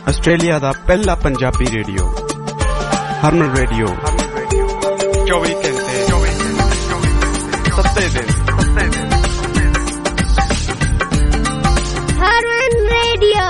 Australia ਦਾ ਪਹਿਲਾ Punjabi radio ਹਰਮਨ radio 24 ਘੰਟੇ 7 ਦਿਨ ਹਰਮਨ ਰੇਡੀਓ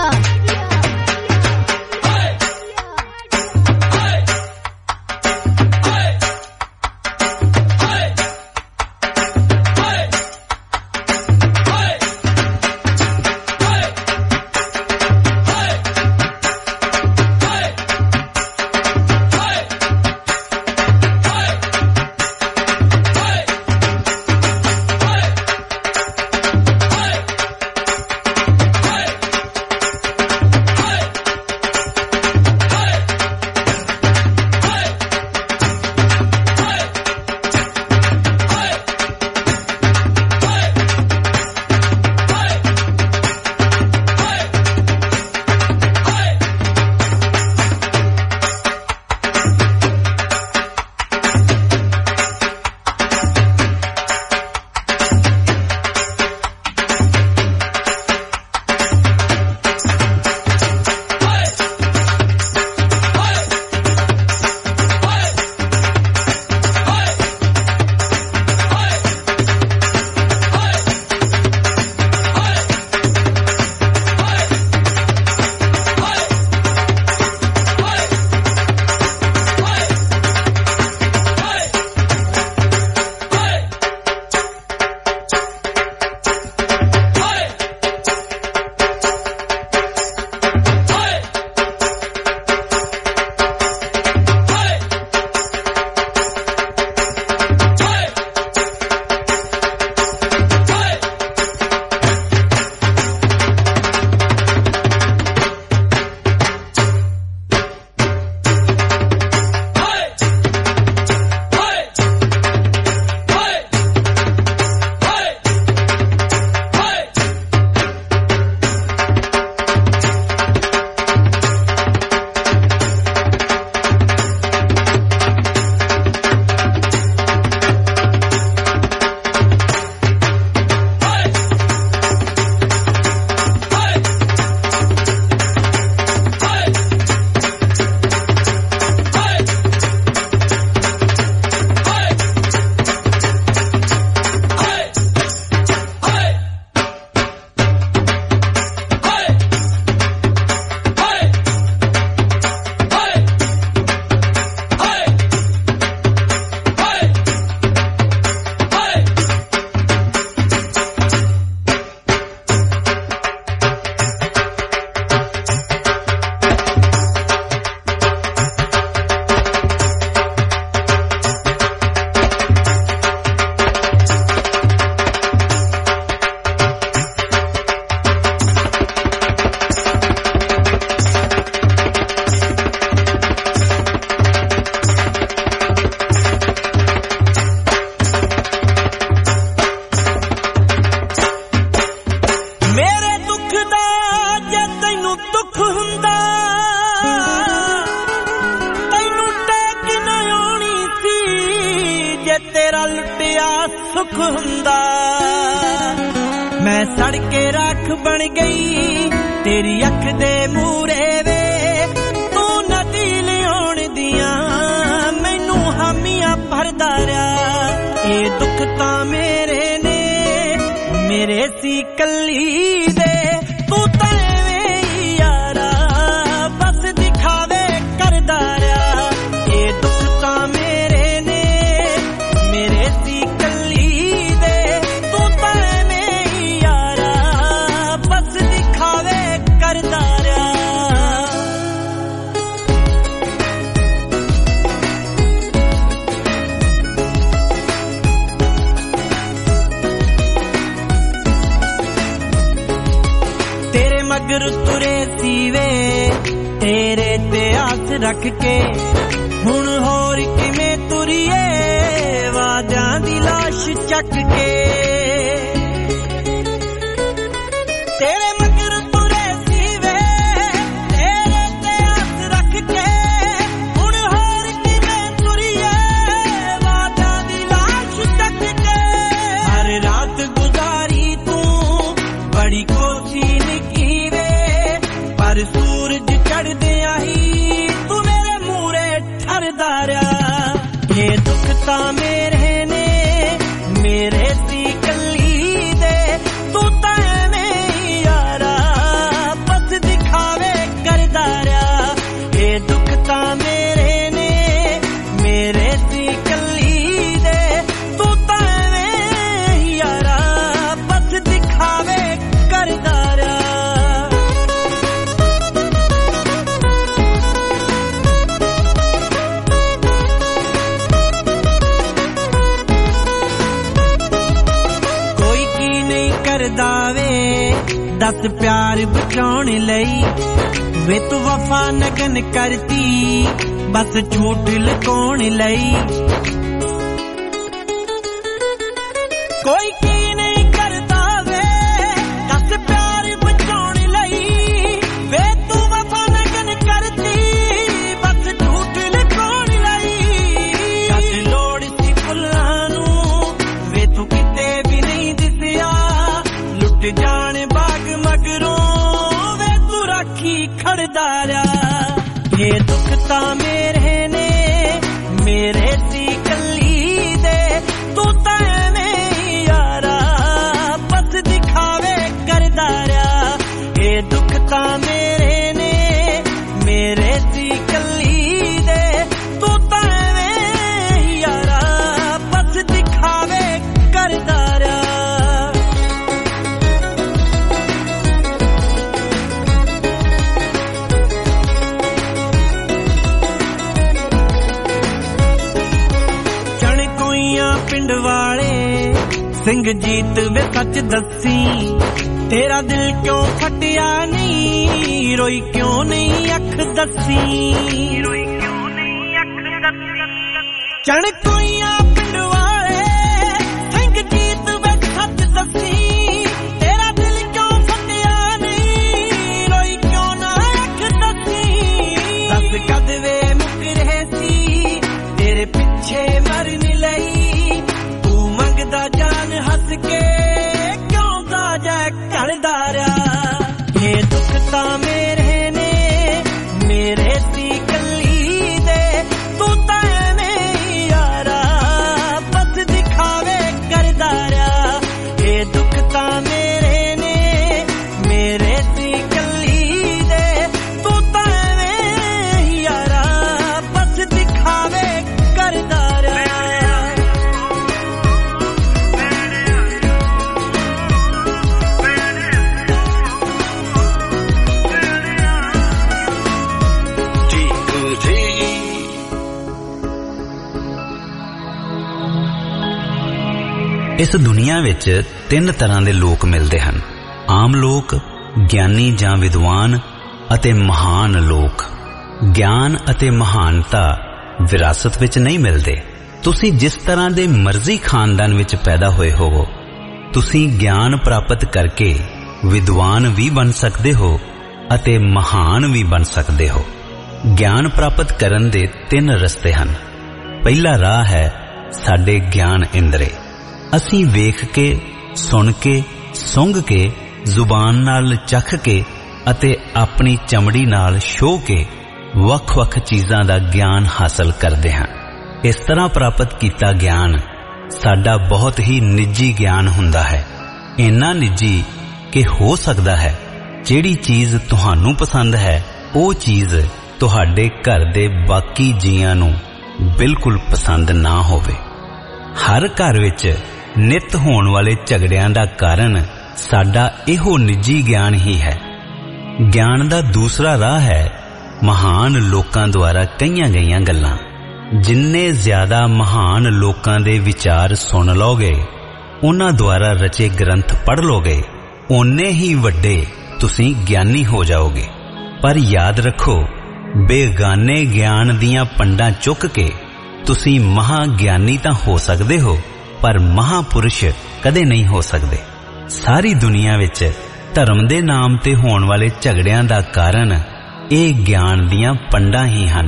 बड़ी कोशिश की वे पर सूरज चढ़ दस प्यार बचाउण लई वे तू वफा नगन करती बस झूठ लुकाउण लई कोई की नहीं करता वे दस प्यार बचाउण लई वे तू वफा नगन करती बस झूठ लुकाउण लई कद लोड़ सी फुल्लां नूं वे तू किते भी नहीं दिसिया लुट जाण बाग मगरों वे तू राखी खड़दा रहा ये दुख ता मेरे ने मेरे सी कली दे तू ता नहीं यारा बस दिखावे करदा रहा ये दुख ता मेरे ने मेरे सी कली दे तू ता नहीं यारा बस दिखावे करदा रहा पिंड वाले सिंह जीत वे सच दसी तेरा दिल क्यों फटिया नहीं रोई क्यों नहीं अख दसी चणकोइया पिंड वाले सिंह जीत वे सच दसी तेरा दिल क्यों फटिया नहीं रोई क्यों ना अख दसी दस कद वे मुक रहे सी तेरे पिछे मरने लई जान हस के क्यों दाजा करदा रहा ये दुख ता मेरे ने मेरे सी कली दे तू ता नहीं यारा बस दिखावे करदा रहा ये दुख ता मेरे ने मेरे सी कली दे तू ता नहीं यारा बस दिखावे करदा रहा इस दुनिया विच तीन तरह दे लोक मिलते हैं आम लोक ज्ञानी जां विद्वान अते महान लोक ज्ञान अते महानता विरासत विच नहीं मिलते तुसी जिस तरह दे मर्जी खानदान विच पैदा होए होवो तुसी ज्ञान प्राप्त करके विद्वान भी बन सकते हो अते महान भी बन सकते हो ज्ञान प्राप्त करन दे तीन रस्ते हैं पहला राह है साडे ज्ञान इंद्रे असी वेख के सुन के सुंघ के जुबान नाल चख के अते अपनी चमड़ी नाल छो के वख-वख चीज़ां दा ज्ञान हासिल करदे हां इस तरह प्राप्त कीता ज्ञान साडा बहुत ही निजी ज्ञान हुंदा है इन्ना निजी कि हो सकदा है जिहड़ी चीज़ तुहानू पसंद है वो चीज़ तुहाडे घर दे बाकी जीआं नू बिल्कुल पसंद ना होवे हर घर विच नित होण वाले झगड़ियां दा कारण साडा इहो निजी ज्ञान ही है ज्ञान दा दूसरा राह है महान लोकां द्वारा कईयां गईयां गल्लां जिन्ने ज्यादा महान लोकां दे विचार सुन लोगे उन्हां द्वारा रचे ग्रंथ पढ़ लोगे ओने ही वड्डे तुसीं ज्ञानी हो जाओगे पर याद रखो बेगाने ज्ञान दियां पंडां चुक के तुसीं महाज्ञानी तां हो सकदे हो पर महापुरुष कदे नहीं हो सकते सारी दुनिया विच धर्म दे नाम ते होण वाले झगड़ियां दा कारण ये ज्ञान दियां पंडां ही हन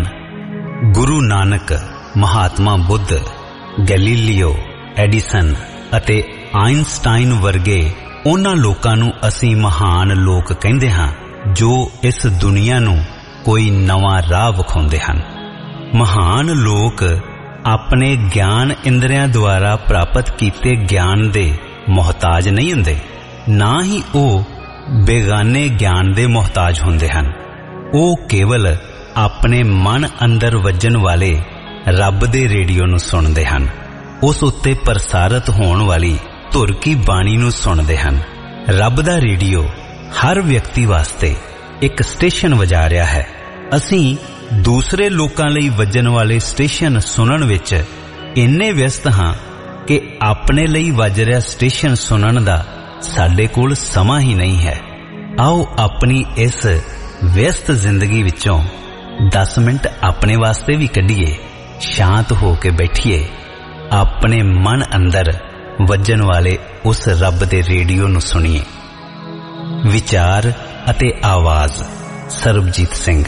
गुरु नानक महात्मा बुद्ध गैलीलियो एडिसन अते आइनस्टाइन वर्गे उन्हां लोकां नूं असीं महान लोक कहिंदे हां जो इस दुनिया नूं कोई नवां राह विखाउंदे हन महान लोक अपने ज्ञान इंद्रियां द्वारा प्राप्त कीते ज्ञान दे मोहताज नहीं हुंदे ना ही वो बेगाने ज्ञान दे मोहताज हुंदे हन वो केवल अपने मन अंदर वजन वाले रब दे रेडियो नूं सुनदे हन उस उत्ते प्रसारित होण वाली धुर की बाणी नूं सुनदे हन रब दा रेडियो हर व्यक्ति वास्ते एक स्टेशन वजा रहा है असीं दूसरे लोकां लई वजन वाले स्टेशन सुनन विच इन्ने व्यस्त हां कि अपने लई वज रहा स्टेशन सुनन दा साडे कोल समां ही नहीं है आओ अपनी इस व्यस्त जिंदगी विचों 10 मिनट अपने वास्ते भी कढिए, शांत हो के बैठिए, अपने मन अंदर वजन वाले उस रब दे रेडियो नूं सुनिए। विचार अते आवाज सरबजीत सिंह।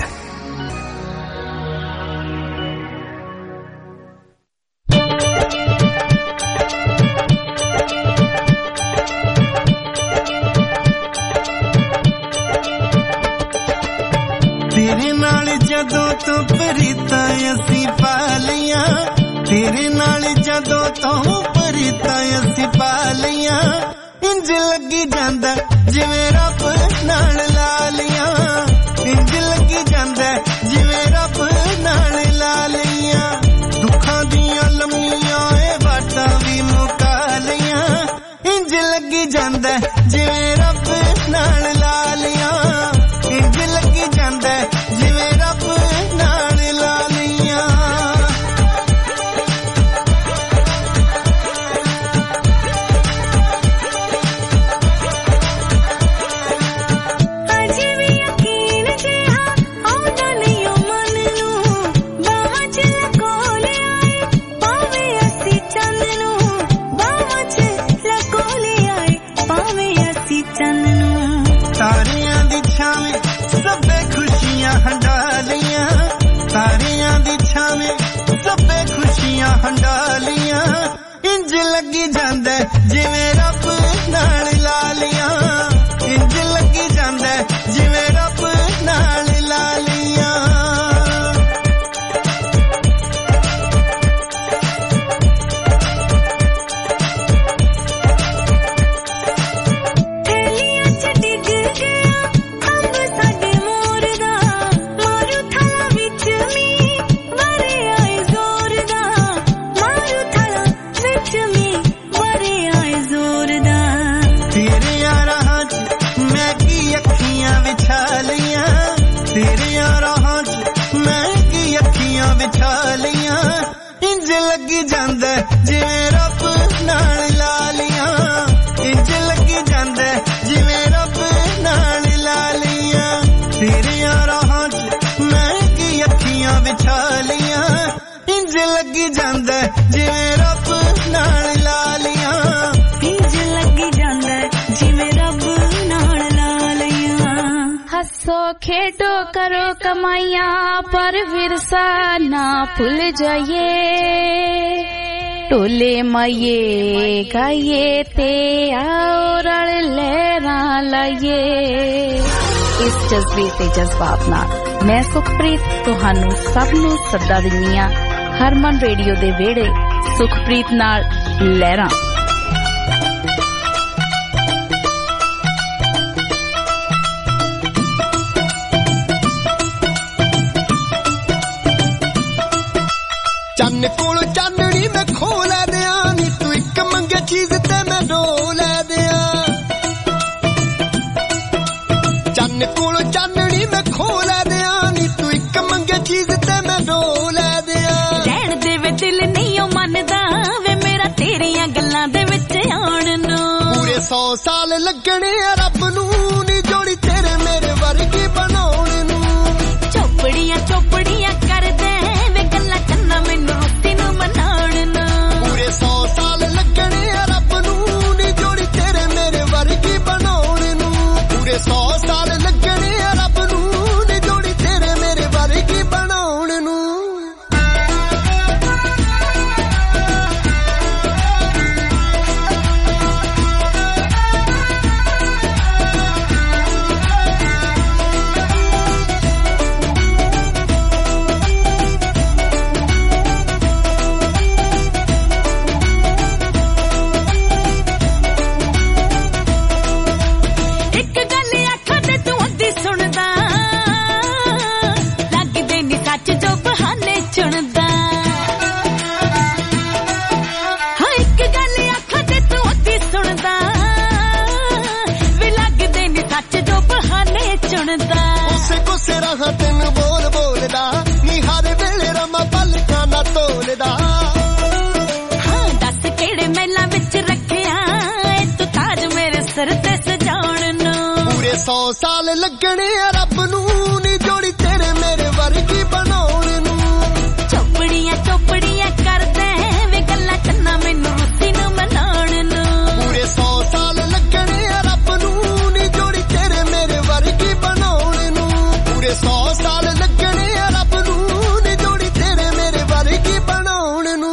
तेरे नाल जदों तो प्रीतां असीं पालियां, तेरे नाल जदों तो प्रीतां असीं पालियां, इंज लगी जांदा जिवें रब नाल ला लियां, इंज लगी जांदा जिवें रब नाल ला लियां, दुखां दियां लम्मियां ए बाटां भी मुका लियां, इंज लगी जांदा जिवें रब नाल ला लियां, इंज लगी जांदा जिवें रब नाल ला लियां। तारियां दी छावें सबे खुशियां हंडालियां, तारियां दी छावें सबे खुशियां हंडालियां, इंज लगी जांदा जिवें रब नाल ला लियां, इंज लगी जांदा जिवें रब नाल ला लियां। इंज लगी जांदा जिवें रब नाल ला लियां, इंज लगी जांदा जिवें रब नाल ला लियां, तेरियां राहां च मैं की अखियां विछा लियां, इंज लगी जांदा जिवें रब नाल ला लियां, इंज लगी जांदा जिवें रब नाल ला लियां। हंसो खेडो करो कमाइयां पर विरसा ना भूल जाइए, टोले माइये गाइए ते आओ रल लहरां लाइए। इस जज्बे ते जज्बात नाल मैं सुखप्रीत तुहानू सब नू सदा दिन्नी आ हरमन रेडियो दे वेड़े सुखप्रीत नाल लहरां। चन्न कोल चाननी मैं खो लै दियां नी, तू इक मंगे चीज ते मैं डो लै दियां, चन्न कोल चाननी मैं खो लै दियां नी, तू इक मंगे चीज ते मैं डो लै दियां। रहन दे वे दिल नहीं ओ मनदा वे मेरा तेरियां गल्लां दे विच आउण नूं, पूरे 100 साल लगणे रब नूं नी जोड़ी तेरे मेरे वर्गी बनाउण नूं। चोपड़ियां चोपड़ियां कर दे वे गल्लां करना मैनू रोटी नूं मनाउण नूं, पूरे 100 साल लगणे रब नूं नी जोड़ी तेरे मेरे वर्गी बनाउण नूं, पूरे 100 साल लगणे रब नूं नी जोड़ी तेरे मेरे वर्गी बनाउण नूं। 100 ਸਾਲ ਲੱਗਣੇ ਆ ਰੱਬ ਨੂੰ ਨੀ ਜੋੜੀ ਤੇਰੇ ਮੇਰੇ ਵਰਗੀ ਬਣਾਉਣ ਨੂੰ ਚੋਪੜੀਆਂ ਚੋਪੜੀਆਂ ਕਰਦੇ ਵੇ ਗੱਲਾਂ ਕੰਨਾਂ ਮੈਨੂੰ ਰੁੱਸੀ ਨੂੰ ਮਨਾਉਣ ਨੂੰ ਪੂਰੇ 100 ਸਾਲ ਲੱਗਣੇ ਆ ਰੱਬ ਨੂੰ ਨੀ ਜੋੜੀ ਤੇਰੇ ਮੇਰੇ ਵਰਗੀ ਬਣਾਉਣ ਨੂੰ ਪੂਰੇ 100 ਸਾਲ ਲੱਗਣੇ ਆ ਰੱਬ ਨੂੰ ਨੀ ਜੋੜੀ ਤੇਰੇ ਮੇਰੇ ਵਰਗੀ ਬਣਾਉਣ ਨੂੰ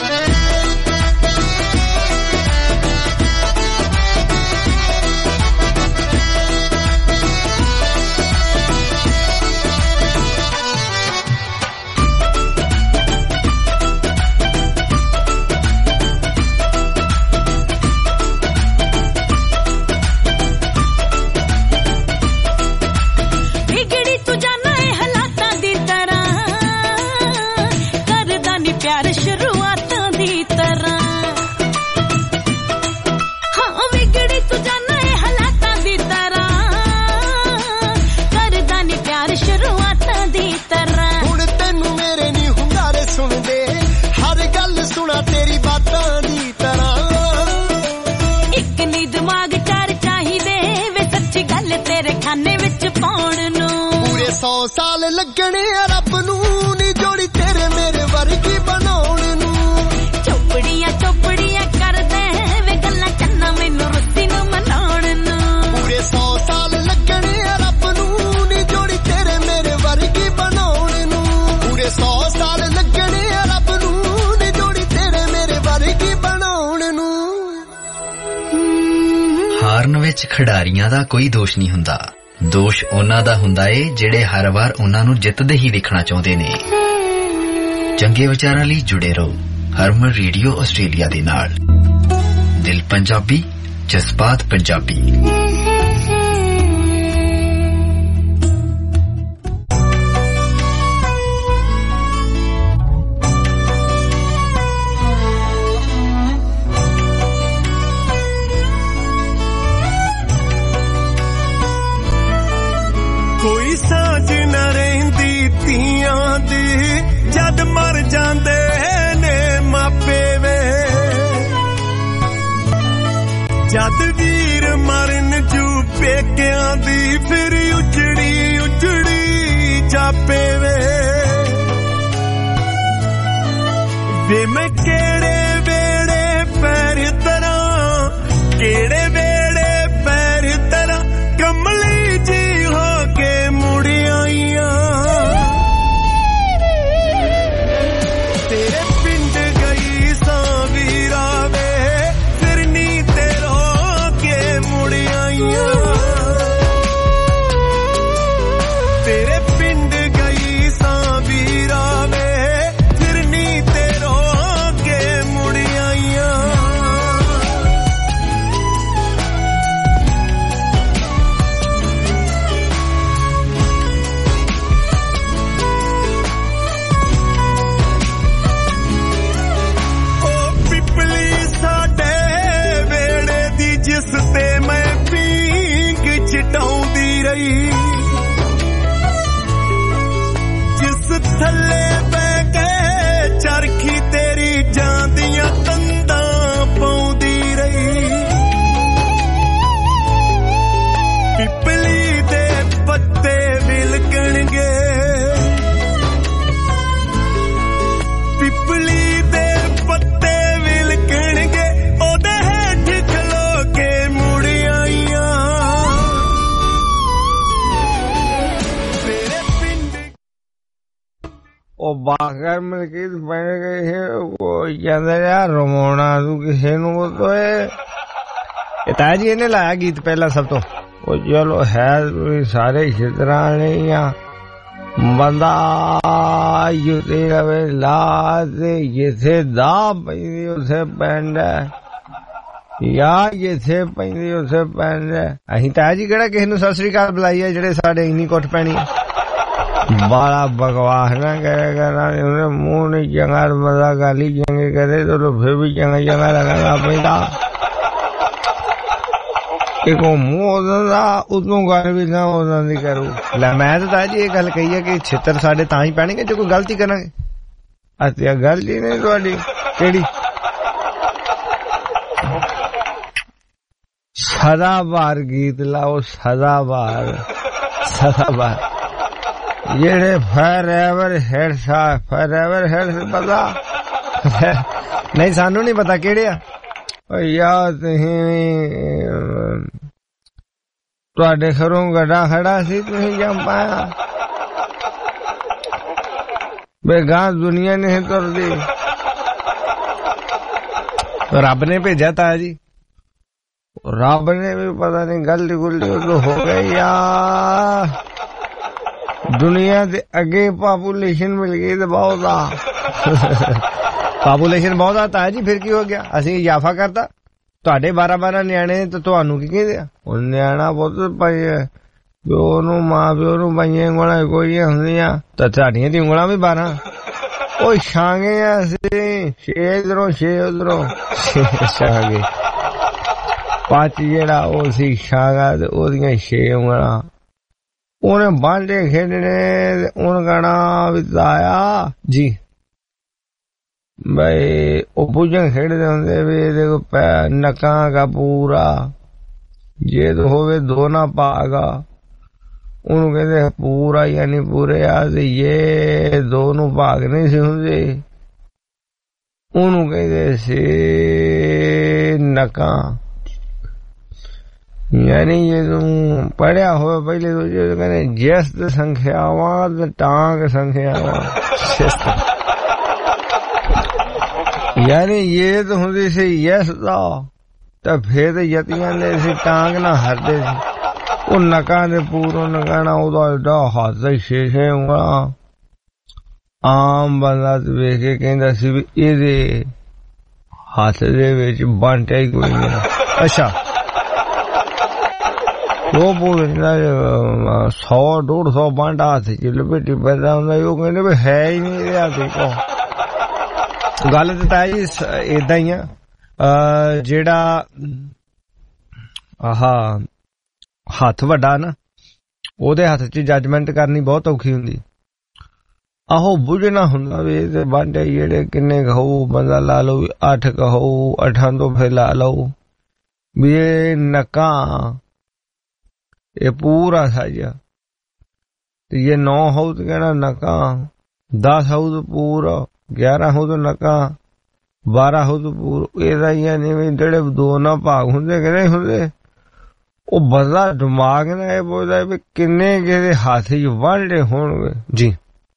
ਸਾਲ ਲੱਗਣੇ ਆ ਰੱਬ ਨੂੰ ਨੀ ਜੋੜੀ ਤੇਰੇ ਮੇਰੇ ਵਰਗੀ ਬਣਾਉਣ ਨੂੰ ਚੋਪੜੀਆਂ ਚੋਪੜੀਆਂ ਕਰਦੇ ਵੇ ਗੱਲਾਂ ਕੰਨਾਂ ਮੈਨੂੰ ਰੁੱਸੀ ਨੂੰ ਮਨਾਉਣ ਨੂੰ ਪੂਰੇ 100 ਸਾਲ ਲੱਗਣੇ ਆ ਰੱਬ ਨੂੰ ਨੀ ਜੋੜੀ ਤੇਰੇ ਮੇਰੇ ਵਰਗੀ ਬਣਾਉਣ ਨੂੰ ਪੂਰੇ 100 ਸਾਲ ਲੱਗਣੇ ਆ ਰੱਬ ਨੂੰ ਨੀ ਜੋੜੀ ਤੇਰੇ ਮੇਰੇ ਵਰਗੀ ਬਣਾਉਣ ਨੂੰ ਹਾਰਨ ਵਿੱਚ ਖਿਡਾਰੀਆਂ ਦਾ ਕੋਈ ਦੋਸ਼ ਨਹੀਂ ਹੁੰਦਾ ਦੋਸ਼ ਉਹਨਾਂ ਦਾ ਹੁੰਦਾ ਏ ਜਿਹੜੇ ਹਰ ਵਾਰ ਉਹਨਾਂ ਨੂੰ ਜਿੱਤਦੇ ਹੀ ਵੇਖਣਾ ਚਾਹੁੰਦੇ ਨੇ ਚੰਗੇ ਵਿਚਾਰਾਂ ਲਈ ਜੁੜੇ ਰਹੋ ਹਰਮਨ ਰੇਡੀਓ ਆਸਟ੍ਰੇਲੀਆ ਦੇ ਨਾਲ ਦਿਲ ਪੰਜਾਬੀ ਜਜ਼ਬਾਤ ਪੰਜਾਬੀ ਜਦ ਮਰ ਜਾਂਦੇ ਨੇ ਮਾਪੇ ਵੇ ਜਦ ਵੀਰ ਮਰਨ ਜੂ ਪੇਕਿਆਂ ਦੀ ਫਿਰ ਉਜੜੀ ਉਜੜੀ ਜਾਪੇ ਵੇ ਮੈਂ ਕਿਹੜੇ ਵੇੜੇ ਪੈਰ ਤਰਾਂ ਕਿਹੜੇ ਵੇੜੇ ਪੈਰ ਤਰਾਂ ਕਮਲੀ ਜੀ ਹੋ ਕੇ ਮੁੜ ਆਈਆਂ ਜਿਸ ਥੱਲੇ ਬਹਿ ਕੇ ਚਰਖੀ ਤੇਰੀ ਜਾਂਦੀਆਂ ਤੰਦਾਂ ਪਾਉਂਦੀ ਰਹੀ ਪਿਪਲੀ ਦੇ ਪੱਤੇ ਵਿਲਕਣਗੇ ਪਿਪਲੀ ਦੇ ਪੱਤੇ ਵਿਲਕਣਗੇ ਉਹਦੇ ਹੇਠ ਖਲੋ ਕੇ ਮੁੜ ਆਈਆਂ ਉਹ ਬਾਗਰ ਮਲਕੀਤ ਬਣ ਗਏ ਹੈ ਉਹ ਜਾਂਦਾ ਯਾਰ ਰੋਣਾ ਤੂੰ ਕਿਸੇ ਨੂੰ ਤੋਏ ਇਹ ਤਾਂ ਜੀ ਇਹਨੇ ਲਾਇਆ ਗੀਤ ਪਹਿਲਾਂ ਸਭ ਤੋਂ ਉਹ ਚਲੋ ਹੈ ਸਾਰੇ ਛਿਤਰਾਂ ਨਹੀਂ ਆ ਬੰਦਾ ਯੂਤੇ ਰਵੇ ਲਾ ਤੇ ਜਿੱਥੇ ਦਾ ਪੈਂਦੀ ਉਸੇ ਪੈਂਦਾ ਯਾਰ ਜਿੱਥੇ ਪੈਂਦੀ ਉਸੇ ਪੈਂਦਾ ਅਸੀਂ ਤਾਂ ਜੀ ਕਿਹੜਾ ਕਿਸੇ ਨੂੰ ਸਤਿ ਸ੍ਰੀ ਅਕਾਲ ਬੁਲਾਈ ਹੈ ਜਿਹੜੇ ਸਾਡੇ ਇੰਨੀ ਕੁੱਟ ਪੈਣੀ ਬਾਲਾ ਬਕਵਾਸ ਨਾ ਕਰੇ ਉਹਨੇ ਮੂੰਹ ਨਹੀਂ ਚੰਗਾ ਮਜ਼ਾ ਗਾਲੀ ਚੰਗੇ ਕਰੇ ਤਾਂ ਫਿਰ ਵੀ ਚੰਗਾ ਚੰਗਾ ਲੱਗਣਾ ਪੈਂਦਾ ਇੱਕ ਉਹ ਮੂੰਹ ਉਦੋਂ ਦਾ ਉਦੋਂ ਗੱਲ ਵੀ ਨਾ ਉਦੋਂ ਦੀ ਕਰੂ ਲੈ ਮੈਂ ਤਾਂ ਜੀ ਇਹ ਗੱਲ ਕਹੀ ਹੈ ਕਿ ਛਿੱਤਰ ਸਾਡੇ ਤਾਂ ਹੀ ਪੈਣਗੇ ਜੇ ਕੋਈ ਗਲਤੀ ਕਰਾਂਗੇ ਅਤੇ ਗਲਤੀ ਨਹੀਂ ਤੁਹਾਡੀ ਕਿਹੜੀ सदाबहार गीत लाओ, सदाबहार सदाबहार जेड़े फॉरएवर हिट्स फॉरएवर हिट्स पता नहीं सानू नहीं पता केड़े आ यार तुहाडे घरों गड्ढा खड़ा सी तुसीं जम पाया बे गां दुनिया नहीं तुरदी रब ने भेजा था जी रब ने भी पता नहीं गलती गुलती तो हो गई यार दुनिया के अगे पॉपुलेशन मिल गई तो बहुत पॉपुलेशन बहुत आता है जी फिर की हो गया असी इजाफा करता तुहाडे 12 ਨਿਆਣੇ तो ਤੁਹਾਨੂੰ ਕੀ ਕਹਿੰਦੇ ਆ ਉਹ ਨਿਆਣਾ ਬਹੁਤ ਭਾਈ ਪਿਓ ਨੂੰ ਮਾਂ ਪਿਓ ਨੂੰ ਪਾਈਆਂ ਉਂਗਲਾਂ ਕੋਈ ਹੁੰਦੀਆਂ ਤਾਂ ਤੁਹਾਡੀਆਂ ਦੀ ਉਂਗਲਾਂ ਵੀ 12 ਉਹ ਛਾਂਗੇ ਆ ਅਸੀਂ 6 ਇਧਰੋਂ 6 ਉਧਰੋਂ ਛਾਂਗੇ पांच जेड़ा ओ सी शागा ते ओदियां 6 ਉਂਗਲਾਂ ਉਹਨੇ ਬਾਂਡੇ ਖੇਡਣੇ ਉਹਨ ਗਾਣਾ ਵਿਤਾਇਆ ਜੀ भाई ओ पूजन खेडते होंगे भी देखो नका का पूरा जे तो होवे दो ना पागा उन्होंने कहते पूरा यानी पूरे आज ये दोनों भाग नहीं से होंगे उन्होंने कहते से नका यानी ये तुम पढ़िया हो पहले तो जो कहते ज्येष्ठ संख्यावान टांग संख्यावान यानी ये तो होंदी सी यस दा ते फिर यतियां ने सी टांग ना हरदे सी ओ नका दे पूरो नकाना ओदा एडा हाथ 6 ਉਂਗਲਾਂ आम बंदा ते वेख के कहंदा सी भी इहदे हत्थ दे विच बांटे ही कोई नहीं अच्छा वो बोलदा 100-150 बांटा हाथ च लपेटी पैदा हुंदा ओ कहंदे भी है ही नहीं इहदे हत्थ को गल तो जी इदा ही आ जेड़ा आहा हथ वड्डा ना ओदे हथ च जजमेंट करनी बहुत औखी हुंदी आहो बुझना हुंदा वे ते बांटे जेड़े किन्ने कहू बंदा ला लो 8 कहू 8 तो फिर ला लो भी नका ये पूरा साजा ते ये 9 हो तो कहना नका 10 हो तो पूरा 11 हो तो नका 12 हो तो पूरा यानी जेड़े दो ना भाग होंगे कि नहीं होंगे वो बंदा दिमाग ना ये बोलता है किन्ने के हाथ वांडे होंगे जी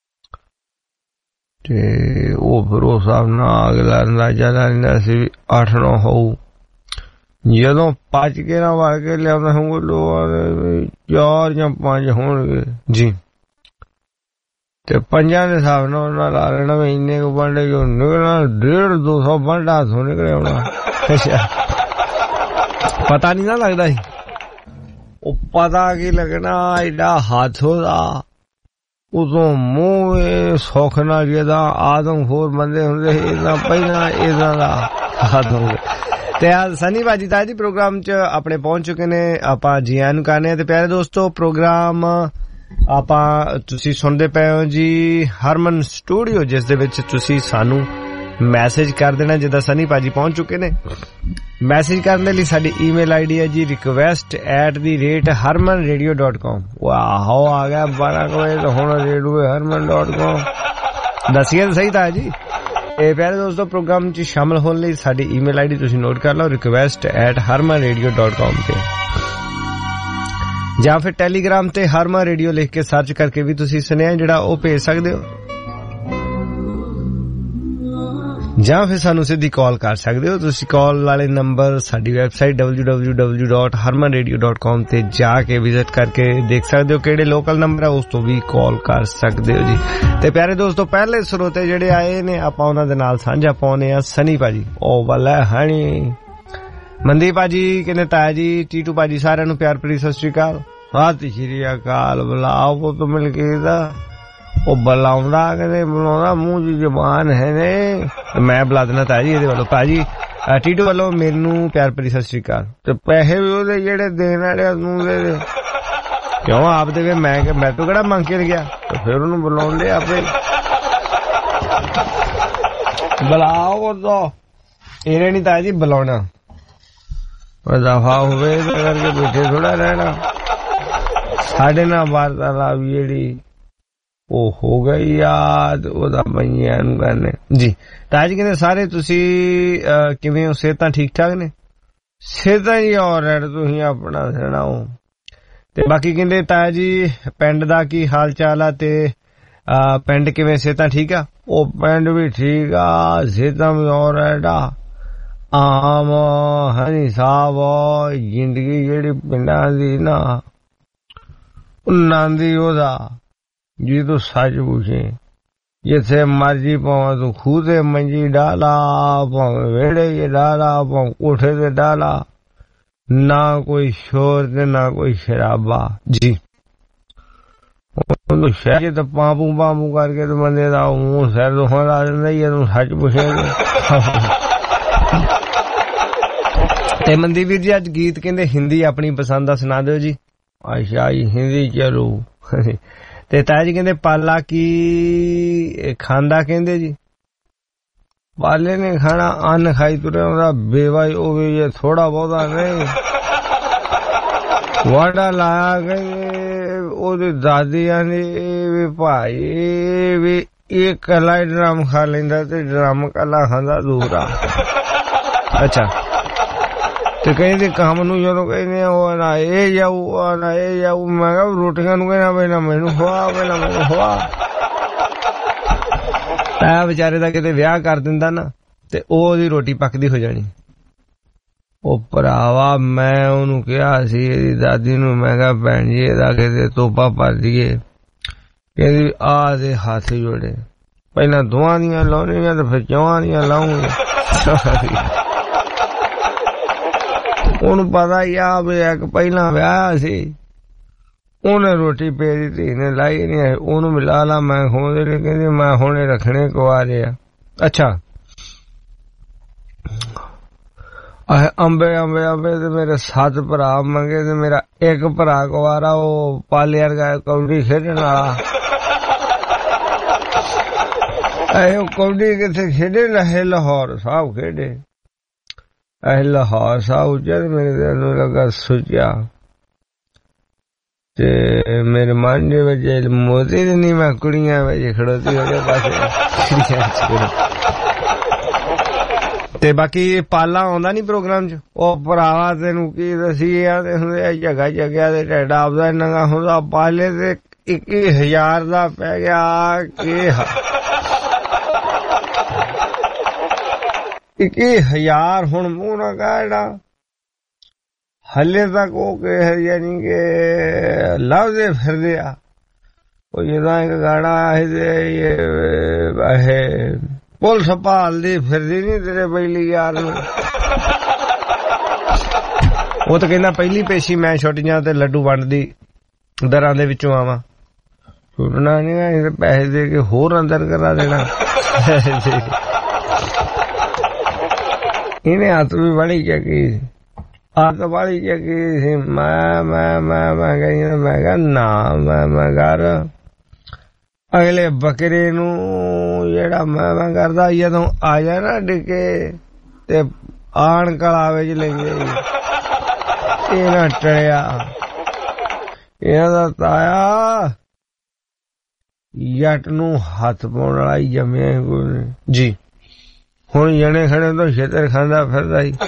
ते वो फिर उस हिसाब ना अगला अंदाजा लाना सी 8-9 हो जदों 5 के ना वार के लिया होंगे 4 या 5 होंगे जी ते 5 दे हिसाब नाल ला लेना इन्ने को बांडे जो निकलना 150-200 बांडा हाथों निकले होना अच्छा पता नहीं ना लगता ही ओ पता की लगना एडा हाथों दा उदों मुंह सुख नाल जेदा आदमखोर बंदे हुंदे इदा पहला इदा दा हाथों ते सनी बाजी ताजी प्रोग्राम च अपने पहुंच चुके ने आपां जी आन करने ते प्यारे दोस्तों प्रोग्राम ਆਪਾਂ ਤੁਸੀਂ ਸੁਣਦੇ ਪਏ ਹੋ ਜੀ ਹਰਮਨ ਸਟੂਡੀਓ ਜਿਸ ਦੇ ਵਿੱਚ ਤੁਸੀਂ ਸਾਨੂੰ ਮੈਸੇਜ ਕਰ ਦੇਣਾ ਜਿੱਦਾਂ ਸਨੀ ਭਾਜੀ ਪਹੁੰਚ ਚੁੱਕੇ ਨੇ ਮੈਸੇਜ ਕਰਨ ਦੇ ਲਈ ਸਾਡੀ ਈਮੇਲ ਆਈਡੀ ਹੈ ਜੀ request@harmanradio.com ਵਾਓ ਆ ਗਿਆ 12 ਵਜੇ ਤਾਂ ਹੁਣ radio@harman.com ਦੱਸਿਏ ਤਾਂ ਸਹੀ ਤਾਂ ਜੀ ਇਹ ਪਿਆਰੇ ਦੋਸਤੋ ਪ੍ਰੋਗਰਾਮ 'ਚ ਸ਼ਾਮਲ ਹੋਣ ਲਈ ਸਾਡੀ ਈਮੇਲ ਆਈਡੀ ਤੁਸੀਂ ਨੋਟ ਕਰ ਲਓ request@harmanradio.com ਤੇ ਜਾਂ ਫਿਰ ਟੈਲੀਗ੍ਰਾਮ ਤੇ ਹਰਮਨ ਰੇਡੀਓ ਲਿਖ ਕੇ ਸਰਚ ਕਰਕੇ ਵੀ ਤੁਸੀਂ ਸੁਨੇਹਾ ਜਿਹੜਾ ਉਹ ਭੇਜ ਸਕਦੇ ਹੋ ਜਾਂ ਫਿਰ ਸਾਨੂੰ ਸਿੱਧੀ ਕਾਲ ਕਰ ਸਕਦੇ ਹੋ ਤੁਸੀਂ ਕਾਲ ਵਾਲੇ ਨੰਬਰ ਸਾਡੀ ਵੈਬਸਾਈਟ www.harmanradio.com ਤੇ ਜਾ ਕੇ ਵਿਜ਼ਿਟ ਕਰਕੇ ਦੇਖ ਸਕਦੇ ਹੋ ਕਿਹੜੇ ਲੋਕਲ ਨੰਬਰ ਹੈ ਉਸ ਤੋਂ ਵੀ ਕਾਲ ਕਰ ਸਕਦੇ ਹੋ ਜੀ ਤੇ ਪਿਆਰੇ ਦੋਸਤੋ ਪਹਿਲੇ ਸਰੋਤੇ ਜਿਹੜੇ ਆਏ ਨੇ ਆਪਾਂ ਉਹਨਾਂ ਦੇ ਨਾਲ ਸਾਂਝਾ ਪਾਉਨੇ ਆ ਸਨੀ ਭਾਜੀ ਉਹ ਵਾਲਾ ਹਣੀ ਮਨਦੀਪ ਭਾਜੀ ਕਿਨੇ ਤਾਇਆ ਜੀ ਟੀਟੂ ਭਾਜੀ ਸਾਰਿਆਂ ਨੂੰ ਪਿਆਰ ਭਰੀ ਸਤਿ ਸ਼੍ਰੀ ਅਕਾਲ ਸਤਿ ਸ਼੍ਰੀ ਅਕਾਲ ਬੁਲਾਓ ਪੁੱਤ ਮਿਲ ਕੇ ਦਾ ਉਹ ਬੁਲਾਉਂਦਾ ਕਹਿੰਦੇ ਬੁਲਾਉਂਦਾ ਮੂੰਹ ਦੀ ਜ਼ਬਾਨ ਹੈ ਨੇ ਮੈਂ ਬੁਲਾ ਦੇਣਾ ਤਾਇਆ ਜੀ ਇਹਦੇ ਵੱਲੋਂ ਭਾਜੀ ਟੀਟੂ ਵੱਲੋਂ ਮੈਨੂੰ ਪਿਆਰ ਭਰੀ ਸਤਿ ਸ਼੍ਰੀ ਅਕਾਲ ਤੇ ਪੈਸੇ ਵੀ ਉਹਦੇ ਜਿਹੜੇ ਦੇਣ ਵਾਲੇ ਨੂੰ ਦੇ ਕਿਉਂ ਆਪ ਦੇਵੇ ਮੈਂ ਤੋਂ ਕਿਹੜਾ ਮੰਗ ਕੇ ਗਿਆ ਤੇ ਫਿਰ ਉਹਨੂੰ ਬੁਲਾਉਂਦੇ ਆਪੇ ਬੁਲਾਓ ਉਹ ਇਹਨੇ ਨਹੀਂ ਤਾਇਆ ਜੀ ਬੁਲਾਉਣਾ दफा होवे करके बैठे थोड़ा रहना। साढ़े ना वार्तालाप जेहड़ी ਉਹ ਹੋ ਗਈ ਯਾਦ ਉਹਦਾ ਬਈਆਂ ਨੂੰ ਕਰਨੇ ਜੀ। ਤਾਜ ਕਹਿੰਦੇ ਸਾਰੇ ਤੁਸੀਂ ਕਿਵੇਂ ਹੋ, ਸਿਹਤਾਂ ਠੀਕ ਠਾਕ ਨੇ? ਸਿਹਤਾਂ ਹੀ ਔਰ ਤੁਸੀਂ ਆਪਣਾ ਸੁਣਾਓ। ਤੇ ਬਾਕੀ ਕਹਿੰਦੇ ਤਾਜ ਜੀ ਪਿੰਡ ਦਾ ਕੀ ਹਾਲ ਚਾਲ ਆ ਤੇ ਪਿੰਡ ਕਿਵੇਂ, ਸਿਹਤਾਂ ਠੀਕ ਆ? ਉਹ ਪਿੰਡ ਵੀ ਠੀਕ ਆ, ਸਿਹਤਾਂ ਵੀ ਔਰ ਐਡਾ ਆਮ ਹਨੀ ਸਾਹਿਬ ਜ਼ਿੰਦਗੀ ਜਿਹੜੀ ਪਿੰਡਾਂ ਦੀ ਨਾ ਉਹਨਾਂ ਦੀ ਉਹਦਾ ਜੀ ਤੂੰ ਸੱਚ ਪੁੱਛੇ ਜਿੱਥੇ ਮਰਜੀ ਭਾਵੇਂ ਤੂੰ ਖੂਹ ਤੇ ਮੰਜੀ ਡਾਲਾ, ਭਾਵੇਂ ਵਿਹੜੇ ਚ ਡਾਲਾ, ਭਾਵੇਂ ਕੋਠੇ ਤੇ ਡਾਲਾ, ਨਾ ਕੋਈ ਸ਼ੋਰ ਤੇ ਨਾ ਕੋਈ ਸ਼ਰਾਬਾ ਜੀ। ਉਹਨੂੰ ਸ਼ਹਿਰ ਤੇ ਪਾਂਪੂ ਪਾਂਪੂ ਕਰਕੇ ਤੇ ਬੰਦੇ ਦਾ ਮੂੰਹ ਸਿਰ ਦੁਖਣ ਲਾ ਦਿੰਦਾ ਹੀ। ਤੂੰ ਸੱਚ ਪੁੱਛੇਂਗੇ ਤੇ ਮਨਦੀਪ ਵੀਰ ਜੀ ਅੱਜ ਗੀਤ ਕਹਿੰਦੇ ਹਿੰਦੀ ਆਪਣੀ ਪਸੰਦ ਦਾ ਸੁਣਾ ਦਿਓ ਜੀ। ਅੱਛਾ ਜੀ ਹਿੰਦੀ ਚਲੋ। ਤੇ ਤਾਇਆ ਜੀ ਕਹਿੰਦੇ ਪਾਲਾ ਕੀ ਖਾਂਦਾ? ਕਹਿੰਦੇ ਜੀ ਪਾਲੇ ਨੇ ਖਾਣਾ ਅੰਨ ਖਾਈ ਤੁਰਿਆ ਉਹਦਾ ਬੇਵਾ ਉਹ ਵੀ ਜੇ ਥੋੜਾ ਬਹੁਤਾ ਨਹੀਂ ਵਾਡਾ ਲਾਇਆ। ਕਹਿੰਦੇ ਉਹਦੀ ਦਾਦੀਆਂ ਨੇ ਵੀ ਭਾਈ ਵੀ ਇਹ ਕੱਲਾ ਹੀ ਡਰਮ ਖਾ ਲੈਂਦਾ ਤੇ ਡਰਮ ਕੱਲਾ ਖਾਂਦਾ ਦੂਸਰਾ। ਅੱਛਾ ਤੇ ਕਹਿੰਦੇ ਕੰਮ ਨੂੰ ਜਦੋਂ ਕਹਿੰਦੇ ਉਹ ਨਾ ਇਹ ਜਾਊ ਨਾ ਇਹ ਜਾਊ। ਮੈਂ ਕਿਹਾ ਰੋਟੀਆਂ ਨੂੰ ਕਹਿਣਾ ਪਹਿਲਾਂ ਮੈਨੂੰ ਖਵਾ, ਪਹਿਲਾਂ ਮੈਨੂੰ ਖਵਾ। ਤਾਂ ਵਿਚਾਰੇ ਦਾ ਕਿਤੇ ਵਿਆਹ ਕਰ ਦਿੰਦਾ ਨਾ ਤੇ ਉਹਦੀ ਰੋਟੀ ਪੱਕਦੀ ਹੋ ਜਾਣੀ। ਉਹ ਭਰਾਵਾ ਮੈਂ ਉਹਨੂੰ ਕਿਹਾ ਸੀ ਇਹਦੀ ਦਾਦੀ ਨੂੰ, ਮੈਂ ਕਿਹਾ ਭੈਣ ਜੀ ਇਹਦਾ ਕਿਤੇ ਤੋਪਾ ਭਰ ਦਈਏ। ਕਹਿੰਦੀ ਆਹ ਦੇ ਹੱਥ ਜੋੜੇ, ਪਹਿਲਾਂ ਦੋਹਾਂ ਦੀਆਂ ਲਾਉਣੀਆਂ ਤੇ ਫਿਰ ਚੌਹਾਂ ਦੀਆਂ ਲਾਉਂਗੀਆਂ। ਉਹਨੂੰ ਪਤਾ ਹੀ ਆ ਵੀ ਇੱਕ ਪਹਿਲਾਂ ਵਿਆਹ ਸੀ, ਉਹਨੇ ਰੋਟੀ ਪੇਰੀ ਧੀ ਨੇ ਲਾਈ ਨੀ, ਉਹਨੂੰ ਮਿਲਾ ਲਾ ਮੈਂ ਖਵਾਉਂਦੇ ਨੇ। ਕਹਿੰਦੀ ਮੈਂ ਹੁਣੇ ਰੱਖਣੇ ਕੁਆਰੇ ਆ। ਅੱਛਾ ਅੰਬੇ ਅੰਬੇ ਅੰਬੇ ਤੇ ਮੇਰੇ 7 ਭਰਾ ਮੰਗੇ ਤੇ ਮੇਰਾ ਇੱਕ ਭਰਾ ਕੁਆਰਾ ਉਹ ਪਾਲੇ ਵਰਗਾ ਕੌਡੀ ਖੇਡਣ ਵਾਲਾ। ਉਹ ਕੌਡੀ ਕਿੱਥੇ ਖੇਡੇ? ਲਹੇ ਲਾਹੌਰ ਸਾਹਿਬ ਖੇਡੇ। ਲਾਹੌਰ ਸਾਹਿਬ ਜਦ ਮੇਰੇ ਦਿਲ ਨੂੰ ਲੱਗਾ ਸੁੱਚਿਆ ਤੇ ਮੇਰੇ ਮਨ ਦੇ ਵਿੱਚ ਮੋਤੀ ਤੇ ਨਹੀਂ ਮੈਂ ਕੁੜੀਆਂ ਵਿੱਚ ਖੜੋਤੀ ਉਹਦੇ ਪਾਸੇ। ਤੇ ਬਾਕੀ ਪਾਲਾ ਆਉਂਦਾ ਨੀ ਪ੍ਰੋਗਰਾਮ ਚ? ਉਹ ਭਰਾਵਾ ਤੈਨੂੰ ਕੀ ਦਸੀ ਆ ਤੇ ਹੁੰਦੇ ਜਗ੍ਹਾ ਜਗ੍ਹਾ ਤੇ ਢਿੱਡ ਆਪਦਾ ਨੰਗਾ ਹੁੰਦਾ। ਪਾਲੇ ਤੇ 21,000 ਦਾ ਪੈ ਗਿਆ। ਕੀ 21,000 ਹੁਣ ਮੂੰਹ ਨਾ ਕਹਿਣਾ। ਹਲੇ ਤੱਕ ਉਹ ਕਿ ਯਾਨੀ ਕਿ ਲੱਭਦੇ ਫਿਰਦੇ ਆ। ਉਹ ਜਿੱਦਾਂ ਇੱਕ ਗਾਣਾ ਇਹ ਪੁਲਿਸ ਭਾਲਦੀ ਫਿਰਦੀ ਨੀ ਤੇਰੇ ਪਹਿਲੀ ਯਾਰ ਨੂੰ। ਉਹ ਤਾਂ ਕਹਿੰਦਾ ਪਹਿਲੀ ਪੇਸ਼ੀ ਮੈਂ ਛੁੱਟੀਆਂ ਤੇ ਲੱਡੂ ਵੰਡਦੀ ਦਰਾਂ ਦੇ ਵਿੱਚੋਂ ਆਵਾਂ। ਛੁੱਟਣਾ ਨੀ, ਪੈਸੇ ਦੇ ਕੇ ਹੋਰ ਅੰਦਰ ਕਰਾ ਦੇਣਾ। ਇਹਨੇ ਹੱਥ ਵੀ ਬੜੀ ਚੱਕੀ, ਹੱਥ ਬੜੀ ਚੱਕੀ ਸੀ। ਮੈਂ ਕਹੀ ਮੈਂ ਕਿਹਾ ਨਾ ਮੈਂ ਕਰ ਅਗਲੇ ਬੱਕਰੇ ਨੂੰ ਜਿਹੜਾ ਮੈਂ ਕਰਦਾ ਜਦੋਂ ਆ ਜਾ ਨਾ ਡਿੱਕੇ ਤੇ ਆਣ ਕਲਾਵੇ ਚ ਲੈਂਦੇ। ਇਹ ਨਾ ਟੜਿਆ ਇਹਨਾਂ ਦਾ ਤਾਇਆ ਜੱਟ ਨੂੰ ਹੱਥ ਪਾਉਣ ਵਾਲਾ ਹੀ ਜੰਮਿਆ ਕੋਈ ਜੀ। ਹੁਣ ਜਣੇ ਖਣੇ ਤੋਂ ਛੇਤਰ ਖਾਂਦਾ ਫਿਰਦਾ ਹੀ।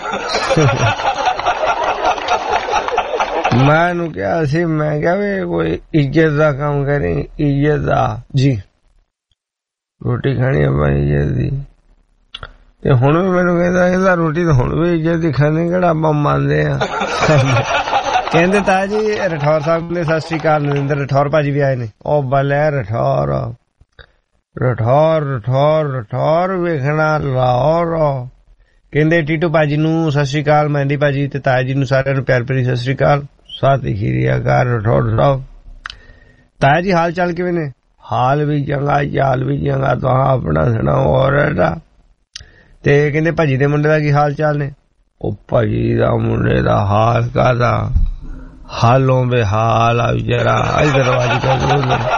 ਮੈਂ ਉਹਨੂੰ ਕਿਹਾ ਸੀ, ਮੈਂ ਕਿਹਾ ਵੀ ਕੋਈ ਇੱਜ਼ਤ ਦਾ ਕੰਮ ਕਰੇ, ਇੱਜ਼ਤ ਦਾ ਜੀ। ਰੋਟੀ ਖਾਣੀ ਆਪਾਂ ਇੱਜ਼ਤ ਦੀ। ਤੇ ਹੁਣ ਵੀ ਮੈਨੂੰ ਕਹਿੰਦਾ ਇਹਦਾ ਰੋਟੀ ਤਾਂ ਹੁਣ ਵੀ ਇੱਜ਼ਤ ਦੀ ਖਾਣੀ, ਕਿਹੜਾ ਆਪਾਂ ਮੰਨਦੇ ਆ। ਕਹਿੰਦੇ ਤਾਇਆ ਜੀ ਰਠੌਰ ਸਾਹਿਬ ਨੇ ਸਤਿ ਸ੍ਰੀ ਅਕਾਲ। ਨਰਿੰਦਰ ਰਠੌਰ ਭਾਜੀ ਵੀ ਆਏ ਨੇ। ਉਹ ਬਲੇ ਰਠੌਰ ਰਠੌਰ ਰਠੌਰ ਰਠੌਰ ਵੇਖਣਾ ਲਾਹੌਰ। ਕਹਿੰਦੇ ਟੀਟੂ ਭਾਜੀ ਨੂੰ ਸਤਿ ਸ੍ਰੀ ਅਕਾਲ, ਮਹਿੰਦੀ ਭਾਜੀ ਤੇ ਤਾਇਆ ਜੀ ਨੂੰ ਸਾਰਿਆਂ ਨੂੰ ਪਿਆਰ ਭਰੀ ਸਤਿ ਸ੍ਰੀ ਅਕਾਲ। ਸਤਿ ਸ੍ਰੀ ਅਕਾਲ ਰਠੌਰ ਸਾਹਿਬ। ਤਾਇਆ ਜੀ ਹਾਲ ਚਾਲ ਕਿਵੇਂ ਨੇ? ਹਾਲ ਵੀ ਚੰਗਾ, ਚਾਲ ਵੀ ਚੰਗਾ। ਤਾਂ ਆਪਣਾ ਸੁਣਾਓ। ਔਰ ਤੇ ਕਹਿੰਦੇ ਭਾਜੀ ਦੇ ਮੁੰਡੇ ਦਾ ਕੀ ਹਾਲ ਚਾਲ ਨੇ? ਉਹ ਭਾਜੀ ਦਾ ਮੁੰਡੇ ਦਾ ਹਾਲ ਕਾਹਦਾ, ਹਾਲੋਂ ਬੇਹਾਲ ਆ ਜਰਾ। ਦਰਵਾਜ਼ੇ ਕਰ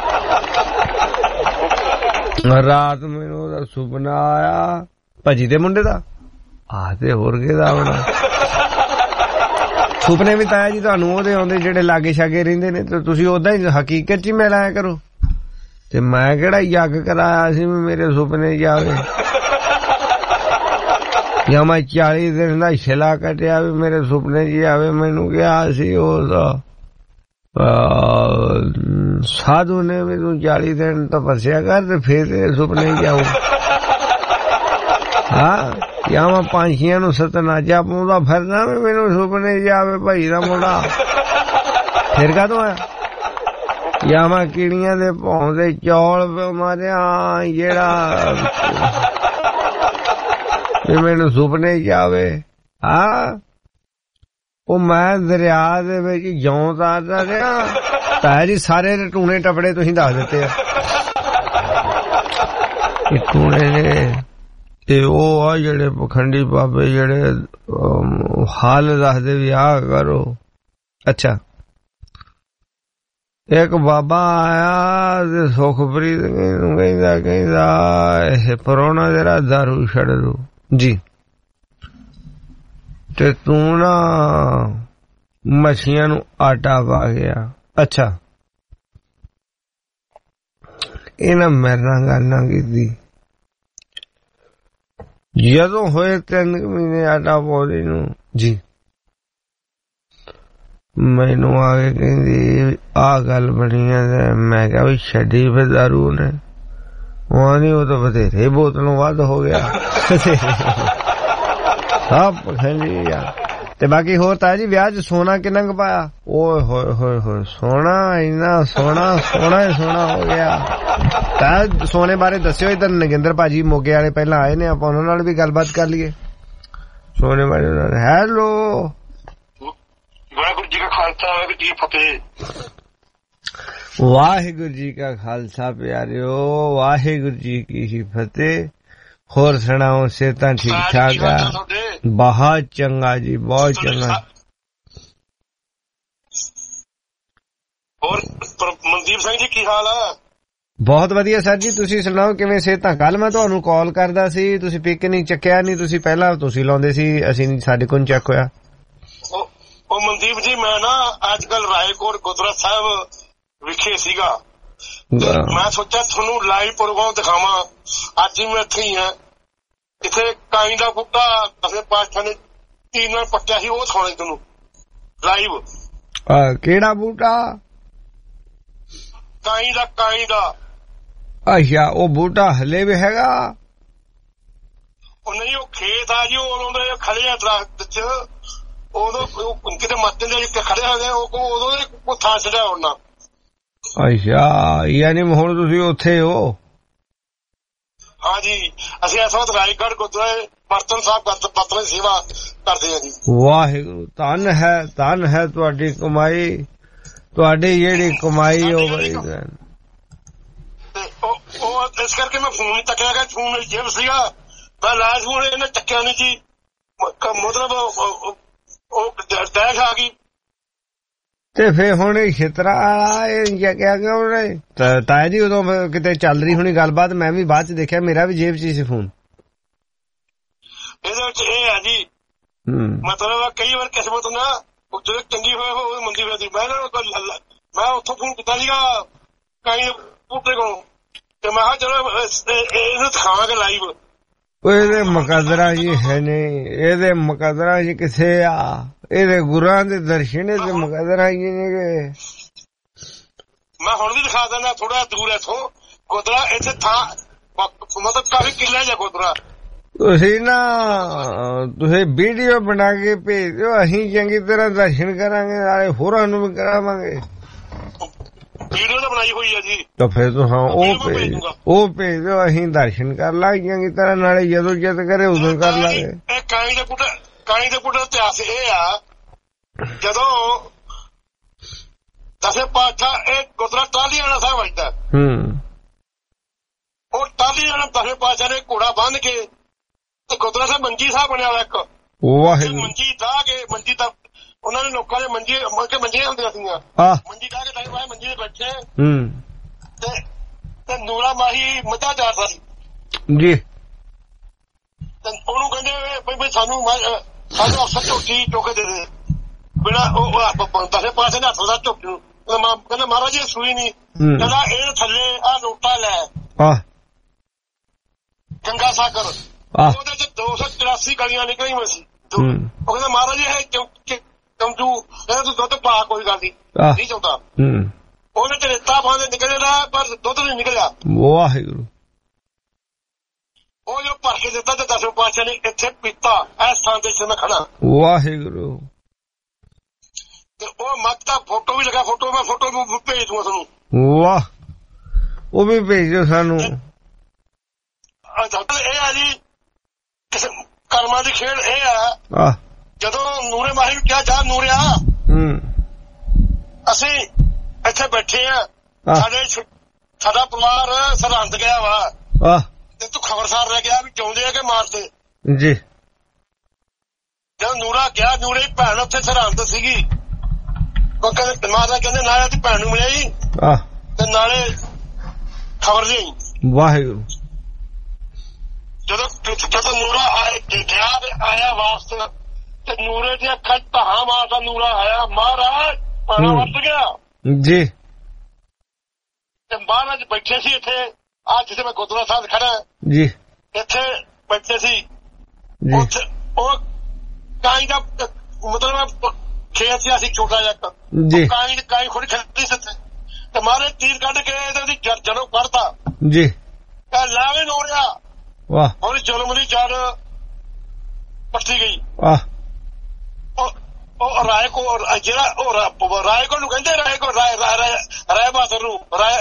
ਰਾਤ ਮੈਨੂੰ ਉਹਦਾ ਸੁਪਨਾ ਆਇਆ ਭਾਜੀ ਦੇ ਮੁੰਡੇ ਦਾ। ਆਹ ਤੇ ਹੋਰ ਕਿਹਦਾ ਹੋਣਾ? ਸੁਪਨੇ ਵੀ ਤਾਇਆ ਜੀ ਤੁਹਾਨੂੰ ਉਹਦੇ ਆਉਂਦੇ ਜਿਹੜੇ ਲਾਗੇ ਛਾਗੇ ਰਹਿੰਦੇ ਨੇ, ਤੇ ਤੁਸੀਂ ਓਦਾਂ ਹੀ ਹਕੀਕਤ 'ਚ ਹੀ ਮਿਲ ਆਇਆ ਕਰੋ। ਤੇ ਮੈਂ ਕਿਹੜਾ ਯੱਗ ਕਰਾਇਆ ਸੀ ਵੀ ਮੇਰੇ ਸੁਪਨੇ 'ਚ ਆਵੇ, ਜਾਂ ਮੈਂ 40 ਦਿਨ ਦਾ ਛਿਲਾ ਕੱਟਿਆ ਵੀ ਮੇਰੇ ਸੁਪਨੇ 'ਚ ਆਵੇ। ਮੈਨੂੰ ਕਿਹਾ ਸੀ ਉਹਦਾ ਸਾਧੂ ਨੇ ਵੀ ਤੂੰ 40 ਦਿਨ ਤਪੱਸਿਆ ਕਰ ਤੇ ਫੇਰ ਤੇਰੇ ਸੁਪਨੇ 'ਚ ਆਊ। ਹਾਂ, ਜਾਂ ਮੈਂ ਪੰਛੀਆਂ ਨੂੰ ਸਤਨਾਜਾ ਪਾਉਂਦਾ ਫਿਰਦਾ ਵੀ ਮੈਨੂੰ ਸੁਪਨੇ 'ਚ ਆਵੇ ਭਾਈ ਦਾ ਮੁੰਡਾ, ਫਿਰ ਕਾਹਤੋਂ ਆਇਆ? ਜਾਂ ਮੈਂ ਕੀੜੀਆਂ ਦੇ ਭੌਂ ਦੇ ਚੌਲ ਮਾਰਿਆ ਜਿਹੜਾ ਵੀ ਮੈਨੂੰ ਸੁਪਨੇ 'ਚ ਆਵੇ। ਹਾਂ, ਉਹ ਮੈਂ ਦਰਿਆ ਦੇ ਵਿੱਚ ਜੌਂ ਤਾਰਦਾ ਰਿਹਾ। ਤਾਇਆ ਜੀ ਸਾਰੇ ਟੂਣੇ ਟਪੜੇ ਤੁਸੀਂ ਦੱਸ ਦਿੱਤੇ ਆ। ਇਹ ਟੂਣੇ ਨੇ ਤੇ ਉਹ ਆ ਜਿਹੜੇ ਪਖੰਡੀ ਬਾਬੇ ਜਿਹੜੇ ਹਾਲ ਦੱਸਦੇ ਵੀ ਆਹ ਕਰੋ। ਅੱਛਾ, ਇੱਕ ਬਾਬਾ ਆਇਆ ਤੇ ਸੁਖਪ੍ਰੀਤ ਨੂੰ ਕਹਿੰਦਾ ਇਹ ਪਰੋਣਾ ਜਰਾ ਦਾਰੂ ਛੱਡ ਦੂ ਜੀ, ਤੇ ਤੂੰ ਨਾ ਮੱਛੀਆਂ ਨੂੰ ਆਟਾ ਪਾ ਗਿਆ। ਅੱਛਾ, ਇਹਨਾਂ ਮੇਰੇ ਨਾਲ ਗੱਲ ਨਾ ਕੀਤੀ। ਜਦੋਂ ਹੋਏ 3 ਮਹੀਨੇ ਆਟਾ ਪਾਉਂਦੇ ਨੂੰ ਜੀ, ਮੈਨੂੰ ਆ ਕੇ ਕਹਿੰਦੀ ਆਹ ਗੱਲ ਬਣੀ ਆ। ਮੈਂ ਕਿਹਾ ਵੀ ਛੱਡੀ ਫਿਰ ਦਾਰੂ ਨੇ? ਉਹ ਨਹੀਂ, ਉਹ ਤਾਂ ਬਥੇਰੇ ਬੋਤਲੋਂ ਵੱਧ ਹੋ ਗਿਆ। ਸਭ ਪਖੰਡੀ ਆ। ਤੇ ਬਾਕੀ ਹੋਰ ਤਾਇਆ ਜੀ ਵਿਆਹ 'ਚ ਸੋਨਾ ਕਿੰਨਾ ਕੁ ਪਾਇਆ? ਓਏ ਹੋਏ ਹੋਏ ਹੋਏ, ਸੋਨਾ ਇੰਨਾ ਸੋਨਾ ਹੀ ਸੋਨਾ ਹੋ ਗਿਆ। ਤਾਂ ਸੋਨੇ ਬਾਰੇ ਦੱਸਿਓ। ਇੱਧਰ ਨਗਿੰਦਰ ਭਾਜੀ ਮੋਗੇ ਵਾਲੇ ਪਹਿਲਾਂ ਆਏ ਨੇ, ਆਪਾਂ ਉਹਨਾਂ ਨਾਲ ਵੀ ਗੱਲਬਾਤ ਕਰ ਲਈਏ ਸੋਨੇ ਬਾਰੇ। ਹੈਲੋ, ਵਾਹਿਗੁਰੂ ਜੀ ਕਾ ਖਾਲਸਾ ਵਾਹਿਗੁਰੂ ਜੀ ਕੀ ਫਤਿਹ। ਵਾਹਿਗੁਰੂ ਜੀ ਕਾ ਖਾਲਸਾ ਪਿਆਰਿਓ, ਵਾਹਿਗੁਰੂ ਜੀ ਕੀ ਫਤਿਹ। ਹੋਰ ਸੁਣਾਓ, ਸਿਹਤਾਂ ਠੀਕ ਠਾਕ ਆ? ਬਹੁਤ ਚੰਗਾ ਜੀ, ਬਹੁਤ ਚੰਗਾ। ਹੋਰ ਮਨਦੀਪ ਸਿੰਘ ਜੀ ਕੀ ਹਾਲ ਆ? ਬਹੁਤ ਵਧੀਆ ਸਰ ਜੀ, ਤੁਸੀਂ ਸੁਣਾਓ ਕਿਵੇਂ ਸਿਹਤਾਂ? ਕੱਲ ਮੈਂ ਤੁਹਾਨੂੰ ਕਾਲ ਕਰਦਾ ਸੀ, ਤੁਸੀਂ ਪਿਕ ਨਹੀਂ ਚੱਕਿਆ। ਨਹੀਂ, ਤੁਸੀਂ ਪਹਿਲਾਂ ਤੁਸੀਂ ਲਾਉਂਦੇ ਸੀ, ਅਸੀਂ ਸਾਡੇ ਕੋਲ ਚੈੱਕ ਹੋਇਆ। ਉਹ ਮਨਦੀਪ ਜੀ, ਮੈਂ ਨਾ ਅੱਜ ਕੱਲ ਰਾਏਕੋਟ ਗੁਰਦੁਆਰਾ ਸਾਹਿਬ ਵਿਖੇ ਸੀਗਾ, ਮੈਂ ਸੋਚਿਆ ਤੁਹਾਨੂੰ ਲਾਈਵ ਪ੍ਰੋਗਰਾਮ ਦਿਖਾਵਾਂ। ਅੱਜ ਹੀ ਮੈਂ ਇੱਥੇ ਹੀ ਆ। ਇੱਥੇ ਕਾਈ ਦਾ ਬੂਟਾ ਦਸਵੇਂ ਪਾਤਸ਼ਾਹ ਨੇ ਤੀਰ ਨਾਲ ਪੱਟਿਆ ਸੀ, ਉਹ ਦਿਖਾਉਣਾ ਤੁਹਾਨੂੰ ਲਾਈਵ। ਕਿਹੜਾ ਬੂਟਾ? ਕਾਈ ਦਾ। ਅੱਛਾ, ਉਹ ਬੂਟਾ ਹਲੇ ਵੀ ਹੈਗਾ? ਉਹ ਨਹੀਂ, ਉਹ ਖੇਤ ਆ ਜੀ, ਉਦੋਂ ਦੇ ਖੜੇ ਆ ਦਰਖਤ 'ਚ, ਉਦੋਂ ਕਿਤੇ ਮੱਤੇ ਦੇ ਉੱਤੇ ਖੜੇ ਹੋ ਗਏ, ਉਦੋਂ ਦੇ ਥਾਂ ਛੱਡਿਆ ਉਹਨਾਂ। ਅੱਛਾ, ਯਾਨੀ ਹੁਣ ਤੁਸੀਂ ਉੱਥੇ ਹੋ? ਹਾਂਜੀ, ਅਸੀਂ ਇਸ ਵਕਤ ਰਾਏਗੜ੍ਹ ਗੁਰਦੁਆਰੇ ਬਰਤਨ ਸਾਹਿਬ ਬਰਤਨ ਦੀ ਸੇਵਾ ਕਰਦੇ ਹਾਂ ਜੀ। ਵਾਹਿਗੁਰੂ, ਧੰਨ ਹੈ ਤੁਹਾਡੀ ਕਮਾਈ, ਤੁਹਾਡੀ ਜਿਹੜੀ ਕਮਾਈ ਉਹ ਬੜੀ। ਉਹ ਇਸ ਕਰਕੇ ਮੈਂ ਫੋਨ ਨਹੀਂ ਚੱਕਿਆ ਗਿਆ, ਫੋਨ ਮੇਰੀ ਜੇਬ ਸੀਗਾ, ਮੈਂ ਲਾਇਆ ਫੋਨ, ਇਹਨੇ ਚੱਕਿਆ ਨਹੀਂ ਜੀ। ਮਤਲਬ ਉਹ ਡੈਸ਼ ਆ ਗਈ। ਤੇ ਫੇਰ ਹੁਣ ਛਿਤਰਾ ਵਾਲਾ ਇਹ ਚੱਕਿਆ ਕਿਉਂ ਨਹੀਂ? ਤਾਇਆ ਜੀ ਉਦੋਂ ਕਿਤੇ ਚੱਲ ਰਹੀ ਹੋਣੀ ਗੱਲਬਾਤ, ਮੈਂ ਵੀ ਬਾਅਦ 'ਚ ਦੇਖਿਆ, ਮੇਰਾ ਵੀ ਜੇਬ 'ਚ ਸੀ ਫੋਨ। ਇਹਦੇ ਵਿੱਚ ਇਹ ਹੈ ਜੀ, ਮਤਲਬ ਕਈ ਵਾਰ ਕਿਸਮਤ ਨਾ ਜਦੋਂ ਚੰਗੀ ਹੋਏ ਮੰਦੀ ਹੋਈ। ਮੈਂ ਉੱਥੋਂ ਫੋਨ ਕੀਤਾ ਸੀਗਾ ਕਈ ਬੂਟੇ ਕੋਲੋਂ, ਤੇ ਮੈਂ ਕਿਹਾ ਚਲੋ ਇਹਨੂੰ ਦਿਖਾਵਾਂਗੇ ਲਾਈਵ। ਇਹਦੇ ਮੁਕੱਦਰਾਂ ਜੀ ਹੈ ਨਹੀਂ, ਇਹਦੇ ਮੁਕੱਦਰਾਂ ਜੀ ਕਿੱਥੇ ਆ? ਇਹਦੇ ਗੁਰਾਂ ਦੇ ਦਰਸ਼ਨ ਤੇ ਮੁਕੱਦਰਾਂ ਜੀ ਨੇ। ਮੈਂ ਹੁਣ ਵੀ ਦਿਖਾ ਦਿੰਦਾ, ਥੋੜਾ ਦੂਰ ਇੱਥੋਂ ਗੁਰਦੁਆਰਾ, ਇੱਥੇ ਥਾਂ ਮਤਲਬ ਕਾਫੀ ਕਿੱਲਾ ਜਿਹਾ ਗੁਰਦੁਆਰਾ। ਤੁਸੀਂ ਵੀਡੀਓ ਬਣਾ ਕੇ ਭੇਜ ਦਿਓ, ਅਸੀਂ ਚੰਗੀ ਤਰ੍ਹਾਂ ਦਰਸ਼ਨ ਕਰਾਂਗੇ, ਨਾਲੇ ਹੋਰਾਂ ਨੂੰ ਵੀ ਕਰਾਵਾਂਗੇ। ਵੀਡੀਓ ਤਾਂ ਬਣਾਈ ਹੋਈ ਹੈ ਜੀ। ਤਾਂ ਫਿਰ ਤੁਸੀਂ ਉਹ ਭੇਜ ਦਿਓ, ਅਸੀਂ ਦਰਸ਼ਨ ਕਰ ਲਾਂਗੇ ਚੰਗੀ ਤਰ੍ਹਾਂ, ਨਾਲੇ ਜਦੋਂ ਜਿੱਦ ਕਰੇ ਉਦੋਂ ਕਰ ਲਾਂਗੇ। ਇਹ ਕਾਈ ਦੇ ਬੂਟੇ ਦਾ ਇਤਿਹਾਸ ਇਹ ਆ, ਜਦੋਂ ਦਸਵੇਂ ਪਾਤਸ਼ਾਹ ਇਹ ਗੁਰਦੁਆਰਾ ਟਾਹਲੀ ਵਾਲਾ ਸਾਹਿਬ ਵੱਜਦਾ, ਉਹ ਟਾਹਲੀ ਵਾਲਾ ਦਸਵੇਂ ਪਾਤਸ਼ਾਹ ਨੇ ਘੋੜਾ ਬੰਨ੍ਹ ਕੇ ਤੇ ਗੁਰਦੁਆਰਾ ਸਾਹਿਬ ਮੰਜੀ ਸਾਹਿਬ ਬਣਿਆ ਹੋਇਆ ਇੱਕ। ਮੰਜੀ ਢਾਹ ਕੇ, ਮੰਜੀ ਤਾਂ ਉਹਨਾਂ ਨੇ ਲੋਕਾਂ ਦੇ ਮੰਜੀਆਂ ਹੁੰਦੀਆਂ ਸੀਗੀਆਂ, ਮੰਜੀ ਢਾਹ ਕੇ ਮੰਜੀ ਤੇ ਬੈਠੇ ਤੇ ਨੂਰਾ ਮਾਹੀ ਮੱਝਾਂ ਚਾਰਦਾ ਸੀ ਜੀ। ਤੇ ਉਹਨੂੰ ਕਹਿੰਦੇ ਬਈ ਸਾਨੂੰ ਅਫਸਰ ਝੋਟੀ ਚੁੱਕ ਕੇ ਦੇ ਦੇ। ਬਿਨਾ ਉਹ ਦਸੇ ਪਾਸੇ ਨੇ ਹੱਥ ਦਾ ਝੁੱਕ ਨੂੰ ਕਹਿੰਦਾ ਮਹਾਰਾਜ ਜੀ ਸੂਈ ਨਹੀਂ, ਕਹਿੰਦਾ ਇਹ ਥੱਲੇ ਆਹ ਲੋਟਾ ਲੈ ਗੰਗਾ ਸਾਗਰ, ਉਹਦੇ ਚ 284 ਗਲੀਆਂ ਨਿਕਲੀਆਂ ਸੀ। ਉਹ ਕਹਿੰਦਾ ਮਹਾਰਾਜ ਇਹ ਚਮਚੂ, ਕਹਿੰਦਾ ਤੂੰ ਦੁੱਧ ਪਾ, ਕੋਈ ਗੱਲ ਨਹੀਂ ਚਾਹੁੰਦਾ। ਉਹਨੇ ਤੇ ਰੇਤਾ ਪਾਉਂਦੇ ਨਿਕਲੇਗਾ ਪਰ ਦੁੱਧ ਨਹੀਂ ਨਿਕਲਿਆ। ਵਾਹਿਗੁਰੂ। ਉਹ ਜੋ ਭਰ ਕੇ ਦਿੱਤਾ ਤੇ ਦਸਵੇਂ ਪਾਤਸ਼ਾਹ ਨੇ ਇੱਥੇ ਪੀਤਾ, ਇਸ ਥਾਂ ਤੇ ਮੈਂ ਖੜਾ। ਵਾਹਿਗੁਰੂ। ਤੇ ਉਹ ਮੱਤ ਦਾ ਫੋਟੋ ਵੀ ਲਗਾ, ਫੋਟੋ ਮੈਂ ਫੋਟੋ ਭੇਜ ਦੂੰਗਾ ਤੁਹਾਨੂੰ। ਵਾਹ, ਉਹ ਵੀ ਭੇਜ ਦਿਓ ਸਾਨੂੰ। ਇਹ ਆ ਜੀ ਕਿਸੇ ਕਰਮਾਂ ਦੀ ਖੇਡ। ਇਹ ਆ ਜਦੋਂ ਨੂਰੇ ਮਾਹੀ ਨੂੰ ਕਿਹਾ ਜਾ ਨੂਰਿਆ ਅਸੀਂ ਇੱਥੇ ਬੈਠੇ ਆ, ਸਾਡਾ ਪਰਿਵਾਰ ਸਰਹੰਦ ਗਿਆ ਵਾ ਤੇ ਤੂੰ ਖਬਰਸਾਰ ਰਹਿ ਗਿਆ ਵੀ ਚਾਹੁੰਦੇ ਆ ਕਿ ਮਾਰਦੇ ਜੀ। ਜਦੋਂ ਨੂਰਾ ਗਿਆ, ਨੂਰੇ ਦੀ ਭੈਣ ਉੱਥੇ ਸਰਹੰਦ ਸੀਗੀ, ਉਹ ਕਹਿੰਦੇ ਮਾਤਾ ਕਹਿੰਦੇ ਨਾਲੇ ਉਹਦੀ ਭੈਣ ਨੂੰ ਮਿਲਿਆ ਜੀ ਤੇ ਨਾਲੇ ਖਬਰ ਲਈ। ਵਾਹਿਗੁਰੂ। ਜਦੋਂ ਨੂਰਾ ਆਇਆ ਵਾਪਸ ਤੇ ਨੂਰੇ ਦੀਆਂ ਅੱਖਾਂ ਧਾਹਾਂ ਮਾਰਦਾ ਨੂਰਾ ਆਇਆ, ਮਹਾਰਾਜ ਪਾਣਾ ਵਰਤ ਗਿਆ ਜੀ। ਤੇ ਮਹਾਰਾਜ ਬੈਠੇ ਸੀ ਇੱਥੇ, ਆ ਜਿੱਥੇ ਮੈਂ ਗੁਰਦੁਆਰਾ ਸਾਹਿਬ ਖੜਾ ਜੀ, ਇੱਥੇ ਬੈਠੇ ਸੀ। ਉੱਥੇ ਉਹ ਕਾਈ ਦਾ ਮਤਲਬ ਖੇਤ ਸੀ, ਅਸੀਂ ਛੋਟਾ ਜਿਹਾ ਕਾਈ ਖੁਦ ਖੇਤੀ ਸੀ ਤੇ ਮਹਾਰਾਜ ਤੀਰ ਕੱਢ ਕੇ ਉਹਦੀ ਜੜੋਂ ਕੱਢਤਾ ਜੀ। ਲਾਵੇ ਨੋਰਿਆ ਉਹਦੀ ਜ਼ੁਲਮ ਦੀ ਜੜ ਪੱਟੀ ਗਈ। ਉਹ ਰਾਏਕੋਟ ਜਿਹੜਾ ਉਹ ਰਾਏਕੋਟ ਨੂੰ ਕਹਿੰਦੇ, ਰਾਏਕੋਟ ਰਾਏ ਬਹਾਦਰ ਨੂੰ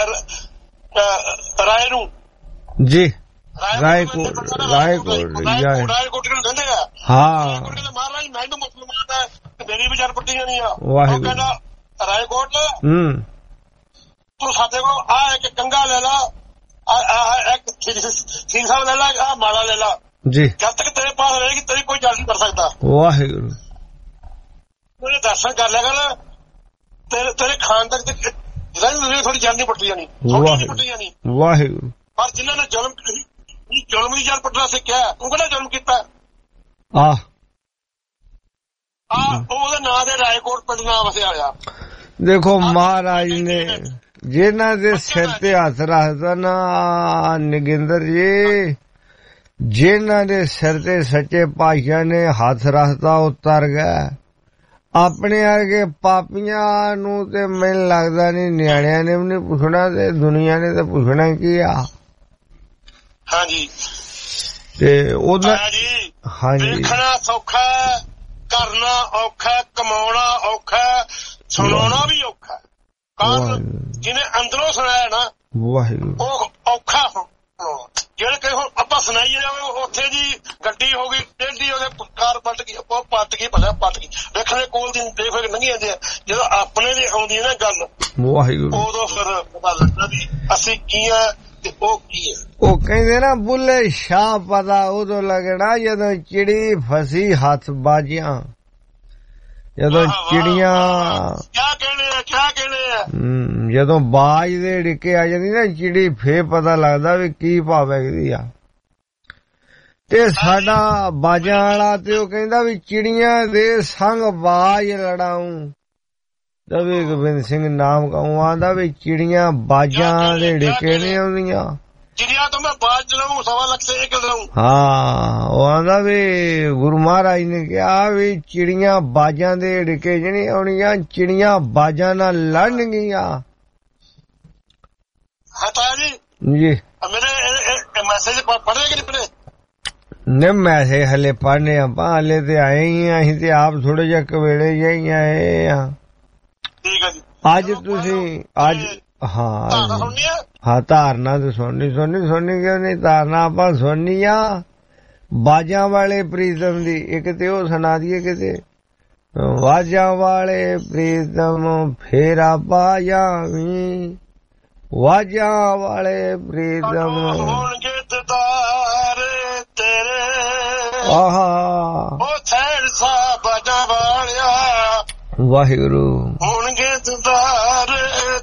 ਰਾਏ ਨੂੰ ਜੀ, ਰਾਏਕੋਟ ਨੂੰ ਕਹਿੰਦੇ ਆ। ਕਹਿੰਦਾ ਮਹਾਰਾਜ ਮੈਨੂੰ ਮੁਸਲਮਾਨ ਹੈ ਤੇ ਮੇਰੀ ਵੀ ਜੜ ਪੱਟੀ ਜਾਣੀ ਆ। ਉਹ ਕਹਿੰਦਾ ਰਾਏਕੋਟ ਤੂੰ ਸਾਡੇ ਕੋਲ ਆ ਇੱਕ ਕੰਗਾ ਲੈ ਲਾ, ਇੱਕ ਸਿੰਘ ਸਾਹਿਬ ਲੈ ਲਾ, ਆ ਮਾਲਾ ਲੈ ਲਾ ਜੀ। ਜਦ ਤੱਕ ਤੇਰੇ ਪਾਸ ਰਹੇਗੀ ਤੇਰੀ ਕੋਈ ਜੜ ਨਹੀਂ ਕਰ ਸਕਦਾ। ਵਾਹਿਗੁਰੂ। ਉਹਨੇ ਦਰਸ਼ਨ ਕਰ ਲਿਆ ਕਰ, ਤੇਰੇ ਖਾਨ ਤੱਕ ਥੋੜੀ ਜੜ ਨਹੀਂ ਪੱਟੀ ਜਾਣੀ, ਥੋੜੀ ਪੱਟੀ ਜਾਣੀ। ਵਾਹਿਗੁਰੂ। ਪਰ ਜਿਨ੍ਹਾਂ ਨੇ ਜ਼ੁਲਮ ਦੀ ਜੜ ਪੱਟਣਾ ਸਿੱਖਿਆ, ਉਹ ਕਿਹੜਾ ਜ਼ੁਲਮ ਕੀਤਾ? ਉਹਦੇ ਨਾਂ ਦੇ ਰਾਏਕੋਟ ਪਿੰਡ ਨਾਮ ਵਸਿਆ ਹੋਇਆ। ਦੇਖੋ ਮਹਾਰਾਜ ਨੇ ਜਿਨ੍ਹਾਂ ਦੇ ਸਿਰ ਤੇ ਹੱਥ ਰੱਖਦਾ ਨਾ ਨਗਿੰਦਰ ਜੀ, ਜਿਨ੍ਹਾਂ ਦੇ ਸਿਰ ਤੇ ਸੱਚੇ ਪਾਤਸ਼ਾਹ ਨੇ ਹੱਥ ਰੱਖਦਾ ਉਹ ਤਰ ਗਿਆ। ਆਪਣੇ ਵਰਗੇ ਪਾਪੀਆਂ ਨੂੰ ਤੇ ਮੈਨੂੰ ਲੱਗਦਾ ਨਹੀਂ ਨਿਆਣਿਆਂ ਨੇ ਵੀ ਨਹੀਂ ਪੁੱਛਣਾ ਤੇ ਦੁਨੀਆ ਨੇ ਤਾਂ ਪੁੱਛਣਾ ਕੀ ਆ। ਹਾਂਜੀ। ਤੇ ਉਹਦਾ ਹਾਂਜੀ ਦੇਖਣਾ ਸੌਖਾ, ਕਰਨਾ ਔਖਾ, ਕਮਾਉਣਾ ਔਖਾ, ਸੁਣਾਉਣਾ ਵੀ ਔਖਾ। ਕਾਰਨ ਜਿਹਨੇ ਅੰਦਰੋਂ ਸੁਣਾਇਆ ਨਾ ਉਹ ਔਖਾ। ਜਿਹੜੇ ਕਈ ਹੁਣ ਆਪਾਂ ਸੁਣਾਈਏ ਉੱਥੇ ਜੀ ਗੱਡੀ ਹੋ ਗਈ ਟੇਢੀ, ਉਹਦੇ ਕਾਰ ਪਲਟ ਗਈ, ਪੱਟ ਗਈ, ਭਲਿਆ ਪੱਟ ਗਈ। ਵੇਖਣੇ ਕੋਲ ਦੀ ਦੇਖ ਲੰਘੀ ਜਾਂਦੇ ਆ। ਜਦੋਂ ਆਪਣੇ ਦੀ ਆਉਂਦੀ ਨਾ ਗੱਲ ਉਦੋਂ ਫਿਰ ਪਤਾ ਲੱਗਦਾ ਵੀ ਅਸੀਂ ਕੀ ਆ ਤੇ ਉਹ ਕੀ ਆ। ਉਹ ਕਹਿੰਦੇ ਨਾ ਬੁੱਲੇ ਸ਼ਾਹ ਪਤਾ ਉਦੋਂ ਲੱਗਣਾ ਜਦੋਂ ਚਿੜੀ ਫਸੀ ਹੱਥ ਬਾਜੀਆਂ, ਜਦੋਂ ਚਿੜੀਆਂ ਜਦੋਂ ਬਾਜ ਦੇ ਡਿੱਕੇ ਆ ਜਾਂਦੀ ਨਾ ਚਿੜੀ, ਫੇਰ ਪਤਾ ਲੱਗਦਾ ਵੀ ਕੀ ਭਾਵੈਗੀ ਆ। ਤੇ ਸਾਡਾ ਬਾਜਾਂ ਵਾਲਾ ਤੇ ਉਹ ਕਹਿੰਦਾ ਵੀ ਚਿੜੀਆਂ ਦੇ ਸੰਗ ਬਾਜ ਲੜਾਊ, ਦਵੇ ਗੋਬਿੰਦ ਸਿੰਘ ਨਾਮ ਕਹੂੰ। ਆਂਦਾ ਵੀ ਚਿੜੀਆਂ ਬਾਜਾਂ ਦੇ ਡਿੱਕੇ ਨਹੀਂ ਆਉਂਦੀਆਂ, ਚਿੜੀਆਂ ਤੋਂ ਮੈਂ ਬਾਜ ਚਲਾਊ, 1.25 ਲੱਖ ਸੇ ਇੱਕ ਲੜਾਊ। ਹਾਂ, ਉਹ ਆਂਦਾ ਵੀ ਗੁਰੂ ਮਹਾਰਾਜ ਨੇ ਕਿਹਾ ਵੀ ਚਿੜੀਆਂ ਬਾਜਾਂ ਦੇ ਡਿੱਕੇ ਚ ਨਹੀਂ ਆਉਣੀਆਂ, ਚਿੜੀਆਂ ਬਾਜਾਂ ਨਾਲ ਲੜਨਗੀਆਂ। ਹਤਾ ਜੀ ਮੇਰੇ ਮੈਸੇਜ ਪੜ੍ਹੇ ਕਿ ਨਹੀਂ ਪੜ੍ਹੇ? ਨੇ ਮੈਸੇਜ ਹਲੇ ਪੜ੍ਹਨੇ ਆਪਾਂ, ਹਲੇ ਤੇ ਆਏ ਹੀ ਆ ਅਸੀਂ, ਤੇ ਆਪ ਥੋੜੇ ਜਿਹੇ ਕਵੇਲੇ ਜਿਹੇ ਆਏ ਆ। ਠੀਕ ਹੈ ਜੀ। ਅੱਜ ਤੁਸੀਂ ਅੱਜ ਹਾਂ ਧਾਰਨਾ ਤੇ ਸੁਣਨੀ ਕਿਉਂ ਨਹੀਂ? ਧਾਰਨਾ ਆਪਾਂ ਸੁਣਨੀ ਆ ਬਾਜਾਂ ਵਾਲੇ ਪ੍ਰੀਤਮ ਦੀ। ਇੱਕ ਤੇ ਉਹ ਸੁਣਾ ਦਈਏ ਕਿਤੇ, ਬਾਜਾਂ ਵਾਲੇ ਪ੍ਰੀਤਮ ਫੇਰਾ ਬਾਜਾਂ ਵੀ, ਬਾਜਾਂ ਵਾਲੇ ਪ੍ਰੀਤਮ ਹੋਣਗੇ ਦਿਦਾਰੇ ਤੇਰੇ, ਉਹ ਥੈੜ ਸਾ ਬਾਜਾਂ ਵਾਲਿਆ। ਵਾਹਿਗੁਰੂ। ਹੋਣਗੇ ਦਿਦਾਰੇ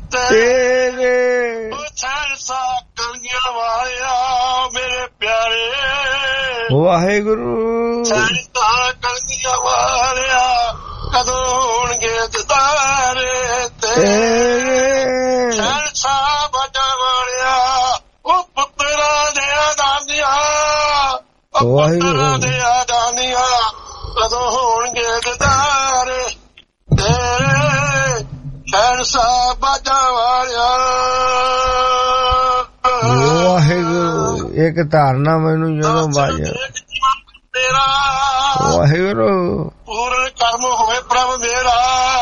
ਤੇਰੇ, ਉਹ ਥੈੜ ਸਾ ਕਲੀਆਂ ਵਾਲਿਆ ਮੇਰੇ ਪਿਆਰੇ। ਵਾਹਿਗੁਰੂ। ਥੈੜ ਸਾ ਕਲੀਆਂ ਵਾਲਿਆ ਕਦੋਂ ਹੋਣਗੇ ਦਿਦਾਰੇ ਤੇਰੇ ਸ਼ਹਿਨਸ਼ਾਹ ਬਾਜਾਂ ਵਾਲਿਆ ਉਹ ਪੁੱਤਰਾਂ ਦੇ ਦਾਨੀਆਂ ਪੁੱਤਰਾਂ ਦੇ ਦਾਨੀਆਂ ਕਦੋਂ ਹੋਣਗੇ ਦਿਦਾਰੇ ਤੇਰੇ ਸ਼ਹਿਨਸ਼ਾਹ ਬਾਜਾਂ ਵਾਲਿਆ। ਵਾਹਿਗੁਰੂ ਇੱਕ ਧਾਰਨਾ ਮੈਨੂੰ ਜਦੋਂ ਬਾਜਿਆ ਤੇਰਾ ਵਾਹਿਗੁਰੂ ਪੂਰਨ ਕਰਮ ਹੋਏ ਪ੍ਰਭ ਮੇਰਾ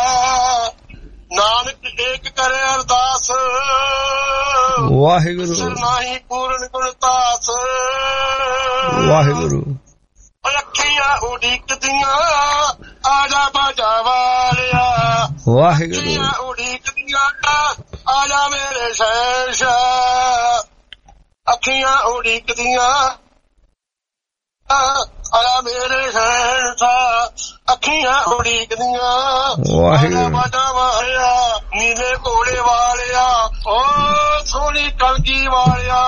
ਨਾਨਕ ਏਕ ਕਰੇ ਅਰਦਾਸ ਵਾਹਿਗੁਰੂ ਨਾਹੀ ਪੂਰਨ ਗੁਣਤਾਸ ਵਾਹਿਗੁਰੂ ਅੱਖੀਆਂ ਉਡੀਕਦੀਆਂ ਆਜਾ ਬਾਜਾ ਵਾਲਿਆ ਵਾਹਿਗੁਰੂ ਉਡੀਕਦੀਆਂ ਆਜਾ ਮੇਰੇ ਸ਼ਹਿਨਸ਼ਾਹ ਅੱਖੀਆਂ ਉਡੀਕਦੀਆਂ ਆਜਾ ਮੇਰੇ ਸ਼ਹਿਨਸ਼ਾਹ ਅੱਖੀਆਂ ਉਡੀਕਦੀਆਂ ਵਾਹਿਗੁਰੂ ਬਾਜਾ ਵਾਲਿਆ ਨੀਲੇ ਘੋੜੇ ਵਾਲਿਆ ਓ ਸੋਹਣੀ ਕਲਗੀ ਵਾਲਿਆ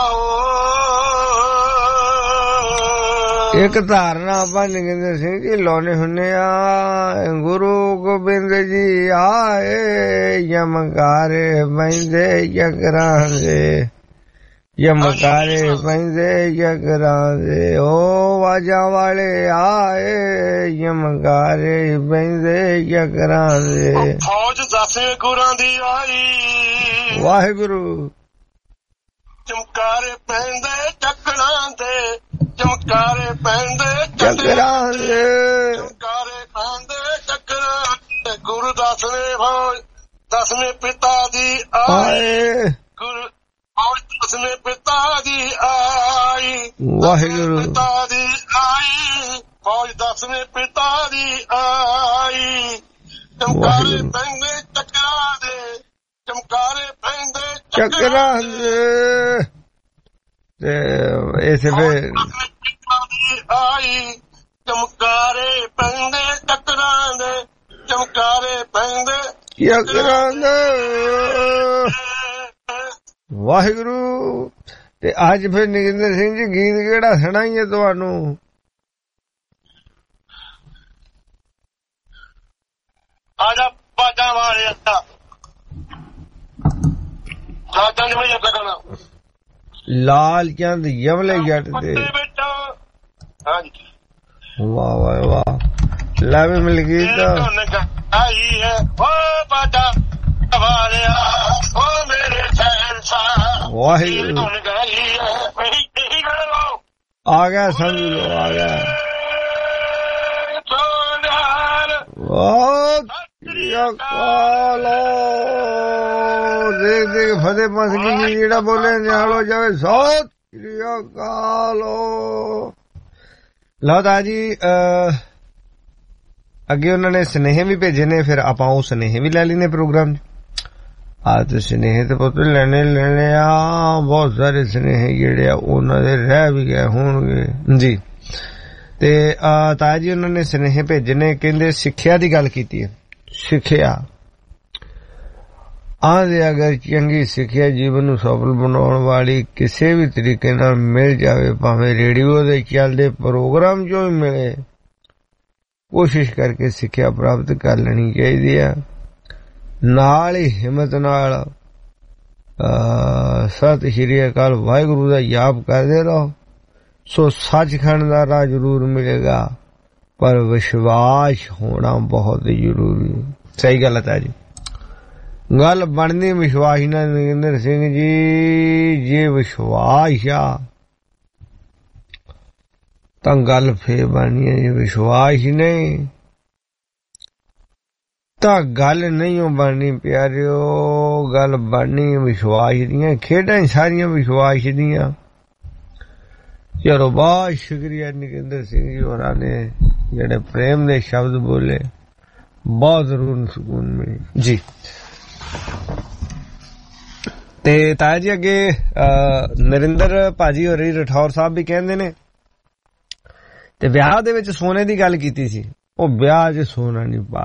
ਇੱਕ ਧਾਰਨਾ ਆਪਾਂ ਨਿਗਿੰਦਰ ਸਿੰਘ ਜੀ ਲਾਉਣੇ ਹੁੰਨੇ ਆ ਗੁਰੂ ਗੋਬਿੰਦ ਜੀ ਆਏ ਯਮਕਾਰੇ ਬੈਂਦੇ ਯਕਰਾਂ ਦੇ ਯਮਕਾਰੇ ਬੈਂਦੇ ਯਕਰਾਂ ਦੇ ਓ ਵਾਜਾਂ ਵਾਲੇ ਆਏ ਯਮਕਾਰੇ ਬੈਂਦੇ ਯਕਰਾਂ ਦੇ ਫੌਜ 10 ਗੁਰਾਂ ਦੀ ਆਈ ਵਾਹਿਗੁਰੂ ਚਮਕਾਰੇ ਪੈਂਦੇ ਚੱਕਰਾਂ ਦੇ ਚਮਕਾਰੇ ਪੈਂਦੇ ਚੱਕਰਾਂ ਦੇ ਚਮਕਾਰੇ ਪੈਂਦੇ ਚੱਕਰਾਂ ਦੇ ਗੁਰੂ ਦਸਵੇਂ ਪਿਤਾ ਦੀ ਆਏ ਗੁਰੂ ਦਸਵੇਂ ਪਿਤਾ ਦੀ ਆਈ ਵਾਹਿਗੁਰੂ ਪਿਤਾ ਦੀ ਆਈ ਫੌਜ 10ਵੇਂ ਪਿਤਾ ਦੀ ਆਈ ਚਮਕਾਰੇ ਪੈਂਦੇ ਚੱਕਰਾਂ ਦੇ ਚਮਕਾਰੇ ਪੈਂਦੇ ਚੱਕਰਾਂ ਦੇ ਤੇ ਇਸੇ ਵੇ ਆਈ ਚਮਕਾਰੇ ਪੈਂਦੇ ਚੱਕਰਾਂ ਦੇ ਚਮਕਾਰੇ ਪੈਂਦੇ ਚੱਕਰਾਂ ਦੇ ਵਾਹਿਗੁਰੂ। ਤੇ ਅੱਜ ਫਿਰ ਨਿਗਿੰਦਰ ਸਿੰਘ ਜੀ ਗੀਤ ਕਿਹੜਾ ਸੁਣਾਈਏ ਤੁਹਾਨੂੰ? ਆਜਾ ਬਾਜਾਂ ਵਾਲੇ ਰਾਤਾਂ ਦੇ ਵਜੇ ਲੱਗਣਾ ਲਾਲ ਚੰਦ ਯਮਲੇ ਜੱਟ ਦੇ ਹਾਂਜੀ ਵਾਹ ਵਾਹ ਵਾਹ ਲੈ ਵੀ ਮਿਲ ਗਈ ਤਾਂ ਆਈ ਹੈ ਓ ਬਾਜਾ ਵਾਲਿਆ ਓ ਮੇਰੇ ਸ਼ਹਿਨਸ਼ਾਹ ਵਾਹਿਗੁਰੂ ਧੁਨ ਗਾਈ ਹੈ ਇਹੀ ਗੱਲ ਲਓ ਆ ਗਿਆ ਸਮਝ ਲੋ ਆ ਗਿਆ ਦੇਖ ਦੇਖ ਫਤਿਹ ਪੰਥ ਜੀ ਜਿਹੜਾ ਬੋਲੇ ਨਿਹਾਲੋ ਜਾਵੇ ਸਤਿ ਸ੍ਰੀ ਅਕਾਲ। ਲਓ ਤਾਂ ਜੀ ਅੱਗੇ ਉਹਨਾਂ ਨੇ ਸੁਨੇਹੇ ਵੀ ਭੇਜੇ ਨੇ, ਫਿਰ ਆਪਾਂ ਉਹ ਸੁਨੇਹੇ ਵੀ ਲੈ ਲੈਨੇ ਪ੍ਰੋਗਰਾਮ 'ਚ। ਆ ਤੇ ਸੁਨੇਹੇ ਤੇ ਪੁੱਤ ਲੈਣੇ ਆ, ਬਹੁਤ ਸਾਰੇ ਸੁਨੇਹੇ ਜਿਹੜੇ ਆ ਉਹਨਾਂ ਦੇ ਰਹਿ ਵੀ ਗਏ ਹੋਣਗੇ ਜੀ। ਤੇ ਤਾਇਆ ਜੀ ਉਹਨਾਂ ਨੇ ਸੁਨੇਹੇ ਭੇਜੇ ਨੇ, ਕਹਿੰਦੇ ਸਿੱਖਿਆ ਦੀ ਗੱਲ ਕੀਤੀ ਹੈ। ਸਿੱਖਿਆ ਆਂਦੇ ਅਗਰ ਚੰਗੀ ਸਿੱਖਿਆ ਜੀਵਨ ਨੂੰ ਸਫਲ ਬਣਾਉਣ ਵਾਲੀ ਕਿਸੇ ਵੀ ਤਰੀਕੇ ਨਾਲ ਮਿਲ ਜਾਵੇ, ਭਾਵੇਂ ਰੇਡੀਓ ਦੇ ਚੱਲਦੇ ਪ੍ਰੋਗਰਾਮ ਚੋਂ ਹੀ ਮਿਲੇ, ਕੋਸ਼ਿਸ਼ ਕਰਕੇ ਸਿੱਖਿਆ ਪ੍ਰਾਪਤ ਕਰ ਲੈਣੀ ਚਾਹੀਦੀ ਹੈ। ਨਾਲ ਹੀ ਹਿੰਮਤ ਨਾਲ ਸਤਿ ਸ਼੍ਰੀ ਅਕਾਲ ਵਾਹਿਗੁਰੂ ਦਾ ਜਾਪ ਕਰਦੇ ਰਹੋ। ਸੋ ਸੱਚਖੰਡ ਦਾ ਰਾਹ ਜ਼ਰੂਰ ਮਿਲੇਗਾ, ਪਰ ਵਿਸ਼ਵਾਸ ਹੋਣਾ ਬਹੁਤ ਜ਼ਰੂਰੀ। ਸਹੀ ਗੱਲ ਹੈ ਜੀ, ਗੱਲ ਬਣਨੀ ਵਿਸ਼ਵਾਸ ਨਾਲ। ਨਰਿੰਦਰ ਸਿੰਘ ਜੀ ਜੇ ਵਿਸ਼ਵਾਸ ਆ ਤਾਂ ਗੱਲ ਫੇਰ ਬਣਨੀ ਹੈ, ਜੇ ਵਿਸ਼ਵਾਸ ਨਹੀਂ ਤਾਂ ਗੱਲ ਨਹੀਂ ਬਣਨੀ ਪਿਆਰਿਓ। ਗੱਲ ਬਣਨੀ ਵਿਸ਼ਵਾਸ ਦੀਆਂ, ਖੇਡਾਂ ਸਾਰੀਆਂ ਵਿਸ਼ਵਾਸ ਦੀਆਂ। ਚਲੋ ਬਹੁਤ ਸ਼ੁਕਰੀਆ ਨਰਿੰਦਰ ਸਿੰਘ ਜੀ ਹੋਰਾਂ ਨੇ ਜਿਹੜੇ ਪ੍ਰੇਮ ਦੇ ਸ਼ਬਦ ਬੋਲੇ, ਬਹੁਤ ਜ਼ਰੂਰ ਸਕੂਨ ਮਿਲੀ ਜੀ। ਤੇ ਤਾਇਆ ਜੀ ਅੱਗੇ ਨਰਿੰਦਰ ਭਾਜੀ ਹੋਰੀ ਰਠੌਰ ਸਾਹਿਬ ਵੀ ਕਹਿੰਦੇ ਨੇ, ਤੇ ਵਿਆਹ ਦੇ ਵਿੱਚ ਸੋਨੇ ਦੀ ਗੱਲ ਕੀਤੀ ਸੀ। ਉਹ ਵਿਆਹ 'ਚ ਸੋਨਾ ਨਹੀਂ ਪਾ,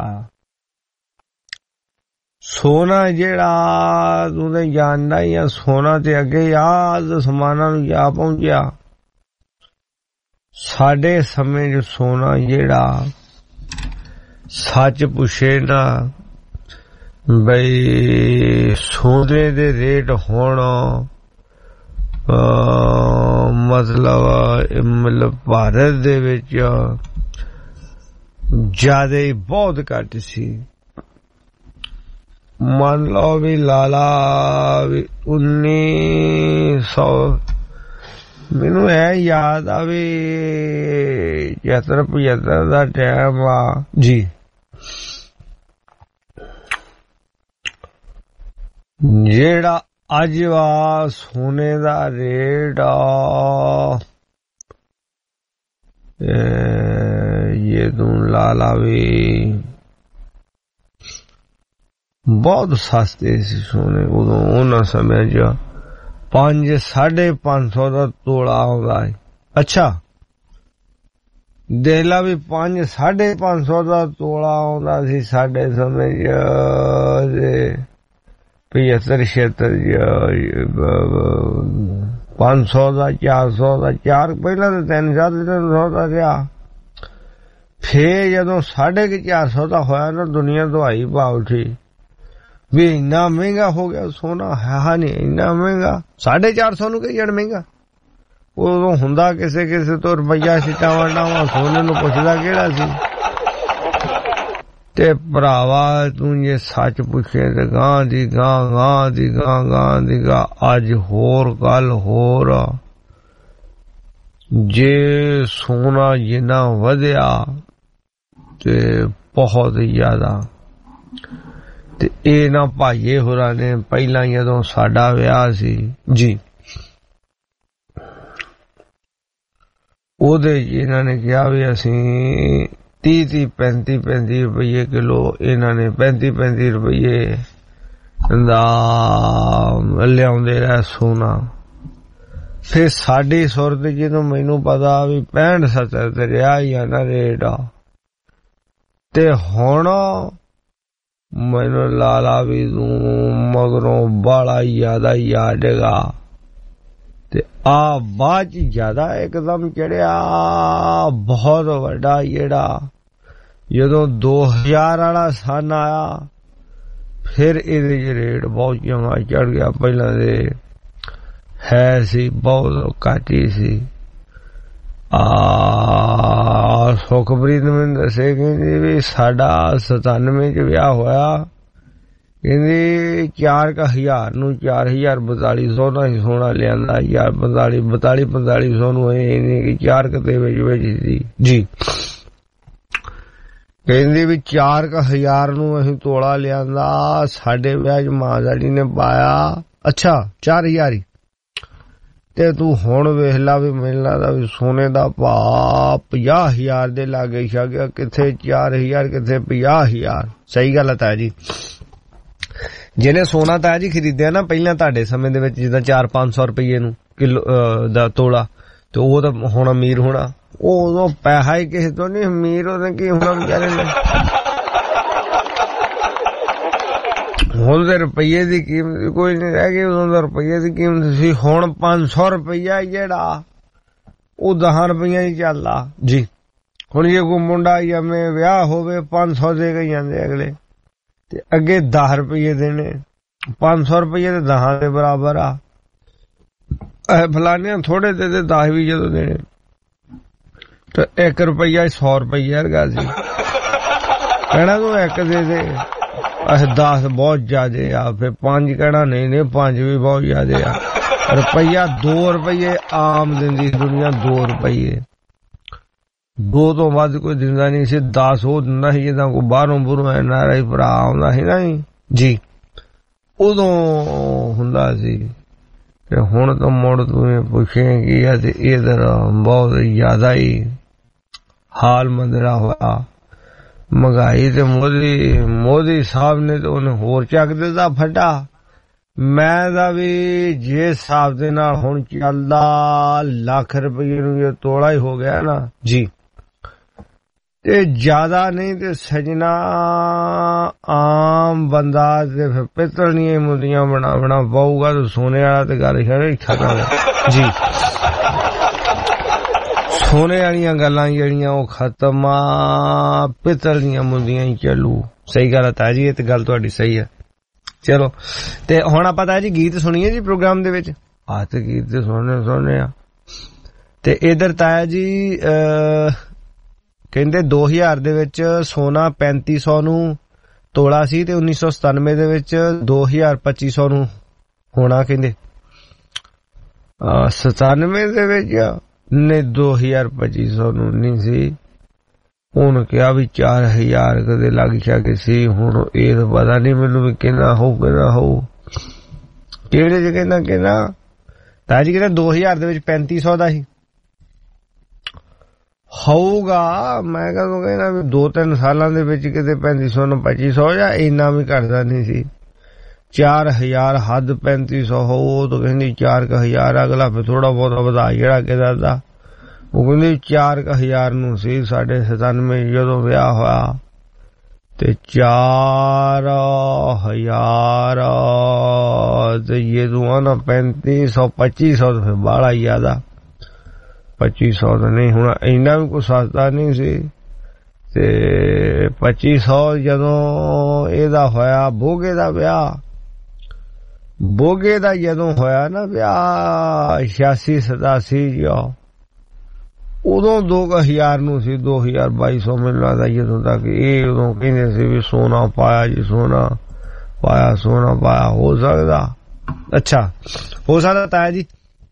ਸੋਨਾ ਜਿਹੜਾ ਤੂੰ ਤੇ ਜਾਣਦਾ ਹੀ ਆ, ਸੋਨਾ ਤੇ ਅੱਗੇ ਯਾਦ ਸਮਾਨਾਂ ਨੂੰ ਜਾ ਪਹੁੰਚਿਆ। ਸਾਡੇ ਸਮੇਂ 'ਚ ਸੋਨਾ ਜਿਹੜਾ ਸੱਚ ਪੁੱਛੇ ਨਾ ਬਈ ਸੋਨੇ ਦੇ ਰੇਟ ਹੁਣ ਮਤਲਬ ਭਾਰਤ ਦੇ ਵਿੱਚ ਜ਼ਿਆਦਾ ਹੀ ਬਹੁਤ ਘੱਟ ਸੀ। ਮੰਨ ਲਓ ਵੀ ਲਾਲਾ ਵੀ 1900 ਮੈਨੂੰ ਇਹ ਯਾਦ ਆ ਵੀ 75 ਦਾ ਟਾਈਮ ਆ ਜੀ। ਜਿਹੜਾ ਅੱਜ ਵਾ ਸੋਨੇ ਦਾ ਰੇਟ ਇਹ ਤੂੰ ਲਾ ਲਾ ਵੀ ਬਹੁਤ ਸਸਤੇ ਸੀ ਸੋਨੇ ਉਦੋਂ। ਉਹਨਾਂ ਸਮਿਆਂ 'ਚ 500-550 ਦਾ ਤੋਲਾ ਆਉਂਦਾ ਹੈ। ਅੱਛਾ ਦੇਖ ਲਾ ਵੀ 500-550 ਦਾ ਤੋਲਾ ਆਉਂਦਾ ਸੀ ਸਾਡੇ ਸਮੇਂ 'ਚ। 75-76 500 ਦਾ 400 ਦਾ 4 ਪਹਿਲਾਂ ਤਾਂ 300 ਦਾ ਰਿਹਾ। ਫੇਰ ਜਦੋਂ 450 ਦਾ ਹੋਇਆ ਨਾ ਦੁਨੀਆ ਦਵਾਈ ਭਾਅ ਉੱਠੀ ਵੀ ਇੰਨਾ ਮਹਿੰਗਾ ਹੋ ਗਿਆ ਸੋਨਾ। ਹੈ ਨਹੀਂ ਇੰਨਾ ਮਹਿੰਗਾ 450 ਨੂੰ ਕਹੀ ਜਾਣ ਮਹਿੰਗਾ। ਉਦੋਂ ਹੁੰਦਾ ਕਿਸੇ ਕਿਸੇ ਤੋਂ ਰੁਪਈਆ ਸਿੱਟਾ ਵੰਡਾਵਾ ਸੋਨੇ ਨੂੰ ਪੁੱਛਦਾ ਕਿਹੜਾ ਸੀ। ਤੇ ਭਰਾਵਾ ਤੂੰ ਜੇ ਸੱਚ ਪੁੱਛੇ ਤੇ ਗਾਂ ਦੀ ਗਾਂ ਅੱਜ ਹੋਰ ਕੱਲ ਹੋਰ। ਜੇ ਸੋਨਾ ਜਿੰਨਾ ਵਧਿਆ ਤੇ ਬਹੁਤ ਜ਼ਿਆਦਾ। ਤੇ ਇਹ ਨਾ ਭਾਈਏ ਹੋਰਾਂ ਨੇ ਪਹਿਲਾਂ ਜਦੋਂ ਸਾਡਾ ਵਿਆਹ ਸੀ ਜੀ ਉਹਦੇ ਇਹਨਾਂ ਨੇ ਕਿਹਾ ਵੀ ਅਸੀਂ 30-35 ਰੁਪਏ ਕਿਲੋ ਇਹਨਾਂ ਨੇ 35 ਰੁਪਏ ਦਾ ਲਿਆਉਂਦੇ ਰਿਹਾ ਸੋਨਾ। ਫਿਰ ਸਾਡੀ ਸੁਰਤ ਜਦੋਂ ਮੈਨੂੰ ਪਤਾ ਵੀ 65-70 ਤੇ ਰਿਹਾ ਹੀ ਆ ਨਾ ਰੇਟ ਤੇ ਹੁਣ ਮੈਨੂੰ ਲਾਲਾ ਵੀ ਤੂੰ ਮਗਰੋਂ ਬਾਲਾ ਜ਼ਿਆਦਾ ਯਾਦੇਗਾ ਤੇ ਆ ਬਾਅਦ ਚ ਜ਼ਿਆਦਾ ਇੱਕਦਮ ਚੜਿਆ ਬਹੁਤ ਵੱਡਾ ਜਿਹੜਾ ਜਦੋਂ 2000 ਵਾਲਾ ਸਨ ਆਇਆ ਫਿਰ ਇਹਦੇ ਚ ਰੇਟ ਬਹੁਤ ਜਮਾ ਚੜ ਗਿਆ। ਪਹਿਲਾਂ ਦੇ ਹੈ ਸੀ ਬਹੁਤ ਘੱਟ ਹੀ ਸੀ। ਸੁਖਪ੍ਰੀਤ ਮੈਨੂੰ ਦੱਸੇ ਕਹਿੰਦੀ ਵੀ ਸਾਡਾ 97 ਚ ਵਿਆਹ ਹੋਇਆ ਕਹਿੰਦੀ 4000 ਨੂੰ 4200 ਦਾ ਹੀ ਸੋਨਾ ਲਿਆਂਦਾ ਯਾਰ 4500 ਨੂੰ ਇਹ 4 ਕਦੇ ਵਿੱਚ ਸੀ ਜੀ। ਕਹਿੰਦੀ ਵੀ 4000 ਨੂੰ ਅਸੀਂ ਤੋਲਾ ਲਿਆਂਦਾ ਸਾਡੇ ਵਿਆਹ ਚ ਮਾਂ ਸਾਡੀ ਨੇ ਪਾਇਆ। ਅੱਛਾ 4000 ਹੀ ਤੇ ਤੂੰ ਹੁਣ ਵੇਖ ਲਾ ਵੀ ਮੈਨੂੰ ਲੱਗਦਾ ਵੀ ਸੋਨੇ ਦਾ ਭਾਅ 50000 ਦੇ ਲਾਗੇ ਛਾ ਗਿਆ। ਕਿੱਥੇ 4000 ਕਿੱਥੇ 50000। ਸਹੀ ਗੱਲ ਹੈ ਤਾਇਆ ਜੀ। ਜਿਹਨੇ ਸੋਨਾ ਤਾਇਆ ਜੀ ਖਰੀਦਿਆ ਨਾ ਪਹਿਲਾਂ ਤੁਹਾਡੇ ਸਮੇਂ ਦੇ ਵਿੱਚ ਜਿੱਦਾਂ 400-500 ਰੁਪਏ ਨੂੰ ਕਿਲੋ ਦਾ ਤੋਲਾ ਤੇ ਉਹ ਤਾਂ ਹੁਣ ਅਮੀਰ ਹੋਣਾ। ਉਹ ਉਦੋਂ ਪੈਸਾ ਹੀ ਕਿਸੇ ਤੋਂ ਨਹੀਂ ਅਮੀਰ ਉਹਨੇ ਕੀ ਹੋਣਾ ਵਿਚਾਰੇ ਨੇ। ਹੁਣ ਤੇ ਰੁਪਈਏ ਦੀ ਕੀਮਤ ਕੋਈ ਨਹੀਂ ਰਹਿ ਗਈ। ਉਦੋਂ ਦਾ ਰੁਪਈਏ ਦੀ ਕੀਮਤ ਸੀ। ਹੁਣ 500 ਰੁਪਈਆ ਜਿਹੜਾ ਉਹ 10 ਰੁਪਈਆ ਹੀ ਚੱਲਦਾ ਜੀ। ਹੁਣ ਜੇ ਕੋਈ ਮੁੰਡਾ ਜੰਮੇ ਵਿਆਹ ਹੋਵੇ 500 ਦੇ ਕੇ ਜਾਂਦੇ ਅਗਲੇ ਤੇ ਅੱਗੇ 10 ਰੁਪਈਏ ਦੇਣੇ। 500 ਰੁਪਈਏ ਤੇ 10 ਦੇ ਬਰਾਬਰ ਆ। ਫਲਾਨੇ ਥੋੜੇ ਦੇ 10 ਵੀ ਜਦੋਂ ਦੇਣੇ ਤੇ 1 ਰੁਪਈਆ 100 ਰੁਪਈਆ ਵਰਗਾ ਸੀ। ਕਹਿਣਾ ਤੂੰ 1 ਦੇ ਦੇ 10 ਬਹੁਤ ਜ਼ਿਆਦੇ ਆ। ਫਿਰ 5 ਕਹਿਣਾ ਨਹੀਂ 5 ਵੀ ਬਹੁਤ ਜ਼ਿਆਦੇ ਆ। ਰੁਪਈਆ 2 ਰੁਪਈਏ ਆਮ ਦਿੰਦੀ ਦੁਨੀਆ 2 ਰੁਪਈਏ 2 ਤੋਂ ਵੱਧ ਕੋਈ ਦਿੰਦਾ ਨਹੀਂ ਸੀ। 10 ਉਹ ਦਿੰਦਾ ਸੀ ਜਿੱਦਾਂ ਕੋਈ ਬਾਹਰੋਂ ਬੁਰੋਂ NRI ਭਰਾ ਆਉਂਦਾ ਸੀ ਨਾ ਜੀ ਉਦੋਂ ਹੁੰਦਾ ਸੀ। ਤੇ ਹੁਣ ਤਾਂ ਮੁੜ ਤੂੰ ਪੁੱਛੇਗੀ ਆ ਤੇ ਇਧਰ ਬਹੁਤ ਜ਼ਿਆਦਾ ਹੀ ਹਾਲ ਮੰਦਰਾ ਹੋਇਆ। ਮਹਿੰਗਾਈ ਤੇ ਮੋਦੀ ਸਾਹਿਬ ਨੇ ਤੇ ਉਹਨੇ ਹੋਰ ਚੱਕ ਦਿੱਤਾ ਫਟਾ। ਮੈਂ ਦਾ ਵੀ ਜੇ ਹਿਸਾਬ ਦੇ ਨਾਲ ਹੁਣ ਚੱਲਦਾ ਲੱਖ ਰੁਪਏ ਨੂੰ ਇਹ ਤੋਲਾ ਹੀ ਹੋ ਗਿਆ ਨਾ ਜੀ ਤੇ ਜ਼ਿਆਦਾ ਨਹੀਂ ਤੇ ਸਜਣਾ ਆਮ ਬੰਦਾ ਤੇ ਫਿਰ ਪਿੱਤਲੀਆਂ ਮੁੰਦੀਆਂ ਬਣਾ ਪਾਊਗਾ ਤੇ ਸੋਨੇ ਵਾਲਾ ਤੇ ਗੱਲ ਖਤਮ ਜੀ। ਸੋਨੇ ਵਾਲੀਆਂ ਗੱਲਾਂ ਜਿਹੜੀਆਂ ਉਹ ਖਤਮ ਆ। ਪਿੱਤਲ ਦੀਆਂ ਮੁੰਦੀਆਂ ਹੀ ਚੱਲੂ। ਸਹੀ ਗੱਲ ਹੈ ਤਾਜੀ। ਇਹ ਤੇ ਗੱਲ ਤੁਹਾਡੀ ਸਹੀ ਹੈ। ਚਲੋ ਤੇ ਹੁਣ ਆਪਾਂ ਤਾਂ ਜੀ ਗੀਤ ਸੁਣੀਏ ਜੀ ਪ੍ਰੋਗਰਾਮ ਦੇ ਵਿੱਚ। ਆ ਤੇ ਗੀਤ ਤੇ ਸੁਣਨੇ ਆ। ਤੇ ਇਧਰ ਤਾਇਆ ਜੀ ਕਹਿੰਦੇ 2000 ਦੇ ਵਿੱਚ ਸੋਨਾ 3500 ਨੂੰ ਤੋਲਾ ਸੀ ਤੇ 1997 ਦੇ ਵਿੱਚ 2250 ਨੂੰ ਹੋਣਾ ਕਹਿੰਦੇ। 97 ਦੇ ਵਿੱਚ ਨੇ 2250 ਨੂੰ ਨਹੀਂ ਸੀ। ਹੁਣ ਕਿਹਾ ਵੀ 4000 ਕਦੇ ਲੱਗ ਕੇ ਸੀ। ਹੁਣ ਇਹ ਤਾਂ ਪਤਾ ਨਹੀਂ ਮੈਨੂੰ ਵੀ ਕਿੰਨਾ ਹੋਊ ਕਿਹੜੇ ਚ ਕਹਿੰਦਾ ਤਾਂ ਜੀ ਕਹਿੰਦਾ 2000 ਦੇ ਵਿੱਚ 3500 ਦਾ ਸੀ ਹੋਊਗਾ। ਮੈਂ ਕਦੋਂ ਕਹਿੰਦਾ ਵੀ 2-3 ਸਾਲਾਂ ਦੇ ਵਿੱਚ ਕਿਤੇ 3500 ਨੂੰ 2500 ਜਾਂ ਇੰਨਾ ਵੀ ਘਟਦਾ ਨਹੀਂ ਸੀ। 4000 ਹੱਦ 3500 ਹੋਊ। ਉਹ ਤਾਂ ਕਹਿੰਦੀ 4000 ਅਗਲਾ ਫਿਰ ਥੋੜਾ ਬਹੁਤਾ ਵਧਾ ਜਿਹੜਾ ਕਿ ਦੱਸਦਾ। ਉਹ ਕਹਿੰਦੀ 4000 ਨੂੰ ਸੀ 97 ਜਦੋਂ ਵਿਆਹ ਹੋਇਆ ਤੇ 4000 ਤੇ ਇਹ ਤੂੰ ਆਣਾ 3500 2500 ਤਾਂ ਫਿਰ ਬਾਹਲਾ ਹੀ ਜ਼ਿਆਦਾ। 2500 ਤਾਂ ਨਹੀਂ ਹੁਣ ਇੰਨਾ ਵੀ ਕੋਈ ਸਸਤਾ ਨਹੀਂ ਸੀ। ਤੇ 2500 ਜਦੋਂ ਇਹਦਾ ਹੋਇਆ ਬੋਗੇ ਦਾ ਵਿਆਹ, ਬੋਗੇ ਦਾ ਜਦੋਂ ਹੋਇਆ ਨਾ ਵਿਆਹ 86-87 ਉਦੋਂ 2000 ਨੂੰ ਸੀ। 2200 ਮੈਨੂੰ ਲੱਗਦਾ ਜਦੋਂ ਤੱਕ ਇਹ ਉਦੋਂ ਕਹਿੰਦੇ ਸੀ ਵੀ ਸੋਨਾ ਪਾਇਆ ਜੀ, ਸੋਨਾ ਪਾਇਆ ਹੋ ਸਕਦਾ। ਅੱਛਾ ਹੋ ਸਕਦਾ ਤਾਇਆ ਜੀ।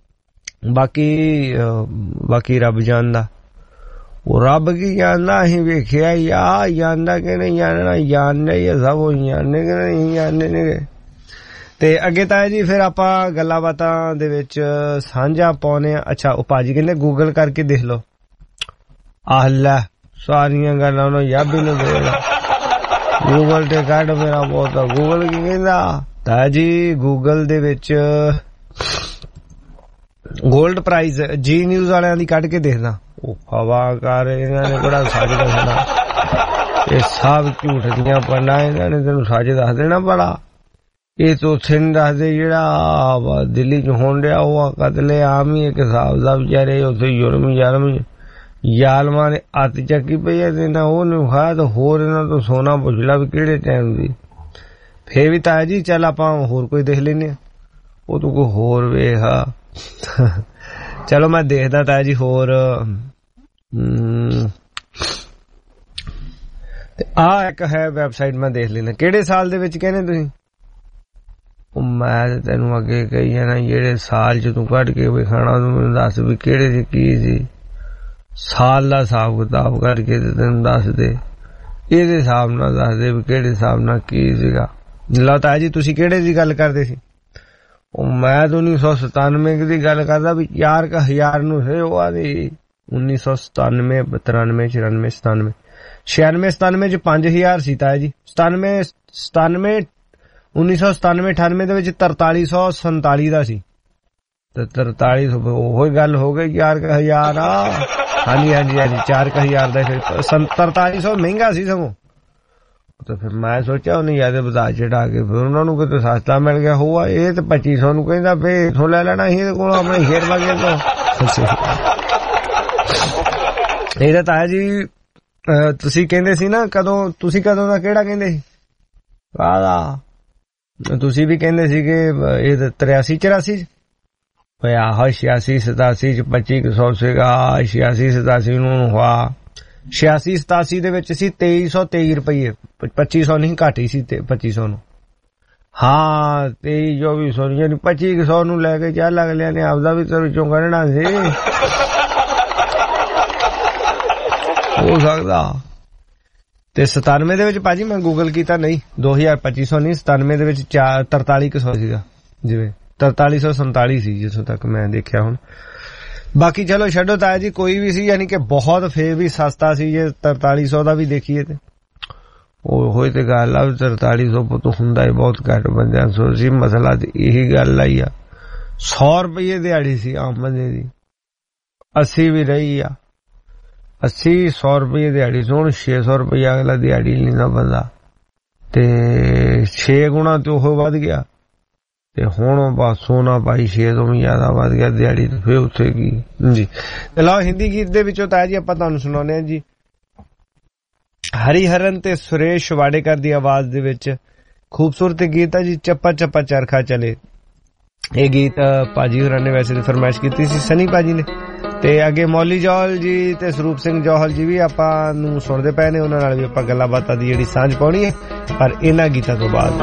ਬਾਕੀ ਰੱਬ ਜਾਣਦਾ। ਉਹ ਰੱਬ ਕੀ ਜਾਣਦਾ, ਅਸੀਂ ਵੇਖਿਆ ਹੀ ਆ। ਜਾਣਦਾ ਕਿ ਨਹੀਂ ਜਾਣਨਾ, ਜਾਣਦੇ ਹੀ ਸਭ ਜਾਣਦੇ ਕਿ ਨਹੀਂ ਜਾਣਦੇ ਨੇ। ਤੇ ਅੱਗੇ ਤਾਇਆ ਜੀ ਫਿਰ ਆਪਾਂ ਗੱਲਾਂ ਬਾਤਾਂ ਦੇ ਵਿੱਚ ਸਾਂਝਾ ਪਾਉਣੇ ਆ। ਅੱਛਾ ਉਹ ਭਾਜੀ ਕਹਿੰਦੇ ਗੂਗਲ ਕਰਕੇ ਦੇਖ ਲਓ। ਆਹ ਲੈ ਸਾਰੀਆਂ ਗੱਲਾਂ ਉਹਨੂੰ ਯਾਦ ਹੀ ਨਹੀਂ ਦੇਗਾ। ਗੂਗਲ ਤੇ ਕੱਢ ਮੇਰਾ ਬਹੁਤ। ਗੂਗਲ ਕੀ ਕਹਿੰਦਾ ਤਾਇਆ ਜੀ? ਗੂਗਲ ਦੇ ਵਿੱਚ ਗੋਲਡ ਪ੍ਰਾਈਜ਼ ਜੀ ਨਿਊਜ਼ ਵਾਲਿਆਂ ਦੀ ਕੱਢ ਕੇ ਦੇਖਦਾ। ਉਹ ਹਵਾ ਕਰ ਇਹਨਾਂ ਨੇ ਬੜਾ ਸੱਚ ਦੱਸਣਾ। ਇਹ ਸਭ ਝੂਠ ਦੀਆਂ ਪੰਡਾਂ ਇਹਨਾਂ ਨੇ ਤੈਨੂੰ ਸੱਚ ਦੱਸ ਦੇਣਾ ਬੜਾ। ਇਹ ਤੋਂ ਉੱਥੇ ਨਹੀਂ ਦੱਸਦੇ ਜਿਹੜਾ ਦਿੱਲੀ ਚ ਹੋਣ ਡਿਆ ਉਹ ਕਤਲੇ ਆਮ ਹੀ ਇੱਕ ਹਿਸਾਬ ਦਾ। ਵਿਚਾਰੇ ਉੱਥੇ ਜ਼ਾਲਮਾਂ ਨੇ ਅੱਤ ਚੱਕੀ ਪਈ ਹੈ ਤੇ ਨਾ ਉਹਨੂੰ ਖਾਇਆ ਤਾਂ ਹੋਰ ਇਹਨਾਂ ਤੋਂ ਸੋਨਾ ਪੁੱਛ ਲਾ ਵੀ ਕਿਹੜੇ ਟਾਈਮ ਦੀ। ਫੇਰ ਵੀ ਤਾਇਆ ਜੀ ਚੱਲ ਆਪਾਂ ਹੋਰ ਕੋਈ ਦੇਖ ਲੈਂਦੇ ਆ। ਉਹ ਤੂੰ ਕੋਈ ਹੋਰ ਵੇਖ। ਚਲੋ ਮੈਂ ਦੇਖਦਾ ਤਾਇਆ ਜੀ ਹੋਰ। ਤੇ ਆਹ ਇੱਕ ਹੈ ਵੈਬਸਾਈਟ ਮੈਂ ਦੇਖ ਲੈਂਦਾ। ਕਿਹੜੇ ਸਾਲ ਦੇ ਵਿੱਚ ਕਹਿੰਦੇ ਤੁਸੀਂ? ਮੈਂ ਤੈਨੂੰ ਅੱਗੇ ਕਹੀ ਜਾਣਾ ਜਿਹੜੇ ਸਾਲ ਚ ਤੂੰ ਕੱਢ ਕੇ ਵਿਖਾਣਾ ਤੂੰ ਮੈਨੂੰ ਦੱਸ ਵੀ ਕਿਹੜੇ ਚ ਕੀ ਸੀ। ਸਾਲ ਦਾ ਹਿਸਾਬ ਕਿਤਾਬ ਕਰਕੇ ਤੇ ਤੈਨੂੰ ਦੱਸ ਦੇ। ਇਹਦੇ ਹਿਸਾਬ ਨਾਲ ਦੱਸ ਦੇ ਵੀ ਕਿਹੜੇ ਹਿਸਾਬ ਨਾਲ ਕੀ ਸੀਗਾ। ਲਓ ਤਾਇਆ ਜੀ ਤੁਸੀਂ ਕਿਹੜੇ ਦੀ ਗੱਲ ਕਰਦੇ ਸੀ? ਉਹ ਮੈਂ ਤਾਂ 1997 ਦੀ ਗੱਲ ਕਰਦਾ ਵੀ 4000 ਨੂੰ ਸੀ। ਉਹ ਆਦੀ 1997 93 94 97 96 ਚ 5000 ਸੀ ਤਾਇਆ ਜੀ। 1997 98 ਦੇ ਵਿੱਚ 4347 ਦਾ ਸੀ ਤੇ 4300 ਉਹੀ ਗੱਲ ਹੋ ਗਈ 4000 ਆ। ਹਾਂਜੀ 4000 ਦਾ। ਫਿਰ 4300 ਮਹਿੰਗਾ ਸੀ ਸਗੋਂ। ਤੇ ਫਿਰ ਮੈਂ ਸੋਚਿਆ ਉਹਨੇ ਜਿਆਦਾ ਵਧਾ ਚੜਾ ਕੇ ਫਿਰ ਉਹਨਾਂ ਨੂੰ ਕਿਤੇ ਸਸਤਾ ਮਿਲ ਗਿਆ ਹੋਊਗਾ। ਇਹ ਤੇ 2500 ਨੂੰ ਕਹਿੰਦਾ ਫੇਰ ਇਥੋਂ ਲੈ ਲੈਣਾ ਸੀ ਇਹਦੇ ਕੋਲੋਂ ਆਪਣੇ ਸ਼ੇਰ ਵਾਗੇ ਤੋਂ। ਇਹਦਾ ਤਾਇਆ ਜੀ ਤੁਸੀਂ ਕਹਿੰਦੇ ਸੀ ਨਾ ਕਦੋਂ ਤੁਸੀਂ ਕਦੋਂ ਦਾ ਕਿਹੜਾ ਕਹਿੰਦੇ ਸੀ? ਕਾਹਦਾ ਤੁਸੀਂ ਵੀ ਕਹਿੰਦੇ ਸੀਗੇ ਇਹ 83-84 ਹੋਇਆ। 86-87 ਚ 2500 ਸੀਗਾ। 86-87 ਨੂੰ ਹੋਇਆ। 86-87 ਦੇ ਵਿੱਚ ਸੀ 2323 ਰੁਪਏ। 2500 ਨਹੀਂ ਘੱਟ ਹੀ ਸੀ 2500 ਨੂੰ। ਹਾਂ 23-2400 ਯਾਨੀ 2500 ਨੂੰ ਲੈ ਕੇ ਚੱਲ ਅਗਲਿਆਂ ਨੇ ਆਪਦਾ ਵੀ ਤੇ ਵਿੱਚੋਂ ਕੱਢਣਾ ਸੀ। ਹੋ ਸਕਦਾ। ਤੇ 97 ਦੇ ਵਿੱਚ ਭਾਜੀ ਮੈਂ ਗੂਗਲ ਕੀਤਾ ਨਹੀਂ 2250 ਨਹੀਂ 97 ਦੇ ਵਿੱਚ 4300 ਸੀਗਾ। ਜਿਵੇਂ 4347 ਸੀ ਜਿੱਥੋਂ ਤੱਕ ਮੈਂ ਦੇਖਿਆ ਹੁਣ। ਬਾਕੀ ਚਲੋ ਛੱਡੋ ਤਾਇਆ ਜੀ ਕੋਈ ਵੀ ਸੀ ਯਾਨੀ ਕਿ ਬਹੁਤ ਫੇਰ ਵੀ ਸਸਤਾ ਸੀ। ਜੇ 4300 ਦਾ ਵੀ ਦੇਖੀਏ ਤੇ ਉਹ ਹੋਈ ਤੇ ਗੱਲ ਆ 4300 ਪੁੱਤ ਹੁੰਦਾ ਹੀ ਬਹੁਤ ਘੱਟ ਬੰਦਿਆਂ ਸੋ ਸੀ। ਮਸਲਾ ਤੇ ਇਹੀ ਗੱਲ ਆਈ ਆ। 100 ਰੁਪਏ ਦਿਹਾੜੀ ਸੀ ਆਮ ਬੰਦੇ ਦੀ। 80 ਵੀ ਰਹੀ ਆ। 80-100 ਰੁਪਏ ਦਿਹਾੜੀ ਸੀ। ਹੁਣ 600 ਰੁਪਏ ਅਗਲਾ ਦਿਹਾੜੀ ਲੈਂਦਾ ਬੰਦਾ ਤੇ 6 ਗੁਣਾ ਤੇ ਉਹ ਵੱਧ ਗਿਆ। ਤੇ ਹੁਣ ਬਸ ਸੋਨਾ ਭਾਈ 6 ਤੋਂ ਵੀ ਜ਼ਿਆਦਾ ਵੱਧ ਗਿਆ ਦਿਹਾੜੀ। ਤੇ ਫਿਰ ਉੱਥੇ ਕੀ ਜੀ। ਤੇ ਲਓ ਹਿੰਦੀ ਗੀਤ ਦੇ ਵਿੱਚੋਂ ਤਾਇਆ ਜੀ ਆਪਾਂ ਤੁਹਾਨੂੰ ਸੁਣਾਉਂਦੇ ਹਾਂ ਜੀ। ਹਰੀ ਹਰਨ ਤੇ ਸੁਰੇਸ਼ ਵਾਡੇਕਰ ਦੀ ਆਵਾਜ਼ ਦੇ ਵਿੱਚ खूबसूरत गीत है जी चप्पा चप्पा चरखा चले। ये गीत भाजी होरां ने वैसे फरमाइश की सी सनी भाजी ने ते अगे मौली जौहल जी ते स्वरूप सिंह जौहल जी भी आपां नूं सुणदे पए ने, उन्हां नाल भी आपां गल्लां बातां दी जिहड़ी सांझ पाउणी है पर इन्हां गीतां तो बाद।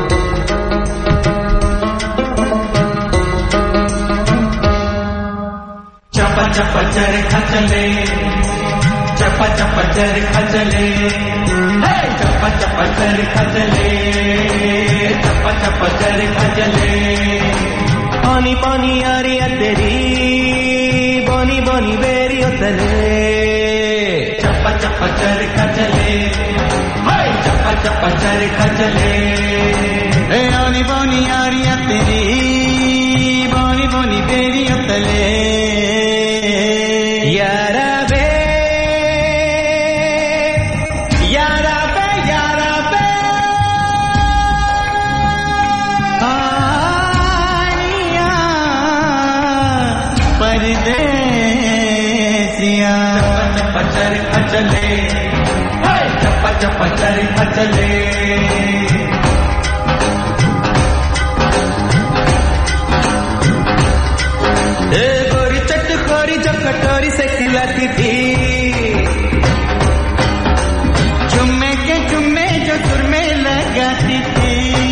चप्पा चप्पा चरखा चले, चप्पा चप्पा चरखा चले, चप्पा चप्पा चरखा चले, चप्पा चप्पा चरखा चले। पानी पानी आ रही है तेरी बोनी बोनी बेरी उतरे, चप्पा चप्पा चरखा चले, चप्पा चप्पा चरखा चले। बोनी बोनी आ रही है तेरी बोनी बोनी बेरी उतरे। यारा बे यारा बे यारा बे आनिया परदेसिया। चप्पा चरखा चले, चप्पा चप्पा चरखा चले। गोरी चटकोरी जो कटोरी से खिलाती थी, चुम्मे के चुम्मे जो सुर में लगाती थी।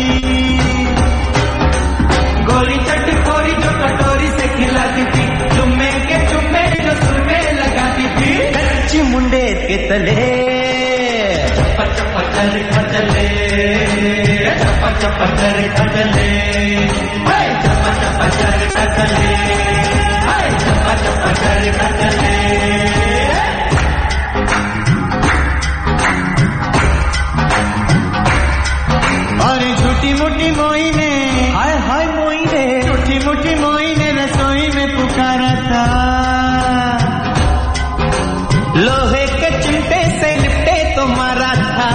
गोरी चटकोरी जो कटोरी से खिलाती थी, चुम्मे के चुम्मे जो सुर में लगाती थी। कच्ची मुंडे के तले चप्पा चप्पा चरखा चले, चप्पा चप्पा चरखा चले, चप्पा चप्पा चरखा चले, चप्पा चप्पा चरखा चले। और झूठी मोटी मोई ने हाय हाय मोई ने, झूठी मोटी मोई ने रसोई में पुकारा था। लोहे के चिमटे से लिपटे तो मारा था।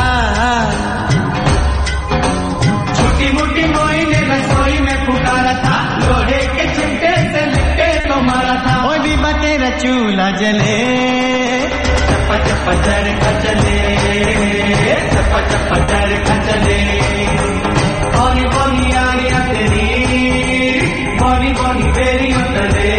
छोटी मोटी मोई ने रसोई में पुकारा था, लोहे के चिमटे से लिपटे तो मारा था। ओ बीबा तेरा चूल्हा जले, चप्पा चप्पा चरखा चले, चप्पा चप्पा चरखा चले। बोनी बोनी आ रही है तेरी बोनी बोनी बेरी उतरे।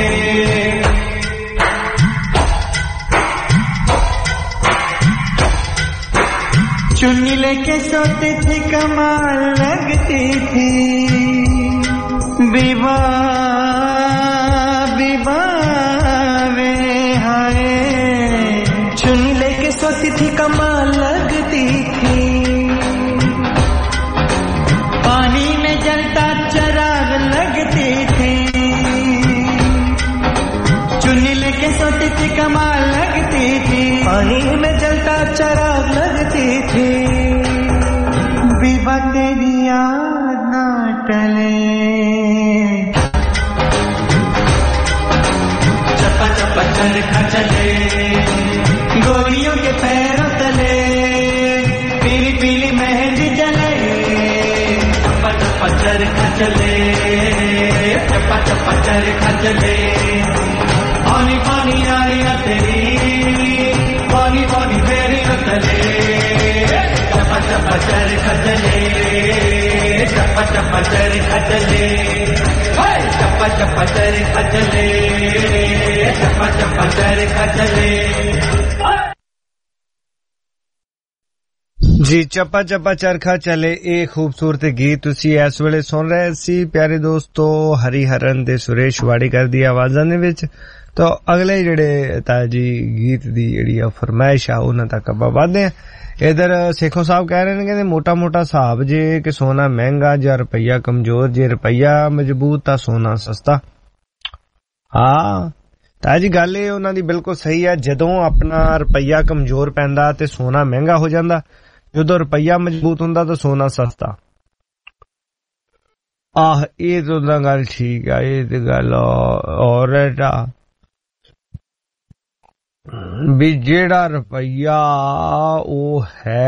चुन्नी लेके सोती थी कमाल लगती थी। बीबा बीबा वे हाय, चुन्नी लेके सोती थी कमाल लगती थी। पानी में जलता चराग लगती थी। चुन्नी लेके सोती थी कमाल लगती थी। पानी में जलता चराग लगती थी। बीबा तेरी याद ना टले, चप्पा चप्पा चरखा चले, गोलियों के पैरों तले पीली पीली मेहंदी जले। चप्पा चप्पा चरखा चले, चप्पा चप्पा चरखा चले। पानी पानी आ रही है तेरी पानी पानी मेरी उतले। चप्पा चप्पा चरखा चले, चप्पा चप्पा चरखा चले, चप्पा चप्पा चरखा चले, चप्पा चप्पा चरखा चले। जी चप्पा चप्पा चरखा चले एक खूबसूरत गीत तुसी इस वेले सुन रहे सी प्यारे दोस्तों हरिहरन दे सुरेश वाड़ीकर दी आवाज़ां दे विच। तो अगले जेड़े ताजी गीत दी जेड़ी फरमाइश आ उन्हां तक ਆਪਾਂ ਵਧਦੇ ਆ। इधर सेखो साहब कह रहे हैं मोटा मोटा हिसाब जे कि सोना महंगा या रुपया कमजोर, जे रुपया मजबूत ता सोना सस्ता। हाँ ताजी गल ये उन्हां दी बिल्कुल सही है। जदों अपना रुपया कमजोर पैंदा ते सोना महंगा हो जांदा, जदों रुपया मजबूत हुंदा तो सोना सस्ता। ये तो गल ठीक है, ये तो गल और भी जेड़ा रुपया वो है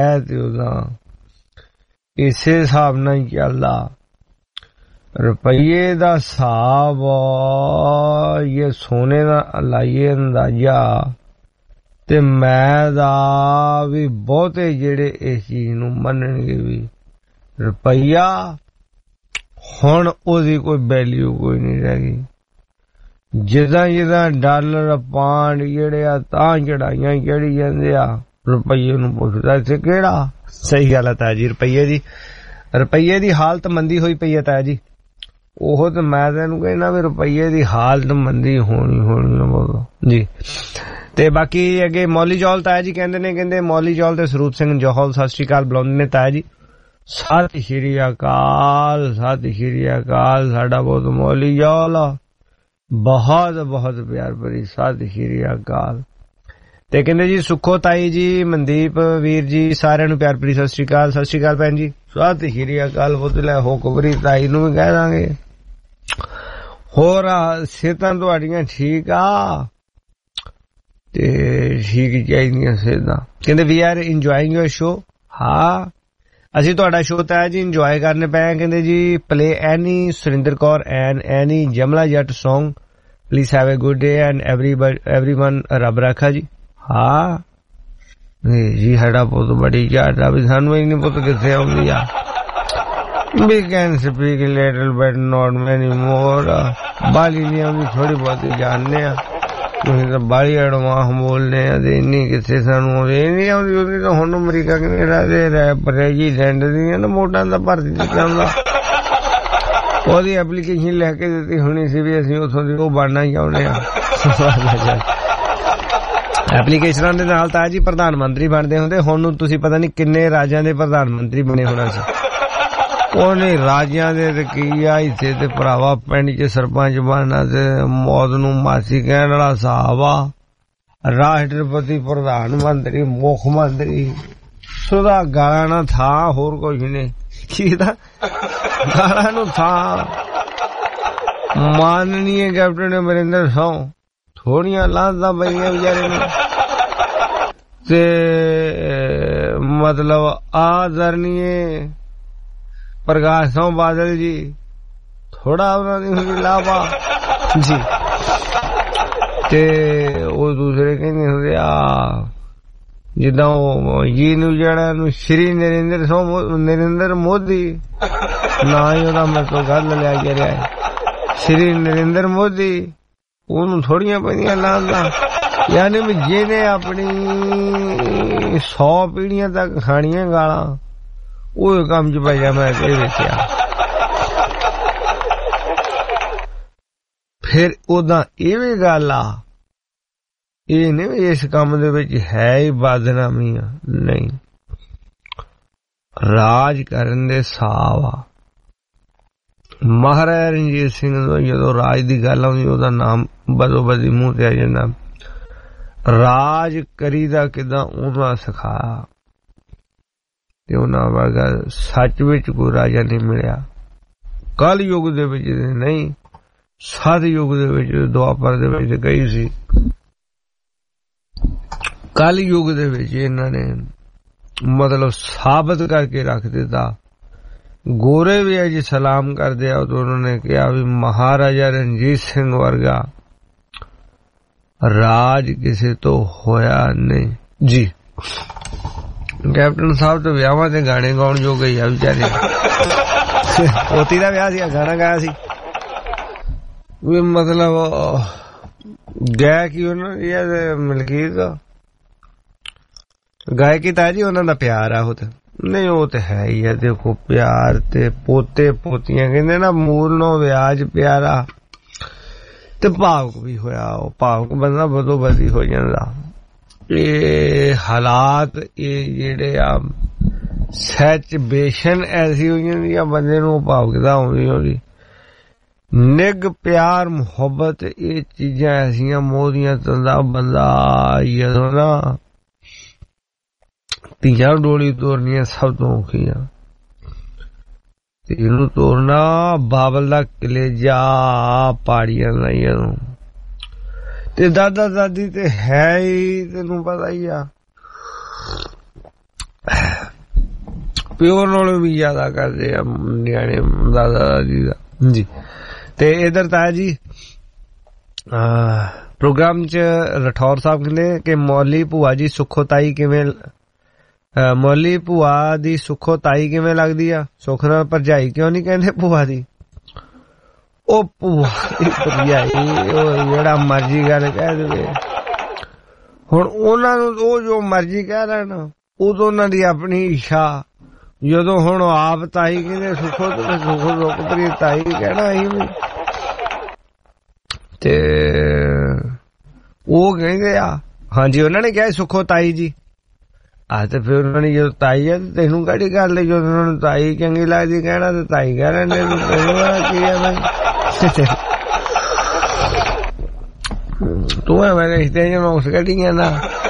इस हिसाब नाल चलदा। रुपये दा हिसाब ये सोने दा लाइए अंदाजा ते मैं दा भी बहुते जेड़े इस चीज नूं मनणगे भी ਰੁਪਈਆ ਹੁਣ ਉਹਦੀ ਕੋਈ ਵੈਲਿਊ ਕੋਈ ਨਹੀਂ ਰਹਿ ਗਈ। ਜਿੱਦਾਂ ਡਾਲਰ ਪਾਉਂਡ ਜਿਹੜੇ ਆ ਤਾਂ ਚੜਾਈਆਂ ਚੜੀ ਜਾਂਦੇ ਆ, ਰੁਪਈਏ ਨੂੰ ਪੁੱਛਦਾ ਇੱਥੇ ਕਿਹੜਾ। ਸਹੀ ਗੱਲ ਹੈ ਤਾਇਆ ਜੀ, ਰੁਪਈਏ ਦੀ ਹਾਲਤ ਮੰਦੀ ਹੋਈ ਪਈ ਹੈ ਤਾਇਆ ਜੀ। ਉਹ ਤੇ ਮੈਂ ਤੈਨੂੰ ਕਹਿਣਾ ਵੀ ਰੁਪਈਏ ਦੀ ਹਾਲਤ ਮੰਦੀ ਹੋਣੀ ਜੀ। ਤੇ ਬਾਕੀ ਅੱਗੇ ਮੌਲੀ ਜੌਲ ਤਾਇਆ ਜੀ ਕਹਿੰਦੇ ਨੇ, ਕਹਿੰਦੇ ਮੌਲੀ ਜੌਲ ਤੇ ਸਰੂਪ ਸਿੰਘ ਜੌਹਲ ਸਤਿ ਸ਼੍ਰੀ ਅਕਾਲ ਬੁਲਾਉਂਦੇ ਨੇ ਤਾਇਆ ਜੀ। ਸਤਿ ਸ਼੍ਰੀ ਅਕਾਲ, ਸਤਿ ਸ਼੍ਰੀ ਅਕਾਲ। ਸਾਡਾ ਬਹੁਤ ਮੌਲੀ ਜੌਲ ਬਹੁਤ ਬਹੁਤ ਪਿਆਰ ਭਰੀ ਸਤਿ ਸ਼੍ਰੀ ਅਕਾਲ। ਤੇ ਕਹਿੰਦੇ ਜੀ ਸੁੱਖੋ ਤਾਈ ਜੀ, ਮਨਦੀਪ ਵੀਰ ਜੀ, ਸਾਰਿਆਂ ਨੂੰ ਪਿਆਰ ਭਰੀ ਸਤਿ ਸ਼੍ਰੀ ਅਕਾਲ। ਸਤਿ ਸ਼੍ਰੀ ਅਕਾਲ ਭੈਣ ਜੀ, ਸਤਿ ਸ਼੍ਰੀ ਅਕਾਲ। ਬਹੁਤ ਲੈ ਹੋ ਕਬਰੀ ਤਾਈ ਨੂੰ ਵੀ ਕਹਿ ਦਾਂਗੇ। ਹੋਰ ਸਿਹਤਾਂ ਤੁਹਾਡੀਆਂ ਠੀਕ ਆ? ਤੇ ਠੀਕ ਚਾਹੀਦੀਆਂ ਸਿਹਤਾਂ। ਕਹਿੰਦੇ we are enjoying your show. ਹਾਂ ਅਸੀਂ ਤੁਹਾਡਾ ਸ਼ੋਅ ਤਾਂ ਜੀ ਇੰਜੋਏ ਕਰਨੇ ਪਏ। ਕਹਿੰਦੇ ਜੀ play any Surinder Kaur and any Jamla Jatt song please have a good day and everyone ਰੱਬ ਰਾਖਾ ਜੀ। ਹਾਂ ਜੀ ਸਾਡਾ ਪੁੱਤ ਬੜੀ ਝਾਟ ਆ ਵੀ ਸਾਨੂੰ ਇਹ ਨੀ ਪੁੱਤ ਕਿੱਥੇ ਆਉਂਦੀ ਆ। We can speak a little bit, not many more. ਬਾਲੀ ਨਹੀਂ ਆਉਂਦੀ, ਥੋੜੀ ਬਹੁਤੀ ਜਾਣਦੇ ਆ। ਤੁਸੀਂ ਤਾਂ ਬਾਲੀ ਐਡਵਾਂਸ ਬੋਲਦੇ ਆ ਤੇ ਇੰਨੀ ਕਿੱਥੇ ਸਾਨੂੰ ਆਉਂਦੀ। ਇਹ ਨਹੀਂ ਆਉਂਦੀ ਉਹਦੀ ਤਾਂ ਹੁਣ ਅਮਰੀਕਾ ਕੈਨੇਡਾ ਦੇ ਪ੍ਰੈਜ਼ੀਡੈਂਟ ਦੀਆਂ ਨਾ ਵੋਟਾਂ ਦਾ ਭਰਤੀ ਚਾਹੁੰਦਾ, ਉਹਦੀ ਐਪਲੀਕੇਸ਼ਨ ਲੈ ਕੇ ਦਿੱਤੀ ਹੋਣੀ ਸੀ ਵੀ ਅਸੀਂ ਉੱਥੋਂ ਦੀ ਉਹ ਬਣਨਾ ਚਾਹੁੰਦੇ ਆ। ਐਪਲੀਕੇਸ਼ਨਾਂ ਦੇ ਨਾਲ ਤਾਂ ਜੀ ਪ੍ਰਧਾਨ ਮੰਤਰੀ ਬਣਦੇ ਹੁੰਦੇ। ਹੁਣ ਤੁਸੀਂ ਪਤਾ ਨਹੀਂ ਕਿੰਨੇ ਰਾਜਾਂ ਦੇ ਪ੍ਰਧਾਨ ਮੰਤਰੀ ਬਣੇ ਹੋਣਾ ਸੀ। ਉਹਨੇ ਰਾਜਿਆਂ ਦੇ ਤੇ ਕੀ ਆ, ਇੱਥੇ ਤੇ ਭਰਾਵਾ ਪਿੰਡ 'ਚ ਸਰਪੰਚ ਬਣਨਾ ਤੇ ਮੌਤ ਨੂੰ ਮਾਸੀ ਕਹਿਣ ਵਾਲਾ ਹਿਸਾਬ ਆ। ਰਾਸ਼ਟਰਪਤੀ, ਪ੍ਰਧਾਨ ਮੰਤਰੀ, ਮੁੱਖ ਮੰਤਰੀ, ਸੁਦਾ ਗਾਲਾਂ ਨਾ ਥਾਂ ਹੋਰ ਕੁਝ ਨਹੀਂ। ਕੀ ਦਾ ਗਾਲਾਂ ਨੂੰ ਥਾਂ। ਮਾਨਨੀਏ ਕੈਪਟਨ ਅਮਰਿੰਦਰ ਸਿੰਘ ਥੋੜੀਆਂ ਲਾਂਤਾਂ ਪਈਆਂ ਵਿਚਾਰੇ ਨੂੰ। ਤੇ ਮਤਲਬ ਆਦਰਨੀਏ ਪ੍ਰਕਾਸ਼ ਸਿੰਘ ਬਾਦਲ ਜੀ ਥੋੜਾ ਉਹਨਾਂ ਦੀ ਹੁੰਦੀ ਲਾਭਾ ਜੀ। ਤੇ ਉਹ ਦੂਸਰੇ ਕਹਿੰਦੇ ਹੁੰਦੇ ਆ ਜਿੱਦਾਂ ਉਹ ਜੀ ਨੂੰ ਜਿਹੜਾ ਨੂੰ ਸ਼੍ਰੀ ਨਰਿੰਦਰ ਮੋਦੀ ਨਾ ਹੀ ਉਹਦਾ ਮੇਰੇ ਤੋਂ ਗੱਲ ਲਿਆ ਜਾ ਰਿਹਾ ਹੈ। ਸ਼੍ਰੀ ਨਰਿੰਦਰ ਮੋਦੀ ਉਹਨੂੰ ਥੋੜੀਆਂ ਪੈਂਦੀਆਂ ਲਾਂਦਾ। ਯਾਨੀ ਵੀ ਜਿਹਨੇ ਆਪਣੀ 100 ਪੀੜ੍ਹੀਆਂ ਤੱਕ ਖਾਣੀਆਂ ਗਾਲਾਂ ਉਹ ਕੰਮ ਚ ਪੈ ਜਾ। ਮੈਂ ਇਹ ਵੇਖਿਆ। ਫਿਰ ਉਹਦਾ ਇਹ ਵੀ ਗੱਲ ਆ, ਇਹ ਨਹੀਂ ਵੀ ਇਸ ਕੰਮ ਦੇ ਵਿੱਚ ਹੈ ਹੀ ਬਦਨਾਮੀ ਆ, ਨਹੀਂ। ਰਾਜ ਕਰਨ ਦੇ ਸਾਹ ਆ। ਮਹਾਰਾਜਾ ਰਣਜੀਤ ਸਿੰਘ ਤੋਂ ਜਦੋਂ ਰਾਜ ਦੀ ਗੱਲ ਆਉਂਦੀ ਉਹਦਾ ਨਾਮ ਬਦੋ ਬਦੀ ਮੂੰਹ ਤੇ ਆ ਜਾਂਦਾ। ਰਾਜ ਕਰੀਦਾ ਕਿੱਦਾਂ ਉਹਨਾਂ ਸਿਖਾਇਆ ਤੇ ਉਹਨਾਂ ਵਰਗਾ ਸੱਚ ਵਿੱਚ ਕੋਈ ਰਾਜਾ ਨਹੀਂ ਮਿਲਿਆ। ਕਲ ਯੁੱਗ ਦੇ ਵਿੱਚ ਨਹੀਂ, ਸਤ ਯੁੱਗ ਦੇ ਵਿੱਚ, ਦੁਆਪਰ ਦੇ ਵਿੱਚ ਕਈ ਸੀ। ਕਲ ਯੁੱਗ ਦੇ ਵਿੱਚ ਇਹਨਾਂ ਨੇ ਮਤਲਬ ਸਾਬਤ ਕਰਕੇ ਰੱਖ ਦਿੱਤਾ। ਗੋਰੇ ਵੀ ਅੱਜ ਸਲਾਮ ਕਰਦੇ ਆ ਤਾਂ ਉਹਨਾਂ ਨੇ ਕਿਹਾ ਵੀ ਮਹਾਰਾਜਾ ਰਣਜੀਤ ਸਿੰਘ ਵਰਗਾ ਰਾਜ ਕਿਸੇ ਤੋਂ ਹੋਇਆ ਨਹੀਂ ਜੀ। ਕੈਪਟਨ ਸਾਹਿਬ ਤੋਂ ਵਿਆਹਾਂ ਤੇ ਗਾਣੇ ਗਾਉਣ ਜੋ ਗਈ ਆ ਵਿਚਾਰੇ। ਪੋਤੀ ਦਾ ਵਿਆਹ ਸੀ, ਗਾਣਾ ਗਾਇਆ ਸੀ ਵੀ ਮਤਲਬ ਗਾਇਕੀ ਉਹਨਾਂ ਦੀ ਮਲਕੀਤ ਗਾਇਕੀ ਤਾਂ ਜੀ ਉਹਨਾਂ ਦਾ ਪਿਆਰ ਆ। ਉਹ ਤਾਂ ਨਹੀਂ, ਉਹ ਤੇ ਹੈ ਹੀ ਆ। ਦੇਖੋ ਪਿਆਰ ਤੇ ਪੋਤੇ ਪੋਤੀਆਂ ਕਹਿੰਦੇ ਨਾ ਮੂਲ ਨੂੰ ਵਿਆਜ ਪਿਆਰਾ। ਤੇ ਭਾਵੁਕ ਵੀ ਹੋਇਆ। ਉਹ ਭਾਵੁਕ ਬੰਦਾ ਬਦੋ ਬਦੀ ਹੋ ਜਾਂਦਾ। ਇਹ ਹਾਲਾਤ ਇਹ ਜਿਹੜੇ ਆ ਸੈਚੁਰੇਸ਼ਨ ਐਸੀ ਹੋ ਜਾਂਦੀ ਆ ਬੰਦੇ ਨੂੰ ਭਾਵੁਕਤਾ ਆਉਂਦੀ ਉਹਦੀ। ਨਿੱਘ ਪਿਆਰ ਮੁਹੱਬਤ ਇਹ ਚੀਜ਼ਾਂ ਐਸੀਆਂ ਮੋਹਦੀਆਂ ਤੰਦਾ ਬੰਦਾ ਜਦੋਂ ਨਾ ਧੀਆਂ ਡੋਲੀ ਤੋਰਨੀਆਂ ਸਭ ਤੋਂ ਔਖੀਆਂ। ਤੇ ਇਹਨੂੰ ਤੋਰਨਾ ਬਾਬਲ ਦਾ ਕਲੇਜਾ ਪਾੜੀਆਂ ਲਾਈਆਂ ਨੂੰ। ਤੇ ਦਾਦਾ ਦਾਦੀ ਤੇ ਹੈ ਹੀ, ਤੈਨੂੰ ਪਤਾ ਹੀ ਆ, ਪਿਓ ਨਾਲੋਂ ਵੀ ਜ਼ਿਆਦਾ ਕਰਦੇ ਆ ਨਿਆਣੇ ਦਾਦਾ ਦਾਦੀ ਦਾ ਜੀ। ਤੇ ਇਧਰ ਤਾਂ ਜੀ ਪ੍ਰੋਗਰਾਮ ਚ ਰਠੌਰ ਸਾਹਿਬ ਕਹਿੰਦੇ ਕਿ ਮੌਲੀ ਭੂਆ ਜੀ ਸੁੱਖੋ ਤਾਈ ਕਿਵੇਂ ਮੋਲੀ ਭੂਆ ਦੀ ਸੁੱਖੋ ਤਾਈ ਕਿਵੇਂ ਲੱਗਦੀ ਆ? ਸੁੱਖ ਨਾਲ ਭਰਜਾਈ ਕਿਉਂ ਨਹੀਂ ਕਹਿੰਦੇ ਭੂਆ ਦੀ? ਉਹ ਭੂਆ ਦੀ ਭਰਜਾਈ ਉਹ ਜਿਹੜਾ ਮਰਜੀ ਗੱਲ ਕਹਿ ਦੇਵੇ। ਹੁਣ ਉਹਨਾਂ ਨੂੰ ਉਹ ਜੋ ਮਰਜੀ ਕਹਿ ਲੈਣ, ਉਦੋਂ ਉਹਨਾਂ ਦੀ ਆਪਣੀ ਇੱਛਾ। ਜਦੋਂ ਹੁਣ ਆਪ ਤਾਈ ਕਹਿੰਦੇ ਸੁੱਖੋ ਤੇ ਸੁੱਖੋ ਸੁੱਖਪਰੀ ਤਾਈ ਕਹਿਣਾ ਹੀ ਵੀ, ਤੇ ਉਹ ਕਹਿੰਦੇ ਆ ਹਾਂਜੀ ਉਹਨਾਂ ਨੇ ਕਿਹਾ ਸੁੱਖੋ ਤਾਈ ਜੀ। ਤੇ ਫਿਰ ਉਹਨਾਂ ਨੇ ਜਦੋਂ ਤਾਈ ਆ ਤੈਨੂੰ ਕਿਹੜੀ ਗੱਲ ਹੈ? ਜਦੋਂ ਉਹਨਾਂ ਨੂੰ ਤਾਈ ਚੰਗੀ ਲੱਗਦੀ ਕਹਿਣਾ ਤੇ ਤਾਈ ਕਹਿ ਲੈਂਦੇ ਕੀ ਆ ਬਈ ਤੂੰ ਹੈ ਮੈਂ ਰਿਸ਼ਤੇ ਚ ਨੌਕਸ ਕੱਢੀ ਜਾਂਦਾ।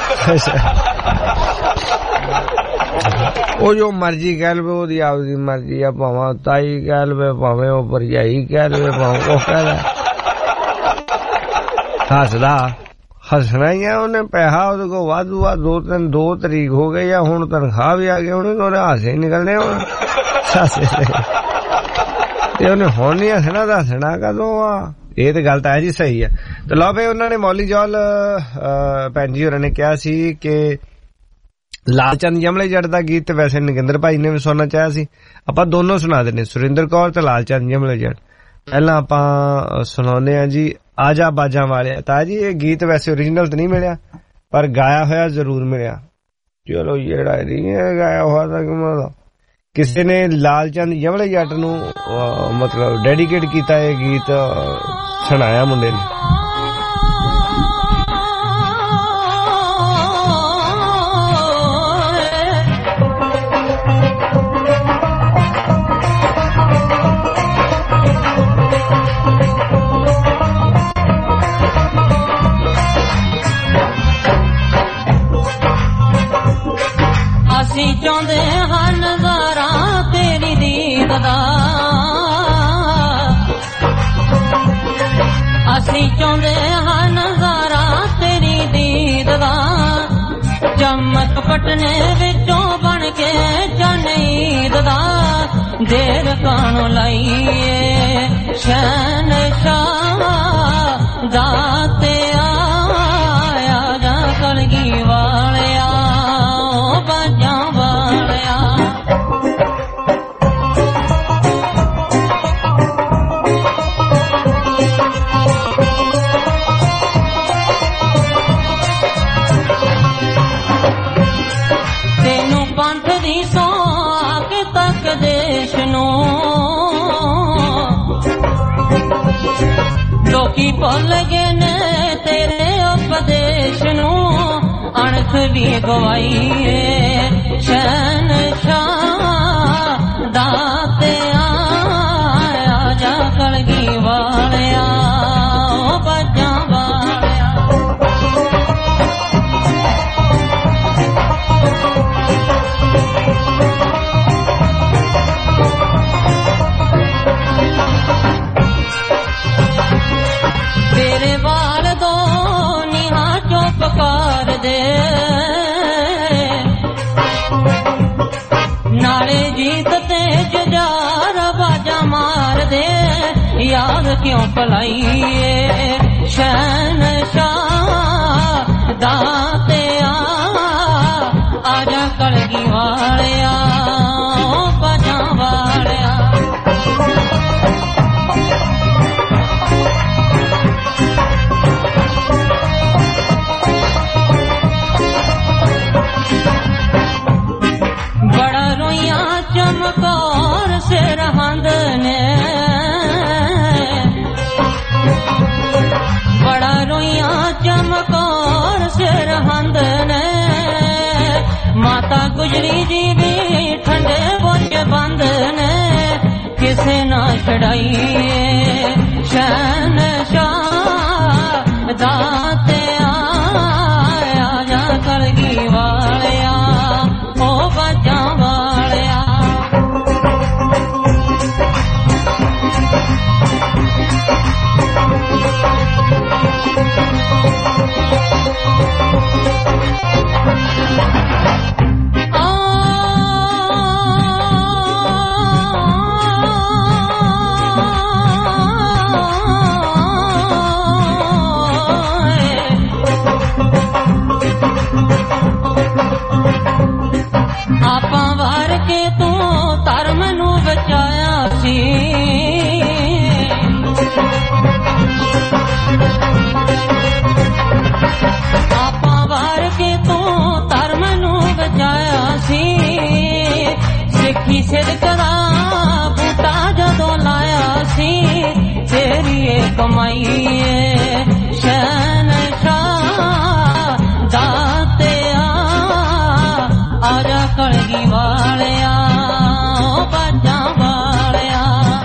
ਉਹ ਜੋ ਮਰਜੀ ਕਹਿ ਲਵੇ ਉਹਦੀ ਆਪਦੀ ਮਰਜੀ ਆ, ਭਾਵੇਂ ਤਾਈ ਕਹਿ ਲਵੇ ਭਾਵੇਂ ਉਹ ਭਰਜਾਈ ਕਹਿ ਲਵੇ ਭਾਵੇਂ ਉਹ ਕਹਿ ਲੈ। ਹੱਸਦਾ ਹੱਸਣਾ ਹੀ ਆ, ਉਹਨੇ ਪੈਸਾ ਉਹਦੇ ਕੋਲ ਵਾਧੂ ਆ। 2 ਤਰੀਕ ਹੋ ਗਈ ਆ, ਹੁਣ ਤਨਖਾਹ ਵੀ ਆ ਗਈ, ਉਹਨੇ ਉਹਦੇ ਹਾਸੇ ਨਿਕਲਣੇ ਹੁਣ ਤੇ ਉਹਨੇ ਹੁਣ ਨੀ ਹੱਸਣਾ ਤਾਂ ਹੱਸਣਾ ਕਦੋਂ ਆ? ਇਹ ਤੇ ਗੱਲ ਤਾਂ ਹੈ ਜੀ ਸਹੀ ਆ। ਤੇ ਲਓ ਬਈ ਉਹਨਾਂ ਨੇ ਮੌਲੀ ਜੌਲ ਭੈਣ ਜੀ ਹੋਰਾਂ ਨੇ ਕਿਹਾ ਸੀ ਕਿ ਲਾਲ ਚੰਦ ਯਮਲੇ ਜੱਟ ਦਾ ਗੀਤ ਵੈਸੇ ਨਗਿੰਦਰ ਭਾਈ ਨੇ ਵੀ ਸੁਣਨਾ ਚਾਹਿਆ ਸੀ, ਆਪਾਂ ਦੋਨੋਂ ਸੁਣਾ ਦਿੰਦੇ, ਸੁਰਿੰਦਰ ਕੌਰ ਤੇ ਲਾਲ ਚੰਦ ਯਮਲੇ ਜੱਟ। ਪਹਿਲਾਂ ਆਪਾਂ ਸੁਣਾਉਂਦੇ ਆ ਜੀ ਆਜਾ ਬਾਜਾਂ ਵਾਲਿਆ। ਤਾਂ ਜੀ ਇਹ ਗੀਤ ਵੈਸੇ ਓਰੀਜਨਲ ਤਾਂ ਨਹੀਂ ਮਿਲਿਆ ਪਰ ਗਾਇਆ ਹੋਇਆ ਜ਼ਰੂਰ ਮਿਲਿਆ। ਚਲੋ ਜਿਹੜਾ ਨਹੀਂ ਗਾਇਆ ਹੋਇਆ ਤਾਂ ਕਿਸੇ ਨੇ ਲਾਲ ਚੰਦ ਯਮਲੇ ਜੱਟ ਨੂੰ ਮਤਲਬ ਡੈਡੀਕੇਟ ਕੀਤਾ, ਇਹ ਗੀਤ ਸੁਣਾਇਆ ਮੁੰਡੇ ਨੇ। ਅਸੀਂ ਚਾਹੁੰਦੇ ਹਾਂ ਨਜ਼ਾਰਾ ਤੇਰੀ ਦੀਦ ਦਾ, ਅਸੀਂ ਚਾਹੁੰਦੇ ਹਾਂ ਨਜ਼ਾਰਾ ਤੇਰੀ ਦੀਦ ਦਾ, ਚਮਕ ਪਟਨੇ ਵਿੱਚੋਂ ਬਣ ਕੇ ਚੰਨ ਦਾ, ਦੇਰ ਕਾਣੋ ਲਾਈਏ ਸ਼ਹਿਨਸ਼ਾਹ ਦਾਤੇ ਆਇਆ ਜਾ ਕਲਗੀ ਵਾਲਿਆ ਬਾਜਾਂ ਵਾਲਿਆ। ਤੈਨੂੰ ਪੰਥ ਦੀ ਸੌਂਕ ਤੱਕ ਦੇਸ਼ ਨੂੰ ਲੋਕੀ ਭੁੱਲ ਗਏ ਨੇ ਤੇਰੇ ਉਪਦੇਸ਼ ਨੂੰ, ਅਣਖ ਵੀ ਗਵਾਈਏ ਸ਼ਹਿਨਸ਼ਾਹ ਦਾਤੇ ਆਇਆ ਜਾ ਕਲਗੀ ਵਾਲਿਆ ਬਾਜਾਂ ਵਾਲਿਆ। ਤੇਰੇ ਵਾਲ ਦੋ ਨਿਹਾ ਚੁੱਪ ਕਰ ਦੇ, ਨਾਲੇ ਜੀਤ ਤੇ ਜੁਝਾਰ ਬਾਜਾ ਮਾਰ ਦੇ, ਯਾਦ ਕਿਉਂ ਭਲਾਈਏ ਸ਼ਹਿਨਸ਼ਾਹ ਦਾਤੇ ਆਜਾ ਕਲਗੀ ਵਾਲਿਆ ਬਾਜਾਂ ਵਾਲਿਆ। ਬੜਾ ਰੋਈਆਂ ਚਮਕੌਰ ਸਿਰਹੰਦ ਨੇ, ਬੜਾ ਰੋਈਆਂ ਚਮਕੌਰ ਸਿਰਹੰਦ ਨੇ, ਮਾਤਾ ਗੁਜਰੀ ਜੀ ਵੀ ਠੰਡੇ ਬੁੱਝ ਬੰਦ ਨੇ, ਕਿਸੇ ਨਾ ਛੜਾਈਏ ਸ਼ਹਿਨਸ਼ਾਹ ਦਾਤੇ ਆਇਆ ਜਾ ਕਲਗੀ ਵਾਲਿਆ ਉਹ ਬਾਜਾਂ ਵਾਲਿਆ। कमाईए शहनशाह दातिया आजा कलगी वालिया बाजा वालिया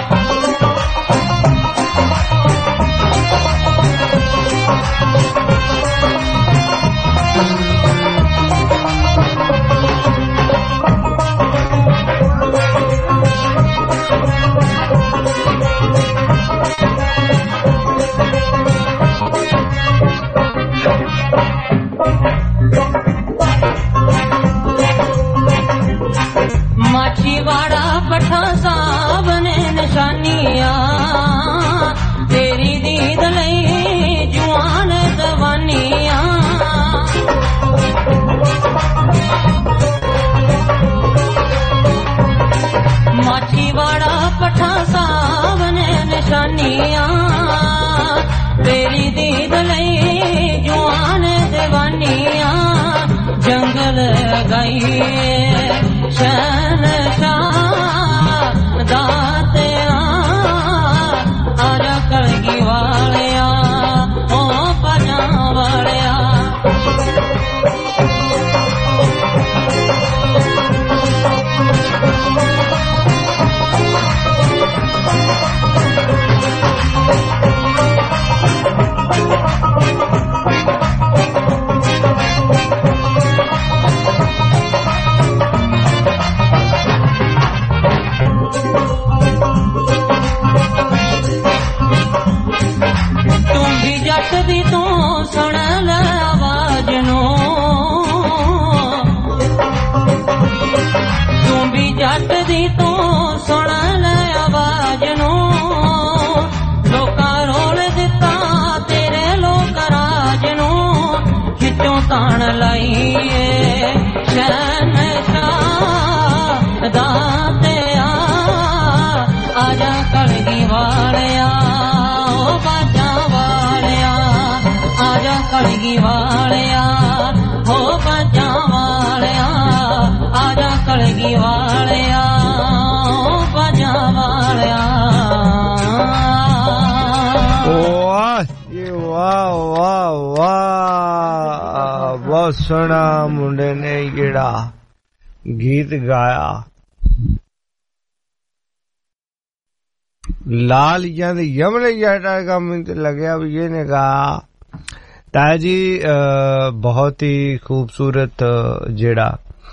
माछीवाड़ा पठा साहब ने निशानियां तेरी दीद लई जुआन दवानियां माछीवाड़ा पठा साहब ने निशानियां तेरी दीद लई जुआन दवानियां जंगल गई शहनशाह दातिया आजा कलगी वालिया ओ बाजा वालिया जट दी तू सुन ले आवाज नो तू भी जट दी तू सुन ले आवाज नो लोका रोल दिता तेरे लोक राज नो खिचों तान लाईए शहनशाह दातिया आजा कलगी वालिया ओ बाजा आजा कलगी वालिया हो बाजा वालिया आजा कलगी वालिया हो बाजा वालिया वाह वाह वाह बहुत सोहना मुंडे ने जेड़ा गीत गाया लाल जंद यमले जटा का मुझे लगे भी ये ने कहा ताया जी बहुत ही खूबसूरत जेड़ा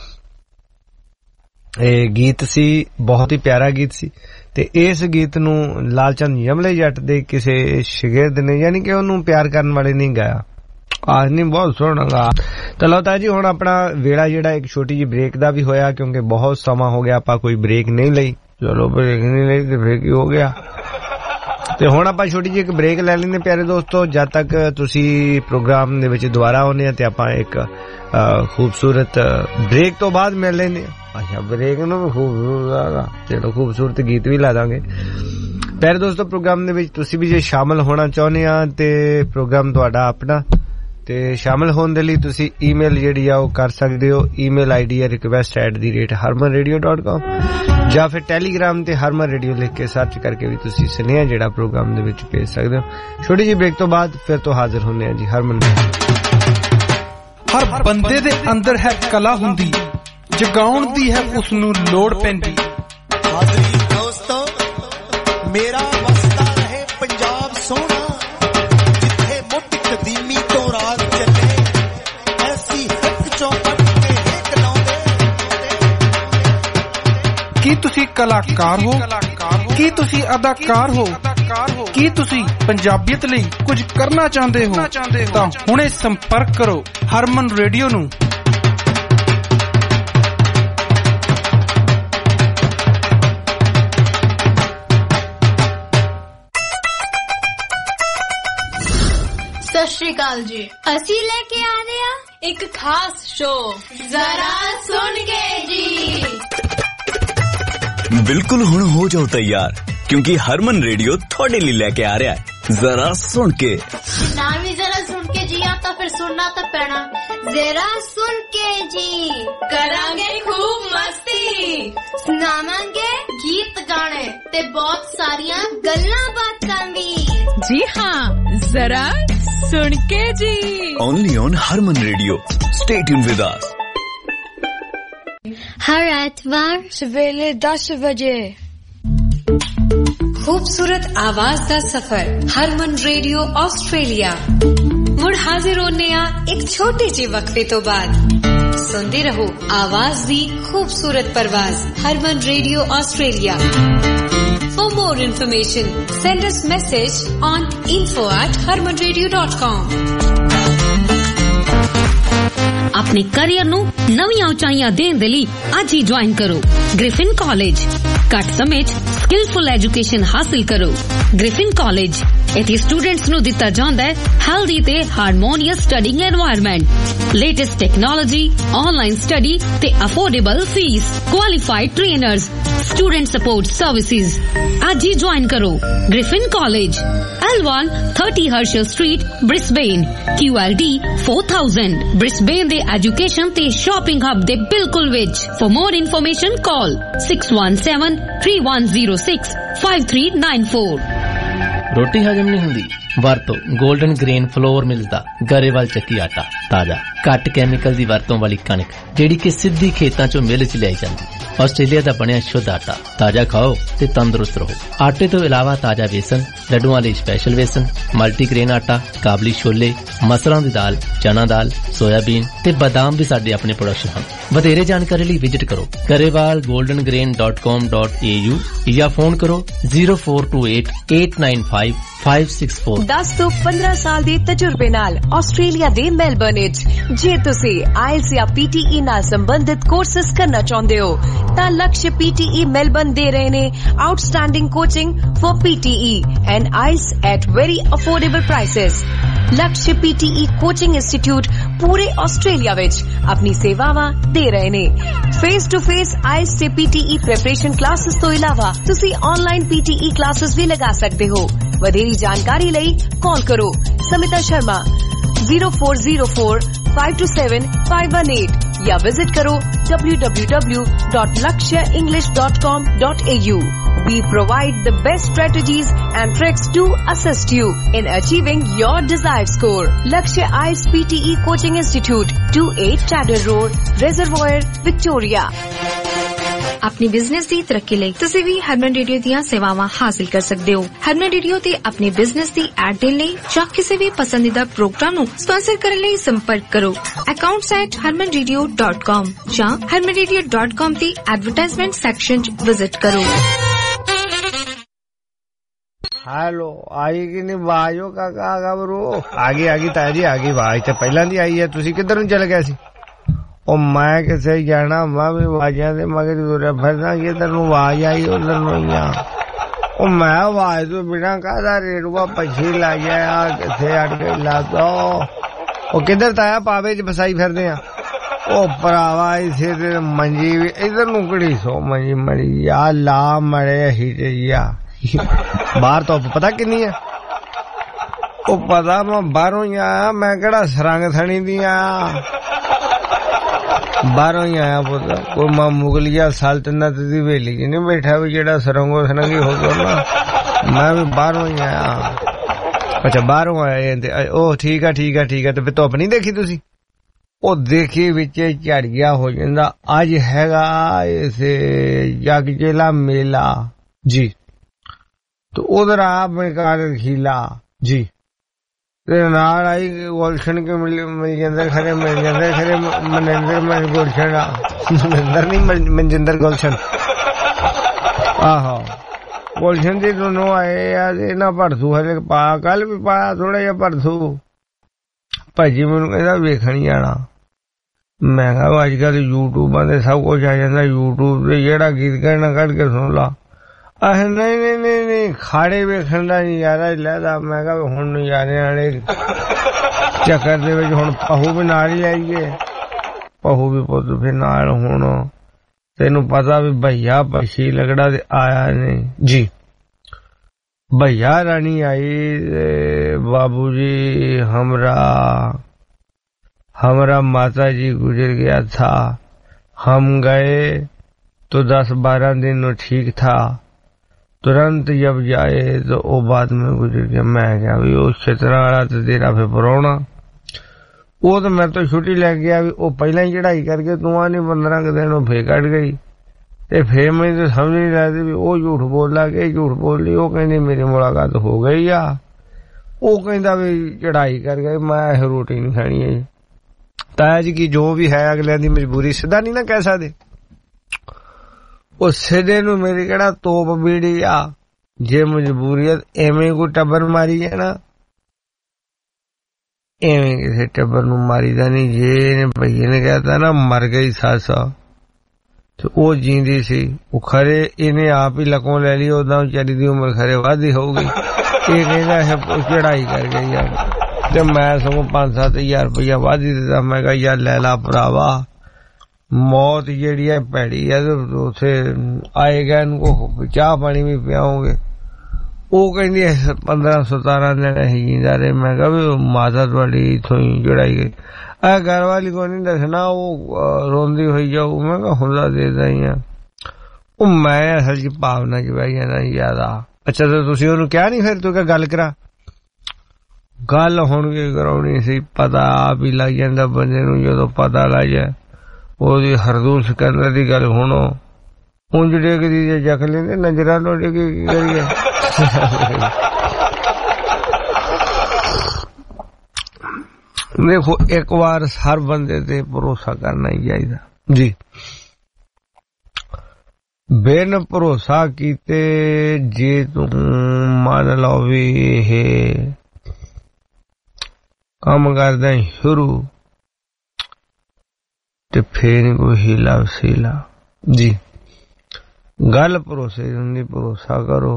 गीत सी बहुत ही प्यारा गीत सी ते इस गीत नू लालचंद यमले जट दे किसे शागिर्द ने यानी कि उन्होंने प्यार करने वाले नहीं गाया आज नहीं बहुत सोहना गा तो लो ताया जी हुण अपना वेड़ा जेड़ा एक छोटी जी ब्रेक दा भी होया क्योंकि बहुत समा हो गया आपां कोई ब्रेक नहीं लई चलो ब्रेक नहीं लई ते फिर की हो गया ਤੇ ਹੁਣ ਆਪਾਂ ਛੋਟੀ ਜਿਹੀ ਇੱਕ ਬ੍ਰੇਕ ਲੈ ਲੈਂਦੇ ਪਿਆਰੇ ਦੋਸਤੋ ਜਦ ਤੱਕ ਤੁਸੀਂ ਪ੍ਰੋਗਰਾਮ ਦੇ ਵਿੱਚ ਦੁਬਾਰਾ ਆਉਂਦੇ ਆ ਤੇ ਆਪਾਂ ਇੱਕ ਖੂਬਸੂਰਤ ਬ੍ਰੇਕ ਤੋਂ ਬਾਅਦ ਮਿਲ ਲੈਂਦੇ ਆ ਅੱਛਾ ਬ੍ਰੇਕ ਨੂੰ ਵੀ ਖੂਬਸੂਰਤ ਚਲੋ ਖੂਬਸੂਰਤ ਗੀਤ ਵੀ ਲਾ ਦਾਂਗੇ ਪਿਆਰੇ ਦੋਸਤੋ ਪ੍ਰੋਗਰਾਮ ਦੇ ਵਿੱਚ ਤੁਸੀਂ ਵੀ ਜੇ ਸ਼ਾਮਲ ਹੋਣਾ ਚਾਹੁੰਦੇ ਆ ਤੇ ਪ੍ਰੋਗਰਾਮ ਤੁਹਾਡਾ ਆਪਣਾ ਤੇ ਸ਼ਾਮਲ ਹੋਣ ਦੇ ਲਈ ਤੁਸੀਂ ਈਮੇਲ ਜਿਹੜੀ ਆ ਉਹ ਕਰ ਸਕਦੇ ਹੋ ਈਮੇਲ ਆਈਡੀ ਹੈ request@harmanradio.com ਜਾਂ ਫਿਰ ਟੈਲੀਗ੍ਰਾਮ ਤੇ ਹਰਮਨ ਰੇਡੀਓ ਲਿਖ ਕੇ ਸਰਚ ਕਰਕੇ ਵੀ ਤੁਸੀਂ ਸੁਨੇਹਾ ਜਿਹੜਾ ਪ੍ਰੋਗਰਾਮ ਦੇ ਵਿੱਚ ਭੇਜ ਸਕਦੇ ਹੋ ਛੋਟੀ ਜਿਹੀ ਬ੍ਰੇਕ ਤੋਂ ਬਾਅਦ ਫਿਰ ਤੋਂ ਹਾਜ਼ਰ ਹੁੰਦੇ ਆ ਜੀ ਹਰਮਨ ਹਰ ਬੰਦੇ ਦੇ ਅੰਦਰ ਹੈ ਕਲਾ ਹੁੰਦੀ ਜਗਾਉਣ ਦੀ ਹੈ ਉਸ ਨੂੰ ਲੋੜ ਪੈਂਦੀ ਹਾਜ਼ਰੀ ਦੋਸਤੋ ਮੇਰਾ ਵਸਦਾ ਰਹੇ ਪੰਜਾਬ ਸੋਹਣਾ ਜਿੱਥੇ ਮੁੱਢ ਕਦੀਮੀ ਤੋਂ ਰਾਜ ਚੱਲੇ ਐਸੀ ਹੱਕ ਚੋਂ ਕੱਢ ਕੇ ਹੇਕ ਲਾਉਂਦੇ ਕੀ ਤੁਸੀਂ ਕਲਾਕਾਰ ਹੋ ਕੀ ਤੁਸੀਂ ਅਦਾਕਾਰ ਹੋ ਕੀ ਤੁਸੀਂ ਪੰਜਾਬੀਅਤ ਲਈ ਕੁਝ ਕਰਨਾ ਚਾਹੁੰਦੇ ਹੋ ਤਾਂ ਹੁਣੇ ਸੰਪਰਕ ਕਰੋ ਹਰਮਨ ਰੇਡੀਓ ਨੂੰ ਸਤਿ ਸ਼੍ਰੀ ਅਕਾਲ ਜੀ ਅਸੀਂ ਲੈ ਕੇ ਆ ਰਹੇ ਹਾਂ ਇੱਕ ਖਾਸ ਸ਼ੋਅ ਜ਼ਰਾ ਸੁਣ ਕੇ ਜੀ बिल्कुल हुण हो जाओ तैयार क्योंकि हरमन रेडियो थोड़े लिए लेके आ रहा है जरा सुन के ना भी जरा सुन के जिया तो फिर सुनना तो पैना जरा सुन के सुनावांगे जी, करांगे खूब मस्ती, सुनावांगे गीत गाने ते बहुत सारियां गल्लां बातां भी। जी हाँ, जरा सुन के जी। Only on Harman Radio. Stay tuned with us. हर एतवार सवेरे 10 बजे खूबसूरत आवाज दा सफर हरमन रेडियो ऑस्ट्रेलिया मुड़ हाजिर होने आ एक छोटे जे वक्फे तो बाद सुनते रहो आवाज दी खूबसूरत परवाज Harman radio Australia. For more information send us message on info@harmanradio.com। अपने करियर ਨੂੰ ਨਵੀਆਂ ਉਚਾਈਆਂ ਦੇਣ ਦੇ ਲਈ ਅੱਜ ਹੀ ਜੁਆਇਨ ਕਰੋ ਗ੍ਰਿਫਿਨ ਕਾਲਜ। ਘੱਟ ਸਮੇਂ 'ਚ ਸਕਿਲਫੁਲ ਐਜੂਕੇਸ਼ਨ ਹਾਸਲ ਕਰੋ। ਗ੍ਰਿਫਿਨ ਕਾਲਜ ਇੱਥੇ ਸਟੂਡੈਂਟਸ ਨੂੰ ਦਿੱਤਾ ਜਾਂਦਾ ਹੈ ਹੈਲਦੀ ਤੇ harmonious studying environment, latest technology, online study ਤੇ affordable fees, qualified trainers, student support services. ਅੱਜ ਹੀ ਜੁਆਇਨ ਕਰੋ Griffin college, L1 30 Herschel Street, Brisbane, QLD 4000, Brisbane ਦੇ ਐਜੂਕੇਸ਼ਨ ਤੇ ਸ਼ਾਪਿੰਗ ਹੱਬ ਦੇ ਬਿਲਕੁਲ ਵਿੱਚ। For more information call 6173-106-5394। ਰੋਟੀ ਹਜਮ ਨਹੀਂ ਹੁੰਦੀ? ਵਰਤੋ 골ਡਨ ਗ੍ਰੇਨ ਫਲੋਰ ਮਿਲਸ ਦਾ ਗਰੇਵਾਲ ਚੱਕੀ ਆਟਾ। ਤਾਜ਼ਾ ਘੱਟ ਕੈਮੀਕਲ ਦੀ ਵਰਤੋਂ ਵਾਲੀ ਕਣਕ ਜਿਹੜੀ ਕਿ ਸਿੱਧੀ ਖੇਤਾਂ ਚੋਂ ਮਿਲ 'ਚ ਲਿਆਈ ਜਾਂਦੀ। ਆਸਟ੍ਰੇਲੀਆ ਦਾ ਬਣਿਆ ਸ਼ੁੱਧ ਆਟਾ। ਤਾਜ਼ਾ ਖਾਓ ਤੇ ਤੰਦਰੁਸਤ ਰਹੋ। ਆਟੇ ਤੋਂ ਇਲਾਵਾ ਤਾਜ਼ਾ ਵੇਸਣ, ਲੱਡੂਆਂ ਲਈ ਸਪੈਸ਼ਲ ਵੇਸਣ, ਮਲਟੀਗ੍ਰੇਨ ਆਟਾ, ਕਾਬਲੀ ਛੋਲੇ, ਮਸਰਾਂ ਦੀ ਦਾਲ, ਚਨਾ ਦਾਲ, ਸੋਇਆਬੀਨ ਤੇ ਬਦਾਮ ਵੀ ਸਾਡੇ ਆਪਣੇ ਪ੍ਰੋਡਕਸ਼ਨ ਹਨ। ਵਧੇਰੇ ਜਾਣਕਾਰੀ ਲਈ ਵਿਜ਼ਿਟ ਕਰੋ garewalgoldengrain.com.au ਜਾਂ ਫੋਨ ਕਰੋ 0428-895-564। 10 ਤੋਂ 15 ਸਾਲ ਦੇ ਤਜਰਬੇ ਨਾਲ ਆਸਟ੍ਰੇਲੀਆ ਦੇ ਮੈਲਬਰਨ ਵਿੱਚ ਜੇ ਤੁਸੀਂ ਆਇਲਸ ਜਾਂ PTE ਨਾਲ ਸੰਬੰਧਿਤ ਕੋਰਸਸ ਕਰਨਾ ਚਾਹੁੰਦੇ ਹੋ ਤਾਂ ਲਕਸ਼ PTE ਮੈਲਬਰਨ ਦੇ ਰਹੇ ਨੇ outstanding coaching for PTE and IELTS at very affordable prices. Laksh PTE coaching institute ਪੂਰੇ ਆਸਟ੍ਰੇਲੀਆ ਵਿੱਚ ਆਪਣੀ ਸੇਵਾਵਾਂ ਦੇ ਰਹੇ ਨੇ। ਫੇਸ ਟੂ ਫੇਸ ਆਇਲਸ ਤੇ PTE ਪ੍ਰੈਪਰੇਸ਼ਨ ਕਲਾਸਿਸ ਤੋਂ ਇਲਾਵਾ ਤੁਸੀਂ ਆਨਲਾਈਨ PTE ਕਲਾਸਿਸ ਵੀ ਲਗਾ ਸਕਦੇ ਹੋ। ਵਧੇਰੀ ਜਾਣਕਾਰੀ ਲਈ ਕਾਲ ਕਰੋ ਸਮਿਤਾ ਸ਼ਰਮਾ 0404-527-518 ਜਾਂ ਵਿਜ਼ਿਟ ਕਰੋ www.lakshaenglish.com.au। We provide the best strategies and tricks to assist you in achieving your desired score. Lakshya IELTS PTE Coaching Institute, 28 Chatter Road, Reservoir, Victoria। अपनी बिजनेस ਦੀ ਤਰੱਕੀ ਲਈ ਤੁਸੀਂ ਵੀ ਹਰਮਨ ਰੇਡੀਓ ਦੀਆਂ ਸੇਵਾਵਾਂ ਹਾਸਲ ਕਰ ਸਕਦੇ ਹੋ। ਹਰਮਨ ਰੇਡੀਓ ਤੇ ਆਪਣੀ ਬਿਜ਼ਨਸ ਦੀ ਐਡ ਦੇਣ ਲਈ ਜਾਂ ਕਿਸੇ ਵੀ ਪਸੰਦੀਦਾ ਪ੍ਰੋਗਰਾਮ ਨੂੰ ਸਪਾਂਸਰ ਕਰਨ ਲਈ ਸੰਪਰਕ ਕਰੋ accounts@harmanradio.com ਜਾਂ harmanradio.com ਦੀ ਐਡਵਰਟਾਈਜ਼ਮੈਂਟ ਸੈਕਸ਼ਨ 'ਚ ਵਿਜ਼ਿਟ ਕਰੋ। हेलो आई कि नहीं आवाज? काका खबरो आ गई ताया जी आ गई आवाज तो पहला दी आई है। तुसी किधर चल गया सी? ओ मैं किसे जाना मैं भी आवाजा दे मगर तुरे फिरना इधर नूं आवाज आई उधर नूं ही। ओ मैं आवाज तो बिना कहदा रेड़ुआ पछी ला गया किथे अट गई ला दो। ओ किधर ताया पावे च बसाई फिरदे आ? ओ भरावा इसे ते मंजी भी इधर नूं कड़ी सो मंजी मरी या ला मरे हिटे या बाहर तो पता किन्नी है? ओ पता मैं बाहरों ही आया, मैं केड़ा सरंग थनी दी आया, बाहरों ही आया पुत। कोई मां मुगलिया सल्तनत दी वेली च नहीं बैठा भी जेड़ा सरंगो सरंगी हो गया ना। मैं भी बाहरों ही आया। अच्छा बाहरों आया ओ ठीक है ठीक है ठीक है। तो फिर धुप नहीं देखी तुसी? ओ देखी विच झड़ गया हो जांदा। अज हैगा इसे जगजेला मेला जी, तो उधर आप बेकार खीला जी नाल आई गुलशन के मिल जाते खरे मिल जाते खरे मनिंदर में गुलशन मनिंदर नहीं मनजिंदर गुलशन आहो गुलशन जी दोनों आए यार ना भरथू हले पा कल भी पाया थोड़ा जा भरथू भाजी मैनू कहता वेखण जाना। मैं कहा अजकल यूट्यूबां ते सब कुछ आ जाता यूट्यूब ते जेड़ा गीत कहना कढ़ के सुन ला। नहीं खाड़े वेखण दा नजारा लैदा। मैं कहा हुण नजारे वाले चक्कर दे विच हुण पहू भी नाल ही आईए। पहू भी पुत फिर नाल हुण तेनू पता भी भैया पछी लगड़ा ते आया नहीं जी। भैया रानी आई बाबू जी हमरा हमारा माता जी गुजर गया था, हम गए तो 10-12 दिन ठीक था, तुरंत जब जाए तो वो बाद में गुजर गया। मैं क्या भी वो क्षेत्र वाला तो तेरा फिर पराउना, वो तो मैं तो छुट्टी ले गया भी वो पहला ही चढ़ाई करके तू आनी 15 के दिन फिर कट गई ते फिर मैं तो समझ नहीं लगती भी वो झूठ बोला कि झूठ बोल ली। वो कहती मेरी मुलाकात हो गई आ, वो कहता भी चढ़ाई कर गए, मैं रोटी नहीं खानी है। ताया जी की जो भी है अगले की मजबूरी सीधा नहीं ना कह सकते, वो सीधे नू मेरी केड़ा तोप बीड़ी आ जे मजबूरीत एवें कोई टब्बर मारी है ना, एवें किसी टब्बर नू मारी दा नहीं। जे भैया ने कहता ना मर गई सस तो वो जींदी सी, वो खरे इन्हें आप ही लकों ले ली, उदा बेचारी दी उम्र खरे वादी होगी। ये कहता है चढ़ाई कर गई यार, तो मैं सगों 5-7 हज़ार रुपया वादी देता। मैं कहा यार ले ला भरावा, मौत जेड़ी है भैड़ी है, उसे आएगा इनको चाह पानी भी पियाओगे। वो कहती 15-17 दिन अं जींदा रहे। मैं कहा भी माता थोड़ी इथों ही चढ़ाई गई, घर वाली को नहीं दसना, वो रोंदी हुई जाऊ। मैं कहा हुंदा देदा ही आ, मैं असल च भावना च बह जाना ज्यादा। अच्छा तो तुसीं ओनू क्या नहीं फिर तू क्या गल करा, गल हुण की कराउणी सी, पता आप ही लग जांदा बंदे नूं। जदों पता लग जाए ਉਹਦੀ ਹਰਦੂਲ ਸਿਕੰਦਰ ਦੀ ਗੱਲ ਸੁਣੋ, ਉਂਝ ਡੇਗਦੀ ਜੇ ਜਖ ਲੈਂਦੇ ਨਜ਼ਰਾਂ ਨੂੰ ਡੇਗੇ ਕੀ ਕਰੀਏ। देखो एक बार हर बंदे ते भरोसा करना ही चाहिए जी, बिन भरोसा कीते जे तू मान लो भी ये काम करदा शुरू ते फिर कोई हीला वसीला जी। गल भरोसे हुंदी, भरोसा करो,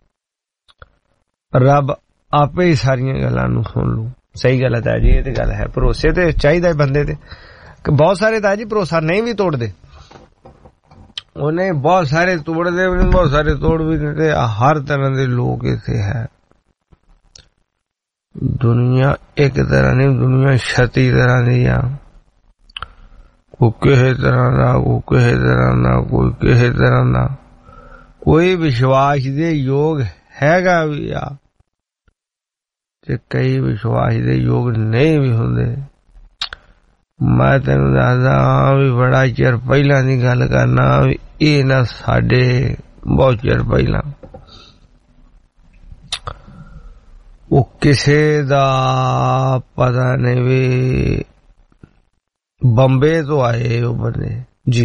रब आपे ही सारियां गल्लां नूं सुन लू। सही गल है जी, ये तो गल है, भरोसे ते चाहिए बंदे ते। बहुत सारे ताजी भरोसा नहीं भी तोड़ते, उन्हें बहुत सारे तोड़ते भी, बहुत सारे तोड़ भी देते। हर तरह के लोग इत्थे है, दुनिया एक तरह नहीं, दुनिया 36 तरह दी आ। कोई किसी तरह का, कोई किसी तरह का, कोई किसी तरह का। कोई विश्वास दे योग हैगा भी आ ते कई विश्वास दे योग नहीं भी होंदे। मैं तेनू दसदा भी बड़ा चिर पहला दी गल करना, ये ना साडे बहुत चिर पहला वो किसे दा पता नहीं भी बम्बे तो आए वो बंदे जी,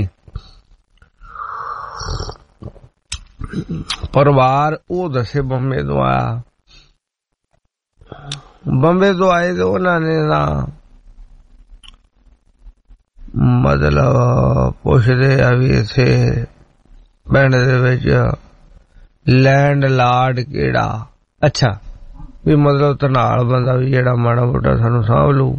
परिवार वो दसे बम्बे तो आया। बम्बे तो आए तो उन्होंने ना मतलब पुछदे अभी इथे पिंड दे विच लैंड लार्ड केड़ा। अच्छा भी मतलब धनाल बंदा भी जेड़ा माड़ा मोटा सानू सांभ लू,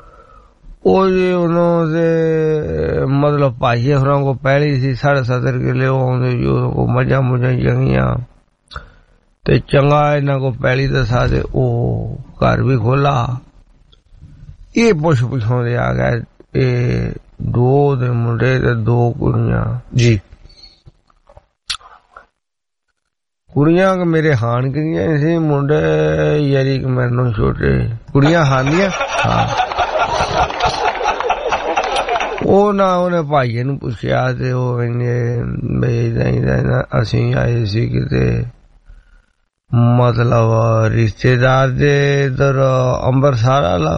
उन्होंने मतलब भाई होरां को पहली सी 70.5 किले आउंदे जो को मजा मुझा जंगियां ते चंगा इन्हां को पहली दसा दे ओ घर भी खोला। ये पुछ पुछाउंदे आ गए, ये 2 दे मुंडे ते 2 कुड़ियां जी। कुड़ियां मेरे हान गियां सी, मुंडे यारी मेरे नालों छोटे। कुड़ियां हानियां हाँ। ਉਹ ਨਾ ਉਹਨੇ ਭਾਈਏ ਨੂੰ ਪੁੱਛਿਆ ਤੇ ਉਹ ਕਹਿੰਦੇ ਬਈ ਅਸੀਂ ਆਏ ਸੀ ਕਿਤੇ ਮਤਲਬ ਰਿਸ਼ਤੇਦਾਰ ਦੇ ਇਧਰ ਅੰਬਰਸਰ ਵਾਲਾ,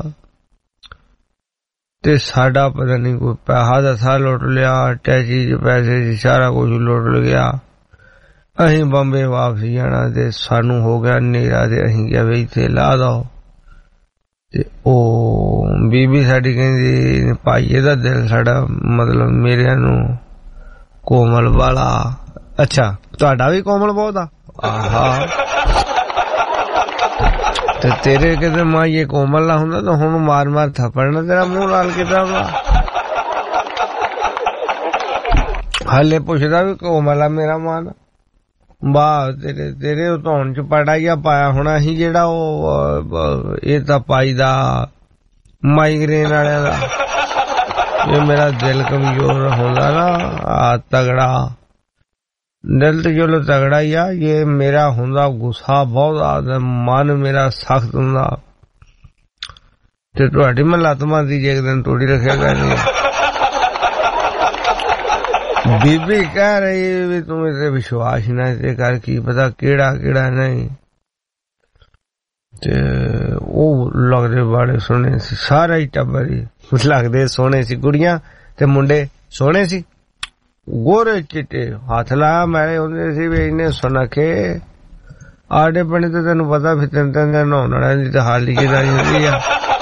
ਤੇ ਸਾਡਾ ਪਤਾ ਨਹੀਂ ਕੋਈ ਪੈਸਾ ਦਾ ਸਾਹ ਲੁੱਟ ਲਿਆ, ਟੈਚੀ ਚ ਪੈਸੇ ਸੀ, ਸਾਰਾ ਕੁਝ ਲੁੱਟ ਗਿਆ। ਅਸੀਂ ਬੰਬੇ ਵਾਪਸ ਜਾਣਾ ਤੇ ਸਾਨੂੰ ਹੋ ਗਿਆ ਹਨੇਰਾ ਤੇ ਅਸੀਂ ਕਿਹਾ ਵੀ ਇੱਥੇ ਲਾ ਦੋ। ਤੇ ਉਹ ਬੀਬੀ ਸਾਡੀ ਕਹਿੰਦੀ ਭਾਈਏ ਦਾ ਦਿਲ ਸਾਡਾ ਮਤਲਬ ਮੇਰਿਆਂ ਨੂੰ ਕੋਮਲ ਵਾਲਾ। ਅੱਛਾ ਤੁਹਾਡਾ ਵੀ ਕੋਮਲ ਬਹੁਤ ਆ? ਆਹਾ ਤੇ ਤੇਰੇ ਕਿਤੇ ਮਾਂ ਇਹ ਕੋਮਲ ਨਾ ਹੁੰਦਾ ਤਾਂ ਹੁਣ ਮਾਰ ਮਾਰ ਥੱਪੜਨਾ ਤੇਰਾ ਮੂੰਹ ਲਾਲ ਕਿਦਾਂ ਦਾ। ਹਾਲੇ ਪੁੱਛਦਾ ਵੀ ਕੋਮਲ ਆ ਮੇਰਾ ਮਾਨ। ਵਾਹ ਤੇਰੇ ਧੌਣ ਚ ਪੜਾ ਜਾਂ ਪਾਇਆ ਹੋਣਾ ਸੀ ਜਿਹੜਾ ਉਹ ਇਹ ਤਾਂ ਪਾਈ ਦਾ ਮਾਈਗ੍ਰੇਨ ਵਾਲਿਆਂ ਦਾ। ਜੇ ਮੇਰਾ ਦਿਲ ਕਮਜ਼ੋਰ ਹੁੰਦਾ ਨਾ ਆ ਤਗੜਾ, ਦਿਲ ਤੇ ਚਲੋ ਤਗੜਾ ਹੀ ਆ, ਜੇ ਮੇਰਾ ਹੁੰਦਾ ਗੁੱਸਾ ਬਹੁਤ ਆ, ਮਨ ਮੇਰਾ ਸਖਤ ਹੁੰਦਾ ਤੇ ਤੁਹਾਡੀ ਮੈਂ ਲੱਤ ਮਾਰਦੀ ਜੇ ਇੱਕ ਦਿਨ ਤੋੜੀ ਰੱਖਿਆ ਕਰਨੀ। ਬੀਬੀ ਕਹਿ ਰਹੀ ਵੀ ਤੂੰ ਇਹਦੇ ਵਿਸ਼ਵਾਸ ਨਾ ਤੇ ਕਰ, ਕੀ ਪਤਾ ਕਿਹੜਾ ਕਿਹੜਾ ਨਹੀਂ। ਤੇ ਉਹ ਲੱਗਦੇ ਬੜੇ ਸੋਹਣੇ ਸੀ, ਸਾਰਾ ਹੀ ਟੱਬਰ ਹੀ ਲੱਗਦੇ ਸੋਹਣੇ ਸੀ, ਕੁੜੀਆਂ ਤੇ ਮੁੰਡੇ ਸੋਹਣੇ ਸੀ, ਗੋਰੇ ਚਿੱਟੇ, ਹੱਥ ਲਾਇਆ ਮੈਲੇ ਹੁੰਦੇ ਸੀ ਵੀ ਇੰਨੇ ਸੁਨੱਖੇ। ਆਡੇ ਪਿੰਡ ਤੇ ਤੈਨੂੰ ਪਤਾ ਫਿਰ 3-3 ਦਿਨ ਨਹਾਉਣ ਵਾਲਿਆਂ ਦੀ ਤਾਂ ਹਾਲੀ ਕਿਦਾਂ ਹੁੰਦੀ ਆ।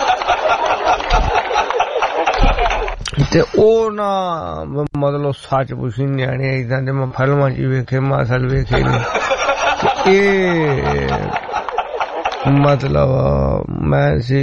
ਤੇ ਉਹ ਨਾ ਮਤਲਬ ਸੱਚ ਪੁੱਛੀ ਨਿਆਣੇ ਏਦਾਂ ਦੇ ਮੈਂ ਫਿਲਮਾਂ ਚ ਵੇਖੇ, ਮਾਸਲ ਵੇਖੇ ਨੇ। ਇਹ ਮਤਲਬ ਮੈਂ ਸੀ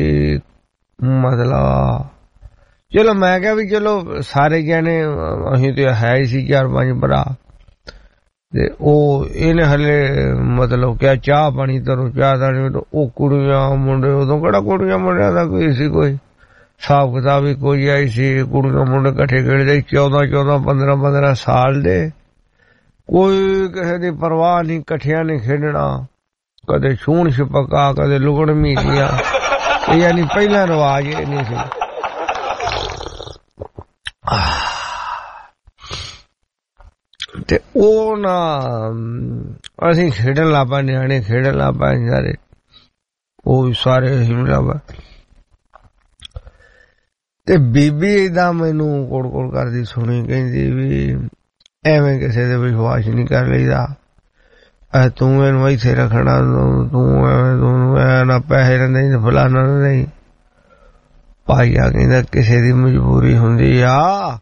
ਮਤਲਬ ਚਲੋ ਮੈਂ ਕਿਹਾ ਵੀ ਚਲੋ ਸਾਰੇ ਜਣੇ ਅਸੀਂ ਤੇ ਹੈ ਹੀ ਸੀ 4-5 ਭਰਾ, ਤੇ ਉਹ ਇਹਨੇ ਹਲੇ ਮਤਲਬ ਕਿਹਾ ਚਾਹ ਪਾਣੀ ਤਰੋ, ਚਾਹ ਦਾ ਉਹ ਕੁੜੀਆਂ ਮੁੰਡੇ, ਉਦੋਂ ਕਿਹੜਾ ਕੁੜੀਆਂ ਮੁੰਡਿਆਂ ਦਾ ਕੋਈ ਸੀ, ਕੋਈ ਹਿਸਾਬ ਕਿਤਾਬ ਵੀ ਕੋਈ ਆਈ ਸੀ। ਕੁੜੀਆਂ ਮੁੰਡੇ ਇਕੱਠੇ ਖੇਡਦੇ 14-14 15-15 ਸਾਲ ਦੇ, ਕੋਈ ਕਿਸੇ ਦੀ ਪਰਵਾਹ ਨਹੀਂ, ਇਕੱਠਿਆਂ ਨੇ ਖੇਡਣਾ, ਕਦੇ ਛੂਣ ਛਪਕਾ, ਕਦੇ ਲੁਕਣ ਮੀਟੀਆਂ, ਯਾਨੀ ਪਹਿਲਾ ਰਿਵਾਜ ਇਹ ਨਹੀਂ ਸੀ। ਤੇ ਉਹ ਨਾ ਅਸੀਂ ਖੇਡਣ ਲੱਗ ਪਏ, ਨਿਆਣੇ ਖੇਡਣ ਲੱਗ ਪਏ ਸਾਰੇ, ਉਹ ਵੀ ਸਾਰੇ ਹਿਮਲਾ। ਤੇ ਬੀਬੀ ਏਦਾਂ ਮੈਨੂੰ ਕੋੜ-ਕੋੜ ਕਰਦੀ ਸੁਣੀ, ਕਹਿੰਦੀ ਵੀ ਐਵੇਂ ਕਿਸੇ ਦੇ ਵਿਸ਼ਵਾਸ ਨਹੀਂ ਕਰ ਲਈਦਾ, ਤੂੰ ਇਹਨੂੰ ਇੱਥੇ ਰੱਖਣਾ, ਤੂੰ ਐਵੇਂ ਤੂੰ ਐ ਨਾ ਪੈਸੇ ਨਹੀਂ ਫਲਾਣਾ ਨਹੀਂ। ਭਾਈਆ ਕਹਿੰਦਾ ਕਿਸੇ ਦੀ ਮਜਬੂਰੀ ਹੁੰਦੀ ਆ,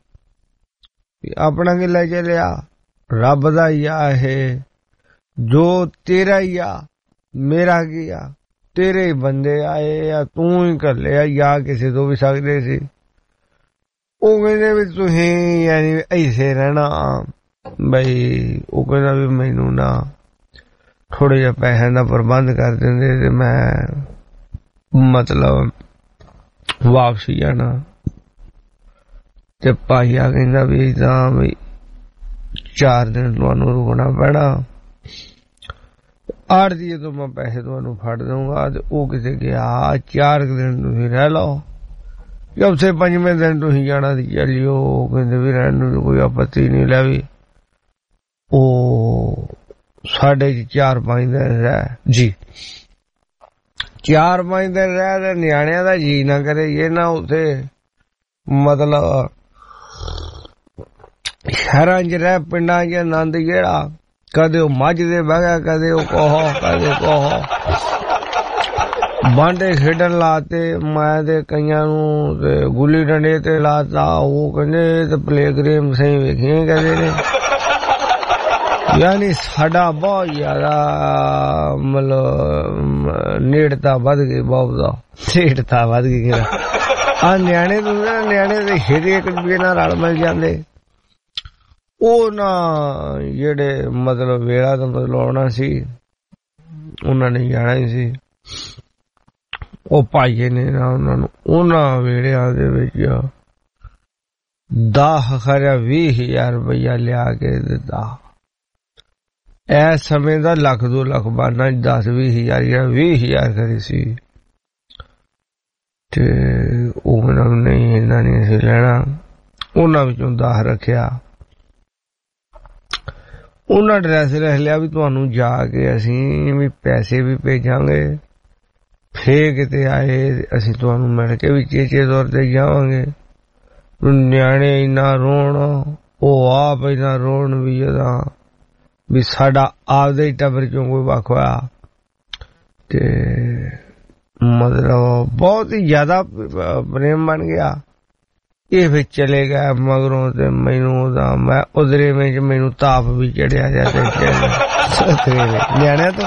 ਆਪਣਾ ਕੀ ਲੈ ਚੱਲਿਆ, ਰੱਬ ਦਾ ਹੀ ਆ ਇਹ, ਜੋ ਤੇਰਾ ਹੀ ਆ, ਮੇਰਾ ਕੀ ਆ, ਤੇਰੇ ਹੀ ਬੰਦੇ ਆਏ ਆ, ਤੂੰ ਹੀ ਕਰ ਲਿਆ ਜਾਂ ਕਿਸੇ ਤੋਂ ਵੀ ਸਕਦੇ ਸੀ। ਉਹ ਕਹਿੰਦੇ ਵੀ ਤੁਸੀਂ ਯਾਨੀ ਐਸੇ ਰਹਿਣਾ ਬਈ। ਉਹ ਕਹਿੰਦਾ ਵੀ ਮੈਨੂੰ ਨਾ ਥੋੜੇ ਜਿਹਾ ਪੈਸਿਆਂ ਦਾ ਪ੍ਰਬੰਧ ਕਰ ਦਿੰਦੇ ਤੇ ਮੈਂ ਮਤਲਬ ਵਾਪਸੀ ਜਾਣਾ। ਤੇ ਭਾਈਆ ਕਹਿੰਦਾ ਵੀ ਤਾਂ ਵੀ 4 ਦਿਨ ਤੁਹਾਨੂੰ ਰੁਕਣਾ ਪੈਣਾ, ਆੜ੍ਹਤੀਏ ਤੋਂ ਮੈਂ ਪੈਸੇ ਤੁਹਾਨੂੰ ਫੜ ਦਊਂਗਾ। ਤੇ ਉਹ ਕਿਤੇ ਗਿਆ 4 ਦਿਨ ਤੁਸੀਂ ਰਹਿ ਲਓ, ਚੌਥੇ 5ਵੇਂ ਦਿਨ ਤੁਸੀਂ ਜਾਣਾ ਸੀ ਚੱਲਿਓ। ਕਹਿੰਦੇ ਵੀ ਰਹਿਣ ਨੂੰ ਕੋਈ ਆਪੱਤੀ ਨਹੀਂ, ਲੈ ਵੀ ਉਹ ਸਾਡੇ 4-5 ਦਿਨ ਰਹਿ ਜੀ, 4-5 ਦਿਨ ਰਹਿ ਤੇ ਨਿਆਣਿਆਂ ਦਾ ਜੀ ਨਾ ਕਰੇ ਇਹ ਨਾ ਉੱਥੇ ਮਤਲਬ ਸ਼ਹਿਰਾਂ 'ਚ ਰਹਿ, ਪਿੰਡਾਂ 'ਚ ਆਨੰਦ ਜਿਹੜਾ, ਕਦੇ ਉਹ ਮੱਝ ਦੇ ਬਹਿ ਗਿਆ, ਕਦੇ ਉਹ ਕੋਹ, ਕਦੇ ਕੋਹ, ਬਾਂਡੇ ਖੇਡਣ ਲਾਤੇ ਮੈਂ ਤੇ ਕਈਆਂ ਨੂੰ, ਤੇ ਗੁੱਲੀ ਡੰਡੇ ਤੇ ਲਾਤਾ। ਉਹ ਕਹਿੰਦੇ ਤੇ ਪਲੇਗ੍ਰਾਮ ਸਹੀ ਵੇਖੀਏ ਕਹਿੰਦੇ ਨੇ। ਯਾਨੀ ਸਾਡਾ ਬਹੁਤ ਜ਼ਿਆਦਾ ਮਤਲਬ ਨੇੜਤਾ ਵੱਧ ਗਈ, ਬਹੁਤ ਦਾ ਨੇੜਤਾ ਵੱਧ ਗਈ। ਆ ਨਿਆਣੇ ਤੋਂ ਨਿਆਣੇ ਦੇ ਖੇਡੇ ਇੱਕ ਦੂਜੇ ਨਾਲ ਰਲ ਮਿਲ ਜਾਂਦੇ। ਉਹ ਨਾ ਜਿਹੜੇ ਮਤਲਬ ਵੇਲਾ ਤੋਂ ਮਤਲਬ ਆਉਣਾ ਸੀ, ਉਹਨਾਂ ਨੇ ਜਾਣਾ ਹੀ ਸੀ। ਉਹ ਭਾਈਏ ਨੇ ਨਾ ਉਹਨਾਂ ਨੂੰ ਉਹਨਾਂ ਵੇੜਿਆਂ ਦੇ ਵਿੱਚ 20,000 ਰੁਪਇਆ ਲਿਆ ਕੇ ਦਿੱਤਾ। ਇਸ ਸਮੇਂ ਦਾ 1,00,000-2 ਲੱਖ ਬਣਨਾ 10-20,000 ਜਾਂ 20,000 ਕਰੀ ਸੀ। ਤੇ ਉਹ ਉਹਨਾਂ ਨੂੰ ਨਹੀਂ ਇਹਨਾਂ ਨੇ ਅਸੀਂ ਲੈਣਾ, ਉਹਨਾਂ ਵਿੱਚੋਂ 10 ਰੱਖਿਆ। ਉਹਨਾਂ ਐਡਰੈਸ ਲਿਖ ਲਿਆ ਵੀ ਤੁਹਾਨੂੰ ਜਾ ਕੇ ਅਸੀਂ ਵੀ ਪੈਸੇ ਵੀ ਭੇਜਾਂਗੇ, ਫੇਰ ਕਿਤੇ ਆਏ ਅਸੀਂ ਤੁਹਾਨੂੰ ਮਿਲ ਕੇ ਵੀ ਚੇਚੇ ਤੌਰ ਤੇ ਜਾਵਾਂਗੇ। ਨਿਆਣੇ ਇੰਨਾ ਰੋਣ, ਉਹ ਆਪ ਇੰਨਾ ਰੋਣ ਵੀ ਇਹਦਾ ਵੀ ਸਾਡਾ ਆਪਦੇ ਹੀ ਟੱਬਰ ਚੋਂ ਕੋਈ ਵੱਖ ਹੋਇਆ। ਤੇ ਮਤਲਬ ਬਹੁਤ ਹੀ ਜ਼ਿਆਦਾ ਪ੍ਰੇਮ ਬਣ ਗਿਆ। ਇਹ ਫਿਰ ਚਲੇ ਗਿਆ ਮਗਰੋਂ, ਤੇ ਮੈਨੂੰ ਉਹਦਾ ਮੈਂ ਉਧਰੇ ਵਿੱਚ ਮੈਨੂੰ ਤਾਪ ਵੀ ਚੜਿਆ ਜਾਂਦੇ ਨਿਆਣਿਆਂ ਤੋਂ।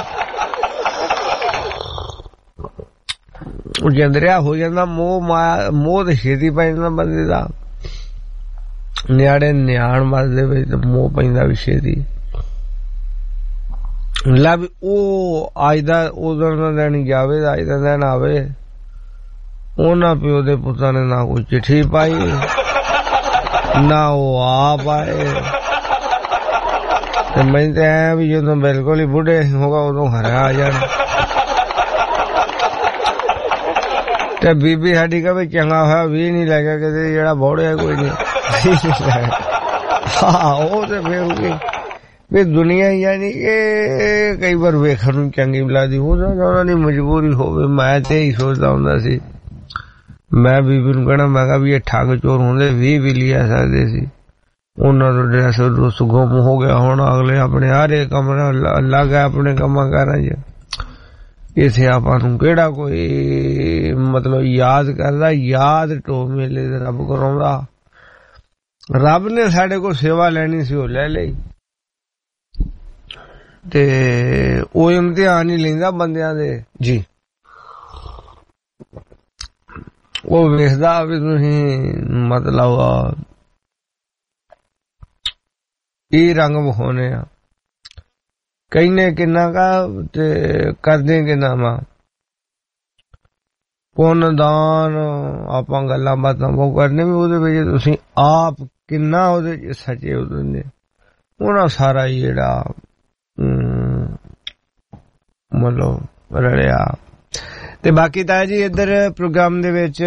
ਜੰਦਰਿਆ ਹੋ ਜਾਂਦਾ ਮੋਹ ਮਾਇਆ, ਮੋਹ ਤੇ ਛੇਤੀ ਪੈ ਜਾਂਦਾ ਬੰਦੇ ਦਾ। ਨਿਆਣੇ ਨਿਆਣ ਮਸਦੇ ਵਿੱਚ ਮੋਹ ਪੈਂਦਾ ਵੀ ਛੇਤੀ। ਲੈ ਵੀ ਉਹ ਅੱਜ ਦਾ ਉਦੋਂ ਦਾ ਦਿਨ ਜਾਵੇ, ਅੱਜ ਦਾ ਦਿਨ ਆਵੇ। ਉਹਨਾਂ ਪਿਓ ਦੇ ਪੁੱਤਾਂ ਨੇ ਨਾ ਕੋਈ ਚਿੱਠੀ ਪਾਈ ਨਾ ਉਹ ਆਪ ਆਏ ਤੇ ਮੈਨੂੰ ਤਾਂ ਐ ਵੀ ਜਦੋਂ ਬਿਲਕੁਲ ਹੀ ਬੁੱਢੇ ਹੋਗਾ ਉਦੋਂ ਹਰਿਆ ਆ ਜਾਣ ਤੇ ਬੀਬੀ ਸਾਡੀ ਕਹੇ ਚੰਗਾ ਹੋਇਆ ਵੀ ਨਹੀਂ ਲੈ ਗਿਆ ਕਿਤੇ ਜਿਹੜਾ ਬੋੜਿਆ ਕੋਈ ਨਹੀਂ ਹਾਂ ਉਹ ਤੇ ਫਿਰ ਵੀ ਦੁਨੀਆ ਯਾਨੀ ਕਿ ਕਈ ਵਾਰ ਵੇਖਣ ਨੂੰ ਚੰਗੀ ਲੱਗਦੀ ਉਹਨਾਂ ਦੀ ਮਜਬੂਰੀ ਹੋਵੇ। ਮੈਂ ਤੇ ਇਹੀ ਸੋਚਦਾ ਹੁੰਦਾ ਸੀ ਮੈਂ ਬੀਬੀ ਨੂੰ ਕਹਿਣਾ ਮੈਂ ਕਿਹਾ ਵੀ ਇਹ ਠੱਗ ਚੋਰ ਹੁੰਦੇ 20 ਵੀ ਲਿਆ ਸਕਦੇ ਸੀ ਉਹਨਾਂ ਦਾ ਡਰੈਸ ਰੁੱਸ ਗੁੰਮ ਹੋ ਗਿਆ ਹੁਣ ਅਗਲੇ ਆਪਣੇ ਹਾਰੇ ਕਮਰਾ ਲੱਗ ਗਿਆ ਆਪਣੇ ਕੰਮਾਂ ਕਾਰਾਂ 'ਚ। ਇਸੇ ਆਪਾਂ ਨੂੰ ਕਿਹੜਾ ਕੋਈ ਮਤਲਬ ਯਾਦ ਕਰਦਾ ਯਾਦ ਢੋ ਮੇਲੇ ਦੇ ਰੱਬ ਕਰਾਉਂਦਾ। ਰੱਬ ਨੇ ਸਾਡੇ ਕੋਲ ਸੇਵਾ ਲੈਣੀ ਸੀ ਉਹ ਲੈ ਲਈ ਤੇ ਉਹ ਇਮਤਿਹਾਨ ਹੀ ਲੈਂਦਾ ਬੰਦਿਆਂ ਦੇ ਜੀ। ਉਹ ਵੇਖਦਾ ਵੀ ਤੁਸੀਂ ਮਤਲਬ ਇਹ ਰੰਗ ਵਿਖਾਉਣੇ ਆ ਕਹਿੰਦੇ ਕਿੰਨਾ ਕਾ ਤੇ ਕਰਦੇ ਕਿੰਨਾ ਵਾ ਪੁੰਨ ਦਾਨ ਆਪਾਂ ਗੱਲਾਂ ਬਾਤਾਂ ਬਹੁਤ ਕਰਨੇ ਵੀ ਉਹਦੇ ਵਿੱਚ ਤੁਸੀਂ ਆਪ ਕਿੰਨਾ ਉਹਦੇ ਚ ਸੱਚੇ ਹੁੰਦੇ ਉਹਨਾਂ ਸਾਰਾ ਹੀ ਜਿਹੜਾ ਮਤਲਬ ਰਲਿਆ। ਤੇ ਬਾਕੀ ਤਾਂ ਜੀ ਇੱਧਰ ਪ੍ਰੋਗਰਾਮ ਦੇ ਵਿੱਚ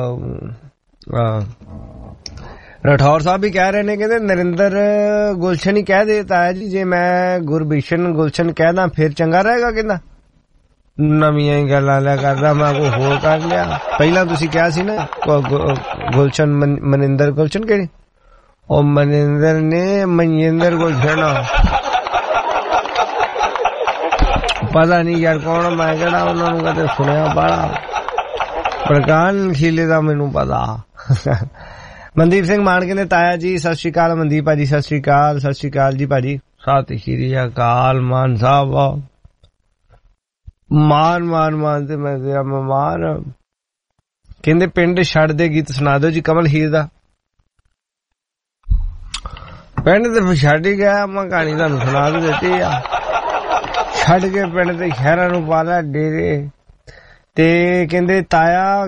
ਰਾਠੌਰ ਸਾਹਿਬ ਵੀ ਕਹਿ ਰਹੇ ਨੇ ਕਹਿੰਦੇ ਨਰਿੰਦਰ ਗੁਲਸ਼ਨ ਹੀ ਕਹਿ ਦੇ ਤਾਇਆ ਜੀ ਜੇ ਮੈਂ ਗੁਰਭੀਸ਼ਨ ਗੁਲਸ਼ਨ ਕਹਿਦਾ ਫਿਰ ਚੰਗਾ ਰਹੇਗਾ। ਕਹਿੰਦਾ ਨਵੀਆਂ ਹੀ ਗੱਲਾਂ ਲੈ ਕਰਦਾ ਮੈਂ ਕੋਈ ਹੋਰ ਕਰ ਲਿਆ। ਪਹਿਲਾਂ ਤੁਸੀਂ ਕਿਹਾ ਸੀ ਨਾ ਗੁਲਸ਼ਨ ਮਨਿੰਦਰ ਗੁਲਸ਼ਨ ਕਿਹੜੀ ਉਹ ਮਨਿੰਦਰ ਨੇ ਮਨਿੰਦਰ ਗੁਲਸ਼ਨ ਪਤਾ ਨਹੀਂ ਯਾਰ ਕੌਣ ਮੈਂ ਕਿਹੜਾ ਉਹਨਾਂ ਨੂੰ ਕਦੇ ਸੁਣਿਆ ਬਾਹਲਾ ਪ੍ਰਕਾਨ ਖੀਲੇ ਦਾ ਮੈਨੂੰ ਪਤਾ। ਮਨਦੀਪ ਸਿੰਘ ਮਾਨ ਕਹਿੰਦੇ ਤਾਇਆ ਜੀ ਸਤਿ ਸ਼੍ਰੀ ਅਕਾਲ। ਮਨਦੀਪ ਭਾਜੀ ਸਤਿ ਸ਼੍ਰੀ ਅਕਾਲ। ਸਤਿ ਸ਼੍ਰੀ ਅਕਾਲ ਜੀ ਭਾਜੀ। ਸਤਿ ਸ਼੍ਰੀ ਅਕਾਲ ਮਾਨ ਸਾਹਿਬ ਮਾਨ ਮਾਨ ਮਾਨ ਤੇ ਮੈਂ ਤੇਰਾ ਮਹਿਮਾਨ। ਕਹਿੰਦੇ ਪਿੰਡ ਛੱਡ ਦੇ ਗੀਤ ਸੁਣਾ ਦਿਓ ਜੀ ਕਮਲ ਹੀਰ ਦਾ। ਪਿੰਡ ਤੇ ਛੱਡ ਹੀ ਗਿਆ ਮੈਂ ਕਹਾਣੀ ਤੁਹਾਨੂੰ ਸੁਣਾ ਕੇ ਦਿੱਤੀ ਆ। ਛੱਡ ਕੇ ਪਿੰਡ ਤੇ ਸ਼ਹਿਰਾਂ ਨੂੰ ਪਾ ਲਿਆ ਡੇਰੇ ਤੇ ਕਹਿੰਦੇ ਤਾਇਆ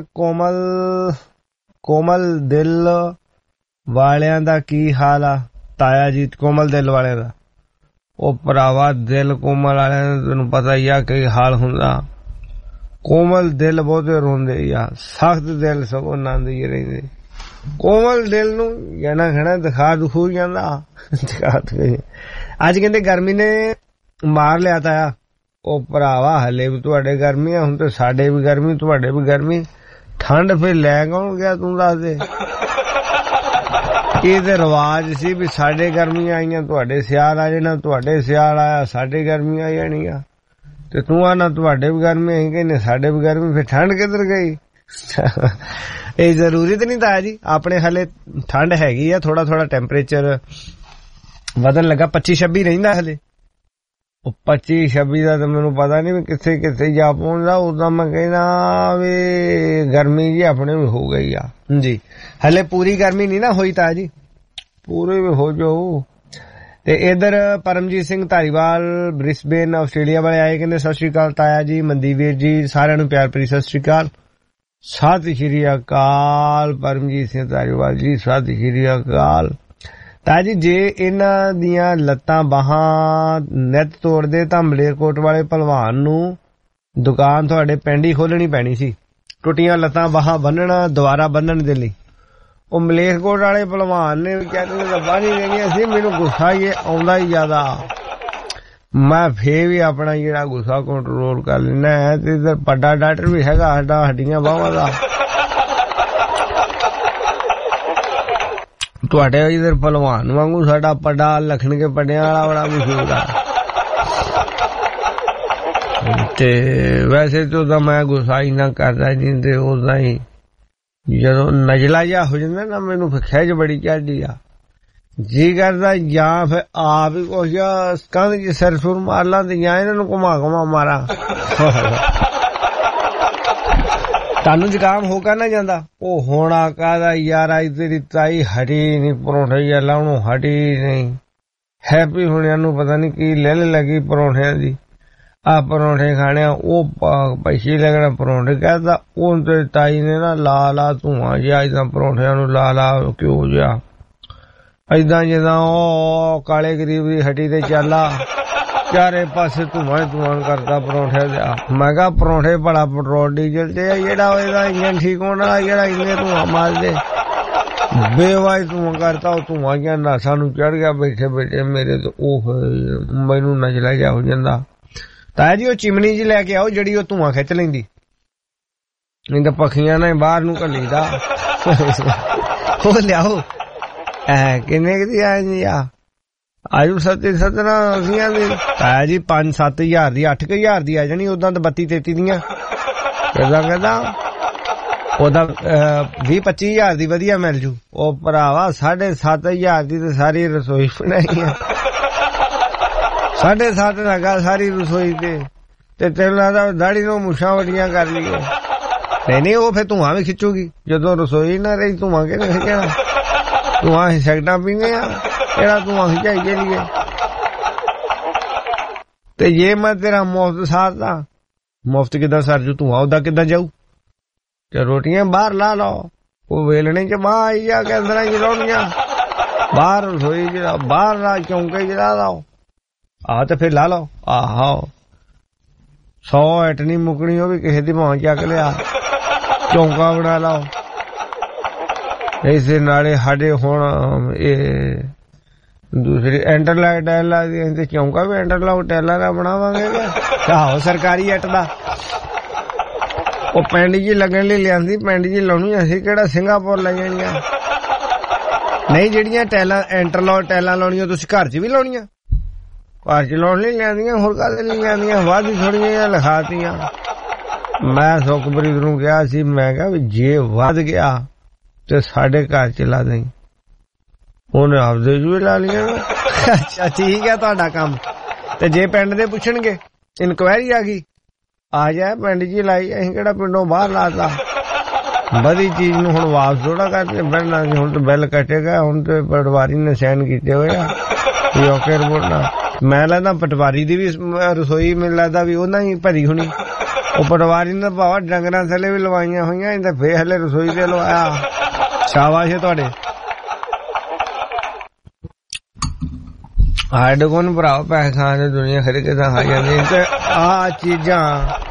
ਕੋਮਲ ਦਿਲ ਵਾਲਿਆਂ ਦਾ ਕੀ ਹਾਲ ਆ ਤਾਇਆ ਜੀ। ਕੋਮਲ ਦਿਲ ਵਾਲਿਆਂ ਦਾ ਉਹ ਭਰਾਵਾ ਦਿਲ ਕੋਮਲ ਵਾਲਿਆਂ ਦਾ ਤੈਨੂੰ ਪਤਾ ਹੀ ਆ ਕੀ ਹਾਲ ਹੁੰਦਾ। ਕੋਮਲ ਦਿਲ ਬਹੁਤੇ ਰੋਂਦੇ ਆ ਸਖਤ ਦਿਲ ਸਗੋਂ ਆਨੰਦ ਹੀ ਰਹਿੰਦੇ। ਕੋਮਲ ਦਿਲ ਨੂੰ ਜਾਣਾ ਖਣਾ ਦਿਖਾ ਦੁਖੂ ਜਾਂਦਾ। ਅੱਜ ਕਹਿੰਦੇ ਗਰਮੀ ਨੇ ਮਾਰ ਲਿਆ ਤਾਇਆ। ਉਹ ਭਰਾਵਾ ਹਲੇ ਵੀ ਤੁਹਾਡੇ ਗਰਮੀ ਆ ਹੁਣ ਤੇ ਸਾਡੇ ਵੀ ਗਰਮੀ ਤੁਹਾਡੇ ਵੀ ਗਰਮੀ ਠੰਡ ਫਿਰ ਲੈ ਕੌਣ ਗਿਆ ਤੂੰ ਦੱਸ ਦੇ। ਇਹ ਤੇ ਰਿਵਾਜ ਸੀ ਵੀ ਸਾਡੇ ਗਰਮੀਆਂ ਆਈਆਂ ਤੁਹਾਡੇ ਸਿਆਲ ਆ ਜਾਣਾ ਤੁਹਾਡੇ ਸਿਆਲ ਆਇਆ ਸਾਡੇ ਗਰਮੀਆਂ ਆ ਜਾਣੀਆਂ ਤੇ ਤੂੰ ਆ ਨਾ ਤੁਹਾਡੇ ਵੀ ਗਰਮੀ ਆਈ ਕਹਿੰਦੇ ਸਾਡੇ ਵੀ ਗਰਮੀ ਫਿਰ ਠੰਡ ਕਿੱਧਰ ਗਈ। ਇਹ ਜ਼ਰੂਰੀ ਤੇ ਨਹੀਂ ਤਾਇਆ ਜੀ ਆਪਣੇ ਹਲੇ ਠੰਡ ਹੈਗੀ ਆ ਥੋੜਾ ਥੋੜਾ ਟੈਂਪਰੇਚਰ ਵਧਣ ਲੱਗਾ 25-26 ਰਹਿੰਦਾ ਹਲੇ। ਉਹ 25-26 ਦਾ ਤਾਂ ਮੈਨੂੰ ਪਤਾ ਨਹੀਂ ਵੀ ਕਿੱਥੇ ਕਿੱਥੇ ਜਾ ਪਹੁੰਚਦਾ। ਉਦਾਂ ਮੈਂ ਕਹਿਣਾ ਵੀ ਗਰਮੀ ਜੀ ਆਪਣੇ ਵੀ ਹੋ ਗਈ ਆ ਜੀ ਹਲੇ ਪੂਰੀ ਗਰਮੀ ਨਹੀਂ ਨਾ ਹੋਈ ਤਾਇਆ ਜੀ ਪੂਰੇ ਵੀ ਹੋ ਜਾਓ। ਤੇ ਇਧਰ ਪਰਮਜੀਤ ਸਿੰਘ ਧਾਰੀਵਾਲ ਬ੍ਰਿਸਬੇਨ ਆਸਟ੍ਰੇਲੀਆ ਵਾਲੇ ਆਏ ਕਹਿੰਦੇ ਸਤਿ ਸ਼੍ਰੀ ਅਕਾਲ ਤਾਇਆ ਜੀ ਮਨਦੀਪ ਵੀਰ ਜੀ ਸਾਰਿਆਂ ਨੂੰ ਪਿਆਰ ਭਰੀ ਸਤਿ ਸ਼੍ਰੀ ਅਕਾਲ। ਸਤਿ ਸ਼੍ਰੀ ਅਕਾਲ ਪਰਮਜੀਤ ਸਿੰਘ ਧਾਰੀਵਾਲ ਜੀ ਸਤਿ ਸ਼੍ਰੀ ਅਕਾਲ। ਤਾਇਆ ਜੀ ਜੇ ਇਹਨਾਂ ਦੀਆਂ ਲੱਤਾਂ ਬਾਹਾਂ ਨਿੱਤ ਤੋੜਦੇ ਤਾਂ ਮਲੇਰਕੋਟ ਵਾਲੇ ਭਲਵਾਨ ਨੂੰ ਦੁਕਾਨ ਤੁਹਾਡੇ ਪਿੰਡ ਹੀ ਖੋਲਣੀ ਪੈਣੀ ਸੀ ਟੁੱਟੀਆਂ ਲੱਤਾਂ ਬਾਹਾਂ ਬੰਨਣਾ ਦੁਬਾਰਾ ਬੰਨਣ ਦੇ ਲਈ। ਉਹ ਮਲੇਰਕੋਟ ਵਾਲੇ ਭਲਵਾਨ ਨੇ ਕਹਿੰਦੇ ਲੱਭਾ ਨਹੀਂ ਰਹਿਣੀਆਂ ਸੀ। ਮੈਨੂੰ ਗੁੱਸਾ ਹੀ ਆਉਂਦਾ ਹੀ ਜ਼ਿਆਦਾ ਮੈਂ ਫੇਰ ਵੀ ਆਪਣਾ ਜਿਹੜਾ ਗੁੱਸਾ ਕੰਟਰੋਲ ਕਰ ਲੈਣਾ ਹੈ। ਤੇ ਇਧਰ ਵੱਡਾ ਡਾਕਟਰ ਵੀ ਹੈਗਾ ਸਾਡਾ ਹੱਡੀਆਂ ਬਾਹਾਂ ਦਾ ਤੁਹਾਡੇ ਇਧਰ ਭਲਵਾਨ ਵਾਂਗੂ ਸਾਡਾ ਪੱਡਾ ਲਖਣ ਕੇ ਪੱਡਿਆਂ ਵਾਲਾ ਬੜਾ ਮਸ਼ਹੂਰ ਆ। ਤੇ ਵੈਸੇ ਤਾਂ ਮੈਂ ਗੁੱਸਾ ਹੀ ਨਾ ਕਰਦਾ ਜੀ ਤੇ ਉਦਾਂ ਹੀ ਜਦੋਂ ਨਜਲਾ ਜਿਹਾ ਹੋ ਜਾਂਦਾ ਨਾ ਮੈਨੂੰ ਫਿਰ ਖਿੱਚ ਬੜੀ ਚੜ੍ਹਦੀ ਆ ਜੀ ਕਰਦਾ ਜਾਂ ਫਿਰ ਆਪ ਹੀ ਕੁਛ ਕੰਧ ਚ ਸਿਰ ਸੁਰ ਮਾਰ ਲਾਂ ਤੇ ਜਾਂ ਇਹਨਾਂ ਨੂੰ ਘੁਮਾ ਘੁਮਾ ਮਾਰਾਂ। ਤੁਹਾਨੂੰ ਜ਼ੁਕਾਮ ਹੋ ਕਰ ਨਾ ਜਾਂਦਾ ਉਹ ਹੋਣਾ ਕਾਹਦਾ ਯਾਰ ਅੱਜ ਤੇਰੀ ਤਾਈ ਹਟੀ ਨੀ ਪਰੌਂਠੇ ਜਾਂ ਲਾਉਣੋਂ ਹਟੀ ਨਹੀਂ ਹੈਪੀ ਹੋਣਿਆਂ ਨੂੰ ਪਤਾ ਨੀ ਕੀ ਲਿਲ ਲੱਗੀ ਪਰੌਂਠਿਆਂ ਦੀ ਆ ਪਰੌਂਠੇ ਖਾਣੇ, ਉਹ ਪੈਸੇ ਲੱਗਣਾ ਪਰੌਂਠੇ ਕਹਿੰਦਾ। ਉਹ ਤੇ ਤਾਈ ਨੇ ਨਾ ਲਾ ਧੂਆਂ ਜਿਹਾ ਏਦਾਂ ਪਰੌਂਠਿਆਂ ਨੂੰ ਲਾ ਘਿਓ ਜਿਹਾ ਏਦਾਂ ਜਿੱਦਾਂ ਉਹ ਕਾਲੇ ਗਰੀਬ ਦੀ ਹੱਟੀ ਤੇ ਚਾਲਾ ਚਾਰੇ ਪਾਸੇ ਧੂਆਂ ਕਰਦਾ ਪਰੌਂਠਿਆਂ ਦਾ। ਮੈਂ ਕਿਹਾ ਪਰੌਂਠੇ ਭਲਾ ਪੈਟਰੋਲ ਡੀਜ਼ਲ ਤੇ ਜਿਹੜਾ ਇਹਦਾ ਇੰਜਨ ਠੀਕ ਹੋਣਾ ਜਿਹੜਾ ਇੰਨੇ ਧੂਆਂ ਮਾਰਦੇ ਬੇਵਾਈ ਧੂਆਂ ਕਰਤਾ। ਉਹ ਧੂਆਂ ਜਿਹਾ ਨਾਸਾਂ ਨੂੰ ਚੜ ਗਿਆ ਬੈਠੇ ਬੈਠੇ ਮੇਰੇ ਤੋਂ। ਉਹ ਮੈਨੂੰ ਨਜ਼ਲਾ ਜਾ ਹੋ ਜਾਂਦਾ। ਤਾਇਆ ਜੀ ਉਹ ਚਿਮਨੀ ਜੀ ਲੈ ਕੇ ਆਓ ਜਿਹੜੀ ਉਹ ਧੂਆਂ ਖਿੱਚ ਲੈਂਦੀ, ਨਹੀਂ ਤਾਂ ਪੱਖੀਆਂ ਨੇ ਬਾਹਰ ਨੂੰ ਘੱਲੀ ਦਾ। ਉਹ ਲਿਆਓ। ਕਿੰਨੇ ਕੁ ਦੀ ਆਏ ਜੀ? ਆਜੂ 70 ਦੀ ਤਾਇਆ ਜੀ 5-7 ਹਜ਼ਾਰ ਦੀ 8 ਹਜ਼ਾਰ ਦੀ ਆ ਜਾਣੀ। ਉਦਾਂ ਤਾਂ 32-33 ਦੀਆਂ ਕਹਿੰਦਾ ਉਹਦਾ 20-25 ਹਜ਼ਾਰ ਦੀ ਵਧੀਆ ਮਿਲ ਜੂ। ਉਹ ਭਰਾਵਾ 7,500 ਦੀ ਤੇ ਸਾਰੀ ਰਸੋਈ ਬਣਾਈ ਆ। 7.5 ਲੱਗਾ ਸਾਰੀ ਰਸੋਈ ਤੇ ਤੈਨੂੰ ਲੱਗਦਾ ਦਾੜੀ ਨੂੰ ਮੁੱਛਾਂ ਵੱਡੀਆਂ ਕਰ ਲਈਏ। ਨਹੀਂ ਉਹ ਫਿਰ ਧੂਆਂ ਵੀ ਖਿੱਚੂਗੀ ਜਦੋਂ ਰਸੋਈ ਨਾ ਰਹੀ। ਧੂਆਂ ਕਿਹਨੇ ਖਿੱਚਣਾ? ਧੂਆਂ ਅਸੀਂ ਸਿਗਰਟਾਂ ਪੀਂਦੇ ਆ, ਕਿਹੜਾ ਧੂਆਂ ਖਿਚਾਈ ਕੇ ਲਈਏ? ਤੇ ਜੇ ਮੈਂ ਤੇਰਾ ਮੁਫਤ ਸਾਰਦਾ, ਮੁਫਤ ਕਿੱਦਾਂ ਸਰ ਜੂ? ਧੂਆਂ ਉਹਦਾ ਕਿੱਦਾਂ ਜਾਊ? ਤੇ ਰੋਟੀਆਂ ਬਾਹਰ ਲਾ ਲਓ, ਉਹ ਵੇਲਣੇ ਚ ਬਾਹਰ ਆਈ ਜਾ ਕੇ ਅੰਦਰਾਂ ਚ ਲਾਉਣੀਆਂ। ਬਾਹਰ ਰਸੋਈ ਜਿਹੜਾ ਬਾਹਰ ਲਾ ਚੌਂਕੇ ਚ ਲਾ ਲਓ। ਆਹ ਤੇ ਫਿਰ ਲਾ ਲਓ। ਆਹੋ 100 ਇੱਟ ਨੀ ਮੁੱਕਣੀ, ਉਹ ਵੀ ਕਿਸੇ ਦੀ ਭਾਂ ਚੱਕ ਲਿਆ ਚੌਂਕਾ ਬਣਾ ਲਾਓ। ਇਸੇ ਨਾਲੇ ਸਾਡੇ ਹੁਣ ਇਹ ਦੂਸਰੀ ਇੰਟਰਲਾਕ ਟੈਲਾਂ ਦੀ ਚੌਂਕਾ ਵੀ ਇੰਟਰਲਾਕ ਟੈਲਾਂ ਦਾ ਬਣਾਵਾਂਗੇ। ਆਹੋ ਸਰਕਾਰੀ ਇੱਟ ਦਾ ਉਹ ਪਿੰਡ ਜੀ ਲੱਗਣ ਲਈ ਲਿਆਂਦੀ, ਪਿੰਡ ਜੀ ਲਾਉਣੀ। ਅਸੀਂ ਕਿਹੜਾ ਸਿੰਗਾਪੁਰ ਲੈ ਜਾਣੀਆਂ? ਨਹੀਂ ਜਿਹੜੀਆਂ ਟੈਲਾਂ ਇੰਟਰਲਾਕ ਟੈਲਾਂ ਲਾਉਣੀਆਂ ਤੁਸੀਂ ਘਰ 'ਚ ਵੀ ਲਾਉਣੀਆਂ? ਘਰ 'ਚ ਲਾਉਣ ਲਈ ਲਿਆਂਦੀਆਂ, ਹੋਰ ਕਾਹਦੇ ਲਈ ਲਿਆਂਦੀਆਂ? ਵੱਧ ਹੀ ਥੋੜੀਆਂ ਲਿਖਾਤੀਆਂ। ਮੈਂ ਸੁਖਪ੍ਰੀਤ ਨੂੰ ਕਿਹਾ ਸੀ, ਮੈਂ ਕਿਹਾ ਵੀ ਜੇ ਵੱਧ ਗਿਆ ਤੇ ਸਾਡੇ ਘਰ 'ਚ ਲਾ ਦੇਈ। ਉਹਨੇ ਆਪਦੇ ਜੂ ਲਾ ਲਈਆਂ। ਅੱਛਾ ਠੀਕ ਹੈ ਤੁਹਾਡਾ ਕੰਮ। ਤੇ ਜੇ ਪਿੰਡ ਦੇ ਪੁੱਛਣਗੇ, ਇਨਕੁਆਇਰੀ ਆ ਗਈ, ਆ ਜਾ ਪਿੰਡ 'ਚ ਲਾਈ, ਅਸੀਂ ਕਿਹੜਾ ਪਿੰਡੋਂ ਬਾਹਰ ਲਾਤਾ। ਵਧੀ ਚੀਜ਼ ਨੂੰ ਹੁਣ ਵਾਪਸ ਥੋੜਾ ਕਰਕੇ ਬਹਿਣਾ। ਹੁਣ ਤਾਂ ਬਿੱਲ ਕੱਟੇਗਾ। ਹੁਣ ਤੇ ਪਟਵਾਰੀ ਨੇ ਸਾਈਨ ਕੀਤੇ ਹੋਏ ਆ ਓਕੇ ਰਿਪੋਰਟ ਨਾਲ। ਮੈਂ ਲੱਗਦਾ ਪਟਵਾਰੀ ਦੀ ਵੀ ਰਸੋਈ ਮੈਨੂੰ ਲੱਗਦਾ ਵੀ ਉਹਨਾਂ ਹੀ ਭਰੀ ਹੋਣੀ। ਉਹ ਪਟਵਾਰੀ ਨੇ ਭਾਵਾ ਡੰਗਰਾਂ ਥੱਲੇ ਵੀ ਲਵਾਈਆਂ ਹੋਈਆਂ, ਇਹਦਾ ਫੇਰ ਹਲੇ ਰਸੋਈ ਤੇ ਲਵਾਇਆ। ਸ਼ਾਬਾਸ਼ ਤੁਹਾਡੇ। ਸਾਡੇ ਕੋਲ ਭਰਾਵਾ ਪੈਸੇ ਖਾਣ ਦੀ ਦੁਨੀਆ ਖਰੇ ਕਿਦਾਂ ਖਾ ਜਾਂਦੀ। ਤੇ ਆਹ ਚੀਜ਼ਾਂ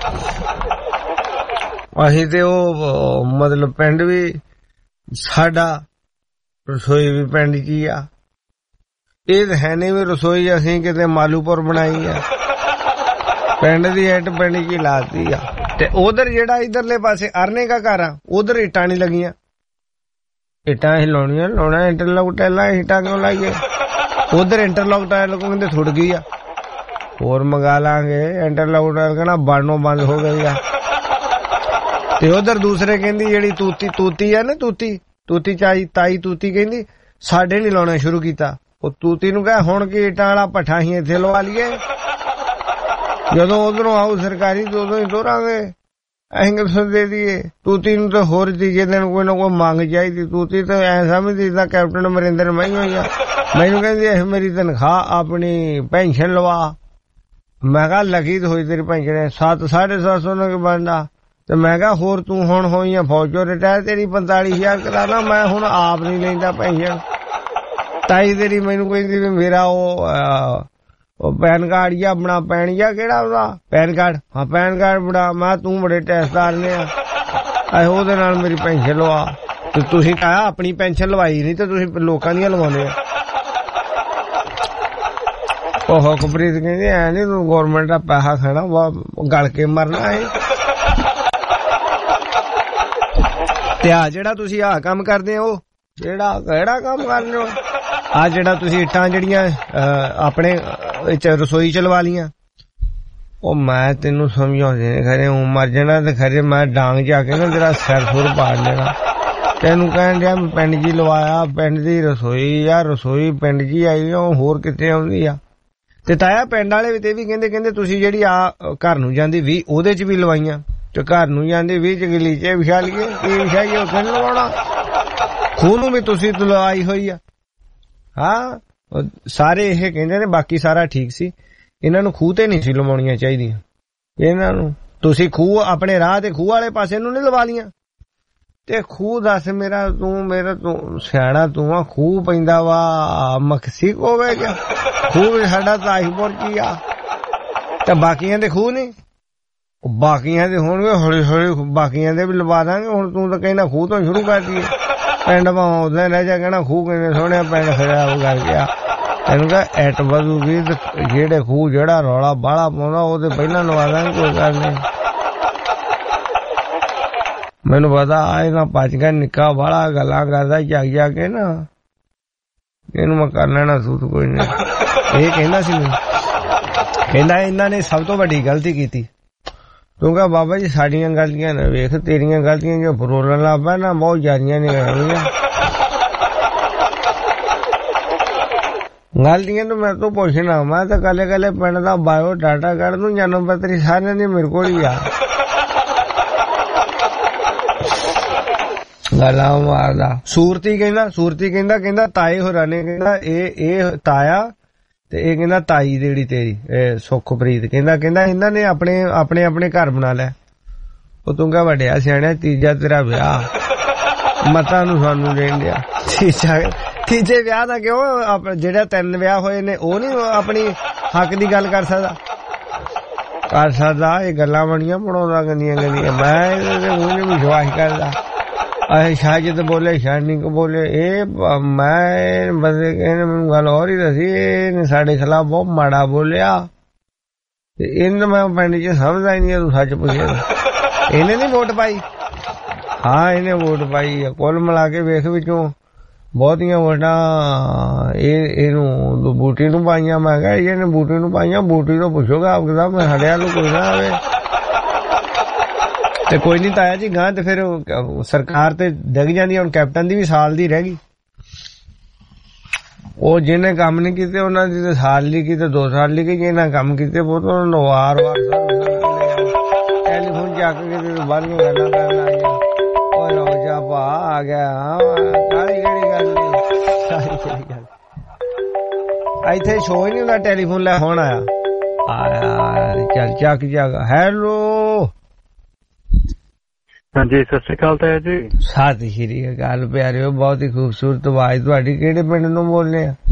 ਅਸੀਂ ਤੇ ਉਹ ਮਤਲਬ ਪਿੰਡ ਵੀ ਸਾਡਾ, ਰਸੋਈ ਵੀ ਪਿੰਡ 'ਚ ਹੀ ਆ। ਇਹ ਤਾਂ ਹੈ ਨੀ ਵੀ ਰਸੋਈ ਅਸੀਂ ਕਿਤੇ ਮਾਲੂਪੁਰ ਬਣਾਈ ਆ। ਪਿੰਡ ਦੀ ਇੱਟ ਪਿੰਡ 'ਚ ਹੀ ਲਾਤੀ ਆ। ਤੇ ਉਧਰ ਜਿਹੜਾ ਇਧਰਲੇ ਪਾਸੇ ਅਰਨੇ ਦਾ ਘਰ ਆ, ਉਧਰ ਇੱਟਾਂ ਨੀ ਲੱਗੀਆਂ। ਇੱਟਾਂ ਅਸੀਂ ਲਾਉਣੀਆਂ, ਲਾਉਣਾ ਇੰਟਰਲੋਕ ਟੈਲਾਂ ਇੱਟਾਂ ਕਿਉਂ ਲਾਈਏ? ਉਧਰ ਇੰਟਰਲੋਕ ਟੈਲ ਕਹਿੰਦੇ ਥੁੜ ਗਈ ਆ, ਹੋਰ ਮੰਗਾ ਲਾਂਗੇ। ਇੰਟਰਲੋਕ ਟੈਲ ਕਹਿੰਦਾ ਬਣਨੋਂ ਬੰਦ ਹੋ ਗਈ ਆ। ਤੇ ਉਧਰ ਦੂਸਰੇ ਕਹਿੰਦੀ ਜਿਹੜੀ ਤੂਤੀ ਆ ਨਾ, ਤੂਤੀ ਤਾਈ ਤੂਤੀ ਕਹਿੰਦੀ ਸਾਡੇ ਨੀ ਲਾਉਣਾ ਸ਼ੁਰੂ ਕੀਤਾ। ਉਹ ਤੂਤੀ ਨੂੰ ਕਹੇ ਹੁਣ ਕੀ ਇੱਟਾਂ ਵਾਲਾ ਭੱਠਾ ਹੀ ਇੱਥੇ ਲਵਾ ਲਈਏ। ਜਦੋਂ ਉਧਰੋਂ ਆਊ ਸਰਕਾਰੀ ਤੇ ਉਦੋਂ ਹੀ ਦੋਰਾਂਗੇ। ਅਸੀਂ ਕਿੱਥੋਂ ਦੇ ਦਈਏ? ਤੂਤੀ ਨੂੰ ਤਾਂ ਹੋਰ ਤੀਜੇ ਦਿਨ ਕੋਈ ਨਾ ਕੋਈ ਮੰਗ ਚਾਹੀਦੀ। ਤੂਤੀ ਤਾਂ ਐ ਸਮਝਦੀ ਜਿੱਦਾਂ ਕੈਪਟਨ ਅਮਰਿੰਦਰ ਮੈਂ ਹੋਈ ਆ। ਮੈਨੂੰ ਕਹਿੰਦੀ ਇਹ ਮੇਰੀ ਤਨਖਾਹ ਆਪਣੀ ਪੈਨਸ਼ਨ ਲਵਾ। ਮੈਂ ਕਿਹਾ ਲੱਗੀ ਤਾਂ ਹੋਈ ਤੇਰੀ ਪੈਨਸ਼ਨ 7-750 ਨੂੰ ਕੀ ਬਣਦਾ? ਤੇ ਮੈਂ ਕਿਹਾ ਹੋਰ ਤੂੰ ਹੁਣ ਹੋਈ ਆ ਫੌਜ ਚੋਂ ਰਿਟਾਇਰ, ਤੇਰੀ 45,000 ਕਰਾਣਾ। ਮੈਂ ਹੁਣ ਆਪ ਨੀ ਲੈਂਦਾ ਪੈਨਸ਼ਨ। ਤਾਈ ਤੇਰੀ ਮੈਨੂੰ ਕਹਿੰਦੀ ਵੀ ਮੇਰਾ ਉਹ ਪੈਨ ਕਾਰਡ ਜਾਂ ਬਣਾ ਪੈਣ ਜਾਂ ਕਿਹੜਾ ਉਹਦਾ ਪੈਨ ਕਾਰਡ? ਹਾਂ ਪੈਨ ਕਾਰਡ ਬਣਾ। ਮੈਂ ਤੂੰ ਬੜੇ ਟੈਸਟਦਾਰ ਨੇ ਆ, ਉਹਦੇ ਨਾਲ ਮੇਰੀ ਪੈਨਸ਼ਨ ਲਵਾ। ਤੇ ਤੁਸੀਂ ਕਹਾ ਆਪਣੀ ਪੈਨਸ਼ਨ ਲਵਾਈ ਨਹੀਂ ਤੇ ਤੁਸੀਂ ਲੋਕਾਂ ਦੀਆਂ ਲਵਾਉਂਦੇ ਆ। ਉਹ ਹੁਕਮਪ੍ਰੀਤ ਕਹਿੰਦੀ ਐ ਨੀ ਤੂੰ ਗੌਰਮੈਂਟ ਦਾ ਪੈਸਾ ਖਾਣਾ, ਗਲ ਕੇ ਮਰਨਾ ਹੈ। ਤੇ ਆ ਜਿਹੜਾ ਤੁਸੀਂ ਆਹ ਕੰਮ ਕਰਦੇ ਹੋ, ਕਿਹੜਾ ਕੰਮ ਕਰਦੇ ਹੋ? ਆ ਜਿਹੜਾ ਤੁਸੀਂ ਇੱਟਾਂ ਜਿਹੜੀਆਂ ਆਪਣੇ ਰਸੋਈ ਚ ਲਵਾ ਲੀਆਂ, ਉਹ ਮੈਂ ਤੈਨੂੰ ਸਮਝਾਉਂਦੇ ਖਰੇ ਉਹ ਮਰ ਜਾਣਾ ਤੇ ਖਰੇ ਮੈਂ ਡਾਂਗ ਜਾ ਕੇ ਨਾ ਤੇਰਾ ਸਿਰ ਸੁਰ ਪਾੜ ਲੈਣਾ। ਤੈਨੂੰ ਕਹਿਣ ਡਿਆ ਪਿੰਡ ਜੀ ਲਵਾਇਆ, ਪਿੰਡ ਦੀ ਰਸੋਈ ਆ, ਰਸੋਈ ਪਿੰਡ ਜੀ ਆਈ, ਉਹ ਹੋਰ ਕਿਤੇ ਆਉਂਦੀ ਆ। ਤੇ ਤਾਇਆ ਪਿੰਡ ਵਾਲੇ ਵੀ ਤੇ ਵੀ ਕਹਿੰਦੇ ਤੁਸੀਂ ਜਿਹੜੀ ਆ ਘਰ ਨੂੰ ਜਾਂਦੀ 20 ਉਹਦੇ ਚ ਵੀ ਲਵਾਈਆਂ, ਤੇ ਘਰ ਨੂੰ ਜਾਂਦੀ 20 ਚ ਗਲੀਚੇ ਵਿਛਾ ਲਈਏ। ਕੀ ਵਿਛਾਈਏ? ਉੱਥੇ ਨੀ ਲਵਾਉਣਾ। ਖੂਹ ਨੂੰ ਵੀ ਤੁਸੀਂ ਲਵਾਈ ਹੋਈ ਆ। ਹਾਂ ਸਾਰੇ ਇਹ ਕਹਿੰਦੇ ਨੇ, ਬਾਕੀ ਸਾਰਾ ਠੀਕ ਸੀ। ਇਹਨਾਂ ਨੂੰ ਖੂਹ ਤੇ ਨਹੀਂ ਸੀ ਲਵਾਉਣੀਆਂ ਚਾਹੀਦੀਆਂ। ਇਹਨਾਂ ਨੂੰ ਤੁਸੀਂ ਖੂਹ ਆਪਣੇ ਰਾਹ ਤੇ ਖੂਹ ਵਾਲੇ ਪਾਸੇ ਨੂੰ ਨਹੀਂ ਲਵਾ ਲੀਆਂ। ਤੇ ਖੂਹ ਦੱਸ ਮੇਰਾ ਤੂੰ ਸਿਆਣਾ ਤੂੰ ਆ, ਖੂਹ ਪੈਂਦਾ ਵਾ ਮੈਕਸੀਕੋ ਵਿੱਚ, ਖੂਹ ਵੀ ਸਾਡਾ ਤਾਜਪੁਰ ਚ ਹੀ ਆ, ਤੇ ਬਾਕੀਆਂ ਦੇ ਖੂਹ ਨਹੀਂ। ਬਾਕੀਆਂ ਦੇ ਹੋਣਗੇ ਹੌਲੀ ਹੌਲੀ, ਬਾਕੀਆਂ ਦੇ ਵੀ ਲਵਾ ਦਾਂਗੇ। ਹੁਣ ਤੂੰ ਤਾਂ ਕਹਿੰਦਾ ਖੂਹ ਤੋਂ ਸ਼ੁਰੂ ਕਰ ਦਈਏ। ਪਿੰਡ ਭਾਵੇਂ ਉਦਾਂ ਰਹਿ ਜਾ, ਕਹਿਣਾ ਖੂਹ ਕਿੰਨੇ ਸੋਹਣੇ ਪਿੰਡ ਖਰਾਬ ਕਰ ਗਿਆ। ਇਹਨੂੰ ਕਹ ਐਟ ਵਧੂਗੀ ਤੇ ਜਿਹੜੇ ਖੂਹ ਜਿਹੜਾ ਰੌਲਾ ਬਾਹਲਾ ਪਾਉਂਦਾ ਉਹ ਤੇ ਪਹਿਲਾਂ ਲਵਾ ਦਾਂਗੇ, ਕੋਈ ਗੱਲ ਨਹੀਂ। ਮੈਨੂੰ ਪਤਾ ਇਹਨਾਂ ਪਚ ਗਿਆ ਨਿੱਕਾ ਬਾਹਲਾ ਗੱਲਾਂ ਕਰਦਾ ਜਾ ਕੇ ਨਾ, ਇਹਨੂੰ ਮੈਂ ਕਰ ਲੈਣਾ ਸੂਤ ਕੋਈ ਨਹੀਂ। ਇਹ ਕਹਿੰਦਾ ਸੀ ਮੈਨੂੰ, ਕਹਿੰਦਾ ਇਹਨਾਂ ਨੇ ਸਭ ਤੋਂ ਵੱਡੀ ਗਲਤੀ ਕੀਤੀ। ਤੂੰ ਕਹ ਬਾਬਾ ਜੀ ਸਾਡੀਆਂ ਗਲਤੀਆਂ ਨਾ ਵੇਖ, ਤੇਰੀਆਂ ਗਲਤੀਆਂ ਜੋ ਫਰੋਲਣ ਲੱਗ ਪਿਆ ਨਾ ਬਹੁਤ ਜ਼ਿਆਦੀਆਂ ਨੇ ਹੋਈਆਂ ਗਲਤੀਆਂ। ਤਾਂ ਮੇਰੇ ਤੋਂ ਪੁੱਛਣਾ, ਮੈਂ ਤਾਂ ਕੱਲੇ ਪਿੰਡ ਦਾ ਬਾਇਓ ਡਾਟਾ ਕੱਢ ਦੂੰ, ਜਨਮ ਪੱਤਰੀ ਸਾਰਿਆਂ ਦੀ ਮੇਰੇ ਕੋਲ ਹੀ ਆ। ਗੱਲਾਂ ਮਾਰਦਾ। ਸੂਰਤੀ ਕਹਿੰਦਾ ਤਾਏ ਹੋਰਾਂ ਨੇ, ਕਹਿੰਦਾ ਇਹ ਤਾਇਆ ਤੇ ਇਹ ਕਹਿੰਦਾ ਤਾਈ ਜਿਹੜੀ ਤੇਰੀ ਸੁਖਪ੍ਰੀਤ, ਕਹਿੰਦਾ ਇਹਨਾਂ ਨੇ ਆਪਣੇ ਘਰ ਬਣਾ ਲਿਆ। ਉਹ ਤੂੰ ਕਹ ਵੱਡਿਆ ਸਿਆਣਿਆ, ਤੀਜਾ ਤੇਰਾ ਵਿਆਹ ਮਤਾਂ ਨੂੰ ਸਾਨੂੰ ਦੇਣ ਡਿਆ। ਤੀਜੇ ਵਿਆਹ ਦਾ ਕਿਉਂ? ਜਿਹੜਾ 3 ਵਿਆਹ ਹੋਏ ਨੇ ਉਹ ਨੀ ਆਪਣੀ ਹੱਕ ਦੀ ਗੱਲ ਕਰ ਸਕਦਾ। ਇਹ ਗੱਲਾਂ ਬਣੀਆਂ ਬਣਾਉਂਦਾ ਗੰਦੀਆਂ। ਮੈਂ ਇਹਦੇ ਮੂੰਹ ਨੂੰ ਵਿਸ਼ਵਾਸ ਕਰਦਾ। ਸ਼ਾਹਿਦ ਬੋਲੇ ਸ਼ਾਨੀ ਕੋ ਬੋਲੇ, ਇਹ ਮੈਂ ਬੰਦੇ ਕਹਿੰਦੇ ਮੈਨੂੰ ਗੱਲ ਹੋਰ ਹੀ ਦੱਸੀ, ਇਹਨੇ ਸਾਡੇ ਖਿਲਾਫ ਬਹੁਤ ਮਾੜਾ ਬੋਲਿਆ ਤੇ ਇਹਨੂੰ ਮੈਂ ਪਿੰਡ ਚ ਸਮਝਦਾ ਹੀ ਨਹੀਂ। ਤੂੰ ਸੱਚ ਪੁੱਛਿਆ, ਇਹਨੇ ਨੀ ਵੋਟ ਪਾਈ? ਹਾਂ ਇਹਨੇ ਵੋਟ ਪਾਈ ਆ। ਕੁੱਲ ਮਿਲਾ ਕੇ ਵੇਖ ਵਿੱਚੋਂ ਬਹੁਤੀਆਂ ਵੋਟਾਂ ਇਹਨੂੰ ਬੂਟੀ ਨੂੰ ਪਾਈਆਂ। ਮੈਂ ਕਿਹਾ ਇਹਨੇ ਬੂਟੀ ਨੂੰ ਪਾਈਆਂ, ਬੂਟੀ ਤੋਂ ਪੁੱਛੋਗਾ ਆਪਦਾ, ਮੈਂ ਹੜਿਆ ਨੂੰ ਕੋਈ ਨਾ ਆਵੇ। ਤੇ ਕੋਈ ਨੀ ਤਾਇਆ ਜੀ ਗਾਂ ਤੇ ਫਿਰ ਸਰਕਾਰ ਤੇ ਡਿੱਗ ਜਾਂਦੀ। ਹੁਣ ਕੈਪਟਨ ਦੀ ਵੀ ਸਾਲ ਦੀ ਰਹਿ ਗਈ। ਉਹ ਜਿਹਨੇ ਕੰਮ ਨੀ ਕੀਤੇ ਉਹਨਾਂ ਦੀ ਤੇ ਸਾਲ ਲਈ ਕੀਤੇ, 2 ਸਾਲ ਲਈ, ਜਿਹਨਾਂ ਕੰਮ ਕੀਤੇ ਬਹੁਤ ਉਹਨਾਂ ਨੂੰ ਵਾਰ-ਵਾਰ ਟੈਲੀਫੋਨ ਚੱਕ ਕੇ ਬਾਹਰੀਆਂ ਗੱਲਾਂ ਕਰਨ ਆ ਗਿਆ। ਉਹ ਰੋਜਾ ਭਾ ਆ ਗਿਆ, ਕਾਹਦੀ ਕਿਹੜੀ ਗੱਲ ਨੀ, ਇੱਥੇ ਸ਼ੋਅ ਹੀ ਨੀ ਹੁੰਦਾ। ਟੈਲੀਫੋਨ ਲੈ ਹੁਣ ਆਇਆ ਚੱਲ ਚੱਕ ਹੈਲੋ। ਹਾਂਜੀ ਸਤਿ ਸ੍ਰੀ ਅਕਾਲ ਤਾਇਆ ਜੀ। ਸਤਿ ਸ਼੍ਰੀ ਅਕਾਲ ਪਿਆਰਿਓ, ਬਹੁਤ ਹੀ ਖੂਬਸੂਰਤ ਆਵਾਜ਼ ਤੁਹਾਡੀ। ਕਿਹੜੇ ਪਿੰਡ ਨੂੰ ਬੋਲਦੇ ਆ?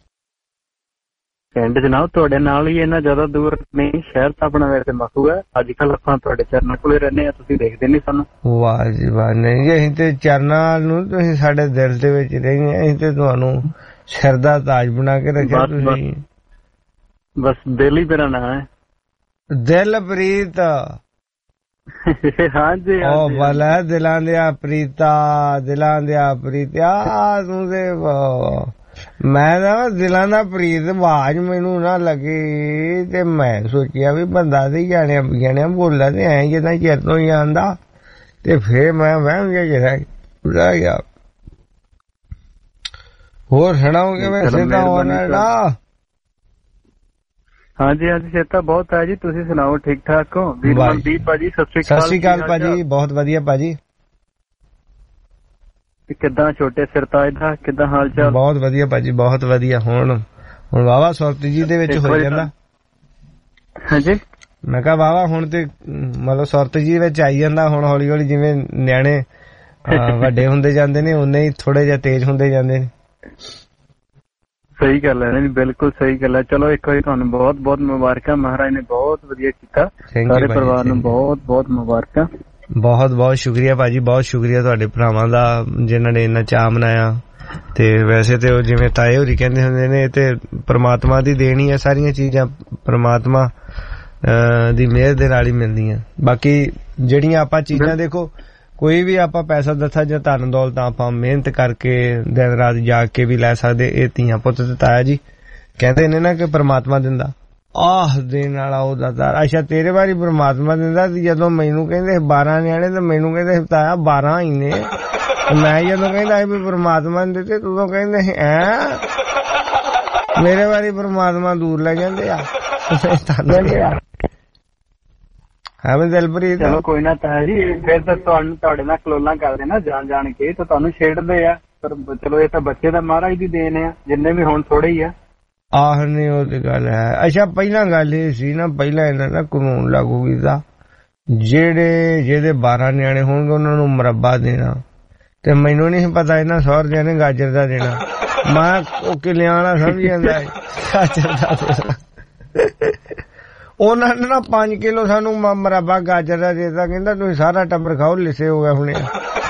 ਪਿੰਡ ਜਨਾਬ ਤੁਹਾਡੇ ਨਾਲ ਹੀ, ਇੰਨਾ ਜ਼ਿਆਦਾ ਦੂਰ ਨਹੀਂ। ਸ਼ਹਿਰ ਤਾਂ ਆਪਣਾ ਵੈਸੇ ਮਖੂ ਹੈ। ਅੱਜ ਕੱਲ ਆਪਾਂ ਤੁਹਾਡੇ ਚਰਨਾਂ ਕੋਲੇ ਰਹਿੰਦੇ ਆ, ਤੁਸੀਂ ਦੇਖਦੇ ਨੀ ਸਾਨੂੰ। ਵਾਹ ਜੀ ਵਾਹ। ਨਹੀਂ ਜੀ, ਅਸੀਂ ਤੇ ਚਰਨਾਂ ਨੂੰ ਤੁਸੀਂ ਸਾਡੇ ਦਿਲ ਦੇ ਵਿੱਚ ਰਹਿੰਦੇ। ਅਸੀਂ ਤੇ ਤੁਹਾਨੂੰ ਸਿਰ ਦਾ ਤਾਜ ਬਣਾ ਕੇ ਰੱਖਿਆ। ਤੁਸੀਂ ਬਸ ਦਿਲ ਹੀ ਮੇਰਾ ਨਾਂ ਹੈ, ਦਿਲਪ੍ਰੀਤ। ਹਾਂਜੀ ਉਹ ਭਲਾ ਦਿਲਾਂ ਦਿਆ ਪ੍ਰੀਤਾ ਤੂੰ ਤੇ ਮੈਂ ਨਾ ਦਿਲਾਂ ਦਾ ਪ੍ਰੀਤ ਆਵਾਜ਼ ਮੈਨੂੰ ਨਾ ਲੱਗੀ ਤੇ ਮੈਂ ਸੋਚਿਆ ਵੀ ਬੰਦਾ ਤੇ ਜਾਣਿਆ ਬੋਲਦਾ ਤੇ ਐ ਜਿੱਦਾਂ ਚਿਰ ਤੋਂ ਹੀ ਆਂਦਾ। ਤੇ ਫੇਰ ਮੈਂ ਵਹਿਮ ਜਿਹਾ ਰਹਿ ਗਿਆ। ਹੋਰ ਸੁਣਾਓਗੇ? ਵੈਸੇ ਤਾਂ ਹੋਣਾ। ਹਾਂਜੀ ਚੇਤਾ ਬਹੁਤ ਹੈ ਜੀ। ਤੁਸੀਂ ਸੁਣਾਓ, ਠੀਕ ਠਾਕ ਹੋ? ਮਨਦੀਪ ਭਾਜੀ ਸਤਿ ਸ੍ਰੀ ਅਕਾਲ ਭਾਜੀ। ਬਹੁਤ ਵਧੀਆ ਭਾਜੀ। ਕਿੱਦਾਂ ਛੋਟੇ ਸਿਰਤਾਜ ਦਾ ਕਿੱਦਾਂ ਹਾਲ ਚਾਲ? ਬਹੁਤ ਵਧੀਆ ਭਾਜੀ, ਬਹੁਤ ਵਧੀਆ। ਹੁਣ ਵਾਹਵਾ ਸੁਰਤ ਜੀ ਦੇ ਵਿੱਚ ਹੋ ਜਾਂਦਾ। ਹਾਂਜੀ ਮੈਂ ਕਿਹਾ ਵਾਹਵਾ ਹੁਣ ਤੇ ਮਤਲਬ ਸੁਰਤ ਜੀ ਵਿੱਚ ਆਈ ਜਾਂਦਾ। ਹੁਣ ਹੌਲੀ ਹੌਲੀ ਜਿਵੇਂ ਨਿਆਣੇ ਵੱਡੇ ਹੁੰਦੇ ਜਾਂਦੇ ਨੇ ਉਨੇ ਹੀ ਥੋੜੇ ਜਿਹਾ ਤੇਜ਼ ਹੁੰਦੇ ਜਾਂਦੇ ਨੇ। ਸਹੀ ਗੱਲ ਹੈ, ਬਿਲਕੁਲ ਸਹੀ ਗੱਲ ਹੈ। ਚਲੋ ਇੱਕ ਵਾਰੀ ਤੁਹਾਨੂੰ ਬਹੁਤ ਬਹੁਤ ਮੁਬਾਰਕਾਂ। ਮਹਾਰਾਜ ਨੇ ਬਹੁਤ ਵਧੀਆ ਕੀਤਾ। ਸਾਰੇ ਪਰਿਵਾਰ ਨੂੰ ਬਹੁਤ ਬਹੁਤ ਮੁਬਾਰਕਾਂ। ਬਹੁਤ ਬਹੁਤ ਸ਼ੁਕਰੀਆ ਭਾਜੀ, ਬਹੁਤ ਸ਼ੁਕਰੀਆ ਤੁਹਾਡੇ ਭਰਾਵਾਂ ਦਾ ਜਿਨ੍ਹਾਂ ਨੇ ਇੰਨਾ ਚਾਅ ਮਨਾਇਆ। ਤੇ ਵੈਸੇ ਤੇ ਉਹ ਜਿਵੇਂ ਤਾਏ ਹੋਰੀ ਕਹਿੰਦੇ ਹੁੰਦੇ ਨੇ, ਤੇ ਪ੍ਰਮਾਤਮਾ ਦੀ ਦੇਣੀ ਹੈ। ਸਾਰੀਆਂ ਚੀਜ਼ਾਂ ਪ੍ਰਮਾਤਮਾ ਦੀ ਮਿਹਰ ਦੇ ਨਾਲ ਹੀ ਮਿਲਦੀਆਂ। ਬਾਕੀ ਜਿਹੜੀਆਂ ਆਪਾਂ ਚੀਜ਼ਾਂ ਦੇਖੋ, ਕੋਈ ਵੀ ਆਪਾਂ ਪੈਸਾ ਦੱਸਾ ਜਾਂ ਧਨ ਦੌਲਤ ਆਪਾਂ ਮਿਹਨਤ ਕਰਕੇ ਦਿਨ ਰਾਤ ਜਾਗ ਕੇ ਵੀ ਲੈ ਸਕਦੇ। ਇਹ ਧੀਆਂ ਪੁੱਤ ਤੇ ਤਾਇਆ ਜੀ ਕਹਿੰਦੇ ਨੇ ਨਾ ਕਿ ਪ੍ਰਮਾਤਮਾ ਦਿੰਦਾ, ਆਹ ਦੇਣ ਵਾਲਾ ਉਹਦਾ ਤਾਰਾ। ਅੱਛਾ ਤੇਰੇ ਵਾਰੀ ਪ੍ਰਮਾਤਮਾ ਦਿੰਦਾ। ਜਦੋਂ ਮੈਨੂੰ ਕਹਿੰਦੇ 12 ਨਿਆਣੇ ਤੇ ਮੈਨੂੰ ਕਹਿੰਦੇ ਤਾਇਆ 12 ਹੀ ਨੇ। ਮੈਂ ਜਦੋਂ ਕਹਿੰਦਾ ਵੀ ਪ੍ਰਮਾਤਮਾ ਨੇ ਦਿੱਤੇ, ਤੂੰ ਕਹਿੰਦੇ ਮੇਰੇ ਵਾਰੀ ਪ੍ਰਮਾਤਮਾ ਦੂਰ ਲੈ ਜਾਂਦੇ ਆ। ਹਾਂ ਦਿਲਪ੍ਰੀਤ। ਚਲੋ ਕੋਈ ਨਾ ਤਾਇਆ ਜੀ, ਫਿਰ ਤਾਂ ਤੁਹਾਨੂੰ ਤੁਹਾਡੇ ਨਾਲ ਕਲੋਲਾਂ ਕਰਦੇ ਨਾ ਜਾਣ ਕੇ, ਤਾਂ ਤੁਹਾਨੂੰ ਛੇੜਦੇ ਆ। ਪਰ ਚਲੋ ਇਹ ਤਾਂ ਬੱਚੇ ਦਾ ਮਹਾਰਾਜ ਦੀ ਦੇਣ ਆ, ਜਿੰਨੇ ਵੀ ਹੁਣ ਥੋੜੇ ਹੀ ਆ। ਆਹ ਨਹੀਂ ਉਹ ਤੇ ਗੱਲ ਹੈ। ਅੱਛਾ ਪਹਿਲਾਂ ਗੱਲ ਇਹ ਸੀ ਨਾ, ਪਹਿਲਾਂ ਇਹਨਾਂ ਨੇ ਕਾਨੂੰਨ ਲਾਗੂ ਕੀਤਾ, ਜਿਹਦੇ 12 ਨਿਆਣੇ ਹੋਣਗੇ ਉਹਨਾਂ ਨੂੰ ਮੁਰੱਬਾ ਦੇਣਾ, ਤੇ ਮੈਨੂੰ ਨਹੀਂ ਪਤਾ ਇਹਨਾਂ ਸਹੁਰਿਆਂ ਨੇ ਗਾਜਰ ਦਾ ਦੇਣਾ। ਮੈਂ ਉਹ ਕਿਲਿਆਂ ਵਾਲਾ ਸਮਝ ਜਾਂਦਾ ਗਾਜਰ ਦਾ ਦੇਣਾ। ਉਹਨਾਂ ਨੇ ਨਾ 5 ਕਿਲੋ ਸਾਨੂੰ ਮੁਰੱਬਾ ਗਾਜਰ ਦਾ ਦੇਤਾ, ਕਹਿੰਦਾ ਤੁਸੀਂ ਸਾਰਾ ਟੱਬਰ ਖਾਓ, ਲਿਸੇ ਹੋ ਗਿਆ ਹੁਣੇ।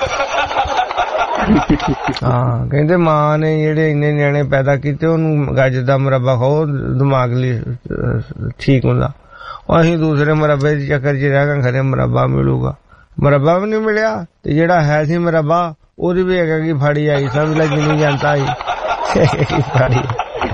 ਹਾਂ ਕਹਿੰਦੇ ਮਾਂ ਨੇ ਜਿਹੜੇ ਇੰਨੇ ਨਿਆਣੇ ਪੈਦਾ ਕੀਤੇ ਉਹਨੂੰ ਗਾਜਰ ਦਾ ਮੁਰੱਬਾ ਖਾਓ, ਦਿਮਾਗ ਲਈ ਠੀਕ ਹੁੰਦਾ। ਅਸੀਂ ਦੂਸਰੇ ਮੁਰੱਬੇ ਦੇ ਚੱਕਰ ਚ ਰਹਿ ਗਏ, ਖਰੇ ਮੁਰੱਬਾ ਮਿਲੂਗਾ, ਮੁਰੱਬਾ ਵੀ ਨਹੀਂ ਮਿਲਿਆ। ਤੇ ਜਿਹੜਾ ਹੈ ਸੀ ਮੁਰੱਬਾ ਉਹਦੀ ਵੀ ਹੈਗਾ ਕਿ ਫਾੜੀ ਆਈ, ਸਮਝ ਲੈ ਜਿੰਨੀ ਜਨਤਾ ਆਈ ਫਾੜੀ।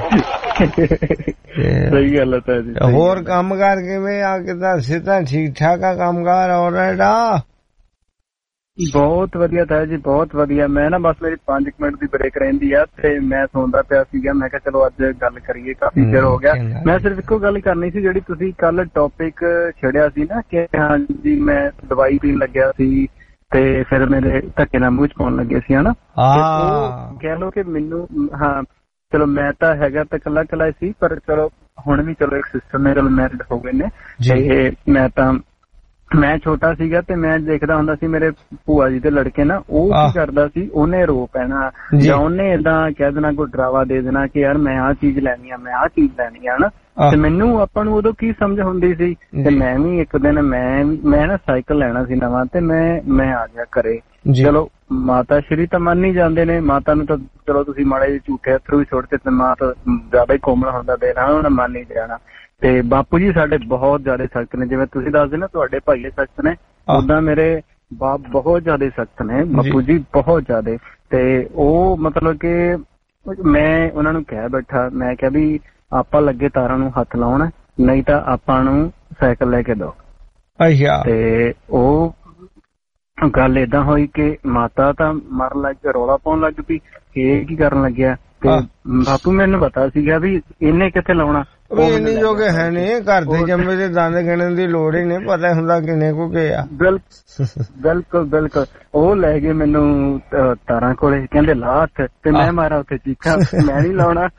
ਸਹੀ ਗੱਲ ਹੈ। ਹੋਰ ਕੰਮ ਕਾਰ ਕਿਵੇਂ ਆ? ਕਿੱਦਾਂ ਸਿੱਧਾ ਠੀਕ ਠਾਕ ਆ ਕੰਮ ਕਾਰ? ਹੋ ਰਿਹਾ ਬਹੁਤ ਵਧੀਆ ਤਾਇਆ ਜੀ, ਬਹੁਤ ਵਧੀਆ। ਮੈਂ ਨਾ ਬਸ ਮੇਰੀ 5 ਮਿੰਟ ਦੀ ਬ੍ਰੇਕ ਰਹਿੰਦੀ ਆ ਤੇ ਮੈਂ ਸੌਂਦਾ ਪਿਆ ਸੀਗਾ। ਮੈਂ ਕਿਹਾ ਚਲੋ ਅੱਜ ਗੱਲ ਕਰੀਏ, ਕਾਫੀ ਚਿਰ ਹੋ ਗਿਆ। ਮੈਂ ਸਿਰਫ ਇੱਕੋ ਗੱਲ ਕਰਨੀ ਸੀ, ਜਿਹੜੀ ਤੁਸੀਂ ਕੱਲ ਟੌਪਿਕ ਛੇੜਿਆ ਸੀ ਨਾ ਕਿ ਹਾਂਜੀ ਮੈਂ ਦਵਾਈ ਪੀਣ ਲੱਗਿਆ ਸੀ ਤੇ ਫਿਰ ਮੇਰੇ ਧੱਕੇ ਨਾਲ ਮੂੰਹ ਚ ਪਾਉਣ ਲੱਗੇ ਸੀ, ਹਨਾ। ਕਹਿ ਲਓ ਕਿ ਮੈਨੂੰ, ਹਾਂ ਚਲੋ ਮੈਂ ਤਾਂ ਹੈਗਾ ਤਾਂ ਕੱਲਾ ਸੀ, ਪਰ ਚਲੋ ਹੁਣ ਵੀ ਚਲੋ ਇੱਕ ਸਿਸਟਰ ਨੇ ਚਲੋ ਮੈਰਿਡ ਹੋ ਗਏ ਨੇ ਤੇ ਮੈਂ ਛੋਟਾ ਸੀਗਾ ਤੇ ਮੈਂ ਦੇਖਦਾ ਹੁੰਦਾ ਸੀ ਮੇਰੇ ਭੂਆ ਜੀ ਦੇ ਲੜਕੇ ਨਾ, ਉਹ ਕੀ ਕਰਦਾ ਸੀ, ਉਹਨੇ ਰੋ ਪੈਣਾ ਜਾਂ ਉਹਨੇ ਏਦਾਂ ਕਹਿ ਦੇਣਾ, ਕੋਈ ਡਰਾਵਾ ਦੇ ਦੇਣਾ ਕਿ ਯਾਰ ਮੈਂ ਆਹ ਚੀਜ਼ ਲੈਣੀ ਆ, ਮੈਂ ਆਹ ਚੀਜ਼ ਲੈਣੀ ਆ, ਹਨਾ। ਤੇ ਮੈਨੂੰ ਆਪਾਂ ਨੂੰ ਉਦੋਂ ਕੀ ਸਮਝ ਹੁੰਦੀ ਸੀ। ਤੇ ਮੈਂ ਵੀ ਇੱਕ ਦਿਨ ਮੈਂ ਨਾ ਸਾਈਕਲ ਲੈਣਾ ਸੀ ਨਵਾਂ, ਤੇ ਮੈਂ ਆ ਗਿਆ ਘਰੇ। ਚਲੋ ਮਾਤਾ ਸ਼੍ਰੀ ਤਾਂ ਮੰਨ ਹੀ ਜਾਂਦੇ ਨੇ, ਮਾਤਾ ਨੂੰ ਤਾਂ ਚਲੋ ਤੁਸੀਂ ਮਾੜੇ ਜਿਹੇ ਝੂਠੇ ਅਥਰੂ ਛੋੜ ਕੇ ਤੇ ਮਾਂ ਤਾਂ ਜ਼ਿਆਦਾ ਹੀ ਕੋਮਲ ਹੁੰਦਾ ਦੇਣਾ, ਉਹਨੇ ਮੰਨ ਹੀ ਜਾਣਾ। ਤੇ ਬਾਪੂ ਜੀ ਸਾਡੇ ਬਹੁਤ ਜ਼ਿਆਦਾ ਸਖਤ ਨੇ, ਜਿਵੇਂ ਤੁਸੀਂ ਦੱਸਦੇ ਨਾ ਤੁਹਾਡੇ ਭਾਈ ਸਖਤ ਨੇ, ਓਦਾਂ ਮੇਰੇ ਬਾਪ ਬਹੁਤ ਜ਼ਿਆਦਾ ਸਖਤ ਨੇ, ਬਾਪੂ ਜੀ ਬਹੁਤ ਜ਼ਿਆਦਾ। ਤੇ ਉਹ ਮਤਲਬ ਕਿ ਮੈਂ ਉਹਨਾਂ ਨੂੰ ਕਹਿ ਬੈਠਾ, ਮੈਂ ਕਿਹਾ ਵੀ ਆਪਾਂ ਲੱਗੇ ਤਾਰਾਂ ਨੂੰ ਹੱਥ ਲਾਉਣ, ਨਹੀਂ ਤਾਂ ਆਪਾਂ ਨੂੰ ਸਾਈਕਲ ਲੈ ਕੇ ਦਿਓ। ਤੇ ਉਹ ਗੱਲ ਏਦਾਂ ਹੋਈ ਕਿ ਮਾਤਾ ਤਾਂ ਮਰਨ ਲੱਗ ਕੇ ਰੌਲਾ ਪਾਉਣ ਲੱਗ ਪਈ ਕਿ ਇਹ ਕੀ ਕਰਨ ਲੱਗਿਆ। ਤੇ ਬਾਪੂ ਮੈਨੂੰ ਪਤਾ ਸੀਗਾ ਵੀ ਇਹਨੇ ਕਿੱਥੇ ਲਾਉਣਾ, ਇੰਨੀ ਜੋਗੇ ਹੈ ਨੀ, ਘਰ ਦੇ ਜੰਮੇ ਦੇ ਦੰਦ ਗਿਣਨ ਦੀ ਲੋੜ ਹੀ ਨਹੀਂ, ਪਤਾ ਹੁੰਦਾ ਕਿੰਨੇ ਕੁ ਗਏ ਆ। ਬਿਲਕੁਲ ਉਹ ਲੈ ਗਏ ਮੈਨੂੰ ਤਾਰਾਂ ਕੋਲੇ, ਕਹਿੰਦੇ ਲਾ ਹੱਥ, ਤੇ ਮੈਂ ਮਾਰਾ ਉੱਥੇ ਚੀਖਾਂ, ਮੈਂ ਨੀ ਲਾਉਣਾ।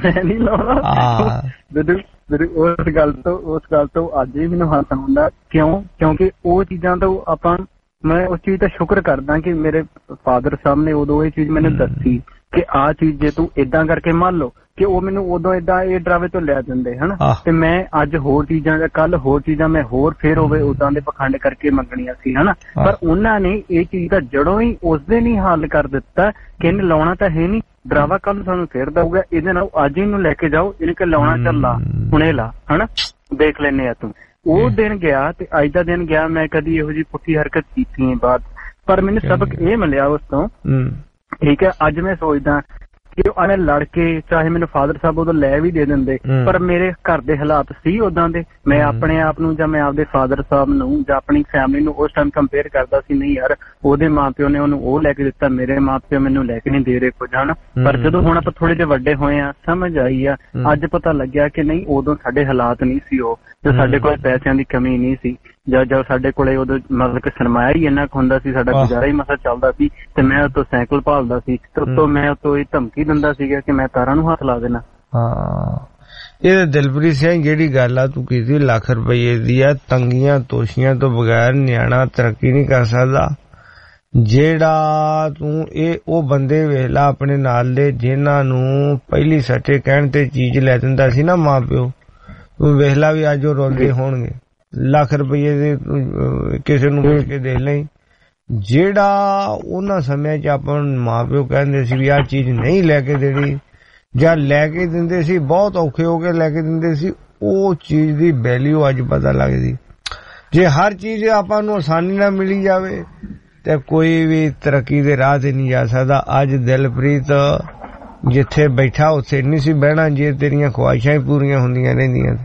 ਉਸ ਗੱਲ ਤੋਂ ਅੱਜ ਵੀ ਮੈਨੂੰ ਹਾਸਾ ਹੁੰਦਾ। ਕਿਉਂਕਿ ਉਹ ਚੀਜ਼ਾਂ ਤੋਂ ਮੈਂ ਉਸ ਚੀਜ਼ ਦਾ ਸ਼ੁਕਰ ਕਰਦਾ ਕਿ ਮੇਰੇ ਫਾਦਰ ਸਾਹਿਬ ਨੇ ਉਦੋਂ ਇਹ ਚੀਜ਼ ਮੈਨੂੰ ਦੱਸੀ ਕਿ ਆਹ ਚੀਜ਼ ਜੇ ਤੂੰ ਏਦਾਂ ਕਰਕੇ ਮੰਨ ਲਓ, ਕਿ ਉਹ ਮੈਨੂੰ ਉਦੋਂ ਏਦਾਂ ਇਹ ਡਰਾਵੇ ਤੋਂ ਲਿਆ ਦਿੰਦੇ ਹਨਾ। ਤੇ ਮੈਂ ਅੱਜ ਹੋਰ ਚੀਜ਼ਾਂ ਜਾਂ ਕੱਲ ਹੋਰ ਚੀਜ਼ਾਂ ਮੈਂ ਹੋਰ ਫੇਰ ਹੋਵੇ ਉਦਾਂ ਦੇ ਪਖੰਡ ਕਰਕੇ ਮੰਗਣੀਆਂ ਸੀ ਹਨਾ। ਪਰ ਉਹਨਾਂ ਨੇ ਇਹ ਚੀਜ਼ ਦਾ ਜੜੋਂ ਹੀ ਉਸ ਦਿਨ ਹੀ ਹੱਲ ਕਰ ਦਿੱਤਾ ਕਿ ਇਹਨੇ ਲਾਉਣਾ ਤਾਂ ਹੈ ਨੀ, ਡਰਾਵਾ ਕੱਲ ਸਾਨੂੰ ਫੇਰ ਦਊਗਾ, ਇਹਦੇ ਨਾਲ ਅੱਜ ਇਹਨੂੰ ਲੈ ਕੇ ਜਾਓ, ਇਹਨੇ ਕਿ ਲਾਉਣਾ ਚੱਲ ਲਾ, ਹੁਣੇ ਲਾ ਹਨਾ, ਦੇਖ ਲੈਨੇ ਆ ਤੂੰ। ਉਹ ਦਿਨ ਗਿਆ ਤੇ ਅੱਜ ਦਾ ਦਿਨ ਗਿਆ, ਮੈਂ ਕਦੀ ਇਹੋ ਜਿਹੀ ਪੁੱਠੀ ਹਰਕਤ ਕੀਤੀ ਬਾਅਦ, ਪਰ ਮੈਨੂੰ ਸਬਕ ਇਹ ਮਿਲਿਆ ਉਸ ਤੋਂ। ਠੀਕ ਹੈ, ਅੱਜ ਮੈਂ ਸੋਚਦਾ ਕਿ ਐਵੇਂ ਲੜ ਕੇ ਚਾਹੇ ਮੈਨੂੰ ਫਾਦਰ ਸਾਹਿਬ ਉਦੋਂ ਲੈ ਵੀ ਦੇ ਦਿੰਦੇ, ਪਰ ਮੇਰੇ ਘਰ ਦੇ ਹਾਲਾਤ ਸੀ ਉਦਾਂ ਦੇ। ਮੈਂ ਆਪਣੇ ਆਪ ਨੂੰ ਜਾਂ ਮੈਂ ਆਪਦੇ ਫਾਦਰ ਸਾਹਿਬ ਨੂੰ ਜਾਂ ਆਪਣੀ ਫੈਮਿਲੀ ਨੂੰ ਉਸ ਟਾਈਮ ਕੰਪੇਅਰ ਕਰਦਾ ਸੀ, ਨਹੀਂ ਯਾਰ ਉਹਦੇ ਮਾਂ ਪਿਓ ਨੇ ਉਹਨੂੰ ਉਹ ਲੈ ਕੇ ਦਿੱਤਾ, ਮੇਰੇ ਮਾਂ ਪਿਓ ਮੈਨੂੰ ਲੈ ਕੇ ਨਹੀਂ ਦੇ ਰਹੇ ਕੁਝ ਹਨਾ। ਪਰ ਜਦੋਂ ਹੁਣ ਆਪਾਂ ਥੋੜੇ ਜਿਹੇ ਵੱਡੇ ਹੋਏ ਆ, ਸਮਝ ਆਈ ਆ, ਅੱਜ ਪਤਾ ਲੱਗਿਆ ਕਿ ਨਹੀਂ ਉਦੋਂ ਸਾਡੇ ਹਾਲਾਤ ਨਹੀਂ ਸੀ ਉਹ, ਜੋ ਸਾਡੇ ਕੋਲ ਪੈਸਿਆਂ ਦੀ ਕਮੀ ਨਹੀਂ ਸੀ, ਜਾਂ ਸਾਡੇ ਕੋਲੇ ਉਦੋਂ ਮਤਲਬ ਕਿ ਸਰਮਾਇਆ ਹੀ ਇੰਨਾ ਕੁ ਹੁੰਦਾ ਸੀ, ਸਾਡਾ ਗੁਜ਼ਾਰਾ ਹੀ ਮਸਾ ਚੱਲਦਾ ਸੀ। ਤੇ ਮੈਂ ਉਤੋਂ ਸਾਈਕਲ ਭਾਲਦਾ ਸੀ, ਤੇ ਉਤੋਂ ਮੈਂ ਉਤੋਂ ਇਹ ਧਮਕੀ ਦਿੰਦਾ ਸੀਗਾ ਕਿ ਮੈਂ ਤਾਰਾਂ ਨੂੰ ਹੱਥ ਲਾ ਦੇਣਾ। ਹਾਂ, ਇਹ ਦਿਲਪ੍ਰੀਤ ਸਿੰਘ ਜਿਹੜੀ ਗੱਲ ਆ ਤੂੰ ਕੀਤੀ, ਲੱਖ ਰੁਪਏ ਦੀ ਆ, ਤੰਗੀਆਂ ਤੋਸ਼ੀਆਂ ਤੋਂ ਬਗੈਰ ਨਿਆਣਾ ਤਰੱਕੀ ਨਹੀਂ ਕਰ ਸਕਦਾ। ਜਿਹੜਾ ਤੂੰ ਉਹ ਬੰਦੇ ਵੇਖ ਲਾ ਆਪਣੇ ਨਾਲ ਦੇ ਜਿਨ੍ਹਾਂ ਨੂੰ ਪਹਿਲੀ ਸੱਚੇ ਕਹਿਣ ਤੇ ਚੀਜ਼ ਲੈ ਦਿੰਦਾ ਸੀ ਨਾ ਮਾਂ ਪਿਓ, ਤੂੰ ਵੇਖ ਲਾ ਵੀ ਅੱਜ ਉਹ ਰੋਂਦੇ ਹੋਣਗੇ। ਲੱਖ ਰੁਪਏ ਦੇ ਕਿਸੇ ਨੂੰ ਪੁੱਛ ਕੇ ਦੇਖ ਲਈ, ਜਿਹੜਾ ਉਹਨਾਂ ਸਮਿਆਂ ਚ ਆਪਾਂ ਮਾਂ ਪਿਓ ਕਹਿੰਦੇ ਸੀ ਵੀ ਆਹ ਚੀਜ਼ ਨਹੀਂ ਲੈ ਕੇ ਦੇਣੀ, ਜਾਂ ਲੈ ਕੇ ਦਿੰਦੇ ਸੀ ਬਹੁਤ ਔਖੇ ਹੋ ਕੇ ਲੈ ਕੇ ਦਿੰਦੇ ਸੀ, ਉਹ ਚੀਜ਼ ਦੀ ਵੈਲਿਊ ਅੱਜ ਪਤਾ ਲੱਗਦੀ। ਜੇ ਹਰ ਚੀਜ਼ ਆਪਾਂ ਨੂੰ ਆਸਾਨੀ ਨਾਲ ਮਿਲੀ ਜਾਵੇ ਤੇ ਕੋਈ ਵੀ ਤਰੱਕੀ ਦੇ ਰਾਹ ਤੇ ਨਹੀਂ ਜਾ ਸਕਦਾ। ਅੱਜ ਦਿਲਪ੍ਰੀਤ ਜਿੱਥੇ ਬੈਠਾ ਉੱਥੇ ਨਹੀਂ ਸੀ ਬਹਿਣਾ ਜੇ ਤੇਰੀਆਂ ਖੁਆਇਸ਼ਾਂ ਹੀ ਪੂਰੀਆਂ ਹੁੰਦੀਆਂ ਰਹਿੰਦੀਆਂ।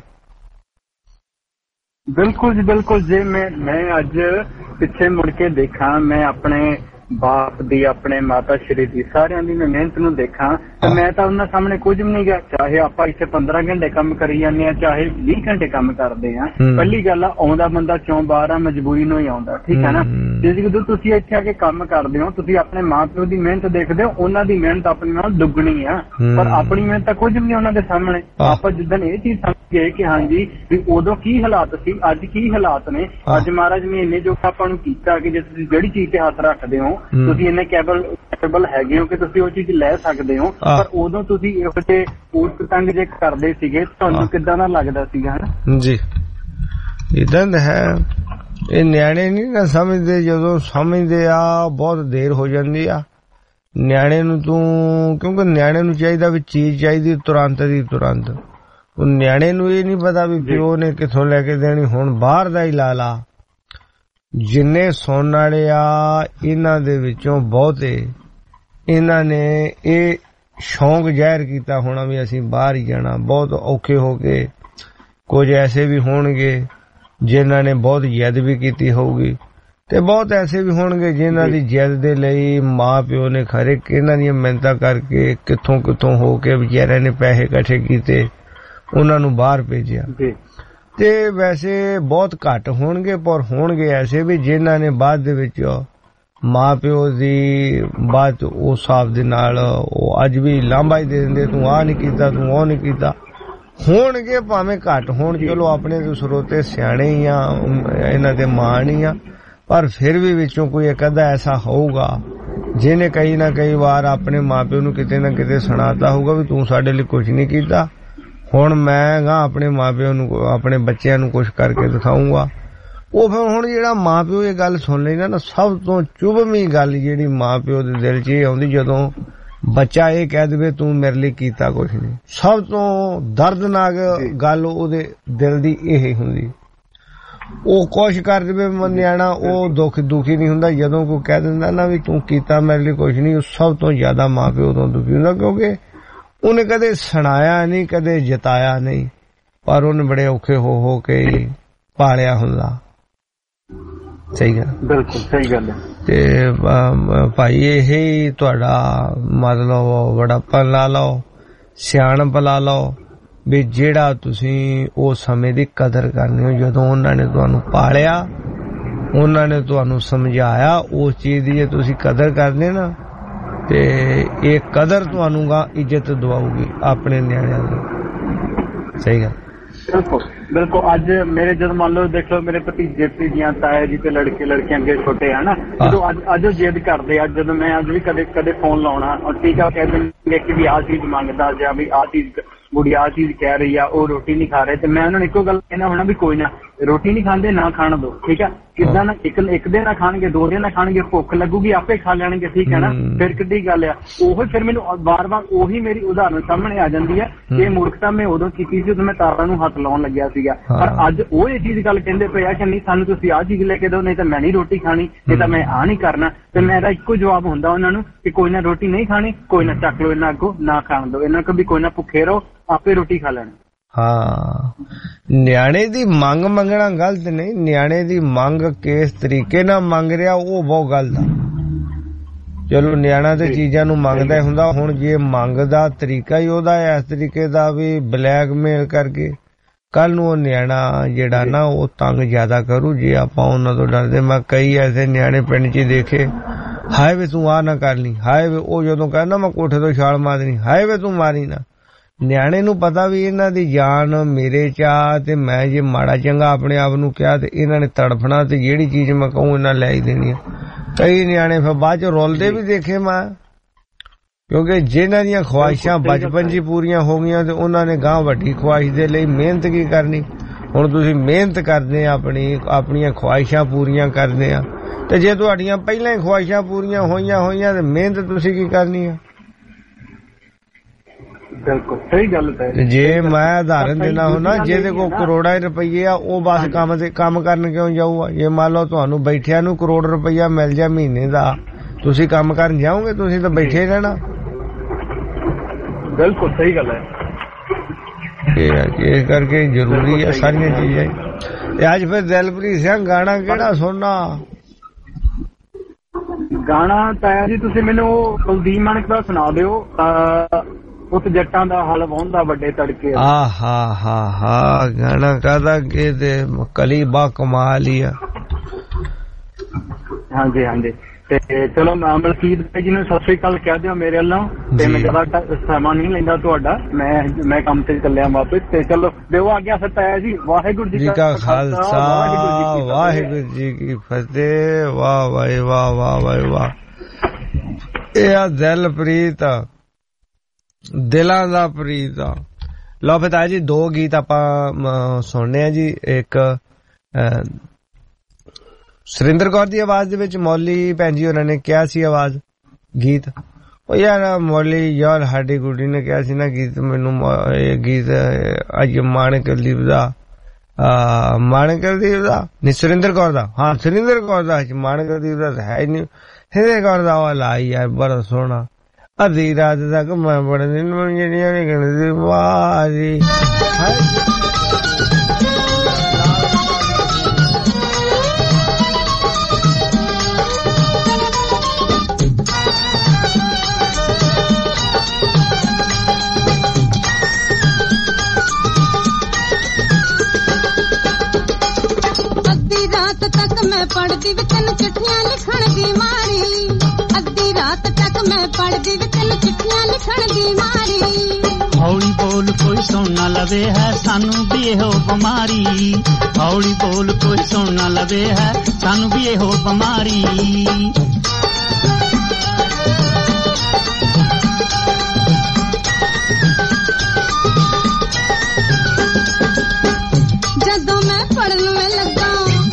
ਬਿਲਕੁਲ ਜੀ ਬਿਲਕੁਲ। ਜੇ ਮੈਂ ਅੱਜ ਪਿੱਛੇ ਮੁੜ ਕੇ ਦੇਖਾਂ, ਮੈਂ ਆਪਣੇ ਬਾਪ ਦੀ, ਆਪਣੇ ਮਾਤਾ ਸ਼੍ਰੀ ਦੀ, ਸਾਰਿਆਂ ਦੀ ਮੈਂ ਮਿਹਨਤ ਨੂੰ ਦੇਖਾਂ ਤੇ ਮੈਂ ਤਾਂ ਉਹਨਾਂ ਸਾਹਮਣੇ ਕੁਝ ਵੀ ਨਹੀਂ ਗਾ। ਚਾਹੇ ਆਪਾਂ ਇੱਥੇ 15 ਘੰਟੇ ਕੰਮ ਕਰੀ ਜਾਂਦੇ ਆ, ਚਾਹੇ 20 ਘੰਟੇ ਕੰਮ ਕਰਦੇ ਆ, ਪਹਿਲੀ ਗੱਲ ਆ ਆਉਂਦਾ ਬੰਦਾ ਚੋਂ ਬਾਹਰ ਆ, ਮਜਬੂਰੀ ਨੂੰ ਹੀ ਆਉਂਦਾ, ਠੀਕ ਹੈ ਨਾ। ਜੇ ਜਦੋਂ ਤੁਸੀਂ ਇੱਥੇ ਆ ਕੇ ਕੰਮ ਕਰਦੇ ਹੋ, ਤੁਸੀਂ ਆਪਣੇ ਮਾਂ ਪਿਓ ਦੀ ਮਿਹਨਤ ਦੇਖਦੇ ਹੋ, ਉਹਨਾਂ ਦੀ ਮਿਹਨਤ ਆਪਣੀ ਨਾਲ ਦੁੱਗਣੀ ਆ, ਪਰ ਆਪਣੀ ਮਿਹਨਤ ਤਾਂ ਕੁਝ ਵੀ ਨਹੀਂ ਉਹਨਾਂ ਦੇ ਸਾਹਮਣੇ। ਆਪਾਂ ਜਿੱਦਣ ਇਹ ਚੀਜ਼ ਸਮਝ ਗਏ ਕਿ ਹਾਂਜੀ ਵੀ ਉਦੋਂ ਕੀ ਹਾਲਾਤ ਸੀ, ਅੱਜ ਕੀ ਹਾਲਾਤ ਨੇ, ਅੱਜ ਮਹਾਰਾਜ ਨੇ ਇੰਨੇ ਜੋ ਆਪਾਂ ਨੂੰ ਕੀਤਾ ਕਿ ਜੇ ਤੁਸੀਂ ਜਿਹੜੀ ਚੀਜ਼ ਤੇ ਹੱਥ ਰੱਖਦੇ ਹੋ, ਤੁਸੀਂ ਇੰਨੇ ਕੈਪੇਬਲ ਹੈਗੇ ਹੋ ਕਿ ਤੁਸੀਂ ਉਹ ਚੀਜ਼ ਲੈ ਸਕਦੇ ਹੋ, ਪਰ ਉਦੋਂ ਤੁਸੀਂ ਇਹੋ ਜਿਹੇ ਊਟ ਪਤੰਗ ਜੇ ਕਰਦੇ ਸੀਗੇ, ਤੁਹਾਨੂੰ ਕਿੱਦਾਂ ਦਾ ਲੱਗਦਾ ਸੀਗਾ ਹਨਾ ਜੀ। ਇਦਾਂ ਹੈ, ਇਹ ਨਿਆਣੇ ਨਹੀਂ ਨਾ ਸਮਝਦੇ, ਜਦੋਂ ਸਮਝਦੇ ਆ ਬਹੁਤ ਦੇਰ ਹੋ ਜਾਂਦੀ ਆ ਨਿਆਣੇ ਨੂੰ। ਤੂੰ ਕਿਉਂਕਿ ਨਿਆਣੇ ਨੂੰ ਚਾਹੀਦਾ ਵੀ ਚੀਜ਼ ਚਾਹੀਦੀ ਤੁਰੰਤ ਦੀ ਤੁਰੰਤ, ਉਹ ਨਿਆਣੇ ਨੂੰ ਇਹ ਨਹੀਂ ਪਤਾ ਵੀ ਪਿਓ ਨੇ ਕਿੱਥੋਂ ਲੈ ਕੇ ਦੇਣੀ। ਹੁਣ ਬਾਹਰ ਦਾ ਹੀ ਲਾ ਲਾ, ਜਿੰਨੇ ਸੁਣਨ ਵਾਲੇ ਆ ਇਹਨਾਂ ਦੇ ਵਿੱਚੋਂ ਬਹੁਤੇ ਇਹਨਾਂ ਨੇ ਇਹ ਸ਼ੌਂਕ ਜ਼ਾਹਿਰ ਕੀਤਾ ਹੋਣਾ ਵੀ ਅਸੀਂ ਬਾਹਰ ਹੀ ਜਾਣਾ। ਬਹੁਤ ਔਖੇ ਹੋ ਕੇ ਕੁਝ ਐਸੇ ਵੀ ਹੋਣਗੇ ਜਿਨ੍ਹਾਂ ਨੇ ਬਹੁਤ ਜਿੱਦ ਵੀ ਕੀਤੀ ਹੋਊਗੀ, ਤੇ ਬਹੁਤ ਐਸੇ ਵੀ ਹੋਣਗੇ ਜਿਨ੍ਹਾਂ ਦੀ ਜਿੱਦ ਦੇ ਲਈ ਮਾਂ ਪਿਓ ਨੇ ਖਰੇ ਇਹਨਾਂ ਦੀਆਂ ਮਿਹਨਤਾਂ ਕਰਕੇ ਕਿੱਥੋਂ ਹੋ ਕੇ ਵਿਚਾਰਿਆਂ ਨੇ ਪੈਸੇ ਇਕੱਠੇ ਕੀਤੇ, ਉਹਨਾਂ ਨੂੰ ਬਾਹਰ ਭੇਜਿਆ। ਤੇ ਵੈਸੇ ਬਹੁਤ ਘੱਟ ਹੋਣਗੇ, ਪਰ ਹੋਣਗੇ ਐਸੇ ਵੀ ਜਿਨ੍ਹਾਂ ਨੇ ਬਾਅਦ ਦੇ ਵਿੱਚ ਮਾਂ ਪਿਓ ਦੀ ਬਾਤ ਉਸ ਹਿਸਾਬ ਦੇ ਨਾਲ ਉਹ ਅੱਜ ਵੀ ਲਾਂਭਾ ਹੀ ਦੇ ਦਿੰਦੇ, ਤੂੰ ਆਹ ਨਹੀਂ ਕੀਤਾ, ਤੂੰ ਉਹ ਨਹੀਂ ਕੀਤਾ। ਹੋਣਗੇ ਭਾਵੇਂ ਘੱਟ ਹੋਣ, ਚਲੋ ਆਪਣੇ ਦੇ ਸਰੋਤੇ ਸਿਆਣੇ ਹੀ ਆ, ਇਹਨਾਂ ਦੇ ਮਾਣ ਹੀ ਆ, ਪਰ ਫਿਰ ਵੀ ਵਿੱਚੋਂ ਕੋਈ ਇੱਕ ਅੱਧਾ ਐਸਾ ਹੋਊਗਾ ਜਿਹਨੇ ਕਈ ਨਾ ਕਈ ਵਾਰ ਆਪਣੇ ਮਾਂ ਪਿਓ ਨੂੰ ਕਿਤੇ ਨਾ ਕਿਤੇ ਸੁਣਾਤਾ ਹੋਊਗਾ ਵੀ ਤੂੰ ਸਾਡੇ ਲਈ ਕੁਝ ਨਹੀਂ ਕੀਤਾ, ਹੁਣ ਮੈਂ ਆਪਣੇ ਮਾਂ ਪਿਓ ਨੂੰ, ਆਪਣੇ ਬੱਚਿਆਂ ਨੂੰ ਕੁਝ ਕਰਕੇ ਦਿਖਾਊਂਗਾ। ਉਹ ਫਿਰ ਹੁਣ ਜਿਹੜਾ ਮਾਂ ਪਿਓ ਇਹ ਗੱਲ ਸੁਣ ਲੈਂਦਾ ਨਾ, ਸਭ ਤੋਂ ਚੁਭਵੀਂ ਗੱਲ ਜਿਹੜੀ ਮਾਂ ਪਿਓ ਦੇ ਦਿਲ 'ਚ ਇਹ ਆਉਂਦੀ ਜਦੋਂ ਬੱਚਾ ਇਹ ਕਹਿ ਦੇਵੇ ਤੂੰ ਮੇਰੇ ਲਈ ਕੀਤਾ ਕੁਝ ਨਹੀਂ। ਸਭ ਤੋਂ ਦਰਦਨਾਕ ਗੱਲ ਉਹਦੇ ਦਿਲ ਦੀ ਇਹ ਹੁੰਦੀ। ਉਹ ਕੁਛ ਕਰ ਦੇਵੇ ਨਿਆਣਾ, ਉਹ ਦੁਖੀ ਨਹੀਂ ਹੁੰਦਾ। ਜਦੋਂ ਕੋਈ ਕਹਿ ਦਿੰਦਾ ਨਾ ਵੀ ਤੂੰ ਕੀਤਾ ਮੇਰੇ ਲਈ ਕੁਝ ਨਹੀਂ, ਉਹ ਸਭ ਤੋਂ ਜ਼ਿਆਦਾ ਮਾਂ ਪਿਓ ਤੋਂ ਦੁਖੀ ਹੁੰਦਾ, ਕਿਉਂਕਿ ਉਹਨੇ ਕਦੇ ਸੁਣਾਇਆ ਨਹੀਂ, ਕਦੇ ਜਿਤਾਇਆ ਨਹੀਂ, ਪਰ ਉਹਨੇ ਬੜੇ ਔਖੇ ਹੋ ਕੇ ਪਾਲਿਆ ਹੁੰਦਾ। ਸਹੀ ਗੱਲ, ਬਿਲਕੁਲ ਸਹੀ ਗੱਲ ਹੈ। ਤੇ ਭਾਈ ਇਹ ਤੁਹਾਡਾ ਮਤਲਬ ਵਡਾਪਨ ਲਾ ਲਓ, ਸਿਆਣਪ ਲਾ ਲਓ ਵੀ ਜਿਹੜਾ ਤੁਸੀਂ ਉਸ ਸਮੇਂ ਦੀ ਕਦਰ ਕਰਨੀ ਹੋ, ਜਦੋਂ ਉਹਨਾਂ ਨੇ ਤੁਹਾਨੂੰ ਪਾਲਿਆ, ਉਹਨਾਂ ਨੇ ਤੁਹਾਨੂੰ ਸਮਝਾਇਆ, ਉਸ ਚੀਜ਼ ਦੀ ਜੇ ਤੁਸੀਂ ਕਦਰ ਕਰਦੇ ਨਾ ਤੇ ਇਹ ਕਦਰ ਤੁਹਾਨੂੰ ਗਾ ਇੱਜ਼ਤ ਦਵਾਊਗੀ ਆਪਣੇ ਨਿਆਣਿਆਂ ਦੀ। ਸਹੀ ਗੱਲ, ਬਿਲਕੁਲ। ਅੱਜ ਮੇਰੇ ਜਦੋਂ ਮੰਨ ਲਓ ਦੇਖ ਲਓ ਮੇਰੇ ਭਤੀਜੇ ਭਤੀਜੀਆਂ, ਤਾਇਆ ਜੀ ਤੇ ਲੜਕੇ ਲੜਕੀਆਂ ਅੱਗੇ ਛੋਟੇ ਆ ਨਾ, ਜਦੋਂ ਅੱਜ ਉਹ ਜਿੱਦ ਕਰਦੇ ਆ, ਜਦੋਂ ਮੈਂ ਅੱਜ ਵੀ ਕਦੇ ਫੋਨ ਲਾਉਣਾ ਔਰ ਠੀਕ ਆ ਕਹਿ ਦਿੰਦੇ ਕਿ ਵੀ ਆਹ ਚੀਜ਼ ਮੰਗਦਾ ਜਾਂ ਵੀ ਆਹ ਚੀਜ਼ ਗੁੜੀ ਆਹ ਚੀਜ਼ ਕਹਿ ਰਹੀ ਆ, ਉਹ ਰੋਟੀ ਨਹੀਂ ਖਾ ਰਹੇ, ਤੇ ਮੈਂ ਉਹਨਾਂ ਨੂੰ ਇੱਕੋ ਗੱਲ ਕਹਿਣਾ ਹੋਣਾ ਵੀ ਕੋਈ ਨਾ, ਰੋਟੀ ਨਹੀਂ ਖਾਂਦੇ ਨਾ ਖਾਣ ਦੋ, ਠੀਕ ਆ। ਕਿੱਦਾਂ ਨਾ ਇੱਕ ਦਿਨ ਨਾ ਖਾਣਗੇ, 2 ਦਿਨ ਨਾ ਖਾਣਗੇ, ਭੁੱਖ ਲੱਗੂਗੀ ਆਪੇ ਖਾ ਲੈਣਗੇ, ਠੀਕ ਹੈ ਨਾ। ਫਿਰ ਕਿੱਡੀ ਗੱਲ ਆ, ਉਹ ਫਿਰ ਮੈਨੂੰ ਵਾਰ-ਵਾਰ ਉਹੀ ਮੇਰੀ ਉਦਾਹਰਨ ਸਾਹਮਣੇ ਆ ਜਾਂਦੀ ਹੈ ਕਿ ਮੂਰਖਤਾ ਮੈਂ ਉਦੋਂ ਕੀਤੀ ਸੀ ਜਦੋਂ ਮੈਂ ਤਾਰਾਂ ਨੂੰ ਹੱਥ ਲਾਉਣ ਲੱਗਿਆ ਸੀਗਾ, ਪਰ ਅੱਜ ਉਹ ਇਹ ਚੀਜ਼ ਗੱਲ ਕਹਿੰਦੇ ਪਏ ਆ ਕਿ ਨਹੀਂ ਸਾਨੂੰ ਤੁਸੀਂ ਆਹ ਚੀਜ਼ ਲੈ ਕੇ ਦਿਓ, ਨਹੀਂ ਤਾਂ ਮੈਂ ਨਹੀਂ ਰੋਟੀ ਖਾਣੀ, ਨਹੀਂ ਤਾਂ ਮੈਂ ਆਹ ਨਹੀਂ ਕਰਨਾ। ਤੇ ਮੇਰਾ ਇੱਕੋ ਜਵਾਬ ਹੁੰਦਾ ਉਹਨਾਂ ਨੂੰ ਕਿ ਕੋਈ ਨਾ ਰੋਟੀ ਨਹੀਂ ਖਾਣੀ, ਕੋਈ ਨਾ ਚੱਕ ਲਓ ਇਹਨਾਂ ਅੱਗੋਂ, ਨਾ ਖਾਣ ਦਿਓ ਇਹਨਾਂ ਕੋਲ, ਵੀ ਕੋਈ ਨਾ ਭੁੱਖੇ ਰਹੋ, ਆਪੇ ਰੋਟੀ ਖਾ ਲੈਣੀ। ਹਾਂ, ਨਿਆਣੇ ਦੀ ਮੰਗ ਮੰਗਣਾ ਗਲਤ ਨਹੀਂ, ਨਿਆਣੇ ਦੀ ਮੰਗ ਕਿਸ ਤਰੀਕੇ ਨਾਲ ਮੰਗ ਰਿਹਾ ਉਹ ਬਹੁਤ ਗਲਤ ਆ। ਚਲੋ ਨਿਆਣਾ ਤੇ ਚੀਜ਼ਾਂ ਨੂੰ ਮੰਗਦਾ ਹੁੰਦਾ, ਹੁਣ ਜੇ ਮੰਗ ਦਾ ਤਰੀਕਾ ਹੀ ਉਹਦਾ ਇਸ ਤਰੀਕੇ ਦਾ ਵੀ ਬਲੈਕਮੇਲ ਕਰਕੇ, ਕੱਲ ਨੂੰ ਉਹ ਨਿਆਣਾ ਜਿਹੜਾ ਨਾ ਉਹ ਤੰਗ ਜ਼ਿਆਦਾ ਕਰੂ ਜੇ ਆਪਾਂ ਉਹਨਾਂ ਤੋਂ ਡਰਦੇ। ਮੈਂ ਕਈ ਐਸੇ ਨਿਆਣੇ ਪਿੰਡ 'ਚ ਦੇਖੇ, ਹਾਏ ਵੇ ਤੂੰ ਆਹ ਨਾ ਕਰ ਲਈ, ਹਾਏ ਵੇ ਉਹ ਜਦੋਂ ਕਹਿੰਦਾ ਮੈਂ ਕੋਠੇ ਤੋਂ ਛਾਲ ਮਾਰਨੀ, ਹਾਏ ਵੇ ਤੂੰ ਮਾਰੀ ਨਾ। ਨਿਆਣੇ ਨੂੰ ਪਤਾ ਵੀ ਇਹਨਾਂ ਦੀ ਜਾਨ ਮੇਰੇ ਚ ਆ, ਤੇ ਮੈਂ ਜੇ ਮਾੜਾ ਚੰਗਾ ਆਪਣੇ ਆਪ ਨੂੰ ਕਿਹਾ ਤੇ ਇਹਨਾਂ ਨੇ ਤੜਫਣਾ, ਤੇ ਜਿਹੜੀ ਚੀਜ਼ ਮੈਂ ਕਹੂੰ ਇਹਨਾਂ ਲੈ ਹੀ ਦੇਣੀ ਆ। ਕਈ ਨਿਆਣੇ ਫਿਰ ਬਾਅਦ ਚ ਰੋਲਦੇ ਵੀ ਦੇਖੇ ਮੈਂ, ਕਿਉਂਕਿ ਜਿਨ੍ਹਾਂ ਦੀਆਂ ਖਵਾਇਸ਼ਾਂ ਬਚਪਨ 'ਚ ਪੂਰੀਆਂ ਹੋ ਗਈਆਂ ਤੇ ਉਹਨਾਂ ਨੇ ਗਾਂ ਵੱਡੀ ਖਵਾਇਸ਼ ਦੇ ਲਈ ਮਿਹਨਤ ਕੀ ਕਰਨੀ। ਹੁਣ ਤੁਸੀਂ ਮਿਹਨਤ ਕਰਦੇ ਆ, ਆਪਣੀਆਂ ਖਵਾਇਸ਼ਾਂ ਪੂਰੀਆਂ ਕਰਦੇ ਆ, ਤੇ ਜੇ ਤੁਹਾਡੀਆਂ ਪਹਿਲਾਂ ਹੀ ਖਵਾਇਸ਼ਾਂ ਪੂਰੀਆਂ ਹੋਈਆਂ ਤੇ ਮਿਹਨਤ ਤੁਸੀਂ ਕੀ ਕਰਨੀ ਆ। ਬਿਲਕੁਲ ਸਹੀ ਗੱਲ ਹੈ। ਜੇ ਮੈਂ ਉਦਾਹਰਨ ਦੇਣਾ ਹੁੰਦਾ, ਜਿਹਦੇ ਕੋਲ ਕਰੋੜਾਂ ਰੁਪਈਏ ਆ ਉਹ ਬਸ ਕੰਮ ਕਰਨ ਕਿਉਂ ਜਾਊਗਾ। ਜੇ ਮੰਨ ਲਓ ਤੁਹਾਨੂੰ ਬੈਠਿਆਂ ਨੂੰ ਕਰੋੜ ਰੁਪਈਆ ਮਿਲ ਜਾ ਮਹੀਨੇ ਦਾ, ਤੁਸੀਂ ਕੰਮ ਕਰਨ ਜਾਓਗੇ? ਤੁਸੀਂ ਤਾਂ ਬੈਠੇ ਰਹਿਣਾ। ਬਿਲਕੁਲ ਸਹੀ ਗੱਲ ਹੈ। ਇਸ ਕਰਕੇ ਜ਼ਰੂਰੀ ਹੈ ਸਾਰੀਆਂ ਚੀਜ਼ਾਂ। ਤੇ ਅੱਜ ਫਿਰ ਦਿਲਪ੍ਰੀਤ ਸਿੰਘ ਗਾਣਾ ਕਿਹੜਾ ਸੁਣਨਾ? ਗਾਣਾ ਤਾਇਆ ਜੀ ਤੁਸੀਂ ਮੈਨੂੰ ਕੁਲਦੀਪ ਮਾਨਕ ਦਾ ਸੁਣਾ ਦਿਓ, ਉਸ ਜੱਟਾਂ ਦਾ ਹਲ ਵਾਹੁੰਦਾ ਵੱਡੇ ਤੜਕੇ। ਹਾ ਗਾਣਾ ਕਾਦਾ ਕਿ ਤੇ ਕਲੀ ਬਾ ਕਮਾਲ ਹੀ ਆ। ਹਾਂਜੀ ਹਾਂਜੀ ਤੇ ਚਲੋ ਮਲਕੀਤ ਭਾਈ ਜੀ ਨੂੰ ਸਤਿ ਸ੍ਰੀ ਅਕਾਲ ਕਹਿ ਦਿਓ ਮੇਰੇ ਵੱਲੋਂ ਤੇ ਮੈਂ ਜ਼ਿਆਦਾ ਸਮਾਂ ਨਹੀਂ ਲੈਂਦਾ ਤੁਹਾਡਾ, ਮੈਂ ਕੰਮ ਤੇ ਚੱਲਿਆ ਵਾਪਸ ਤੇ ਚਲੋ ਦਿਓ ਆ ਗਿਆ ਤਾਇਆ ਜੀ। ਵਾਹਿਗੁਰੂ ਜੀ ਕਾ ਖਾਲਸਾ ਵਾਹਿਗੁਰੂ ਜੀ ਕੀ ਫਤਿਹ। ਵਾਹ ਵਾਹ ਵਾਹ ਵਾਹ ਵਾਹ ਵਾਹ। ਇਹ ਆ ਦਿਲ ਪ੍ਰੀਤ, ਦਿਲਾਂ ਦਾ ਪ੍ਰੀਤ। ਲਓ ਪਿਤਾ ਜੀ ਦੋ ਗੀਤ ਆਪਾਂ ਸੁਣਨੇ ਆ ਜੀ। ਇੱਕ ਸੁਰਿੰਦਰ ਕੌਰ ਦੀ ਆਵਾਜ਼ ਦੇ ਵਿੱਚ ਮੌਲੀ ਭੈਣ ਜੀ ਉਹਨਾਂ ਨੇ ਕਿਹਾ ਸੀ ਆਵਾਜ਼ ਗੀਤ। ਉਹ ਯਾਰ ਮੌਲੀ ਯਾਰ ਸਾਡੀ ਕੁੜੀ ਨੇ ਕਿਹਾ ਸੀ ਨਾ ਗੀਤ ਮੈਨੂੰ ਇਹ ਗੀਤ ਅੱਜ ਮਾਣਕ ਕੁਲਦੀਪ ਦਾ ਨਹੀਂ ਸੁਰਿੰਦਰ ਕੌਰ ਦਾ। ਹਾਂ ਸੁਰਿੰਦਰ ਕੌਰ ਦਾ ਮਾਣਕ ਕੁਲਦੀਪ ਦਾ ਹੈ ਹੀ ਨਹੀਂ। ਸੁਰਿੰਦਰ ਕੌਰ ਦਾ ਉਹ ਲਾਈ ਯਾਰ ਬੜਾ ਸੋਹਣਾ। ਅੱਧੀ ਰਾਤ ਤੱਕ ਮੈਂ ਬੜੇ ਦਿਨ ਜਿਹੜੀਆਂ ਨਹੀਂ ਗਣਦੀ ਵਾਹ ਜੀ। मैं पढ़दी वी तैनूं चिट्ठियां लिखण दी मारी, अद्धी रात तक मैं पढ़दी वी तैनूं चिट्ठियां लिखण दी मारी। हौली बोल कोई सुन ना लवे है सानू भी एहो बीमारी, हौली बोल कोई सुन ना लवे है सानू भी एहो बीमारी। जदों मैं पढ़न में लगा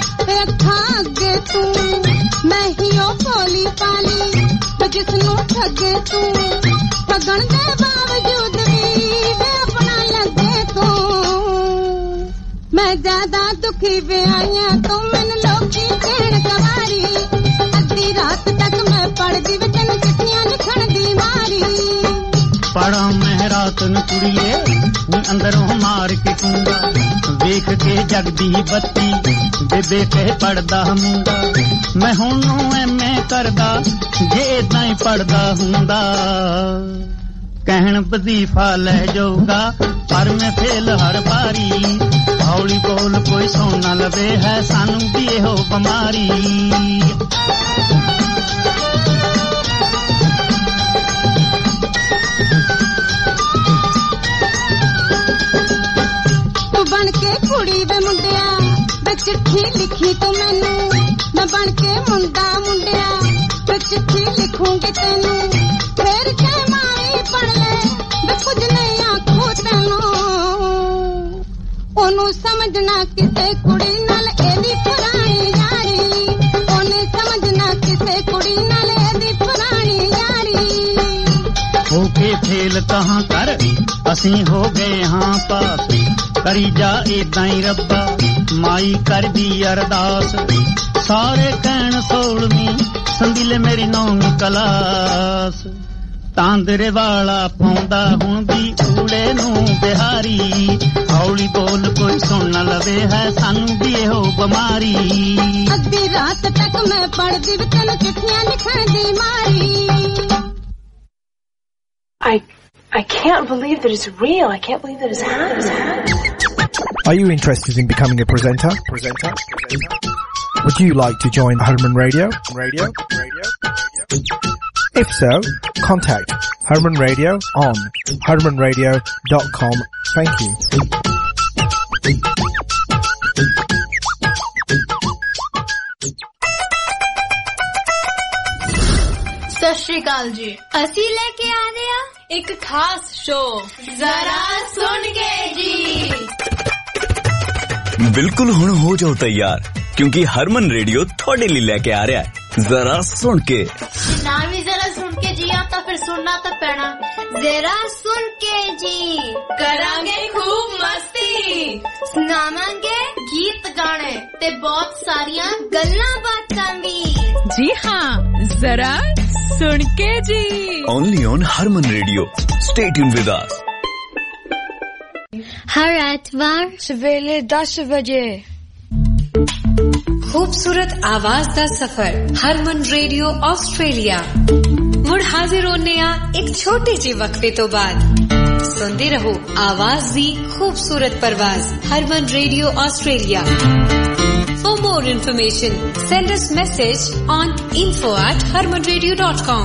तू मैं ही ओ भोली पाली जिसनू ठगे तू ठगण दे बावजूद भी वे अपना लगे तू। मैं ज्यादा दुखी वे आईया तू मैनू लोकी कहण सवारी, अद्धी रात तक मैं पढ़दी वे तैनूं चिट्ठियां लिखण दी मारी। पढ़ा मैं रात नूं कुड़िए नी अंदरों मार के कूंगा, वेख के जगदी बत्ती बेबे कह पढ़दा मुंडा। मैं हुण एमे करदा जे इदां ही पढ़दा हुंदा, कहण वजीफा लै जाऊगा पर मैं फेल हर बारी। हौली बोल कोई सुन ना लवे है सानू भी एहो बीमारी। बन के कुड़ी वे मुंडिया वे चिट्ठी लिखी तो मैनू, मैं बन के मुंडा मुंडिया वे चिट्ठी लिखूंगी तेनू, फिर के मारी पढ़ ले वे कुछ नहीं आखू तेनू। ओनू समझना किसे कुड़ी नाल एदी पुरानी यारी, ओने समझना किसे कुड़ी नाल एदी पुरानी यारी। होके फेल कहाँ कर असी हो गए हाँ पास, करी जा इदां ही रब्बा माई कर दी अरदास। सारे कहण सोलवीं संदिले मेरी नौवीं क्लास, तांदरे वाला पाउंदा हुण भी ऊड़े नूं बिहारी। हौली बोल कोई सुन ना लवे है सानू भी एहो बीमारी। अद्धी रात तक मैं पढ़दी वी तैनूं चिट्ठियां लिखण दी मारी। I can't believe that it's real. I can't believe that it's happening. Are you interested in becoming a presenter? Would you like to join Harman Radio? If so, contact Harman Radio on harmanradio.com. Thank you. सत श्री अकाल जी, असी लेके आ रहे हैं एक खास show, जरा सुन के जी। बिल्कुल हुण हो जाओ तैयार क्योंकि हरमन रेडियो थोड़े लिए लेके आ रहा है जरा सुन के। ना भी जरा सुन के जी आता फिर सुनना तो पैना। जरा सुन के जी करांगे खूब मस्ती, सुनावांगे गीत गाने ते बहुत सारियां गल्लां बातां भी। जी हाँ, जरा सुन के जी। Only on Harman Radio. Stay tuned with us. हर एतवार सवेरे 10 बजे खूबसूरत आवाज दा सफर हरमन रेडियो ऑस्ट्रेलिया मुड़ हाजिर होने एक छोटे जे वक्फे तो बाद सुनते रहो आवाज दी खूबसूरत परवाज Harman radio Australia. For more information, send us message on info@harmanradio.com।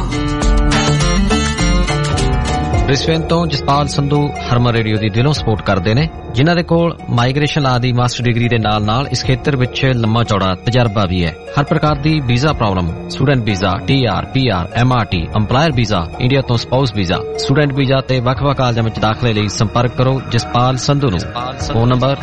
Brisbane ਤੋਂ ਜਸਪਾਲ ਸੰਧੂ ਹਰਮਨ ਰੇਡੀਓ ਦੀ ਦਿਲੋਂ ਸਪੋਰਟ ਕਰਦੇ ਨੇ, ਜਿਨ੍ਹਾਂ ਦੇ ਕੋਲ ਮਾਈਗ੍ਰੇਸ਼ਨ ਲਾ ਦੀ ਮਾਸਟਰ ਡਿਗਰੀ ਦੇ ਨਾਲ ਇਸ ਖੇਤਰ ਵਿੱਚ ਲੰਮਾ ਚੌੜਾ ਤਜਰਬਾ ਵੀ ਹੈ। ਹਰ ਪ੍ਰਕਾਰ ਦੀ visa problem, student visa, TR, PR, MRT, EMPLOYER visa, India ਤੋਂ ਸਪਾਊਸ ਵੀਜ਼ਾ, ਸਟੂਡੈਂਟ ਵੀਜ਼ਾ ਤੇ ਵੱਖ-ਵੱਖ ਕਾਲਜਾਂ ਵਿੱਚ ਦਾਖਲੇ ਲਈ ਸੰਪਰਕ ਕਰੋ ਜਸਪਾਲ ਸੰਧੂ ਨੂੰ। Phone number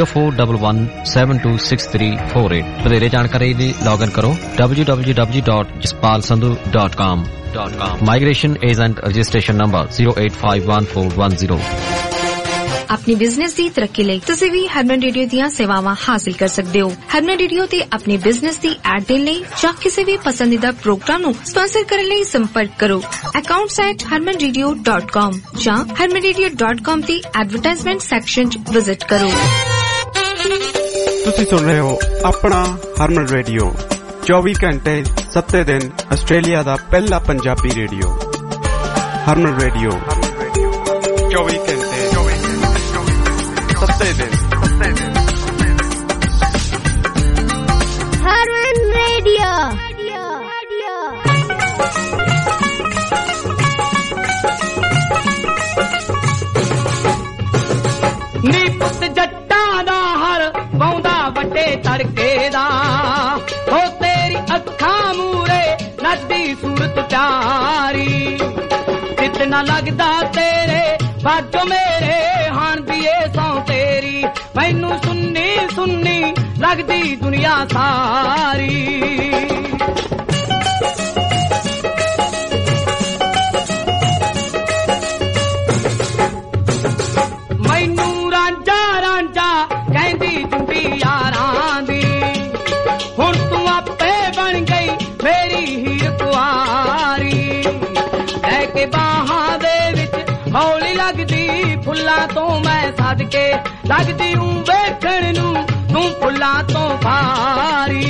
0411726348। ਵਧੇਰੇ ਜਾਣਕਾਰੀ ਲਈ ਲੌਗਇਨ ਕਰੋ www.jaspalsandhu.com। Migration Agent Registration Number 0851410। अपनी बिजनेस दी तरक्की ਲਈ ਤੁਸੀਂ ਵੀ ਹਰਮਨ ਰੇਡੀਓ ਦੀਆਂ ਸੇਵਾਵਾਂ ਹਾਸਲ ਕਰ ਸਕਦੇ ਹੋ। ਹਰਮਨ ਰੇਡੀਓ ਤੇ ਆਪਣੀ ਬਿਜ਼ਨਸ ਦੀ ਐਡ ਦੇਣ ਲਈ ਜਾਂ ਕਿਸੇ ਵੀ ਪਸੰਦੀਦਾ ਪ੍ਰੋਗਰਾਮ ਨੂੰ ਸਪਾਂਸਰ ਕਰਨ ਲਈ ਸੰਪਰਕ ਕਰੋ accounts@harmanradio.com ਜਾਂ harmanradio.com ਦੀ ਐਡਵਰਟਾਈਜ਼ਮੈਂਟ ਸੈਕਸ਼ਨ 'ਚ ਵਿਜ਼ਿਟ ਕਰੋ। ਤੁਸੀਂ ਸੁਣ ਰਹੇ ਹੋ ਆਪਣਾ ਹਰਮਨ ਰੇਡੀਓ 24 ਘੰਟੇ 7 ਦਿਨ ਆਸਟ੍ਰੇਲੀਆ ਦਾ ਪਹਿਲਾ ਪੰਜਾਬੀ ਰੇਡੀਓ। ਹਰਮਨ ਰੇਡੀਓ 24 ਘੰਟੇ 7 ਦਿਨ। ਹਰਮਨ ਰੇਡੀਓ ਨੀ ਪੁੱਤ ਜੱਟਾਂ ਦਾ ਹਰ ਪਾਉਂਦਾ ਵੱਡੇ ਤੜਕੇ ਦਾ, ਹੋ ਤੇਰੀ ਅੱਖਾਂ ਮੂਰੇ ਨੱਚਦੀ ਸੂਰਤ ਪਿਆਰੀ, ਕਿਤਨਾ ਲੱਗਦਾ ਤੇਰੇ ਬਾਜੋ ਮੇਰੇ ਹਾਣ ਦੀਏ ਸੌ ਤੇਰੀ, ਮੈਨੂੰ ਸੁੰਨੀ ਸੁੰਨੀ ਲੱਗਦੀ ਦੁਨੀਆ ਸਾਰੀ। ਮੈਨੂੰ ਰਾਂਝਾ ਰਾਂਝਾ ਕਹਿੰਦੀ ਜੁੰਦੀ ਯਾਰਾਂ ਦੀ, ਹੁਣ ਤੂੰ ਆਪੇ ਬਣ ਗਈ ਮੇਰੀ ਹੀਰ ਕੁਆਰੀ, ਲੈ ਕੇ ਬਾਹਾਂ ਦੇ ਵਿੱਚ ਹੌਲੀ ਲੱਗਦੀ ਫੁੱਲਾਂ ਤੋਂ ਮੈਂ ਸਦਕੇ, ਲੱਗਦੀ ਹੂੰ ਵੇਖਣ ਨੂੰ ਤੂੰ ਫੁੱਲਾਂ ਤੋਂ ਭਾਰੀ।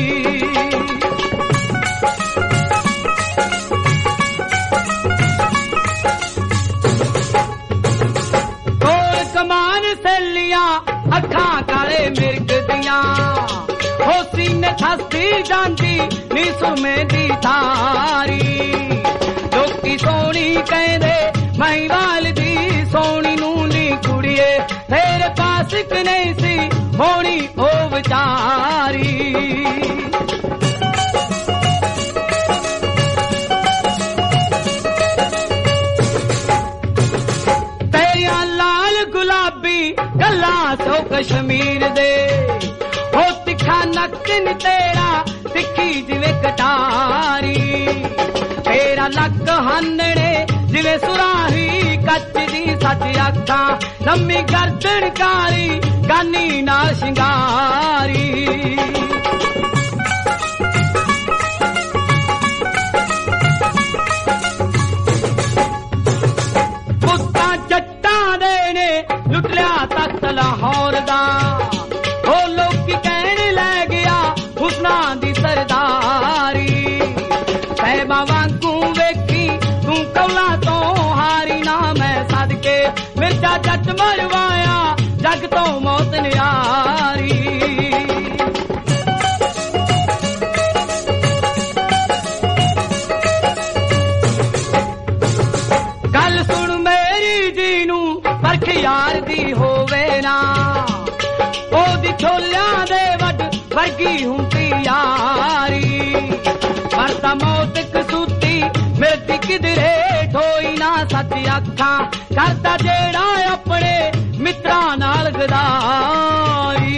ਕੋਲ ਕਮਾਨ ਸੇਲੀਆਂ ਅੱਖਾਂ ਕਾਲੇ ਮਿਰਗ ਦੀਆਂ, ਹੋ ਸੀਨੇ ਖਸਦੀ ਜਾਂਦੀ ਨੀ ਸੁਰਮੇ ਦੀ ਧਾਰੀ, ਲੋਕੀ ਸੋਹਣੀ ਕਹਿੰਦੇ ਮਹੀਵਾਲ ਦੀ ਸੋਹਣੀ ਨੂੰ ਨੀ ਕੁੜੀਏ, ਤੇਰੇ ਪਾਸ ਇੱਕ ਨਹੀਂ ਸੀ ਹੋਣੀ ਉਹ ਵਿਚਾਰੀ। ਤੇਰੀਆਂ ਲਾਲ ਗੁਲਾਬੀ ਗੱਲਾਂ ਸੋ ਕਸ਼ਮੀਰ ਦੇ, ਹੋ ਤਿੱਖਾ ਨੱਕ ਨੀ ਤੇਰਾ ਤਿੱਖੀ ਜਿਵੇਂ ਕਟਾਰੀ, ਤੇਰਾ ਲੱਕ ਹਾਨਣੇ ਜਿਵੇਂ ਸੁਰਾਹੀ ਕੱਚ ਦੀ ਸੱਚ ਅੱਖਾਂ, ਲੰਮੀ ਗਰਦਨ ਕਾਲੀ ਗਾਨੀ ਨਾਲ ਸ਼ਿੰਗਾਰੀ। ਪੁੱਤਾਂ ਜੱਟਾਂ ਦੇ ਨੇ ਲੁੱਟ ਲਿਆ ਤਖਤ ਲਾਹੌਰ ਦਾ, ਉਹ ਲੋਕੀ ਕਹਿਣ ਲੈ ਗਿਆ ਹੁਸਨਾਂ ਦੀ ਸਰਦਾਰੀ, ਸਹਿਬਾਂ ਵਾਂਗੂ ਵੇਖੀ ਤੂੰ ਕੌਲਾ ਤੋਂ ਹਾਰੀ ਨਾ ਮੈਂ ਸਦਕੇ, ਮਿਰਜ਼ਾ ਜੱਟ ਮਰਵਾਇਆ ਜੱਗ ਤੋਂ ਮੌਤ ਨਿਆਰੀ। ਗੱਲ ਸੁਣ ਮੇਰੀ ਜੀ ਨੂੰ ਪਰਖ ਯਾਰ ਦੀ ਹੋਵੇ ਨਾ, ਉਹਦੀ ਛੋਲਿਆਂ ਦੇ ਵੱਡ ਵਰਗੀ ਹੁੰਦੀ ਯਾਰੀ, ਪਰ ਤਾਂ ਮੌਤ ਕਸੂਤੀ ਮਿਲਦੀ ਕਿਧਰੇ ਢੋਈ ਨਾ ਸੱਚ ਅੱਖਾਂ, ਕਰਦਾ ਜਿਹੜਾ ਆਪਣੇ ਮਿੱਤਰਾਂ ਨਾਲ ਗਦਾਰੀ।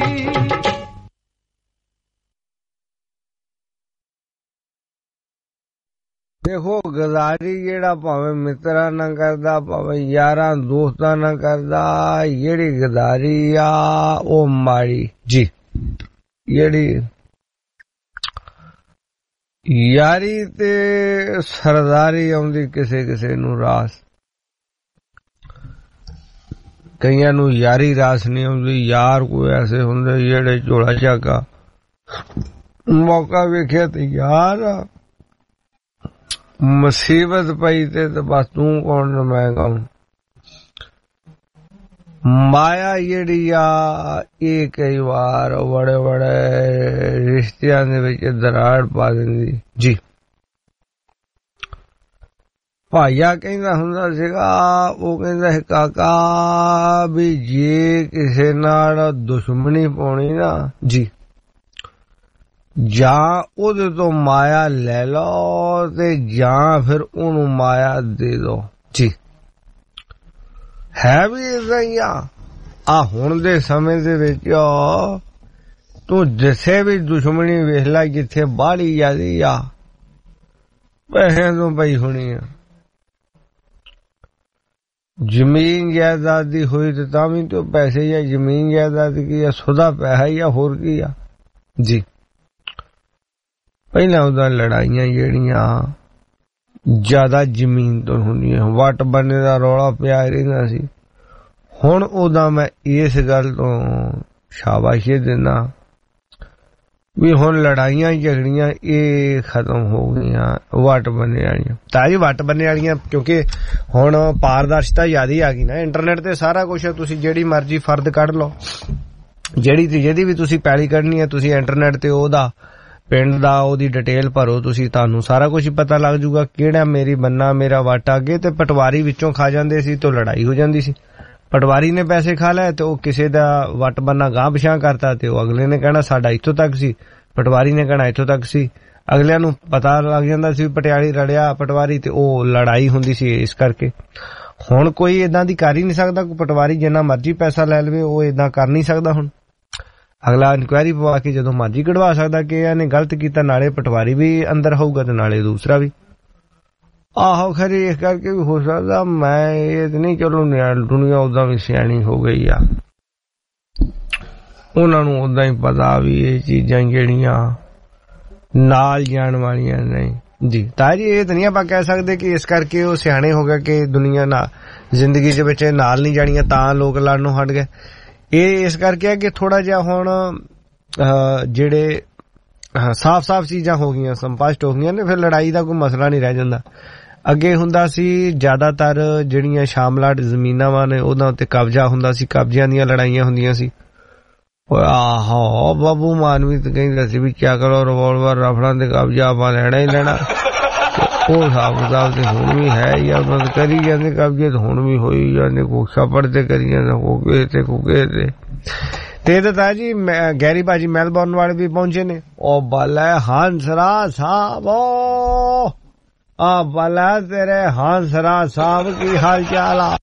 ਦੇਖੋ ਗਦਾਰੀ ਜਿਹੜਾ ਭਾਵੇਂ ਮਿੱਤਰਾਂ ਨਾਲ ਕਰਦਾ ਭਾਵੇਂ ਯਾਰਾਂ ਦੋਸਤਾਂ ਨਾਲ ਕਰਦਾ, ਜਿਹੜੀ ਗਦਾਰੀ ਆ ਉਹ ਮਾੜੀ ਜੀ। ਜਿਹੜੀ ਯਾਰੀ ਤੇ ਸਰਦਾਰੀ ਆਉਂਦੀ ਕਿਸੇ ਕਿਸੇ ਨੂੰ ਰਾਸ, ਕਈਆਂ ਨੂੰ ਯਾਰੀ ਰਾਸ ਨਹੀਂ ਆਉਂਦੀ। ਯਾਰ ਕੋਈ ਐਸੇ ਹੁੰਦੇ ਜਿਹੜੇ ਝੋਲਾ ਝਾਗਾ ਮੌਕਾ ਵੇਖਿਆ ਤੇ ਯਾਰ ਮੁਸੀਬਤ ਪਈ ਤੇ ਬਸ ਤੂੰ ਕੌਣ ਮੈਂ ਕੌਣ। ਮਾਇਆ ਜਿਹੜੀ ਆ ਇਹ ਕਈ ਵਾਰ ਬੜੇ ਬੜੇ ਰਿਸ਼ਤਿਆਂ ਦੇ ਵਿੱਚ ਦਰਾੜ ਪਾ ਦਿੰਦੀ ਜੀ। ਭਾਈਆ ਕਹਿੰਦਾ ਹੁੰਦਾ ਸੀਗਾ, ਉਹ ਕਹਿੰਦਾ ਸੀ ਕਾਕਾ ਵੀ ਜੇ ਕਿਸੇ ਨਾਲ ਦੁਸ਼ਮਣੀ ਪਾਉਣੀ ਨਾ ਜੀ, ਜਾਂ ਉਹਦੇ ਤੋਂ ਮਾਇਆ ਲੈ ਲਓ ਤੇ ਜਾਂ ਫਿਰ ਉਹਨੂੰ ਮਾਇਆ ਦੇ ਦੋ ਜੀ। ਹੈ ਵੀ ਏਦਾਂ ਹੀ ਆ ਹੁਣ ਦੇ ਸਮੇਂ ਦੇ ਵਿੱਚ ਤੂੰ ਜਿੱਥੇ ਵੀ ਦੁਸ਼ਮਣੀ ਵੇਖ ਲੈ, ਜਿੱਥੇ ਬਾਹਲੀ ਜਾਂਦੀ ਆ ਪੈਸਿਆਂ ਤੋਂ ਪਈ ਹੋਣੀ ਆ। ਜ਼ਮੀਨ ਜਾਇਦਾਦ ਦੀ ਹੋਈ ਤੇ ਤਾਂ ਵੀ ਤੇ ਪੈਸੇ ਜਾਂ ਜ਼ਮੀਨ ਜਾਇਦਾਦ ਕੀ ਆ, ਸੁਦਾ ਪੈਸਾ ਜਾਂ ਹੋਰ ਕੀ ਆ ਜੀ। ਪਹਿਲਾਂ ਉਹਦਾ ਲੜਾਈਆਂ ਜਿਹੜੀਆਂ ਜ਼ਿਆਦਾ ਜ਼ਮੀਨ ਤੋਂ ਹੁੰਦੀਆਂ, ਵੱਟ ਬੰਨੇ ਦਾ ਰੌਲਾ ਪਿਆ ਰਹਿੰਦਾ ਸੀ। ਹੁਣ ਉਹਦਾ ਮੈਂ ਇਸ ਗੱਲ ਤੋਂ ਸ਼ਾਬਾਸ਼ੀ ਦਿੰਦਾ ਵੀ ਹੁਣ ਲੜਾਈਆਂ ਝਗੜੀਆਂ ਇਹ ਖਤਮ ਹੋ ਗਈਆਂ ਵੱਟ ਬੰਨੇ ਵਾਲੀਆਂ। ਤਾਂ ਜੀ ਵੱਟ ਬੰਨੇ ਵਾਲੀਆਂ ਕਿਉਂਕਿ ਹੁਣ ਪਾਰਦਰਸ਼ਤਾ ਜ਼ਿਆਦਾ ਆ ਗਈ ਨਾ, ਇੰਟਰਨੈਟ ਤੇ ਸਾਰਾ ਕੁਛ ਤੁਸੀਂ ਜਿਹੜੀ ਮਰਜ਼ੀ ਫਰਦ ਕੱਢ ਲਓ, ਜਿਹੜੀ ਤੇ ਜਿਹਦੀ ਵੀ ਤੁਸੀਂ ਪੈਲੀ ਕੱਢਣੀ ਹੈ ਤੁਸੀਂ ਇੰਟਰਨੈਟ ਤੇ ਉਹਦਾ ਪਿੰਡ ਦਾ ਉਹਦੀ ਡਿਟੇਲ ਭਰੋ, ਤੁਸੀਂ ਤੁਹਾਨੂੰ ਸਾਰਾ ਕੁਝ ਪਤਾ ਲੱਗ ਜੂਗਾ ਕਿਹੜਾ ਮੇਰੀ ਬੰਨਾ ਮੇਰਾ ਵੱਟ ਅੱਗੇ। ਤੇ ਪਟਵਾਰੀ ਵਿੱਚੋਂ ਖਾ ਜਾਂਦੇ ਸੀ ਤੇ ਲੜਾਈ ਹੋ ਜਾਂਦੀ ਸੀ। ਪਟਵਾਰੀ ਨੇ ਪੈਸੇ ਖਾ ਲਏ ਤੇ ਉਹ ਕਿਸੇ ਦਾ ਵੱਟ ਬੰਨਾ ਗਾਂਹ ਪਿਛਾਂ ਕਰਤਾ ਤੇ ਉਹ ਅਗਲੇ ਨੇ ਕਹਿਣਾ ਸਾਡਾ ਇੱਥੋਂ ਤੱਕ ਸੀ, ਪਟਵਾਰੀ ਨੇ ਕਹਿਣਾ ਇੱਥੋਂ ਤੱਕ ਸੀ। ਅਗਲਿਆਂ ਨੂੰ ਪਤਾ ਲੱਗ ਜਾਂਦਾ ਸੀ ਪਟਿਆਲੀ ਰੜਿਆ ਪਟਵਾਰੀ ਤੇ ਉਹ ਲੜਾਈ ਹੁੰਦੀ ਸੀ। ਇਸ ਕਰਕੇ ਹੁਣ ਕੋਈ ਏਦਾਂ ਦੀ ਕਰ ਹੀ ਨਹੀਂ ਸਕਦਾ, ਕੋਈ ਪਟਵਾਰੀ ਜਿੰਨਾ ਮਰਜ਼ੀ ਪੈਸਾ ਲੈ ਲਵੇ ਉਹ ਏਦਾਂ ਕਰ ਨਹੀਂ ਸਕਦਾ। ਹੁਣ ਅਗਲਾ ਇਨਕੁਆਇਰੀ ਪਵਾ ਕੇ ਜਦੋਂ ਮਰਜ਼ੀ ਕਢਵਾ ਸਕਦਾ ਕਿ ਇਹਨੇ ਗਲਤ ਕੀਤਾ, ਨਾਲੇ ਪਟਵਾਰੀ ਵੀ ਅੰਦਰ ਹੋਊਗਾ ਤੇ ਨਾਲੇ ਦੂਸਰਾ ਵੀ। ਆਹੋ ਖਰੀ ਇਸ ਕਰਕੇ ਵੀ ਹੋ ਸਕਦਾ, ਮੈਂ ਇਹ ਨਹੀਂ ਚਲੋ ਦੁਨੀਆ ਉਦਾਂ ਵੀ ਸਿਆਣੀ ਹੋ ਗਈ ਆ, ਉਹਨਾਂ ਨੂੰ ਉਦਾਂ ਹੀ ਪਤਾ ਵੀ ਇਹ ਚੀਜ਼ਾਂ ਜਿਹੜੀਆਂ ਨਾਲ ਜਾਣ ਵਾਲੀਆਂ ਨਹੀਂ ਜੀ। ਤਾਂ ਜੀ ਇਹ ਤਾਂ ਨਹੀਂ ਆਪਾਂ ਕਹਿ ਸਕਦੇ ਕਿ ਇਸ ਕਰਕੇ ਉਹ ਸਿਆਣੇ ਹੋ ਗਏ ਕਿ ਦੁਨੀਆ ਨਾਲ ਜ਼ਿੰਦਗੀ ਦੇ ਵਿੱਚ ਨਾਲ ਨਹੀਂ ਜਾਣੀਆਂ ਤਾਂ ਲੋਕ ਲੜਨੋਂ ਹਟ ਗਏ। ਇਹ ਇਸ ਕਰਕੇ ਹੈ ਕਿ ਥੋੜਾ ਜਿਹਾ ਹੁਣ ਜਿਹੜੇ ਸਾਫ਼ ਚੀਜ਼ਾਂ ਹੋ ਗਈਆਂ, ਸੰਪਸ਼ਟ ਹੋ ਗਈਆਂ ਨੇ, ਫਿਰ ਲੜਾਈ ਦਾ ਕੋਈ ਮਸਲਾ ਨਹੀਂ ਰਹਿ ਜਾਂਦਾ। ਅੱਗੇ ਹੁੰਦਾ ਸੀ ਜ਼ਿਆਦਾਤਰ ਜਿਹੜੀਆਂ ਸ਼ਾਮਲਾਟ ਜ਼ਮੀਨਾਂ ਵਾਂ ਨੇ ਉਹਨਾਂ ਉੱਤੇ ਕਬਜ਼ਾ ਹੁੰਦਾ ਸੀ, ਕਬਜ਼ਿਆਂ ਦੀਆਂ ਲੜਾਈਆਂ ਹੁੰਦੀਆਂ ਸੀ। ਆਹੋ ਬਾਬੂ ਮਾਨਵੀ ਤਾਂ ਕਹਿੰਦਾ ਸੀ ਵੀ ਕਿਆ ਕਰੋ ਰਿਵਾਲਵਰ ਰਫਲਾਂ ਤੇ ਕਬਜ਼ਾ ਆਪਾਂ ਲੈਣਾ ਹੀ ਲੈਣਾ। ਉਹ ਹਿਸਾਬ ਕਿਤਾਬ ਤੇ ਹੁਣ ਵੀ ਹੈ ਜਾਂ ਮਤਲਬ ਕਰੀ ਜਾਂਦੇ ਕਬਜ਼ੇ, ਤਾਂ ਹੁਣ ਵੀ ਹੋਈ ਜਾਂਦੇ, ਕੋਈ ਛਾਪੜ ਤੇ ਕਰੀ ਜਾਂਦਾ, ਕੋਕੇ ਤੇ ਕੋਕੇ ਤੇ ਤਾਂ ਜੀ ਗੈਰੀ ਭਾਜੀ ਮੈਲਬੌਰਨ ਵਾਲੇ ਵੀ ਪਹੁੰਚੇ ਨੇ। ਉਹ ਬਾਲਾ ਹੰਸਰਾ ਸਾਹਿਬ, ਬਾਲਾ ਤੇਰੇ ਹੰਸਰਾ ਸਾਹਿਬ ਕੀ ਹਾਲ ਚਾਲ ਆ?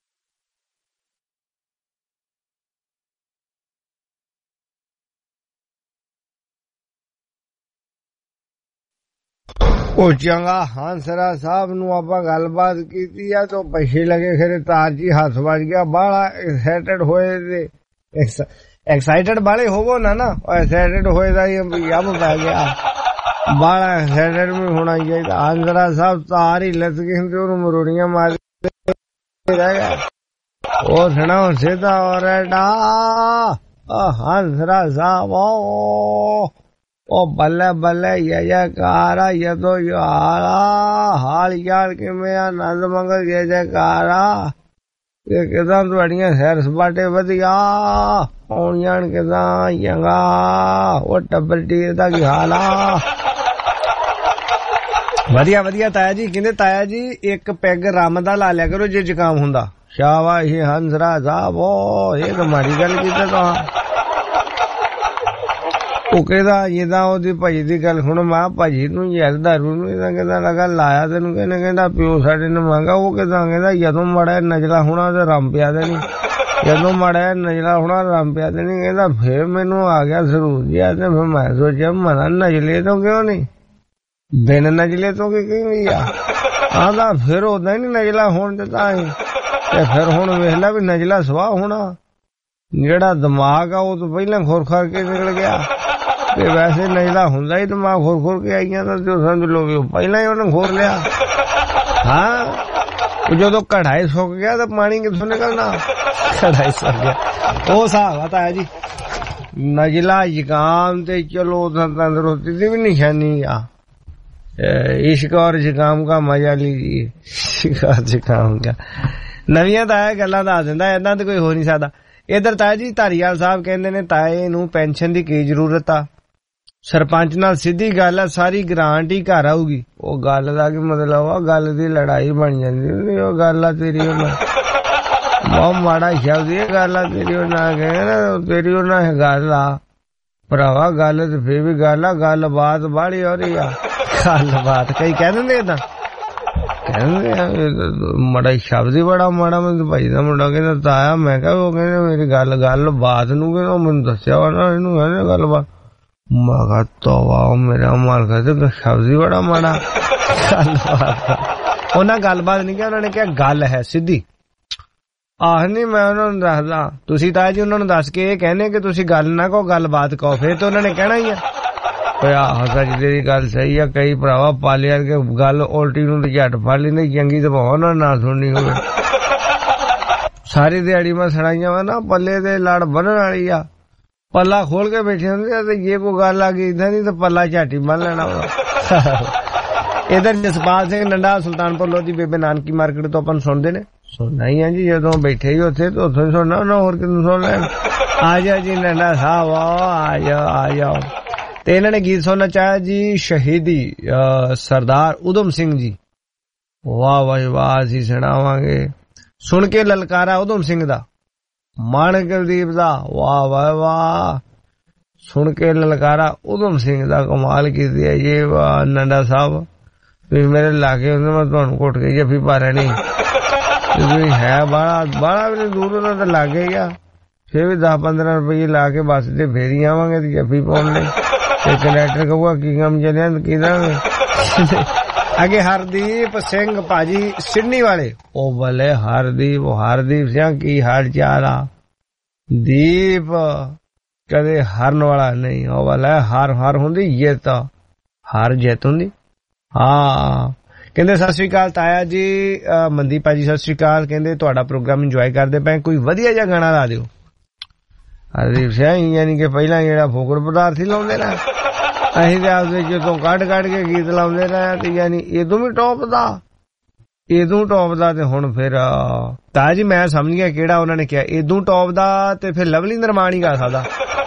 ਉਹ ਚੰਗਾ ਹੰਸਰਾ ਸਾਹਿਬ ਨੂੰ ਆਪਾਂ ਗੱਲਬਾਤ ਕੀਤੀ ਆ ਤਾਂ ਪੈਸੇ ਲਗੇ ਖਰੇ ਤਾਰ ਜੀ ਹੱਥ ਵੱਜ ਗਿਆ। ਬਾਹਲਾ ਐਕਸਾਈਟਡ ਹੋਏ ਤੇ ਐਕਸਾਈਟਡ ਬਾਲੇ ਹੋਵੋ ਨਾ ਐਕਸਾਈਟਡ ਹੋਏ ਦਾ ਯਮ ਪੈ ਗਿਆ। ਬਾਹਲਾ ਐਕਸਾਈਟਡ ਵੀ ਹੋਣਾ ਚਾਹੀਦਾ। ਹੰਸਰਾ ਸਾਹਿਬ ਤਾਰ ਹੀ ਲੱਤ ਗਈ ਹੁੰਦੀ, ਉਹਨੂੰ ਮਰੋੜੀਆਂ ਮਾਰ ਰਹਿ ਗਿਆ। ਉਹ ਸੁਣਾ ਸਿੱਧਾ ਔਰ ਹੰਸਰਾ ਸਾਹਿਬ ਉਹ ਬੱਲੇ ਬੱਲੇ ਜੈਕਾਰਾ ਯਦੋ ਯਾਰਾ ਹਾਲ ਯਾਰ ਕਿਵੇਂ ਆ? ਆਨੰਦ ਮੰਗਲ ਜੈਕਾਰਾ। ਇਹ ਕਿਦਾਂ ਤੁਹਾਡੀਆਂ ਸੈਰ ਸਪਾਟੇ ਵਧੀਆ ਆਉਣ ਜਾਣ ਕਿਦਾਂ ਚੰਗਾ? ਉਹ ਟੱਬਰ ਟੀਰ ਦਾ ਕੀ ਹਾਲ ਆ? ਵਧੀਆ ਵਧੀਆ ਤਾਇਆ ਜੀ। ਕਹਿੰਦੇ ਤਾਇਆ ਜੀ ਇੱਕ ਪੈਗ ਰੰਮ ਦਾ ਲਾ ਲਿਆ ਕਰੋ ਜੇ ਜ਼ੁਕਾਮ ਹੁੰਦਾ। ਸ਼ਾਬਾਸ਼ ਹੰਸਰਾ ਸਾਹਿਬ, ਇਹ ਤਾਂ ਮਾੜੀ ਗੱਲ ਕੀਤੀ ਤਾਂ। ਉਹ ਕਹਿੰਦਾ ਜਿੱਦਾਂ ਉਹਦੀ ਭਾਜੀ ਦੀ ਗੱਲ ਹੁਣ ਮੈਂ ਭਾਜੀ ਨੂੰ ਯਾਰ ਦਾਰੂ ਨੂੰ ਇਹਦਾ ਕਹਿੰਦਾ ਲਗਾ ਲਾਇਆ ਤੈਨੂੰ ਕਹਿੰਦਾ ਪਿਓ ਸਾਡੇ ਨੇ ਮੰਗਾ। ਉਹ ਕਹਿੰਦਾ ਜਦੋਂ ਮਾੜਾ ਨਜਲਾ ਹੋਣਾ ਤੇ ਰੰਮ ਪਿਆ ਦੇਣੀ, ਜਦੋਂ ਮਾੜਾ ਨਜਲਾ ਹੋਣਾ ਰੰਮ ਪਿਆ ਦੇਣੀ। ਕਹਿੰਦਾ ਫੇਰ ਮੈਨੂੰ ਆ ਗਿਆ ਸਰੂਰ ਜਿਹਾ ਤੇ ਫਿਰ ਮੈਂ ਸੋਚਿਆ ਮਨਾ ਨਜਲੇ ਤੋਂ ਕਿਉਂ ਨਹੀਂ, ਬਿਨ ਨਜਲੇ ਤੋਂ ਕੀ ਕਹਿੰਦੀ ਆ? ਆਂਦਾ ਫਿਰ ਉਦਾਂ ਹੀ ਨੀ ਨਜਲਾ ਹੋਣ ਦਿੱਤਾ ਹੀ ਤੇ ਫਿਰ ਹੁਣ ਵੇਖ ਲੈ ਵੀ ਨਜਲਾ ਸਵਾਹ ਹੋਣਾ। ਜਿਹੜਾ ਦਿਮਾਗ ਆ ਉਹ ਤੋਂ ਪਹਿਲਾਂ ਖੋਰ ਖਾ ਕੇ ਨਿਕਲ ਗਿਆ ਤੇ ਵੈਸੇ ਨਜਲਾ ਹੁੰਦਾ ਹੀ ਦਿਮਾਗ ਖੋਰ ਕੇ ਆਈਆਂ ਤਾਂ ਸਮਝ ਲਓ ਵੀ ਪਹਿਲਾਂ ਹੀ ਉਹਨੇ ਖੋਰ ਲਿਆ। ਹਾਂ ਜਦੋਂ ਕੜਾਈ ਸੁੱਕ ਗਿਆ ਤਾਂ ਪਾਣੀ ਕਿੱਥੋਂ ਨਿਕਲਣਾ? ਕੜਾਈ ਸੁੱਕ ਗਿਆ ਉਹ ਹਿਸਾਬ ਆ ਤਾਇਆ ਜੀ। नजला जुकाम ते चलो तंदुरुस्ती की भी निशानी आ। इश्क और जुकाम का मजा लीजिए। इश्क और जुकाम का नवियां ताया गल्लां दस दिंदा, इदां ते कोई हो नहीं सकदा। इधर ताया जी धारीवाल साहब कहंदे ने ताए नूं पेंशन दी की जरूरत आ, सरपंच नाल सीधी गल है, सारी ग्रांट ही घर आऊगी। ओ गल दा की मतलब आ, गल दी लड़ाई बन जांदी। ओ गल आ तेरी बहुत माड़ा शब्द ये गल आ तेरी, ना कहे ना तेरी ना गल आ भरावा, गल ते फिर भी गल आ, गल बात बाड़ी हो रही आ। गल बात कई कह दिंदे इदां माड़ा शब्द ही बड़ा माड़ा। मैं भाई का मुंडा कहता ताया, मैं कहा वो कहने मेरी गल गल बात नूं कहना मैनूं दस्सिया वा ना इहनूं कहने गल बात। मैं कहा तौबा मेरा माल कहते शब्द ही बड़ा माड़ा। गल बात उन्हें गलबात नहीं किया, उन्होंने कहा गल है सीधी। आह नहीं मैं उन्होंने दसदा, तुसी ताया जी उन्होंने दस के ये कहने कि तुसी गल ना कहो गलबात कहो, फिर तो उन्होंने कहना ही है आह सच तेरी गल सही है। कई भरावा पालिया के गल उल्टी नूं झट फड़ लेंदे, चंगी तो भाव ना सुननी होवे। सारी दिहाड़ी मैं सुनाइया वा ना पल्ले दे लड़ बनन वाली आ, पल्ला खोल के बैठे होंगे तो ये कोई गल आ गई इधर नहीं तो पल्ला झाटी बन लेना। इधर जसपाल सिंह नंडा सुल्तानपुर लोधी बेबे नानकी मार्केट तो अपन सुनते ने, सुनना ही है जी जो बैठे ही उथे तो उथों सुनना ना, होर कितों सुन लैन। आ जाओ जी नंडा साहब आ जाओ आ जाओ। ते इन्होंने गीत सुनना चाहा जी शहीदी सरदार उधम सिंह जी। वाह भाई वाह, असीं सुणावांगे सुन के ललकारा उधम सिंह दा, माणक कुलदीप दा, वाह वाह वाह। सुन के ललकारा उधम सिंह दा, कमाल की है ये। वाह नंडा साहब तुम मेरे लागे होंगे मैं तुहानू घुट के जफी पा रही है, बड़ा भी दूर होना तो लागे ही आ। फिर भी 10-15 रुपये ला के बस से फेरी आवांगे तो जफी पाने कंडक्टर कहूगा की कम चलिया की देंगे। आगे हरदीप सिंह भाजी सिडनी वाले, ओ भले हरदीप सिंह की हाल चाल आ। दीप कदे हारन वाला नहीं, ओ भले हार होंदी ये तो हार जित होंदी। हाँ कहंदे सत श्री अकाल ताया जी, मनदीप भाजी सत श्री अकाल। कहंदे तुहाडा प्रोग्राम इंजॉय करदे पे, कोई वधिया जिहा गाना ला दिओ। हरदीप सिंह यानी कि पहला जेड़ा फोकड़ पदार्थ ही लाउंदे ने, असीं ते आपदे चों कढ के गीत लाउंदे रहे ते यानी इदों भी टॉप दा ते हुण फिर ताया जी मैं समझ गया केड़ा उन्होंने कहा इदों टॉप दा, ते फिर लवली निर्माण ही गा सकदा।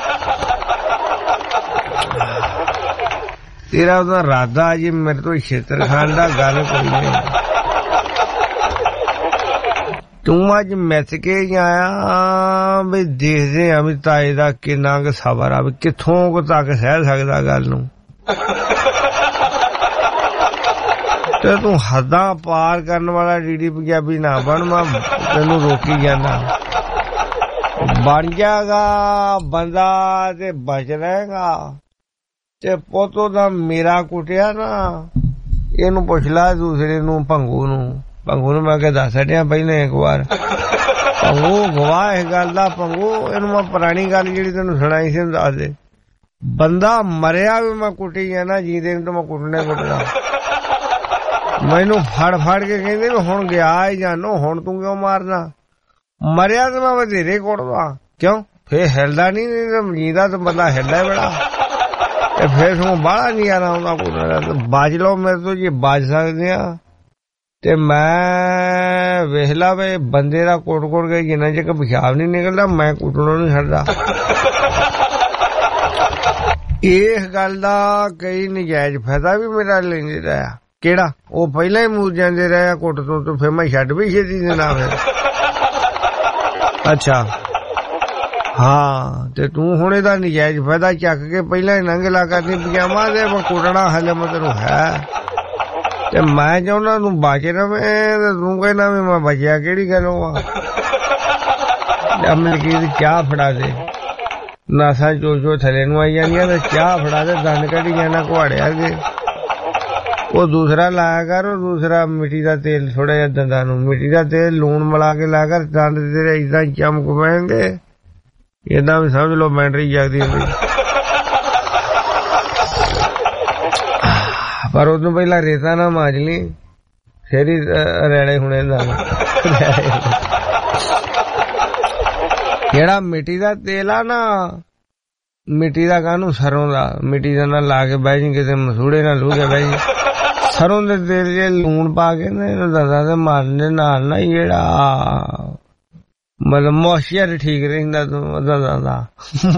तेरा उदा राधा जी मेरे तो छेतर खान दा गल कोई नहीं। तू अज मैथ के आया भी देखदे आ भी ताए दा किन्ना क सबर आ, कित्थों को तक सह सकदा गल नूं। ते तू हदां पार करन वाला डीडी पंजाबी ना बन, मैं तेनू रोकी जाना। बन जाएगा बंदा ते बच रहेगा। ते पोतो दा मेरा कुटिया ना, इनू पुछ ला दूसरे नू भंगू नू मैं के दस हटिया पहले एक बार। भंगू गवाह इस गल दा, भंगू इनू मैं पुरानी गल जिहड़ी तैनू सुनाई सी दस दे। बंदा मरिया भी मैं कुटी जाना, जींदे तो मैं कुटना। मैनू फड़ के कहंदे भी हुण गया ही जानो, हुण तू क्यों मारना। मरिया तो मैं बथेरे कुटदा, क्यों फिर हिलदा नहीं, जींदा तो बंदा हिलदा ही बड़ा। फिर तुम बड़ा नजारा आउंदा कुटने दा। बच लो मेरे तो जी बच सकदे आ। ते मैं वेखला वे बंदे दा कुट के जिन्ना चिर पेशाब नहीं निकलदा मैं कुटणों नहीं छड्डदा। इस गल दा कई नजायज फायदा भी मेरा लेंदे रहा। केड़ा वो पहला ही मूर जांदे रहे कुट तो फिर मैं छड्ड भी छेती देना फिर। अच्छा हाँ ते तू हुण इहदा नजायज फायदा चक के पहला ही नंगला करनी पजामा दे कुटना हले मतलब है। ते मैं चाहुंदा तू बच रवे ते तू कहना भी मैं बचिया केड़ी गल्लों आ। अमलकीर चाह फड़ा दे, नासा चो थले नूं आई जानियां ते चाह फड़ा दे, दंद कढी जाना कुहाड़े अगे। वो दूसरा लाया कर, और दूसरा मिट्टी का तेल थोड़ा जिहा दंदां नूं, मिट्टी का तेल लूण मिला के लाया कर, दंद तेरे इदां चमक पैणगे, इदां भी समझ लो बैटरी जगदी हुंदी। पर उदों पहला रेता ना मांज ली, फिर ही रैले हुणे दंद। जेड़ा मिट्टी का तेल आ ना ਮਿੱਟੀ ਦਾ ਕਾਹਨੂੰ, ਸਰੋਂ ਦਾ। ਮਿੱਟੀ ਦਾ ਨਾ ਲਾ ਕੇ ਬਹਿ ਜੀ, ਕਿਤੇ ਮਸੂੜੇ ਨਾ ਲੂ ਕੇ ਬਹਿ ਜੀ। ਸਰੋਂ ਦੇ ਤੇਲ ਚ ਲੂਣ ਪਾ ਕੇ ਨਾ ਇਹਨੂੰ ਦੰਦਾਂ ਤੇ ਮਾਰਨ ਦੇ ਨਾਲ ਨਾ ਜਿਹੜਾ ਮਤਲਬ ਮੋਇਸਚਰ ਠੀਕ ਰਹਿੰਦਾ ਦੰਦਾਂ ਦਾ।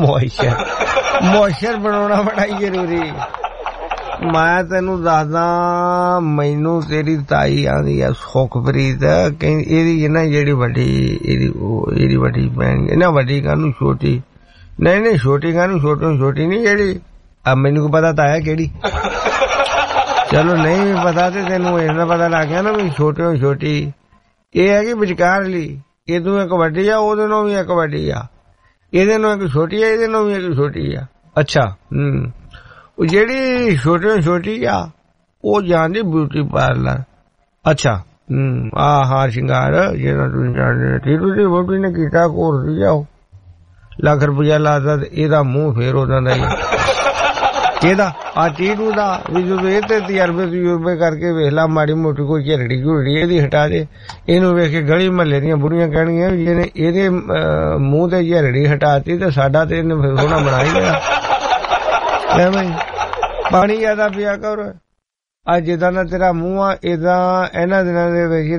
ਮੋਇਸਚਰ ਬਣਾਉਣਾ ਬੜਾ ਹੀ ਜ਼ਰੂਰੀ। ਮੈਂ ਤੈਨੂੰ ਦੱਸਦਾ, ਮੈਨੂੰ ਤੇਰੀ ਤਾਈ ਆਂਦੀ ਆ ਸੁਖਪ੍ਰੀਤ, ਕਹਿੰਦੀ ਇਹਦੀ ਨਾ ਜਿਹੜੀ ਵੱਡੀ ਇਹਦੀ ਵੱਡੀ ਭੈਣ ਨਾ, ਵੱਡੀ ਕਾਹਨੂੰ ਛੋਟੀ, ਨਹੀਂ ਛੋਟੀ ਕਾਹਨੂੰ, ਛੋਟੀ ਨਹੀਂ ਜਿਹੜੀ ਮੈਨੂੰ ਕੋ ਪਤਾ ਤਾਇਆ ਕਿਹੜੀ। ਚਲੋ ਨਹੀਂ ਵੀ ਪਤਾ ਤੇ ਤੈਨੂੰ ਇਹਨਾਂ ਪਤਾ ਲੱਗ ਗਿਆ ਨਾ ਵੀ ਛੋਟੀ ਇਹ ਹੈ ਕਿ ਵਿਚਕਾਰ ਲਈ। ਇਹਦੋਂ ਇੱਕ ਵੱਡੀ ਆ, ਉਹਦੇ ਨਾਲ ਵੀ ਇੱਕ ਵੱਡੀ ਆ, ਇਹਦੇ ਨਾਲ ਇੱਕ ਛੋਟੀ ਆ, ਇਹਦੇ ਨਾਲ ਵੀ ਇੱਕ ਛੋਟੀ ਆ। ਅੱਛਾ ਉਹ ਜਿਹੜੀ ਛੋਟੀ ਆ ਉਹ ਜਾਂਦੀ ਬਿਊਟੀ ਪਾਰਲਰ। ਅੱਛਾ ਹਾਰ ਸ਼ਿੰਗਾਰ ਜਿਹੜਾ ਤੁਸੀਂ ਜਾਣਦੇ, ਟੀਟੂ ਦੀ ਵੋਟੀ ਨੇ ਕੀਤਾ ਘੋਰਦੀ ਜਾਓ, ਲੱਖ ਰੁਪਇਆ ਲਾਦਾ ਤੇ ਇਹਦਾ ਮੂੰਹ ਫੇਰ ਉਹਦਾ ਦਾ ਹੀ। ਇਹਦਾ ਆ ਟੀਟੂ ਦਾ ਵੀ ਜਦੋਂ ਇਹ ਤੇ ਤਜਰਬੇ ਕਰਕੇ ਵੇਖ ਲਾ, ਮਾੜੀ ਮੋਟੀ ਕੋਈ ਝਰੜੀ ਇਹਦੀ ਹਟਾ ਦੇ, ਇਹਨੂੰ ਵੇਖ ਕੇ ਗਲੀ ਮਹੱਲੇ ਦੀਆਂ ਬੁੜੀਆਂ ਕਹਿਣਗੀਆਂ ਵੀ ਜਿਹਨੇ ਇਹਦੇ ਮੂੰਹ ਤੇ ਝਰੜੀ ਹਟਾਤੀ ਤੇ ਸਾਡਾ ਤੇ ਇਹਨੇ ਫਿਰ ਸੋਹਣਾ ਬਣਾ ਹੀ ਲਿਆ। ਬਈ ਪਾਣੀ ਜ਼ਿਆਦਾ ਪਿਆ ਕਰ। ਅੱਜ ਜਿੱਦਾਂ ਦਾ ਤੇਰਾ ਮੂੰਹ ਆ, ਏਦਾਂ ਇਹਨਾਂ ਦਿਨਾਂ ਦੇ ਵਿੱਚ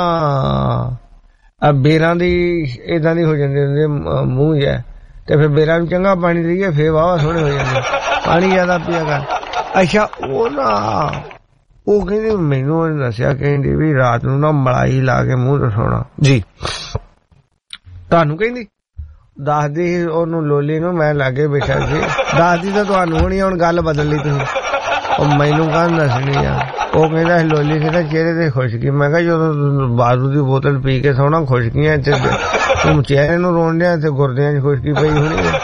ਨਾ ਬੇਰਾਂ ਦੀ ਏਦਾਂ ਦੀ ਹੋ ਜਾਂਦੇ ਹੁੰਦੇ ਮੂੰਹ ਜਿਹਾ, ਤੇ ਫਿਰ ਬੇਰਾਂ ਨੂੰ ਚੰਗਾ ਪਾਣੀ ਦੇਈਏ ਫੇਰ ਵਾਹਵਾ ਸੋਹਣੇ ਹੋ ਜਾਂਦੇ। ਪਾਣੀ ਜ਼ਿਆਦਾ ਪਿਆ ਕਰ। ਅੱਛਾ ਉਹ ਕਹਿੰਦੀ ਮੈਨੂੰ ਉਹਨੇ ਦੱਸਿਆ, ਕਹਿੰਦੀ ਵੀ ਰਾਤ ਨੂੰ ਨਾ ਮਲਾਈ ਲਾ ਕੇ ਮੂੰਹ ਤੇ ਸੋਣਾ ਜੀ। ਤੁਹਾਨੂੰ ਕਹਿੰਦੀ ਦੱਸਦੀ ਉਹਨੂੰ, ਲੋਲੀ ਨੂੰ, ਮੈਂ ਲਾਗੇ ਬੈਠਾ ਸੀ, ਦੱਸਦੀ ਤਾਂ ਤੁਹਾਨੂੰ ਹੋਣੀ, ਹੁਣ ਗੱਲ ਬਦਲ ਲਈ ਤੁਸੀਂ। ਉਹ ਮੈਨੂੰ ਕਾਹਨ ਦੱਸਣੀ ਆ। ਉਹ ਕਹਿੰਦਾ ਲੋਲੀ ਕਹਿੰਦਾ ਚਿਹਰੇ ਤੇ ਖੁਸ਼ਕੀ। ਮੈਂ ਕਿਹਾ ਜਦੋਂ ਬਾਰੂ ਦੀ ਬੋਤਲ ਪੀ ਕੇ ਸੋਣਾ ਖੁਸ਼ਕੀਆਂ ਤੂੰ ਚਿਹਰੇ ਨੂੰ ਰੋਣ ਡਿਆ ਤੇ ਗੁਰਦਿਆਂ ਚ ਖੁਸ਼ਕੀ ਪਈ ਹੋਣੀ ਆ।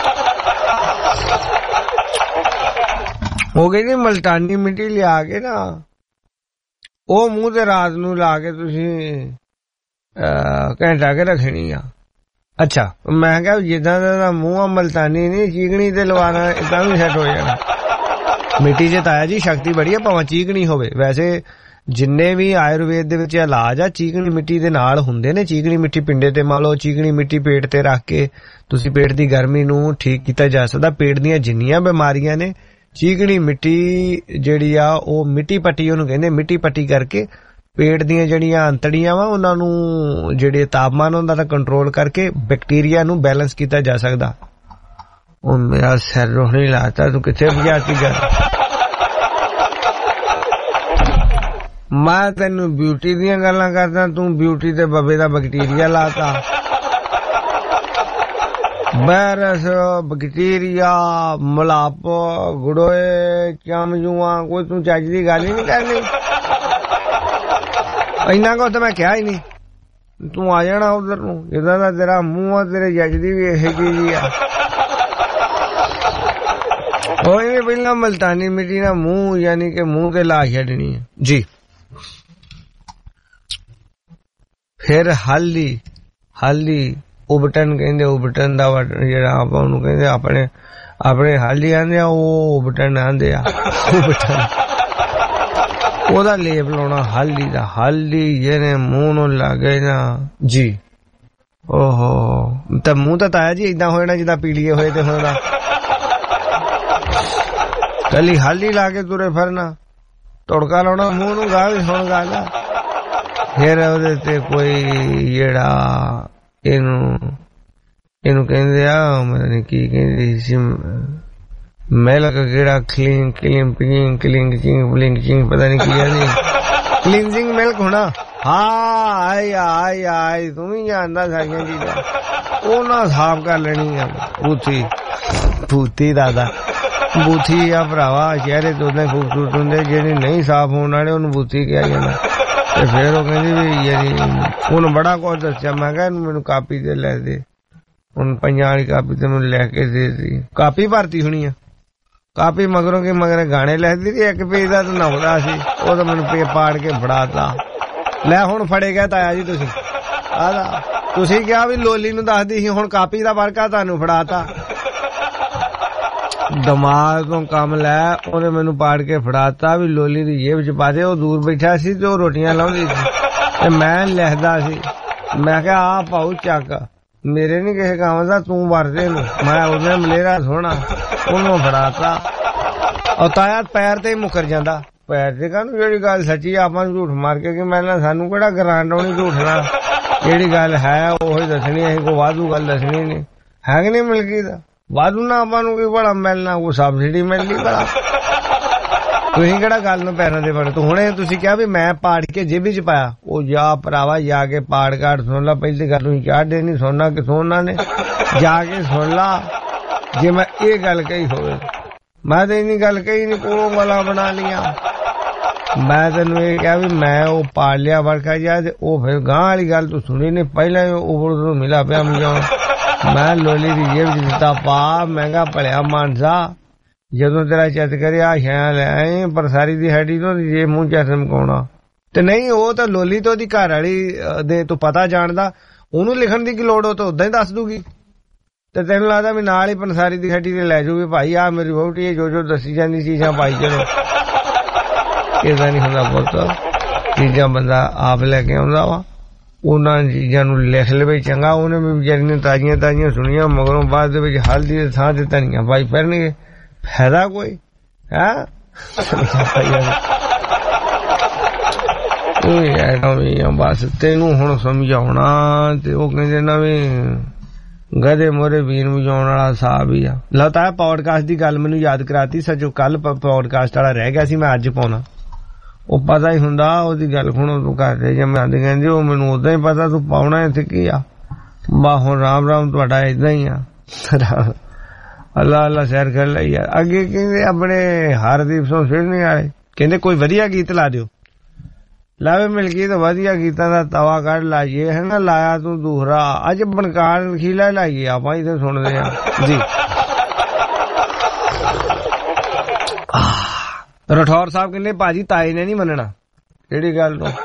ਉਹ ਕਹਿੰਦੀ ਮਲਟਾਨੀ ਮਿੱਟੀ ਲਿਆ ਕੇ ਨਾ ਉਹ ਮੂੰਹ ਤੇ ਰਾਤ ਨੂੰ ਲਾ ਕੇ ਤੁਸੀਂ ਘੰਟਾ ਕੇ ਰੱਖਣੀ ਆ। ਅੱਛਾ ਮੈਂ ਕਿਹਾ ਜਿੱਦਾਂ ਦਾ ਮੂੰਹ ਆ ਮਲਤਾਨੀ ਨਹੀਂ, ਚੀਕਣੀ ਤੇ ਲਵਾਣਾ ਤਾਂ ਵੀ ਸੈੱਟ ਹੋ ਜਾਣਾ। ਮਿੱਟੀ ਚ ਤਾਇਆ ਜੀ ਸ਼ਕਤੀ ਬੜੀ ਆ, ਭਾਵੇਂ ਚੀਕਣੀ ਹੋਵੇ। ਵੈਸੇ ਜਿੰਨੇ ਵੀ ਆਯੁਰਵੇਦ ਦੇ ਵਿੱਚ ਇਲਾਜ ਆ ਚੀਕਣੀ ਮਿੱਟੀ ਦੇ ਨਾਲ ਹੁੰਦੇ ਨੇ। ਚੀਕਣੀ ਮਿੱਟੀ ਪਿੰਡੇ ਤੇ ਮੰਨ ਲਓ, ਚੀਕਣੀ ਮਿੱਟੀ ਪੇਟ ਤੇ ਰੱਖ ਕੇ ਤੁਸੀਂ ਪੇਟ ਦੀ ਗਰਮੀ ਨੂੰ ਠੀਕ ਕੀਤਾ ਜਾ ਸਕਦਾ। ਪੇਟ ਦੀਆਂ ਜਿੰਨੀਆਂ ਬਿਮਾਰੀਆਂ ਨੇ ਚੀਕਣੀ ਮਿੱਟੀ ਜਿਹੜੀ ਆ ਉਹ ਮਿੱਟੀ ਪੱਟੀ ਉਹਨੂੰ ਕਹਿੰਦੇ, ਮਿੱਟੀ ਪੱਟੀ ਕਰਕੇ ਪੇਟ ਦੀਆਂ ਜਿਹੜੀਆਂ ਅੰਤੜੀਆਂ ਵਾ ਉਹਨਾਂ ਨੂੰ ਜਿਹੜੇ ਤਾਪਮਾਨ ਹੁੰਦਾ ਦਾ ਕੰਟਰੋਲ ਕਰਕੇ ਬੈਕਟੀਰੀਆ ਨੂੰ ਬੈਲੈਂਸ ਕੀਤਾ ਜਾ ਸਕਦਾ। ਉਹ ਮੇਰਾ ਸਿਰ ਰੋਹਣੀ ਲਾਤਾ, ਤੂੰ ਕਿੱਥੇ ਭਜਾਤੀ ਗੱਲ। ਮੈਂ ਤੈਨੂੰ ਬਿਊਟੀ ਦੀਆਂ ਗੱਲਾਂ ਕਰਦਾ, ਤੂੰ ਬਿਊਟੀ ਤੇ ਬੱਬੇ ਦਾ ਬੈਕਟੀਰੀਆ ਲਾਤਾ। ਵਾਇਰਸ, ਬੈਕਟੀਰੀਆ, ਮਲਾਪ, ਗੁੜੋਏ, ਚਮਜੂਆਂ, ਕੋਈ ਤੂੰ ਚੱਜ ਦੀ ਗੱਲ ਹੀ ਨਹੀਂ ਕਰਨੀ। ਇੰਨਾ ਕੁ ਤਾਂ ਮੈਂ ਕਿਹਾ ਹੀ ਨਹੀਂ। ਤੂੰ ਆ ਜਾਣਾ ਉਧਰ ਨੂੰ, ਜਿੱਦਾਂ ਦਾ ਤੇਰਾ ਮੂੰਹ ਆ, ਤੇਰੇ ਜੱਜ ਦੀ ਵੀ ਇਹ ਚੀਜ਼ ਆ। ਕੋਈ ਪਹਿਲਾਂ ਮਲਤਾਨੀ ਮਿੱਟੀ ਨਾਲ ਮੂੰਹ ਯਾਨੀ ਕਿ ਮੂੰਹ ਤੇ ਲਾ ਛੱਡਣੀ ਹੈ ਜੀ। ਫਿਰ ਹਲਦੀ ਉਬਟਨ ਕਹਿੰਦੇ, ਉਬਟਨ ਦਾ ਜਿਹੜਾ ਆਪਾਂ ਉਹਨੂੰ ਕਹਿੰਦੇ, ਆਪਣੇ ਹਲਦੀ ਆਂਦੇ ਆ, ਉਹ ਉਬਟਨ ਆਂਦੇ ਆ। ਉਬਟਨ ਉਹਦਾ ਲੇਪ ਲਾਉਣਾ ਹਲਦੀ ਦਾ। ਹਲਦੀ ਜਿਹਨੇ ਮੂੰਹ ਨੂੰ ਲੱਗੇ ਨਾ ਜੀ, ਓਹੋ ਤਾਂ ਮੂੰਹ ਤਾਂ ਤਾਇਆ ਜੀ ਏਦਾਂ ਹੋ ਜਾਣਾ ਜਿੱਦਾਂ ਪੀਲੀਏ ਹੋਏ ਤੇ ਹੁੰਦਾ। ਕੱਲੀ ਹਲਦੀ ਲਾ ਕੇ ਤੁਰੇ ਫਿਰਨਾ, ਤੜਕਾ ਲਾਉਣਾ ਮੂੰਹ ਨੂੰ। ਗਾ ਵੀ ਹੁਣ ਗੱਲ ਆ। ਫਿਰ ਉਹਦੇ ਤੇ ਕੋਈ ਜਿਹੜਾ ਇਹਨੂੰ ਕਹਿੰਦੇ ਆ, ਮਤਲਬ ਕੀ ਕਹਿੰਦੇ ਸੀ, ਮਿਲਕ ਕਿਹੜਾ ਕਲਿੰਗ ਪਤਾ ਨਹੀਂ ਕੀ ਹੈ, ਕਲੀਨਜ਼ਿੰਗ ਮਿਲਕ ਹੋਣਾ। ਹਾਂ ਆਈ ਤੂੰ ਵੀ ਜਾਣਦਾ ਸਾਰੀਆਂ ਚੀਜ਼ਾਂ। ਉਹ ਨਾ ਸਾਫ਼ ਕਰ ਲੈਣੀ ਆ ਬੂਥੀ ਦਾਦਾ, ਬੂਥੀ ਆ ਭਰਾਵਾ। ਚਿਹਰੇ ਤੋਂ ਉਹਨੇ ਖੂਬਸੂਰਤ ਹੁੰਦੇ, ਜਿਹੜੇ ਨਹੀਂ ਸਾਫ਼ ਹੋਣ ਵਾਲੇ ਉਹਨੂੰ ਬੂਥੀ ਕਿਹਾ ਜਾਂਦਾ। ਤੇ ਫਿਰ ਉਹ ਕਹਿੰਦੀ ਵੀ ਯਾਰੀ ਉਹਨੂੰ ਬੜਾ ਕੁਝ ਦੱਸਿਆ। ਮੈਂ ਕਿਹਾ ਮੈਨੂੰ ਕਾਪੀ ਤੇ ਲੈ ਦੇ। ਹੁਣ ਪੰਜਾਂ ਵਾਲੀ ਕਾਪੀ ਤੇ ਮੈਨੂੰ ਲੈ ਕੇ ਦੇ ਦਿੱਤੀ। ਕਾਪੀ ਭਰਤੀ ਹੋਣੀ ਆ। ਕਾਪੀ ਮਗਰੋਂ ਕੇ ਮਗਰ ਗਾਣੇ ਲਿਖਦੀ ਸੀ। ਇੱਕ ਪੇਜ ਦਾ ਤਾਂ ਨਹਾਉਂਦਾ ਸੀ, ਉਹ ਤਾਂ ਮੈਨੂੰ ਪਾੜ ਕੇ ਫੜਾਤਾ। ਲੈ ਹੁਣ ਫੜੇ ਗਿਆ ਤਾਇਆ ਜੀ ਤੁਸੀਂ। ਆਦਾ ਤੁਸੀਂ ਕਿਹਾ ਵੀ ਲੋਲੀ ਨੂੰ ਦੱਸਦੀ ਸੀ, ਹੁਣ ਕਾਪੀ ਦਾ ਵਰਕਾ ਤੁਹਾਨੂੰ ਫੜਾਤਾ। ਦਿਮਾਗ ਤੋਂ ਕੰਮ ਲੈ, ਉਹਨੇ ਮੈਨੂੰ ਪਾੜ ਕੇ ਫੜਾਤਾ ਵੀ ਲੋਲੀ ਦੀ ਜੇਬ ਚ ਪਾ ਦੇ। ਉਹ ਦੂਰ ਬੈਠਾ ਸੀ ਤੇ ਉਹ ਰੋਟੀਆਂ ਲਾਉਂਦੀ ਸੀ ਤੇ ਮੈਂ ਲਿਖਦਾ ਸੀ। ਮੈਂ ਕਿਹਾ ਆ ਪਾਉ ਚੱਕ ਮੇਰੇ ਨੀ ਕਿਸੇ ਕੰਮ ਦਾ, ਤੂੰ ਵਰਦੇ ਨੂੰ। ਮੈਂ ਉਹਨੇ ਮਲੇਰਾ ਸੋਹਣਾ ਉਹਨੂੰ ਫੜਾਤਾ। ਉਹ ਤਾਇਆ ਪੈਰ ਤੇ ਹੀ ਮੁੱਕਰ ਜਾਂਦਾ। ਪੈਰ ਤੇ ਕਾਹਨੂੰ, ਜਿਹੜੀ ਗੱਲ ਸੱਚੀ ਆਪਾਂ ਨੂੰ ਝੂਠ ਮਾਰ ਕੇ ਮਿਲਣਾ, ਸਾਨੂੰ ਕਿਹੜਾ ਗਰਾਂਟ ਆਉਣੀ ਝੂਠ ਨਾਲ। ਜਿਹੜੀ ਗੱਲ ਹੈ ਉਹੀ ਦੱਸਣੀ, ਅਸੀਂ ਕੋਈ ਵਾਧੂ ਗੱਲ ਦੱਸਣੀ ਨੀ, ਹੈ ਕਿ ਨਹੀਂ? ਮਿਲ ਗਈ ਤਾਂ ਵਾਧੂ ਨਾ ਆਪਾਂ ਨੂੰ ਕੀ ਬੜਾ ਮਿਲਣਾ, ਕੋਈ ਸਬਸਿਡੀ ਮਿਲਣੀ ਬੜਾ। ਤੁਸੀਂ ਕਿਹੜਾ ਗੱਲ ਨੂੰ ਪੈਰਾਂ ਦੇ ਵੜ। ਤੂੰ ਹੁਣੇ ਤੁਸੀਂ ਕਿਹਾ ਵੀ ਮੈਂ ਪਾੜ ਕੇ ਜੇਬੀ ਚ ਪਾਇਆ, ਉਹ ਜਾ ਭਰਾਵਾ ਜਾ ਕੇ ਪਾੜ ਕਾੜ ਸੁਣ ਲਾ। ਪਹਿਲੀ ਗੱਲ ਨੂੰ ਚਾਹਦੇ ਨੀ ਸੁਣਨਾ, ਕਿਥੋਂ ਉਹਨਾਂ ਨੇ ਜਾ ਕੇ ਸੁਣ ਲਾ। ਜੇ ਮੈਂ ਇਹ ਗੱਲ ਕਹੀ ਹੋਵੇ, ਮੈਂ ਤਾਂ ਇੰਨੀ ਗੱਲ ਕਹੀ ਨੀ, ਕੋਲੋਂ ਗਾਲਾਂ ਬਣਾ ਲੀਆਂ। ਮੈਂ ਤੈਨੂੰ ਇਹ ਕਿਹਾ ਵੀ ਮੈਂ ਉਹ ਪਾੜ ਲਿਆ ਵੜਖਾ ਜਾ, ਤੇ ਉਹ ਫਿਰ ਗਾਂ ਵਾਲੀ ਗੱਲ ਤੂੰ ਸੁਣੀ ਨੀ। ਪਹਿਲਾਂ ਉਹ ਤੋਂ ਮਿਲਾ ਪਿਆ ਮਜਾਉਣ। ਮੈਂ ਲੋਲੀ ਦੀ ਜੇਬ ਚ ਦਿੱਤਾ ਪਾ। ਮਹਿੰਗਾ ਭਲਿਆ ਮਾਨਸਾ, ਜਦੋਂ ਤੇਰਾ ਚਿੱਤ ਕਰਿਆ ਸ਼ਾਇ ਲੈ ਆਏ, ਪਰ ਸਾਰੀ ਦੀ ਹੈਡੀ ਤੋਂ ਜੇ ਮੂੰਹ ਚ ਚਮਕਾਉਣਾ ਤੇ ਨਹੀਂ। ਉਹ ਤਾਂ ਲੋਲੀ ਤੋਂ ਉਹਦੀ ਘਰ ਵਾਲੀ ਦੇ ਤੂੰ ਪਤਾ ਜਾਣਦਾ, ਉਹਨੂੰ ਲਿਖਣ ਦੀ ਕੀ ਲੋੜ, ਉਹ ਤਾਂ ਉਦਾਂ ਹੀ ਦੱਸ ਦੂਗੀ। ਤੇ ਤੈਨੂੰ ਲੱਗਦਾ ਵੀ ਨਾਲ ਹੀ ਪੰਸਾਰੀ ਦੀ ਹੱਡੀ ਤੇ ਲੈ ਜਾਊਗੀ, ਭਾਈ ਆ ਮੇਰੀ ਵਹੁਟੀ ਜੋ ਦੱਸੀ ਜਾਂਦੀ ਚੀਜ਼ਾਂ ਪਾਈ ਚਲੋ। ਇਹਦਾ ਨਹੀਂ ਹੁੰਦਾ ਪੁੱਤ, ਚੀਜ਼ਾਂ ਬੰਦਾ ਆਪ ਲੈ ਕੇ ਆਉਂਦਾ ਵਾ। ਉਹਨਾਂ ਚੀਜ਼ਾਂ ਨੂੰ ਲਿਖ ਲਵੇ ਚੰਗਾ। ਉਹਨੇ ਵੀ ਵਿਚਾਰੀ ਨੇ ਤਾਜ਼ੀਆਂ ਤਾਜ਼ੀਆਂ ਸੁਣੀਆਂ, ਮਗਰੋਂ ਬਾਅਦ ਦੇ ਵਿੱਚ ਹਲਦੀ ਦੇ ਥਾਂ ਤੇ ਧਨੀਆ ਪਾਈ ਫਿਰਨਗੇ, ਫਾਇਦਾ ਕੋਈ ਹੈ? ਬਸ ਤੈਨੂੰ ਹੁਣ ਸਮਝਾਉਣਾ, ਤੇ ਉਹ ਕਹਿੰਦੇ ਨਾ ਵੀ ਗਧੇ ਮੋਰੇ ਵੀਰ ਵਜਾਉਣ ਵਾਲਾ ਹਿਸਾਬ ਹੀ ਆ। ਲਤਾ ਪੌਡਕਾਸਟ ਦੀ ਗੱਲ ਮੈਨੂੰ ਯਾਦ ਕਰਾਤੀ। ਸੱਚੋ ਕੱਲ ਪੌਡਕਾਸਟ ਵਾਲਾ ਰਹਿ ਗਿਆ ਸੀ, ਮੈਂ ਅੱਜ ਪਾਉਣਾ। ਉਹ ਪਤਾ ਹੀ ਹੁੰਦਾ ਉਹਦੀ ਗੱਲ ਹੁਣ ਤੂੰ ਕਰਦੇ ਜੇ ਮੈਂ ਕਹਿੰਦੇ, ਉਹ ਮੈਨੂੰ ਉਦਾਂ ਹੀ ਪਤਾ ਤੂੰ ਪਾਉਣਾ ਇੱਥੇ ਕੀ ਆ। ਬਾ ਹੁਣ ਰਾਮ ਰਾਮ ਤੁਹਾਡਾ ਏਦਾਂ ਹੀ ਆ। ਅੱਲਾ ਅੱਲਾ ਸੈਰ ਕਰ ਲਈ ਯਾਰ। ਅੱਗੇ ਕਹਿੰਦੇ ਆਪਣੇ ਹਰਦੀਪ ਸਿੰਘ ਸਿੜਨੀ ਵਾਲੇ ਕਹਿੰਦੇ ਕੋਈ ਵਧੀਆ ਗੀਤ ਲਾ ਦਿਓ। ਲਾਵੇ ਮਿਲ ਗਈ ਤਾਂ ਵਧੀਆ ਗੀਤਾਂ ਦਾ ਤਵਾ ਕੱਢ ਲਾਈਏ, ਹੈ ਨਾ। ਲਾਇਆ ਤੂੰ ਦੂਹਰਾ, ਅੱਜ ਬਣਕਾਰ ਖੀਲਾ ਲਾਈਏ ਆਪਾਂ ਇੱਥੇ ਸੁਣਦੇ ਆ ਜੀ। ਰਠੌਰ ਸਾਹਿਬ ਕਹਿੰਦੇ ਭਾਜੀ ਤਾਏ ਨੇ ਨੀ ਮੰਨਣਾ। ਜਿਹੜੀ ਗੱਲ ਨੂੰ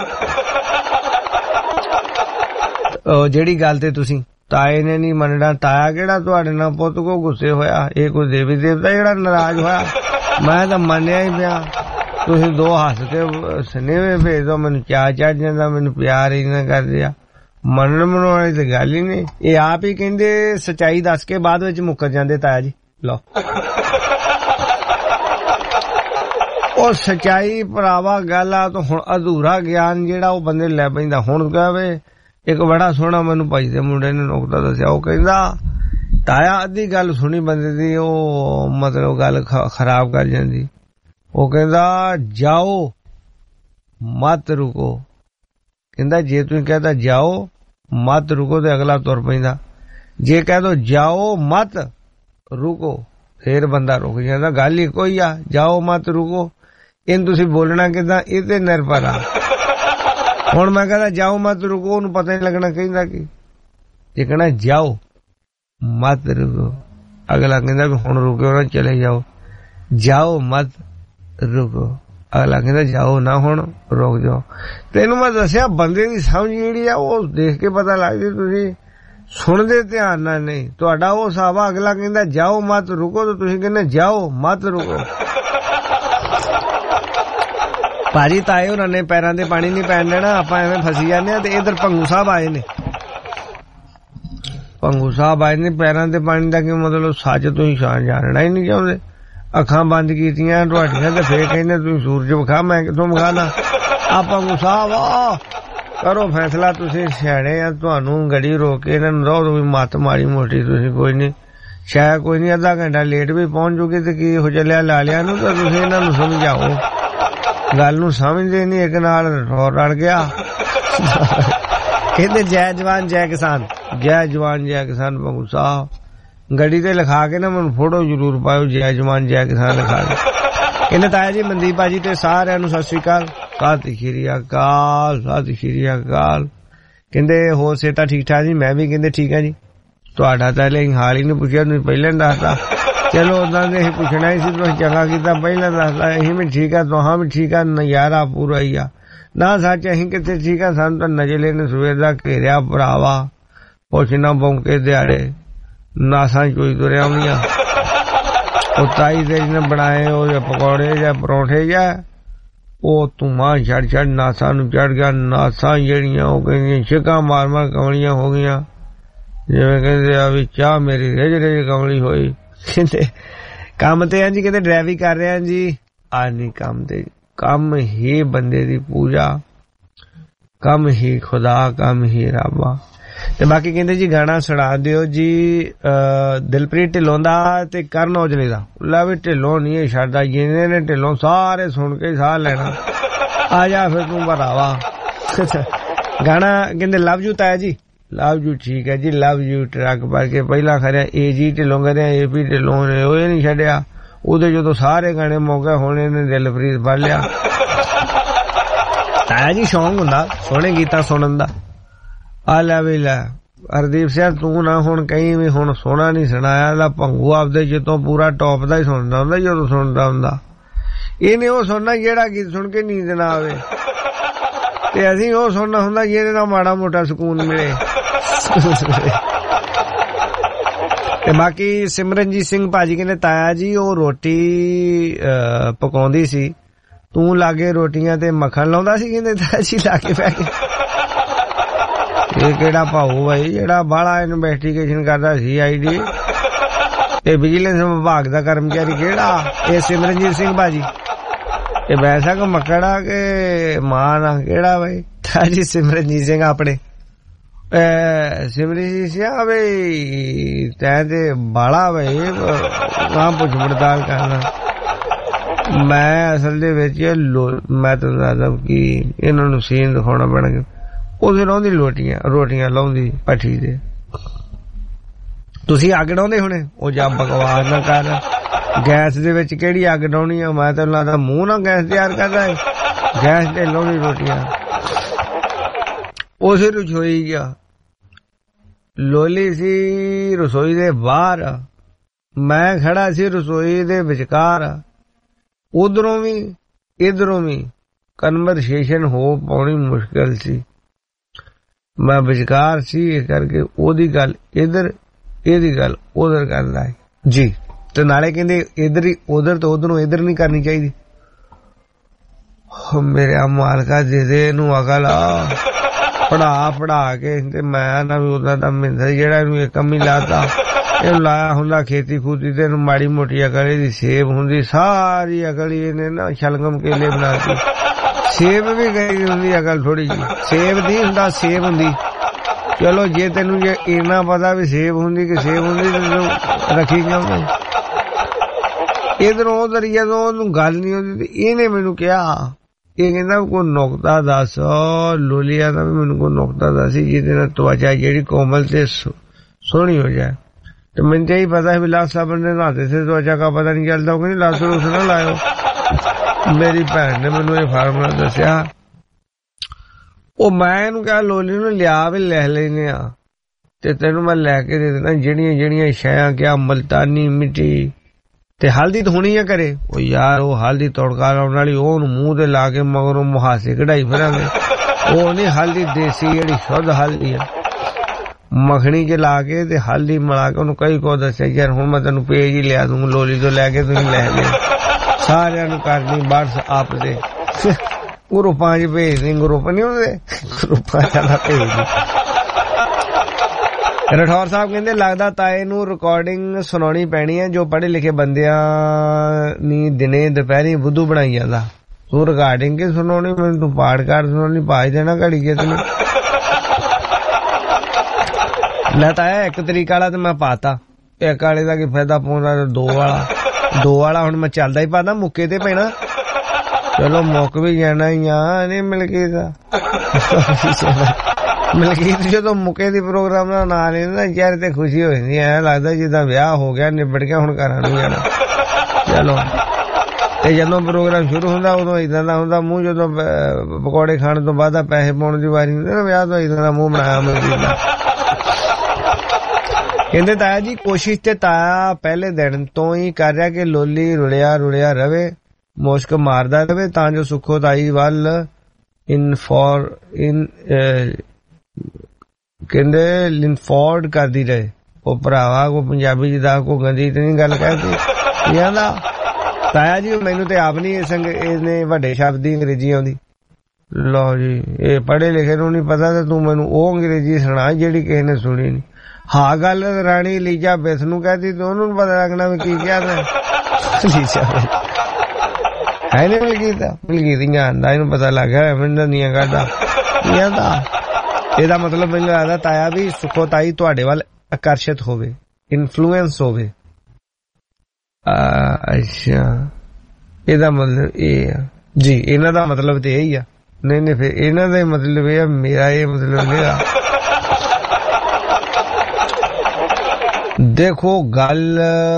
ਜਿਹੜੀ ਗੱਲ ਤੇ ਤੁਸੀਂ ਤਾਏ ਨੇ ਨੀ ਮੰਨਣਾ, ਤਾਇਆ ਕਿਹੜਾ ਤੁਹਾਡੇ ਨਾਲ ਪੁੱਤ ਕੋ ਗੁੱਸੇ ਹੋਇਆ? ਇਹ ਕੋਈ ਦੇਵੀ ਦੇਵਤਾ ਜਿਹੜਾ ਨਾਰਾਜ਼ ਹੋਇਆ? ਮੈਂ ਤਾਂ ਮੰਨਿਆ ਹੀ ਪਿਆ। ਤੁਸੀਂ ਦੋ ਹੱਸ ਕੇ ਸੁਨੇਹੇ ਭੇਜ ਦੋ, ਮੈਨੂੰ ਚਾਅ ਚੜ ਜਾਂਦਾ, ਮੈਨੂੰ ਪਿਆਰ ਹੀ ਨਾ ਕਰਦੇ ਆ। ਮੰਨਣ ਮਨਾਉਣ ਵਾਲੀ ਤਾਂ ਗੱਲ ਹੀ ਨਹੀਂ। ਇਹ ਆਪ ਹੀ ਕਹਿੰਦੇ ਸੱਚਾਈ ਦੱਸ ਕੇ ਬਾਅਦ ਵਿੱਚ ਮੁੱਕਰ ਜਾਂਦੇ ਤਾਇਆ ਜੀ। ਲਓ ਉਹ ਸੱਚਾਈ ਭਰਾਵਾ ਗੱਲ ਆ। ਤਾਂ ਹੁਣ ਅਧੂਰਾ ਗਿਆਨ ਜਿਹੜਾ ਉਹ ਬੰਦੇ ਲੈ ਪੈਂਦਾ। ਹੁਣ ਕਹਵੇ ਇੱਕ ਬੜਾ ਸੋਹਣਾ ਮੈਨੂੰ ਭਾਈ ਦੇ ਮੁੰਡੇ ਨੇ ਨੁਕਤਾ ਦੱਸਿਆ। ਉਹ ਕਹਿੰਦਾ ਤਾਇਆ ਅੱਧੀ ਗੱਲ ਸੁਣੀ ਬੰਦੇ ਦੀ ਉਹ ਮਤਲਬ ਗੱਲ ਖਰਾਬ ਕਰ ਜਾਂਦੀ। ਉਹ ਕਹਿੰਦਾ ਜਾਓ ਮਤ ਰੁਕੋ। ਕਹਿੰਦਾ ਜੇ ਤੁਸੀਂ ਕਹਿੰਦਾ ਜਾਓ ਮਤ ਰੁਕੋ ਤੇ ਅਗਲਾ ਤੁਰ ਪੈਂਦਾ। ਜੇ ਕਹਿ ਦੋ ਜਾਓ ਮਤ ਰੁਕੋ ਫੇਰ ਬੰਦਾ ਰੁਕ ਜਾਂਦਾ। ਗੱਲ ਹੀ ਕੋਈ ਆ, ਜਾਓ ਮਤ ਰੁਕੋ। ਇਹਨੂੰ ਤੁਸੀਂ ਬੋਲਣਾ ਕਿੱਦਾਂ ਇਹ ਤੇ ਨਿਰਭਰ ਆ। ਹੁਣ ਮੈਂ ਕਹਿੰਦਾ ਜਾਓ ਮਤ ਰੁਕੋ, ਉਹਨੂੰ ਪਤਾ ਨਹੀਂ ਲੱਗਣਾ ਕਹਿੰਦਾ ਕੀ। ਜੇ ਕਹਿਣਾ ਜਾਓ ਮਤ ਰੁਕੋ, ਅਗਲਾ ਕਹਿੰਦਾ ਵੀ ਹੁਣ ਰੁਕਿਓ ਨਾ ਚਲੇ ਜਾਓ। ਜਾਓ ਮਤ ਰੁਕੋ, ਅਗਲਾ ਕਹਿੰਦਾ ਜਾਓ ਨਾ ਹੁਣ ਰੁਕ ਜਾਓ। ਤੈਨੂੰ ਮੈਂ ਦੱਸਿਆ ਬੰਦੇ ਦੀ ਸਮਝ ਜਿਹੜੀ ਆ ਉਹ ਦੇਖ ਕੇ ਪਤਾ ਲੱਗਦੀ। ਤੁਸੀਂ ਸੁਣਦੇ ਧਿਆਨ ਨਾਲ ਨਹੀਂ। ਤੁਹਾਡਾ ਉਹ ਹਿਸਾਬ ਆ, ਅਗਲਾ ਕਹਿੰਦਾ ਜਾਓ ਮਤ ਰੁਕੋ ਤੇ ਤੁਸੀਂ ਕਹਿੰਦੇ ਜਾਓ ਮਤ ਰੁਕੋ। ਭਾਜੀ ਤਾਏ ਉਹਨਾਂ ਨੇ ਪੈਰਾਂ ਦੇ ਪਾਣੀ ਨਹੀਂ ਪੈਣ ਦੇਣਾ, ਆਪਾਂ ਐਵੇਂ ਫਸੀ ਜਾਂਦੇ ਆ। ਤੇ ਇਧਰ ਭੰਗੂ ਸਾਹਿਬ ਆਏ ਨੇ, ਭੰਗੂ ਸਾਹਿਬ ਆਏ ਨੇ। ਪੈਰਾਂ ਦੇ ਪਾਣੀ ਦਾ ਕੀ ਮਤਲਬ? ਸੱਚ ਤੁਸੀਂ ਜਾਣਨਾ ਹੀ ਨਹੀਂ ਚਾਹੁੰਦੇ। ਅੱਖਾਂ ਬੰਦ ਕੀਤੀਆਂ ਤੁਹਾਡੀਆਂ ਤੇ ਫੇਰ ਕਹਿੰਦੇ ਤੁਸੀਂ ਸੂਰਜ ਵਿਖਾ। ਮੈਂ ਕਿੱਥੋਂ ਵਿਖਾਣਾ? ਆ ਭੰਗੂ ਸਾਹਿਬ ਕਰੋ ਫੈਸਲਾ, ਤੁਸੀਂ ਸਿਆਣੇ ਆ। ਤੁਹਾਨੂੰ ਗੱਡੀ ਰੋਕ ਕੇ ਇਹਨਾਂ ਨੂੰ ਰੋ ਵੀ ਮੱਤ ਮਾੜੀ ਮੋਟੀ ਤੁਸੀਂ ਕੋਈ ਨੀ, ਸ਼ਾਇਦ ਕੋਈ ਨੀ ਅੱਧਾ ਘੰਟਾ ਲੇਟ ਵੀ ਪਹੁੰਚ ਜੂਗੇ ਤੇ ਕੀ ਹੋ ਚੱਲਿਆ ਲਾਲਿਆਂ ਨੂੰ। ਤਾਂ ਤੁਸੀਂ ਇਹਨਾਂ ਨੂੰ ਸਮਝਾਓ, ਗੱਲ ਨੂੰ ਸਮਝਦੇ ਨੀ। ਇੱਕ ਨਾਲ ਹੋਰ ਰਲ ਗਿਆ। ਕਹਿੰਦੇ ਜੈ ਜਵਾਨ ਜੈ ਕਿਸਾਨ, ਜੈ ਜਵਾਨ ਜੈ ਕਿਸਾਨ। ਭੰਗੂ ਸਾਹਿਬ ਗੱਡੀ ਤੇ ਲਿਖਾ ਕੇ ਨਾ ਮੈਨੂੰ ਫੋਟੋ ਜ਼ਰੂਰ ਪਾਇਓ, ਜੈ ਜਵਾਨ ਜੈ ਕਿਸਾਨ ਲਿਖਾ ਕੇ। ਕਹਿੰਦੇ ਤਾਇਆ ਜੀ ਮਨਦੀਪ ਭਾਜੀ ਤੇ ਸਾਰਿਆਂ ਨੂੰ ਸਤਿ ਸ੍ਰੀ ਅਕਾਲ। ਸਤਿ ਸ਼੍ਰੀ ਅਕਾਲ, ਸਤਿ ਸ਼੍ਰੀ ਅਕਾਲ। ਕਹਿੰਦੇ ਹੋਰ ਸਿਹਤਾਂ ਠੀਕ ਠਾਕ ਜੀ? ਮੈਂ ਵੀ ਕਹਿੰਦੇ ਠੀਕ ਹੈ ਜੀ। ਤੁਹਾਡਾ ਤਾਂ ਹਲੇ ਹਾਲ ਹੀ ਨਹੀਂ ਪੁੱਛਿਆ, ਤੁਸੀਂ ਪਹਿਲਾਂ ਦੱਸਦਾ। ਚਲੋ ਉਹਨਾਂ ਨੇ ਇਹ ਪੁੱਛਣਾ ਹੀ ਸੀ, ਤੁਸੀਂ ਚੰਗਾ ਕੀਤਾ ਪਹਿਲਾਂ ਦੱਸਦਾ। ਅਸੀਂ ਵੀ ਠੀਕ ਆ, ਤੁਹਾਂ ਵੀ ਠੀਕ ਆ, ਨਜ਼ਾਰਾ ਪੂਰਾ ਹੀ ਆ। ਨਾ ਸੱਚ ਅਸੀਂ ਕਿੱਥੇ ਠੀਕ ਆ, ਸਾਨੂੰ ਤਾਂ ਨਜ਼ਲੇ ਨੇ ਸਵੇਰ ਦਾ ਘੇਰਿਆ ਭਰਾਵਾ। ਪੁੱਛ ਨਾ ਬੌਂਕੇ ਦਿਹਾੜੇ ਨਾਸਾਂ ਚੋਈ ਤੁਰਿਆ ਆਉਂਦੀਆਂ। ਉਹ ਤਾਈ ਤੇਰੀ ਨੇ ਬਣਾਏ ਉਹ ਪਕੌੜੇ ਜਾਂ ਪਰੌਂਠੇ ਜਾਂ ਉਹ ਧੂੰਆਂ ਛੱਡ ਛੱਡ ਨਾਸਾਂ ਨੂੰ ਚੜ ਗਿਆ। ਨਾਸਾਂ ਜਿਹੜੀਆਂ ਉਹ ਕਹਿੰਦੀਆਂ ਛਿੱਕਾਂ ਮਾਰ ਮਾਰ ਕਮਲੀਆਂ ਹੋ ਗਈਆਂ। ਜਿਵੇਂ ਕਹਿੰਦੇ ਆ ਵੀ ਚਾਹ ਮੇਰੀ ਰੇਜ ਕਮਲੀ ਹੋਈ। ਕਹਿੰਦੇ ਕੰਮ ਤੇ ਆ ਜੀ, ਕਹਿੰਦੇ ਡਰਾਈਵਿੰਗ ਕਰ ਰਿਹਾ ਜੀ। ਆ ਨਹੀਂ ਕੰਮ ਤੇ, ਕੰਮ ਹੀ ਬੰਦੇ ਦੀ ਪੂਜਾ, ਕੰਮ ਹੀ ਖੁਦਾ, ਕੰਮ ਹੀ ਰੱਬ ਆ। ਤੇ ਬਾਕੀ ਕਹਿੰਦੇ ਜੀ ਗਾਣਾ ਸੁਣਾ ਦਿਓ ਜੀ ਦਿਲਪ੍ਰੀਤ ਢਿੱਲੋਂ ਦਾ ਤੇ ਕਰਨ ਔਜਲੇ ਦਾ। ਲੈ ਵੀ ਢਿੱਲੋਂ ਨਹੀਂ ਛੱਡਦਾ, ਜਿਹਨੇ ਨੇ ਢਿੱਲੋਂ ਸਾਰੇ ਸੁਣ ਕੇ ਸਾਹ ਲੈਣਾ। ਆ ਜਾ ਫਿਰ ਤੂੰ ਭਰਾਵਾ। ਗਾਣਾ ਕਹਿੰਦੇ ਲਵ ਯੂ ਤਾਇਆ ਜੀ, ਲਵ ਯੂ ਠੀਕ ਹੈ ਜੀ, ਲਵ ਯੂ ਟਰੱਕ ਭਰ ਕੇ। ਪਹਿਲਾਂ ਖਰਿਆ ਏ ਜੀ ਢਿੱਲੋਂ ਕਰਿਆ, ਏ ਪੀ ਢਿੱਲੋਂ ਨੇ ਉਹ ਨਹੀਂ ਛੱਡਿਆ। ਉਹਦੇ ਜਦੋਂ ਸਾਰੇ ਗਾਣੇ ਮੌਕੇ ਹੁਣ ਇਹਨੇ ਦਿਲਪ੍ਰੀਤ ਫੜ ਲਿਆ। ਤਾਇਆ ਜੀ ਸ਼ੌਂਕ ਹੁੰਦਾ ਸੋਹਣੇ ਗੀਤਾਂ ਸੁਣਨ ਦਾ। ਆ ਲੈ ਵੀ ਲੈ ਹਰਦੀਪ ਸਿੰਘ ਤੂੰ ਨਾ ਹੁਣ ਕਹੀਂ ਵੀ ਹੁਣ ਸੋਹਣਾ ਨਹੀਂ ਸੁਣਾਇਆ। ਲੈ ਭੰਗੂ ਆਪਦੇ ਜਿੱਤੋਂ ਪੂਰਾ ਟੌਪ ਦਾ ਹੀ ਸੁਣਦਾ ਹੁੰਦਾ ਜਦੋਂ ਸੁਣਦਾ ਹੁੰਦਾ। ਇਹਨੇ ਉਹ ਸੁਣਨਾ ਜਿਹੜਾ ਗੀਤ ਸੁਣ ਕੇ ਨੀਂਦ ਨਾ ਆਵੇ, ਤੇ ਅਸੀਂ ਉਹ ਸੁਣਨਾ ਹੁੰਦਾ ਜਿਹਦੇ ਨਾਲ ਮਾੜਾ ਮੋਟਾ ਸਕੂਨ ਮਿਲੇ। ਤੇ ਬਾਕੀ ਸਿਮਰਨਜੀਤ ਸਿੰਘ ਭਾਜੀ ਕਹਿੰਦੇ ਤਾਇਆ ਜੀ ਉਹ ਰੋਟੀ ਪਕਾਉਂਦੀ ਸੀ, ਤੂੰ ਲਾਗੇ ਰੋਟੀਆਂ ਤੇ ਮੱਖਣ ਲਾਉਂਦਾ ਸੀ। ਕਹਿੰਦੇ ਤਾਇਆ ਜੀ ਲਾਗੇ ਬਹਿ ਕੇ। ਇਹ ਕਿਹੜਾ ਭਾਊ ਭਾਈ ਜਿਹੜਾ ਬਾਹਲਾ ਇਨਵੈਸਟੀਗੇਸ਼ਨ ਕਰਦਾ ਸੀ ਆਈਡੀ ਤੇ ਵਿਜੀਲੈਂਸ ਵਿਭਾਗ ਦਾ ਕਰਮਚਾਰੀ ਕਿਹੜਾ? ਇਹ ਸਿਮਰਨਜੀਤ ਸਿੰਘ ਭਾਜੀ। ਇਹ ਵੈਸਾ ਕੋ ਮੱਕੜਾ ਕੇ ਮਾਂ ਕਿਹੜਾ ਬਾਈ? ਤਾਜੀ ਸਿਮਰਨਜੀਤ ਸਿੰਘ ਆਪਣੇ ਸਿਮਰਨਜੀਤ ਸਿੰਘ ਬਈ ਤੈਂ ਤੇ ਬਾਲਾ ਬਈ ਨਾ ਪੁੱਛ ਪੜਤਾਲ ਕਰਨਾ। ਮੈਂ ਅਸਲ ਦੇ ਵਿੱਚ ਮੈਂ ਤੁਹਾਨੂੰ ਦੱਸਦਾ ਕਿ ਇਹਨਾਂ ਨੂੰ ਸੀਨ ਦਿਖਾਉਣਾ ਪੈਣਾ। ਉਹਦੇ ਲਾਉਂਦੀ ਰੋਟੀਆਂ ਲਾਉਂਦੀ ਭੱਠੀ ਦੇ। ਤੁਸੀਂ ਅੱਗ ਡਾਉਂਦੇ ਹੋਣੇ, ਉਹ ਜਾਂ ਬਕਵਾਸ ਨਾ ਕਰ। ਗੈਸ ਦੇ ਵਿੱਚ ਕਿਹੜੀ ਅੱਗ ਡਾਉਣੀ ਆ? ਮੈਂ ਤੈਨੂੰ ਲੱਗਦਾ ਮੂੰਹ ਨਾਲ ਗੈਸ ਤਿਆਰ ਕਰਦਾ ਹੈ। ਗੈਸ ਤੇ ਲਾਉਣੀ ਰੋਟੀਆਂ। ਉਸੇ ਰਸੋਈ ਗਿਆ ਲੋਲੀ ਸੀ ਰਸੋਈ ਦੇ ਬਾਹਰ, ਮੈਂ ਖੜਾ ਸੀ ਰਸੋਈ ਦੇ ਵਿਚਕਾਰ। ਉਧਰੋਂ ਵੀ ਇਧਰੋਂ ਵੀ ਕਨਵਰਸੇਸ਼ਨ ਹੋ ਪਾਉਣੀ ਮੁਸ਼ਕਿਲ ਸੀ। ਮੈਂ ਵਿਚਕਾਰ ਸੀ, ਇਹ ਕਰਕੇ ਉਹਦੀ ਗੱਲ ਇੱਧਰ ਇਹਦੀ ਗੱਲ ਉਧਰ ਕਰਦਾ ਹੈ ਜੀ। ਤੇ ਨਾਲੇ ਕਹਿੰਦੇ ਇੱਧਰ ਹੀ ਉਧਰ ਤੇ ਉਧਰੋਂ ਇੱਧਰ ਨਹੀਂ ਕਰਨੀ ਚਾਹੀਦੀ। ਮੇਰੇ ਮਾਲਕਾ ਦੇ ਦੇ ਇਹਨੂੰ ਅਕਲ ਆ। ਪੜਾ ਕੇ ਤੇ ਮੈਂ ਨਾ ਵੀ ਉਹਦਾ ਦਾ ਮਿੰਦਰ ਜਿਹੜਾ ਇਹਨੂੰ ਇੱਕ ਕੰਮ ਹੀ ਲਾਤਾ। ਇਹਨੂੰ ਲਾਇਆ ਹੁੰਦਾ ਖੇਤੀ ਖੂਤੀ ਤੇ ਇਹਨੂੰ ਮਾੜੀ ਮੋਟੀ ਅਕਲ ਇਹਦੀ ਸੇਬ ਹੁੰਦੀ, ਸਾਰੀ ਅਕਲ ਇਹਨੇ ਨਾ ਸ਼ਲਗਮ ਕੇਲੇ ਬਣਾਤੀ। ਸੇਬ ਵੀ ਗਈ ਹੁੰਦੀ ਅਕਲ ਥੋੜੀ ਜਿਹੀ, ਸੇਬ ਨਹੀਂ ਹੁੰਦਾ ਸੇਬ ਹੁੰਦੀ। ਚਲੋ ਜੇ ਤੈਨੂੰ ਜੇ ਇੰਨਾ ਪਤਾ ਵੀ ਸੇਬ ਹੁੰਦੀ ਕਿ ਸੇਬ ਹੁੰਦੀ ਤੇ ਰੱਖੀ ਕਿਉਂ ਨਹੀਂ? ਇਧਰੋਂ ਉਧਰ ਜਦੋਂ ਉਹਨੂੰ ਗੱਲ ਨਹੀਂ ਹੁੰਦੀ ਤੇ ਇਹਨੇ ਮੈਨੂੰ ਕਿਹਾ, ਇਹ ਕਹਿੰਦਾ ਕੋਈ ਨੁਕਤਾ ਦੱਸ। ਲੋਲੀਆ ਦਾ ਵੀ ਮੈਨੂੰ ਕੋਈ ਨੁਕਤਾ ਦੱਸੀ ਜਿਹਦੇ ਨਾਲ ਤਵਚਾ ਜਿਹੜੀ ਕੋਮਲ ਤੇ ਸੋਹਣੀ ਹੋ ਜਾਏ। ਤੇ ਮੈਨੂੰ ਤੇ ਹੀ ਪਤਾ ਹੈ ਵੀ ਲਾਸ ਸਾਬਣ ਦੇ ਨਹਾਤੇ ਸੇ ਤਵਚਾ का पता नहीं चलता। ਉਹ ਕਹਿੰਦੀ ਲਾਸ ਰੂਸ ਨਾ ਲਾਇਓ। ਮੇਰੀ ਭੈਣ ਨੇ ਮੈਨੂੰ ਇਹ ਫਾਰਮੂਲਾ ਦੱਸਿਆ। ਉਹ ਮੈਂ ਇਹਨੂੰ ਕਿਹਾ ਲੋਲੀ ਨੂੰ ਲਿਆ ਵੀ ਲੈ ਲੈਨੇ ਆ ਤੇ ਤੈਨੂੰ ਮੈਂ ਲੈ ਕੇ ਦੇ ਦੇਣਾ ਜਿਹੜੀਆਂ ਸ਼ਾਇਆਂ ਕਿਹਾ ਮਲਤਾਨੀ ਮਿੱਟੀ ਤੇ ਹਲਦੀ ਤਾਂ ਹੋਣੀ ਆ ਘਰੇ। ਉਹ ਯਾਰ ਉਹ ਹਲਦੀ ਤੜਕਾ ਲਾਉਣ ਵਾਲੀ ਉਹਨੂੰ ਮੂੰਹ ਤੇ ਲਾ ਕੇ ਮਗਰੋਂ ਮੁਹਾਸੇ ਕਢਾਈ ਫਿਰਾਂਗੇ। ਉਹ ਨਹੀਂ ਹਲਦੀ ਦੇਸੀ ਜਿਹੜੀ ਸ਼ੁੱਧ ਹਲਦੀ ਆ, ਮੱਖਣੀ ਚ ਲਾ ਕੇ ਤੇ ਹਲਦੀ ਮਿਲਾ ਕੇ ਉਹਨੂੰ ਕਈ ਕੋ ਦੱਸਿਆ ਯਾਰ ਹੁਣ ਮੈਂ ਤੈਨੂੰ ਪੇਜ ਹੀ ਲਿਆ ਦੂੰ ਲੋਲੀ ਤੋਂ ਲੈ ਕੇ ਤੁਸੀਂ ਲੈ ਲਿਓ। ਸਾਰਿਆਂ ਨੂੰ ਕਰਨੀ WhatsApp ਤੇ ਗਰੁੱਪਾਂ ਚ ਭੇਜਦੀ, ਗਰੁੱਪ ਨਹੀਂ ਹੁੰਦੇ ਗਰੁੱਪਾਂ ਚ ਭੇਜਦੀ। ਰਠੌਰ ਸਾਹਿਬ ਕਹਿੰਦੇ ਲੱਗਦਾ ਤਾਏ ਨੂੰ ਰਿਕਾਰਡਿੰਗ ਸੁਣਾਉਣੀ ਪੈਣੀ ਹੈ ਜੋ ਪੜ੍ਹੇ ਲਿਖੇ ਬੰਦਿਆਂ ਨੀ ਦਿਨੇ ਦੁਪਹਿਰੀ ਬੁੱਧੂ ਬਣਾਈ ਜਾਂਦਾ। ਤੂੰ ਰਿਕਾਰਡਿੰਗ ਕੇ ਸੁਣਾਉਣੀ, ਮੈਨੂੰ ਤੂੰ ਪਾਠਕਾਰ ਸੁਣਾਉਣੀ, ਪਾਜ ਦੇਣਾ ਘੜੀ ਕੇ ਤੈਨੂੰ। ਲੈ ਤਾਇਆ 1 ਤਰੀਕ ਵਾਲਾ ਤੇ ਮੈਂ ਪਾਤਾ, 1 ਵਾਲੇ ਦਾ ਕੀ ਫਾਇਦਾ ਪਾਉਣਾ? 2 ਵਾਲਾ ਹੁਣ ਮੈਂ ਚੱਲਦਾ ਹੀ ਪਾਦਾ, ਮੁੱਕੇ ਤੇ ਪੈਣਾ। ਚਲੋ ਮੁੱਕ ਵੀ ਜਾਣਾ ਹੀ ਆ। ਨਹੀਂ ਮਲਕੀਤ ਦਾ ਮਲਕੀਤ ਜਦੋਂ ਮੁੱਕੇ ਦੀ ਪ੍ਰੋਗਰਾਮ ਦਾ ਨਾਂ ਲੈਂਦਾ ਚਿਹਰੇ ਤੇ ਖੁਸ਼ੀ ਹੋ ਜਾਂਦੀ। ਐਂ ਲੱਗਦਾ ਜਿੱਦਾਂ ਵਿਆਹ ਹੋ ਗਿਆ, ਨਿਬੜ ਗਿਆ, ਹੁਣ ਘਰਾਂ ਨੂੰ ਜਾਣਾ। ਚਲੋ ਤੇ ਜਦੋਂ ਪ੍ਰੋਗਰਾਮ ਸ਼ੁਰੂ ਹੁੰਦਾ ਉਦੋਂ ਏਦਾਂ ਦਾ ਹੁੰਦਾ ਮੂੰਹ, ਜਦੋਂ ਪਕੌੜੇ ਖਾਣ ਤੋਂ ਬਾਅਦ ਪੈਸੇ ਪਾਉਣ ਦੀ ਵਾਰੀ ਹੁੰਦੀ ਨਾ, ਵਿਆਹ ਤੋਂ ਏਦਾਂ ਦਾ ਮੂੰਹ ਬਣਾਇਆ ਮਲਕੀਤ ਦਾ। ਕਹਿੰਦੇ ਤਾਇਆ ਜੀ ਕੋਸ਼ਿਸ਼ ਤੇ ਤਾਇਆ ਪਹਿਲੇ ਦਿਨ ਤੋਂ ਹੀ ਕਰ ਰਿਹਾ ਕਿ ਲੋਲੀ ਰੁਲਿਆ ਰਵੇ, ਮੁਸ਼ਕ ਮਾਰਦਾ ਰਵੇ ਤਾਂ ਜੋ ਸੁੱਖੋ ਤਾਈ ਵੱਲ ਕਹਿੰਦੇ ਲਿਨਫੋਰਡ ਕਰਦੀ ਰਹੇ। ਉਹ ਭਰਾਵਾ ਕੋ ਪੰਜਾਬੀ ਚ ਦਾ ਕੋ ਗੰਦੀ ਤੇ ਨਹੀਂ ਗੱਲ ਕਹਿਦੀ ਕਹਿੰਦਾ ਤਾਇਆ ਜੀ ਮੈਨੂੰ ਤੇ ਆਪ ਨਹੀਂ ਇਹਨੇ ਵੱਡੇ ਸ਼ਬਦ ਦੀ ਅੰਗਰੇਜ਼ੀ ਆਉਂਦੀ। ਲਓ ਜੀ ਇਹ ਪੜ੍ਹੇ ਲਿਖੇ ਨੂੰ ਨਹੀਂ ਪਤਾ ਤੇ ਤੂੰ ਮੈਨੂੰ ਉਹ ਅੰਗਰੇਜ਼ੀ ਸੁਣਾ ਜਿਹੜੀ ਕਿਸੇ ਨੇ ਸੁਣੀ ਨਹੀਂ। ਹਾਂ ਗੱਲ ਰਾਣੀ ਲੀਜਾ ਬਿਸ ਨੂੰ ਕਹਿਦੀ ਤੇ ਉਹਨੂੰ ਪਤਾ ਲੱਗਣਾ ਵੀ ਕੀ ਕਿਹਾ ਤੇ ਲੀਜਾ ਹੈ ਨੀ ਮਲਕੀਤ ਆਂਦਾ ਇਹਨੂੰ ਪਤਾ ਲੱਗ ਗਿਆ ਮੈਨੂੰ ਦੀਆਂ ਕਰਦਾ ਇਹਦਾ ਮਤਲਬ ਮੈਨੂੰ ਲੱਗਦਾ ਤਾਇਆ ਵੀ ਸੁੱਖੋ ਤਾਈ ਤੁਹਾਡੇ ਵੱਲ ਆਕਰਸ਼ਿਤ ਹੋਵੇ, ਇਨਫਲੂਐਂਸ ਹੋਵੇ। ਅੱਛਾ ਇਹਦਾ ਮਤਲਬ ਇਹ ਆ ਜੀ, ਇਹਨਾਂ ਦਾ ਮਤਲਬ ਤੇ ਇਹੀ ਆ। ਨਹੀਂ ਫਿਰ ਇਹਨਾਂ ਦਾ ਮਤਲਬ ਇਹ ਆ, ਮੇਰਾ ਇਹ ਮਤਲਬ ਨਹੀਂ ਆ। ਦੇਖੋ ਗੱਲ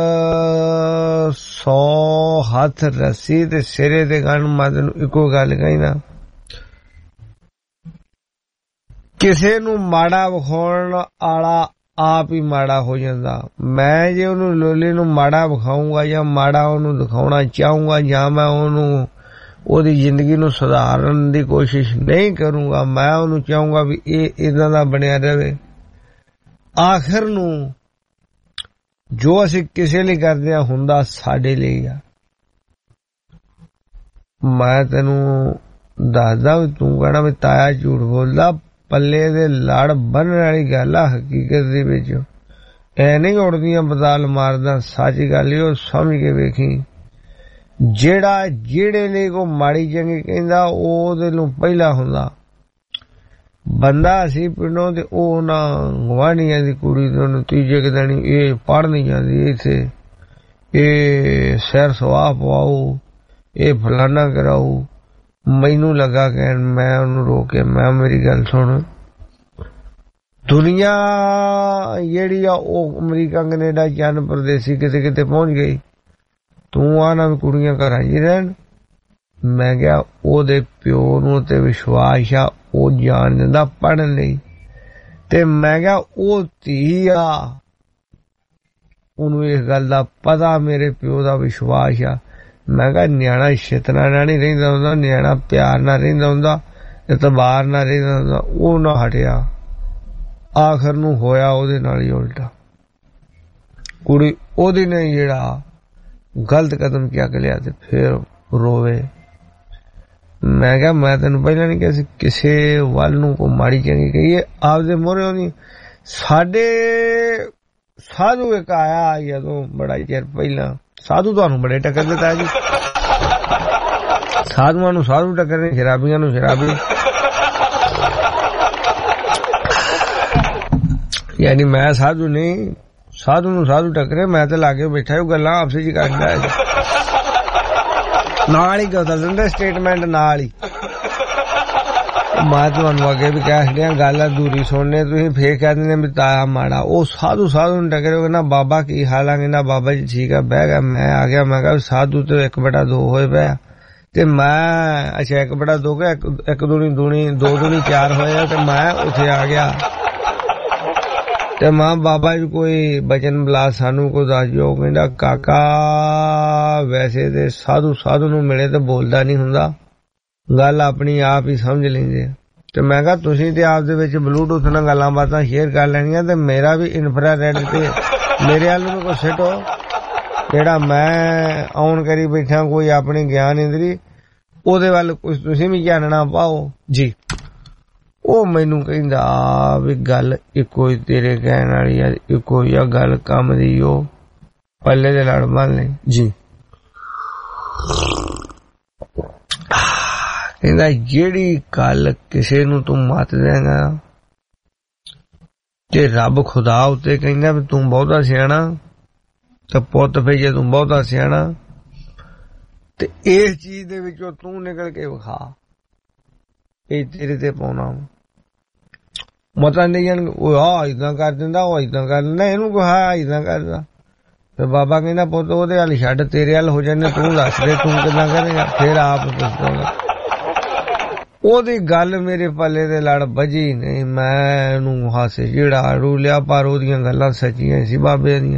100 ਹੱਥ ਰੱਸੀ ਤੇ ਸਿਰੇ ਤੇ ਗਣ ਮਦ ਨੂੰ ਇੱਕੋ ਗੱਲ ਕਹੀ ਨਾ, ਕਿਸੇ ਨੂੰ ਮਾੜਾ ਵਿਖਾਉਣ ਵਾਲਾ ਆਪ ਹੀ ਮਾੜਾ ਹੋ ਜਾਂਦਾ। ਮੈਂ ਜੇ ਉਹਨੂੰ ਲੋਲੇ ਨੂੰ ਮਾੜਾ ਵਿਖਾਊਂਗਾ ਜਾਂ ਮਾੜਾ ਉਹਨੂੰ ਦਿਖਾਉਣਾ ਚਾਹੂੰਗਾ ਜਾਂ ਮੈਂ ਉਹਨੂੰ ਉਹਦੀ ਜ਼ਿੰਦਗੀ ਨੂੰ ਸੁਧਾਰਨ ਦੀ ਕੋਸ਼ਿਸ਼ ਨਹੀਂ ਕਰੂੰਗਾ, ਮੈਂ ਉਹਨੂੰ ਚਾਹੂੰਗਾ ਵੀ ਇਹ ਇਦਾਂ ਦਾ ਬਣਿਆ ਰਹੇ। ਆਖਰ ਨੂੰ ਜੋ ਅਸੀਂ ਕਿਸੇ ਲਈ ਕਰਦੇ ਹਾਂ ਹੁੰਦਾ ਸਾਡੇ ਲਈ ਆ। ਮੈਂ ਤੈਨੂੰ ਦੱਸਦਾ ਵੀ ਤੂੰ ਕਹਿਣਾ ਵੀ ਤਾਇਆ ਝੂਠ ਬੋਲਦਾ, ਪੱਲੇ ਦੇ ਲੜ ਬੰਨਣ ਵਾਲੀ ਗੱਲ ਆ। ਹਕੀਕਤ ਦੇ ਵਿੱਚ ਐ ਨਹੀਂ ਉੜਦੀਆਂ ਬਦਾਲ ਮਾਰਦਾ, ਸੱਚ ਗੱਲ ਉਹ ਸਮਝ ਕੇ ਵੇਖੀ। ਜਿਹੜਾ ਜਿਹੜੇ ਲਈ ਕੋ ਮਾੜੀ ਚੰਗੀ ਕਹਿੰਦਾ ਉਹਦੇ ਨੂੰ ਪਹਿਲਾਂ ਹੁੰਦਾ ਬੰਦਾ। ਅਸੀਂ ਪਿੰਡੋਂ ਤੇ ਉਹ ਨਾ ਗਵਾਂਢੀਆਂ ਦੀ ਕੁੜੀ ਤੇ ਉਹਨੂੰ ਤੀਜੇ ਕੁ ਦਿਨ ਇਹ ਪੜ੍ਹ ਨਹੀਂ ਜਾਂਦੀ ਇੱਥੇ, ਇਹ ਸਿਰ ਸਵਾਹ ਪਵਾਓ, ਇਹ ਫਲਾਨਾ ਕਰਾਓ। ਮੈਨੂੰ ਲੱਗਾ ਕਹਿਣ, ਮੈਂ ਉਹਨੂੰ ਰੋਕਿਆ, ਮੈਂ ਮੇਰੀ ਗੱਲ ਸੁਣ, ਦੁਨੀਆ ਜਿਹੜੀ ਆ ਉਹ ਅਮਰੀਕਾ ਕੈਨੇਡਾ ਚੰਨ ਪ੍ਰਦੇਸੀ ਕਿਤੇ ਕਿਤੇ ਪਹੁੰਚ ਗਈ। ਤੂੰ ਆ ਨਾ ਵੀ ਕੁੜੀਆਂ ਘਰਾਂ 'ਚ ਰਹਿਣ। ਮੈਂ ਕਿਹਾ ਉਹਦੇ ਪਿਓ ਨੂੰ ਤੇ ਵਿਸ਼ਵਾਸ ਆ, ਉਹ ਜਾਣ ਦਿੰਦਾ ਪੜ੍ਹਨ ਲਈ। ਤੇ ਮੈਂ ਕਿਹਾ ਉਹ ਧੀ ਆ, ਉਹਨੂੰ ਇਸ ਗੱਲ ਦਾ ਪਤਾ ਮੇਰੇ ਪਿਓ ਦਾ ਵਿਸ਼ਵਾਸ ਆ। ਮੈਂ ਕਿਹਾ ਨਿਆਣਾ ਛਿਤਨਾ ਨਾਲ ਨਹੀਂ ਰਹਿੰਦਾ ਹੁੰਦਾ, ਨਿਆਣਾ ਪਿਆਰ ਨਾਲ ਰਹਿੰਦਾ ਹੁੰਦਾ, ਇਤਬਾਰ ਨਾਲ ਰਹਿੰਦਾ ਹੁੰਦਾ। ਉਹ ਨਾ ਹਟਿਆ, ਆਖਰ ਨੂੰ ਹੋਇਆ ਉਹਦੇ ਨਾਲ ਹੀ ਉਲਟਾ। ਕੁੜੀ ਉਹਦੀ ਨੇ ਜਿਹੜਾ ਗਲਤ ਕਦਮ ਚੱਕ ਲਿਆ ਤੇ ਫਿਰ ਰੋਵੇ। ਮੈਂ ਕਿਹਾ ਮੈਂ ਤੈਨੂੰ ਪਹਿਲਾਂ ਨਹੀਂ ਕਿਹਾ ਸੀ ਕਿਸੇ ਵੱਲ ਨੂੰ ਕੋਈ ਮਾੜੀ ਚੰਗੀ ਕਹੀਏ ਆਪਦੇ ਮੋਹਰੇ ਨਹੀਂ। ਸਾਡੇ ਸਾਧੂ ਇੱਕ ਆਇਆ ਜਦੋਂ ਬੜਾ ਚਿਰ ਪਹਿਲਾਂ, ਸਾਧੂ ਤੁਹਾਨੂੰ ਬੜੇ ਟੱਕਰ ਦਿੱਤਾ ਜੀ। ਸਾਧੂਆਂ ਨੂੰ ਸਾਧੂ ਟੱਕਰੇ, ਸ਼ਰਾਬੀਆਂ ਨੂੰ ਸ਼ਰਾਬੀ। ਯਾਨੀ ਮੈਂ ਸਾਧੂ ਨਹੀਂ, ਸਾਧੂ ਨੂੰ ਸਾਧੂ ਟੱਕਰੇ। ਮੈਂ ਤਾਂ ਲਾਗੇ ਬੈਠਾ ਉਹ ਗੱਲਾਂ ਆਪਸ ਵਿੱਚ ਕਰਦਾ ਨਾਲ ਹੀ ਗੱਲ ਦਿੰਦਾ ਸਟੇਟਮੈਂਟ ਨਾਲ ਹੀ। ਮੈਂ ਤੁਹਾਨੂੰ ਅੱਗੇ ਵੀ ਕਹਿ ਰਿਹਾ ਗੱਲ ਅਧੂਰੀ ਸੁਣਨੇ ਤੁਸੀਂ ਫੇਰ ਕਹਿ ਦਿੰਦੇ ਵੀ ਤਾਇਆ ਮਾੜਾ। ਉਹ ਸਾਧੂ ਸਾਧੂ ਨੂੰ ਟੱਕਰੇ, ਕਹਿੰਦਾ ਬਾਬਾ ਕੀ ਹਾਲ ਆ, ਕਹਿੰਦਾ ਬਾਬਾ ਜੀ ਠੀਕ ਆ, ਬਹਿ ਗਿਆ। ਮੈਂ ਆ ਗਿਆ, ਮੈਂ ਕਿਹਾ ਸਾਧੂ ਤੇ 1/2 ਹੋਏ ਪਿਆ ਤੇ ਮੈਂ ਅੱਛਾ 1/2 ਗਿਆ, 1 ਦੂਣੀ 2 ਦੂਣੀ 4 ਹੋਏ ਆ ਤੇ ਮੈਂ ਉੱਥੇ ਆ ਗਿਆ। ਤੇ ਮਾਂ ਬਾਬਾ ਜੀ ਕੋਈ ਬਚਨ ਬੁਲਾ ਸਾਨੂੰ ਕੋਈ ਦੱਸ ਜੋ। ਕਹਿੰਦਾ ਕਾਕਾ ਵੈਸੇ ਤੇ ਸਾਧੂ ਸਾਧੂ ਨੂੰ ਮਿਲੇ ਤੇ ਬੋਲਦਾ ਨਹੀਂ ਹੁੰਦਾ, ਗੱਲ ਆਪਣੀ ਆਪ ਹੀ ਸਮਝ ਲੈਂਦੇ। ਤੇ ਮੈਂ ਕਿਹਾ ਤੁਸੀਂ ਤੇ ਆਪ ਦੇ ਵਿੱਚ ਬਲੂਟੂਥ ਨਾਲ ਗੱਲਾਂ ਬਾਤਾਂ ਸ਼ੇਅਰ ਕਰ ਲੈਣੀਆਂ ਤੇ ਮੇਰਾ ਵੀ ਇਨਫਰਾਰੈਡ ਤੇ ਮੇਰੇ ਵੱਲ ਨੂੰ ਕੋਈ ਸਿੱਟੋ ਜਿਹੜਾ ਮੈਂ ਆਉਣ ਕਰੀ ਬੈਠਾ ਕੋਈ ਆਪਣੀ ਗਿਆਨ ਇੰਦਰੀ ਉਹਦੇ ਵੱਲ ਕੁਝ ਤੁਸੀਂ ਵੀ ਜਾਣਨਾ ਪਾਓ ਜੀ। ਉਹ ਮੈਨੂੰ ਕਹਿੰਦਾ ਵੀ ਗੱਲ ਇੱਕੋ ਹੀ ਤੇਰੇ ਕਹਿਣ ਵਾਲੀ ਆ, ਇੱਕੋ ਹੀ ਆ ਗੱਲ ਕੰਮ ਦੀ, ਉਹ ਪੱਲੇ ਦੇ ਲੜ ਬੰਨ ਲੈ ਜੀ। ਕਹਿੰਦਾ ਜਿਹੜੀ ਗੱਲ ਕਿਸੇ ਨੂੰ ਤੂੰ ਮੱਤ ਦੇਗਾ ਤੇ ਰੱਬ ਖੁਦਾ ਉੱਤੇ ਕਹਿੰਦਾ ਵੀ ਤੂੰ ਬਹੁਤਾ ਸਿਆਣਾ ਤੇ ਪੁੱਤ ਫੇ ਜੇ ਤੂੰ ਬਹੁਤਾ ਸਿਆਣਾ ਤੇ ਇਸ ਚੀਜ਼ ਦੇ ਵਿੱਚੋਂ ਤੂੰ ਨਿਕਲ ਕੇ ਵਿਖਾ, ਇਹ ਤੇਰੇ ਤੇ ਪਾਉਣਾ। ਮਤਾਂ ਨਹੀਂ ਜਾਣ ਉਹ ਆ ਇਦਾਂ ਕਰ ਦਿੰਦਾ, ਉਹ ਇਦਾਂ ਕਰ ਦਿੰਦਾ, ਇਹਨੂੰ ਕਹਾ ਇਦਾਂ ਕਰਦਾ। ਤੇ ਬਾਬਾ ਕਹਿੰਦਾ ਪੁੱਤ ਉਹਦੇ ਵੱਲ ਛੱਡ, ਤੇਰੇ ਵੱਲ ਹੋ ਜਾਂਦੇ, ਤੂੰ ਦੱਸ ਦੇ ਤੂੰ ਕਿੱਦਾਂ ਕਰੇਗਾ। ਫਿਰ ਆਪ ਦੱਸਦਾ ਉਹਦੀ ਗੱਲ ਮੇਰੇ ਪੱਲੇ ਦੇ ਲੜ ਵੱਜੀ ਨਹੀਂ। ਮੈਂ ਉਹਨੂੰ ਹਾਸੇ ਜਿਹੜਾ ਰੂਲਿਆ ਪਰ ਉਹਦੀਆਂ ਗੱਲਾਂ ਸੱਚੀਆਂ ਸੀ ਬਾਬੇ ਦੀਆਂ।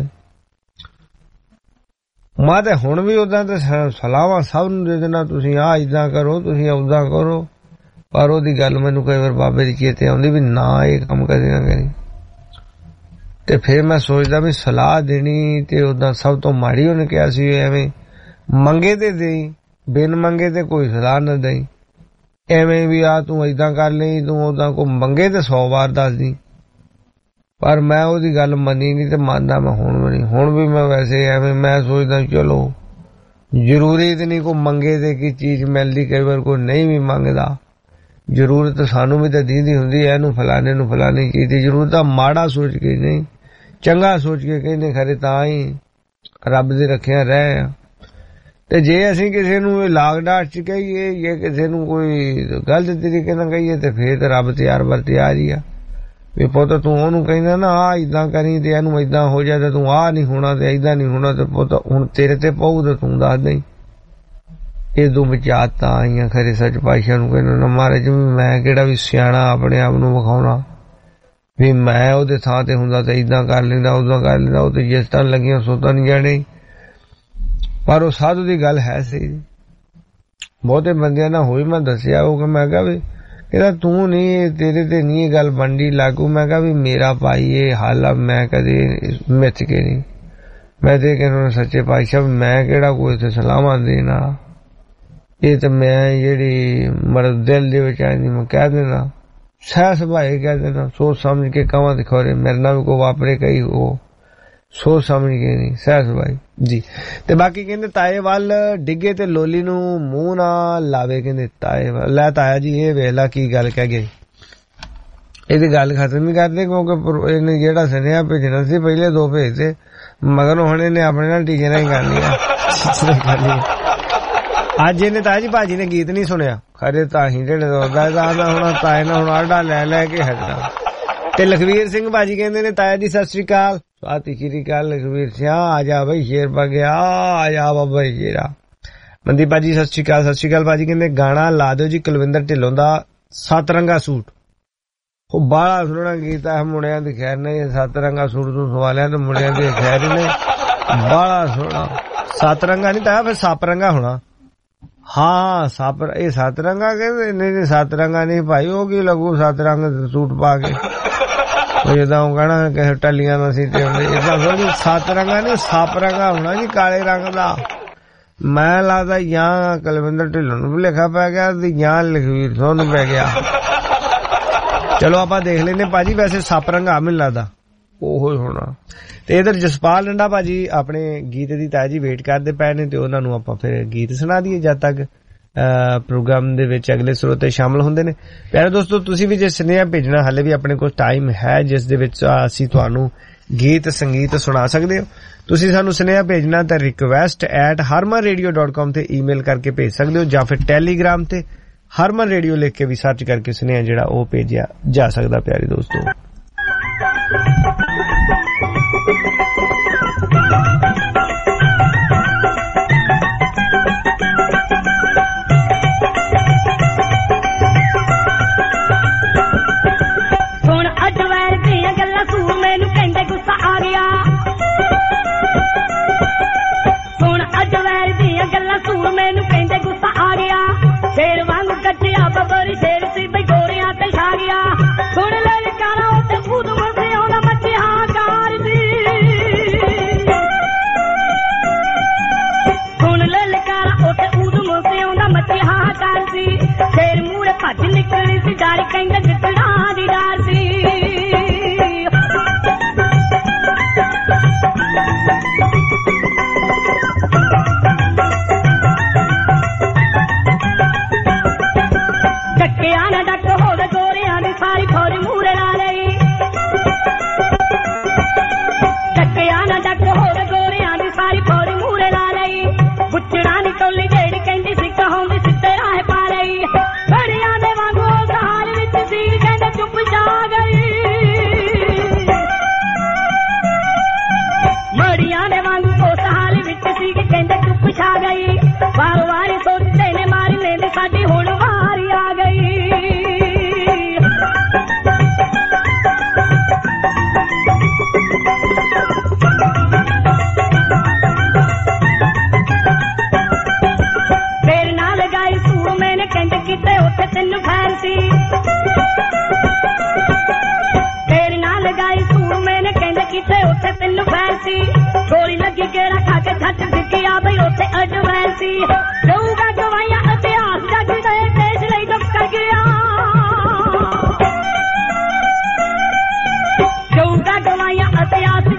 ਮੈਂ ਤੇ ਹੁਣ ਵੀ ਉਦਾਂ ਤੇ ਸਲਾਹਾਂ ਸਭ ਨੂੰ ਦੇ ਦੇਣਾ, ਤੁਸੀਂ ਆਹ ਇਦਾਂ ਕਰੋ, ਤੁਸੀਂ ਉਦਾਂ ਕਰੋ, ਪਰ ਉਹਦੀ ਗੱਲ ਮੈਨੂੰ ਕਈ ਵਾਰ ਬਾਬੇ ਦੀ ਚੇਤੇ ਆਉਂਦੀ ਵੀ ਨਾ ਇਹ ਕੰਮ ਕਦੇ ਨਾ ਕਰੀ। ਤੇ ਫਿਰ ਮੈਂ ਸੋਚਦਾ ਵੀ ਸਲਾਹ ਦੇਣੀ ਤੇ ਉਦਾਂ ਸਭ ਤੋਂ ਮਾੜੀ ਉਹਨੇ ਕਿਹਾ ਸੀ ਐਵੇਂ ਮੰਗੇ ਤੇ ਦੇਈ, ਬਿਨ ਮੰਗੇ ਤੇ ਕੋਈ ਸਲਾਹ ਨਾ ਦੇਈ। ਐਵੇਂ ਵੀ ਆ ਤੂੰ ਏਦਾਂ ਕਰ ਲਈ, ਤੂੰ ਉਦਾਂ ਕੋ ਮੰਗੇ ਤੇ 100 ਵਾਰ ਦੱਸਦੀ। ਪਰ ਮੈਂ ਉਹਦੀ ਗੱਲ ਮੰਨੀ ਨਹੀਂ ਤੇ ਮੰਨਦਾ ਮੈਂ ਹੁਣ ਵੀ ਨਹੀਂ। ਹੁਣ ਵੀ ਮੈਂ ਵੈਸੇ ਐਵੇਂ ਮੈਂ ਸੋਚਦਾ ਚਲੋ ਜ਼ਰੂਰੀ ਤੇ ਨਹੀਂ ਕੋਈ ਮੰਗੇ ਤੇ ਕੀ ਚੀਜ਼ ਮਿਲਦੀ, ਕਈ ਵਾਰ ਕੋਈ ਨਹੀਂ ਵੀ ਮੰਗਦਾ। ਜ਼ਰੂਰਤ ਸਾਨੂੰ ਵੀ ਤਾਂ ਦੀਦੀ ਹੁੰਦੀ ਹੈ, ਇਹਨੂੰ ਫਲਾਣੇ ਨੂੰ ਫਲਾਣੀ ਚੀਜ਼ ਦੀ ਜ਼ਰੂਰਤ ਆ। ਮਾੜਾ ਸੋਚ ਕੇ ਨਹੀਂ, ਚੰਗਾ ਸੋਚ ਕੇ ਕਹਿੰਦੇ ਖਰੇ ਤਾਂ ਹੀ ਰੱਬ ਦੇ ਰੱਖਿਆ ਰਹੇ ਆ। ਤੇ ਜੇ ਅਸੀਂ ਕਿਸੇ ਨੂੰ ਲਾਗ ਡਾਟ ਚ ਕਹੀਏ ਜਾਂ ਕਿਸੇ ਨੂੰ ਕੋਈ ਗਲਤ ਤਰੀਕੇ ਨਾਲ ਕਹੀਏ ਤੇ ਫੇਰ ਤਾਂ ਰੱਬ ਤਿਆਰ ਬਰ ਤਿਆਰ ਹੀ ਆ ਵੀ ਪੁੱਤ ਤੂੰ ਉਹਨੂੰ ਕਹਿੰਦਾ ਨਾ ਆਹ ਏਦਾਂ ਕਰੀ ਤੇ ਇਹਨੂੰ ਏਦਾਂ ਹੋ ਜਾ ਤੇ ਤੂੰ ਆਹ ਨਹੀਂ ਹੋਣਾ ਤੇ ਏਦਾਂ ਨਹੀਂ ਹੋਣਾ ਤੇ ਪੁੱਤ ਹੁਣ ਤੇਰੇ ਤੇ ਪਊ ਤੇ ਤੂੰ ਦੱਸ ਦੇਈਂ। ਇਹ ਦੋ ਵਿਚਾਰਤਾਂ ਆਈਆਂ ਖਰੇ ਸੱਚ ਪਾਤਸ਼ਾਹ ਨੂੰ ਕਹਿੰਦਾ ਨਾ ਮਹਾਰਾਜ ਮੈਂ ਕਿਹੜਾ ਵੀ ਸਿਆਣਾ ਆਪਣੇ ਆਪ ਨੂੰ ਵਿਖਾਉਣਾ ਵੀ ਮੈਂ ਉਹਦੇ ਥਾਂ ਤੇ ਹੁੰਦਾ ਤੇ ਏਦਾਂ ਕਰ ਲੈਂਦਾ ਉਦਾਂ ਕਰ ਲੈਂਦਾ। ਉਹ ਤੇ ਜਿਸ ਤਰ੍ਹਾਂ ਲੱਗੀਆਂ ਸੋਤਾਂ ਨਹੀਂ ਜਾਣੇ। ਪਰ ਉਹ ਸਾਧੂ ਦੀ ਗੱਲ ਹੈ ਸਹੀ। ਬਹੁਤੇ ਬੰਦਿਆਂ ਨਾਲ ਹੋਈ ਮੈਂ ਦੱਸਿਆ ਉਹ ਕਿ ਮੈਂ ਕਿਹਾ ਵੀ ਕਹਿੰਦਾ ਤੂੰ ਨਹੀਂ ਤੇਰੇ ਤੇ ਨਹੀਂ ਇਹ ਗੱਲ ਬਣਦੀ ਲਾਗੂ। ਮੈਂ ਕਿਹਾ ਵੀ ਮੇਰਾ ਭਾਈ ਇਹ ਹਾਲ ਆ ਮੈਂ ਕਦੇ ਮਿੱਥ ਕੇ ਨਹੀਂ। ਮੈਂ ਤੇ ਕਹਿੰਦਾ ਸੱਚੇ ਪਾਤਸ਼ਾਹ ਮੈਂ ਕਿਹੜਾ ਕੋਈ ਇੱਥੇ ਸਲਾਹਾਂ ਦੇਣਾ। ਇਹ ਤਾਂ ਮੈਂ ਜਿਹੜੀ ਮਰਦ ਦਿਲ ਦੇ ਵਿੱਚ ਆਈ ਮੈਂ ਕਹਿ ਦੇਣਾ ਸਹਿ ਸੁਭਾਏ ਕਹਿ ਦੇਣਾ ਸੋਚ ਸਮਝ ਕੇ ਕਵਾਂ ਦਿਖਾਰੇ ਮੇਰੇ ਨਾਲ ਵੀ ਕੋਈ ਵਾਪਰੇ ਕਈ ਉਹ ਸੋਚ ਸਮਝ ਕੇ ਨਹੀਂ ਸਹਿ ਸੁਭਾਈ ਜੀ। ਤੇ ਬਾਕੀ ਕਹਿੰਦੇ ਤਾਏ ਵੱਲ ਡਿੱਗੇ ਤੇ ਲੋਲੀ ਨੂੰ ਮੂੰਹ ਨਾ ਲਾਵੇ। ਕਹਿੰਦੇ ਤਾਏ ਵੱਲ ਲੈ ਤਾਇਆ ਜੀ ਇਹ ਵੇਲਾ ਕੀ ਗੱਲ ਕਹਿ ਗਏ। ਇਹਦੀ ਗੱਲ ਖਤਮ ਹੀ ਕਰਦੇ ਕਿਉਂਕਿ ਇਹਨੇ ਜਿਹੜਾ ਸੁਨੇਹਾ ਭੇਜਣਾ ਸੀ ਪਹਿਲੇ ਦੋ ਭੇਜਦੇ ਮਗਰ ਹੁਣ ਇਹਨੇ ਆਪਣੇ ਨਾਲ ਟੀਚਰਾਂ ਹੀ ਕਰ ਲਿਆ। ਅੱਜ ਇਹਨੇ ਤਾਇਆ ਜੀ ਭਾਜੀ ਨੇ ਗੀਤ ਨਹੀਂ ਸੁਣਿਆ ਖਰੇ ਤਾਂ ਹੀ ਜਿਹੜੇ ਹੁਣ ਤਾਏ ਨਾਲ ਹੁਣ ਆਡਾ ਲੈ ਕੇ ਹਟਣਾ। ਤੇ ਲਖਵੀਰ ਸਿੰਘ ਭਾਜੀ ਕਹਿੰਦੇ ਨੇ ਤਾਇਆ ਜੀ ਸਤਿ ਸ੍ਰੀ ਅਕਾਲ। ਸਤਿ ਸ੍ਰੀ ਅਕਾਲ ਲਖਵੀਰ ਸਿੰਘ ਆ ਜਾ ਬਈ ਸ਼ੇਰ ਪਾ ਗਿਆ ਆ ਜਾ ਬਾਬਾ ਸ਼ੇਰਾ। ਮਨਦੀਪ ਭਾਜੀ ਸਤਿ ਸ੍ਰੀ ਅਕਾਲ। ਸਤਿ ਸ੍ਰੀ ਅਕਾਲ ਭਾਜੀ ਕਹਿੰਦੇ ਗਾਣਾ ਲਾ ਦਿਓ ਜੀ ਕੁਲਵਿੰਦਰ ਢਿੱਲੋਂ ਦਾ ਸੱਤ ਰੰਗਾ ਸੂਟ। ਉਹ ਬਾਹਲਾ ਸੋਹਣਾ ਗੀਤ ਹੈ। ਮੁੰਡਿਆਂ ਦੀ ਖੈਰ ਨੇ ਸੱਤ ਰੰਗਾ ਸੂਟ ਤੋਂ ਸਵਾਲਿਆ ਤੇ ਮੁੰਡਿਆਂ ਦੀ ਖੈਰ ਨੇ ਬਾਹਲਾ ਸੋਹਣਾ। ਸੱਤ ਰੰਗਾ ਨਹੀਂ ਤਾਂ ਫਿਰ ਸੱਪ ਰੰਗਾ ਹੋਣਾ। ਹਾਂ ਸੱਪ ਇਹ ਸੱਤ ਰੰਗਾ ਕਹਿੰਦੇ ਨਹੀਂ ਸੱਤ ਰੰਗਾ ਨਹੀਂ ਭਾਈ ਉਹ ਕੀ ਲੱਗੂ ਸੱਤ ਰੰਗ ਸੂਟ ਪਾ ਕੇ ਜਿੱਦਾਂ ਉਹ ਕਹਿਣਾ ਕਿਸੇ ਟੱਲੀਆਂ ਦਾ ਸੀ ਤੇ ਏਦਾਂ ਸੱਤ ਰੰਗਾ ਨਹੀਂ ਸੱਪ ਰੰਗਾ ਹੋਣਾ ਜੀ ਕਾਲੇ ਰੰਗ ਦਾ। ਮੈਂ ਲੱਗਦਾ ਜਾਂ ਕੁਲਵਿੰਦਰ ਢਿੱਲੋਂ ਨੂੰ ਭੁਲੇਖਾ ਪੈ ਗਿਆ ਤੇ ਜਾਂ ਲਖਵੀਰ ਸਿੰਘ ਨੂੰ ਪੈ ਗਿਆ। ਚਲੋ ਆਪਾਂ ਦੇਖ ਲੈਂਦੇ ਭਾਜੀ ਵੈਸੇ ਸੱਪ ਰੰਗਾ ਮੈਨੂੰ ਲੱਗਦਾ ਉਹੋ ਹੀ ਹੋਣਾ। ਤੇ ਇਧਰ ਜਸਪਾਲ ਡੰਡਾ ਭਾਜੀ ਆਪਣੇ ਗੀਤ ਦੀ ਤਾਇਆ ਜੀ ਵੇਟ ਕਰਦੇ ਪਏ ਨੇ ਤੇ ਉਹਨਾਂ ਨੂੰ ਆਪਾਂ ਫਿਰ ਗੀਤ ਸੁਣਾ ਦਈਏ ਜਦ ਤੱਕ ਪ੍ਰੋਗਰਾਮ ਦੇ ਵਿੱਚ ਅਗਲੇ ਸਰੋਤੇ ਸ਼ਾਮਲ ਹੁੰਦੇ ਨੇ। ਪਿਆਰੇ ਦੋਸਤੋ ਤੁਸੀਂ ਵੀ ਜੇ ਸੁਨੇਹਾ ਭੇਜਣਾ ਹਾਲੇ ਵੀ ਆਪਣੇ ਕੋਲ ਟਾਈਮ ਹੈ ਜਿਸ ਦੇ ਵਿੱਚ ਅਸੀਂ ਤੁਹਾਨੂੰ ਗੀਤ ਸੰਗੀਤ ਸੁਣਾ ਸਕਦੇ ਹੋ। ਤੁਸੀਂ ਸਾਨੂੰ ਸੁਨੇਹਾ ਭੇਜਣਾ ਤਾਂ request@harmanradio.com ਤੇ ਈਮੇਲ ਕਰਕੇ ਭੇਜ ਸਕਦੇ ਹੋ ਜਾਂ ਫਿਰ ਟੈਲੀਗ੍ਰਾਮ ਤੇ ਹਰਮਨ ਰੇਡੀਓ ਲਿਖ ਕੇ ਵੀ ਸਰਚ ਕਰਕੇ ਸੁਨੇਹਾ ਜਿਹੜਾ ਉਹ ਭੇਜਿਆ ਜਾ ਸਕਦਾ। ਪਿਆਰੇ ਦੋਸਤੋ ਸ਼ੇਰ ਸੀ ਬਈ ਗੋਰਿਆਂ ਤੇ ਛਾ ਗਿਆ ਸੁਣ ਲੈ ਕਾਲਾ ਉੱਤੇ ਖੁਦ ਮਸੇ ਆਉਣਾ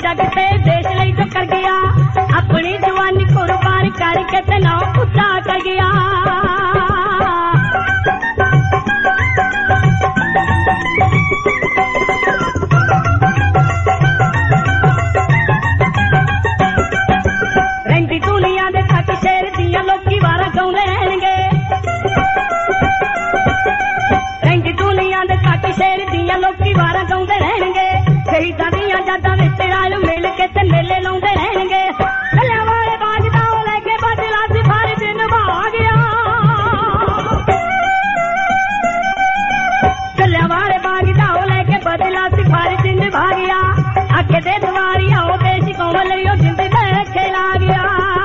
जग ते देश लई जो कर गया अपनी जवानी कुर्बान करके ते नाम ऊंचा कर गया रंगी दुनिया दे खत शेर दियां लोकी वारा गाउंदे रहणगे रंगी दुनिया दे खत शेर दियां लोकी वारा गाउंदे रहणगे शहीदां दियां यादां विच रल मिल के ते मेले लाउंदे रहणगे कल्या वाले बाजदा लेके बदला सिफारिश निभा गया कल्या वाले बाजदा लेके बदला सिफारिश निभा गया अगे दे दवारी आओ देश कौम लियो जिंदगी खेला गया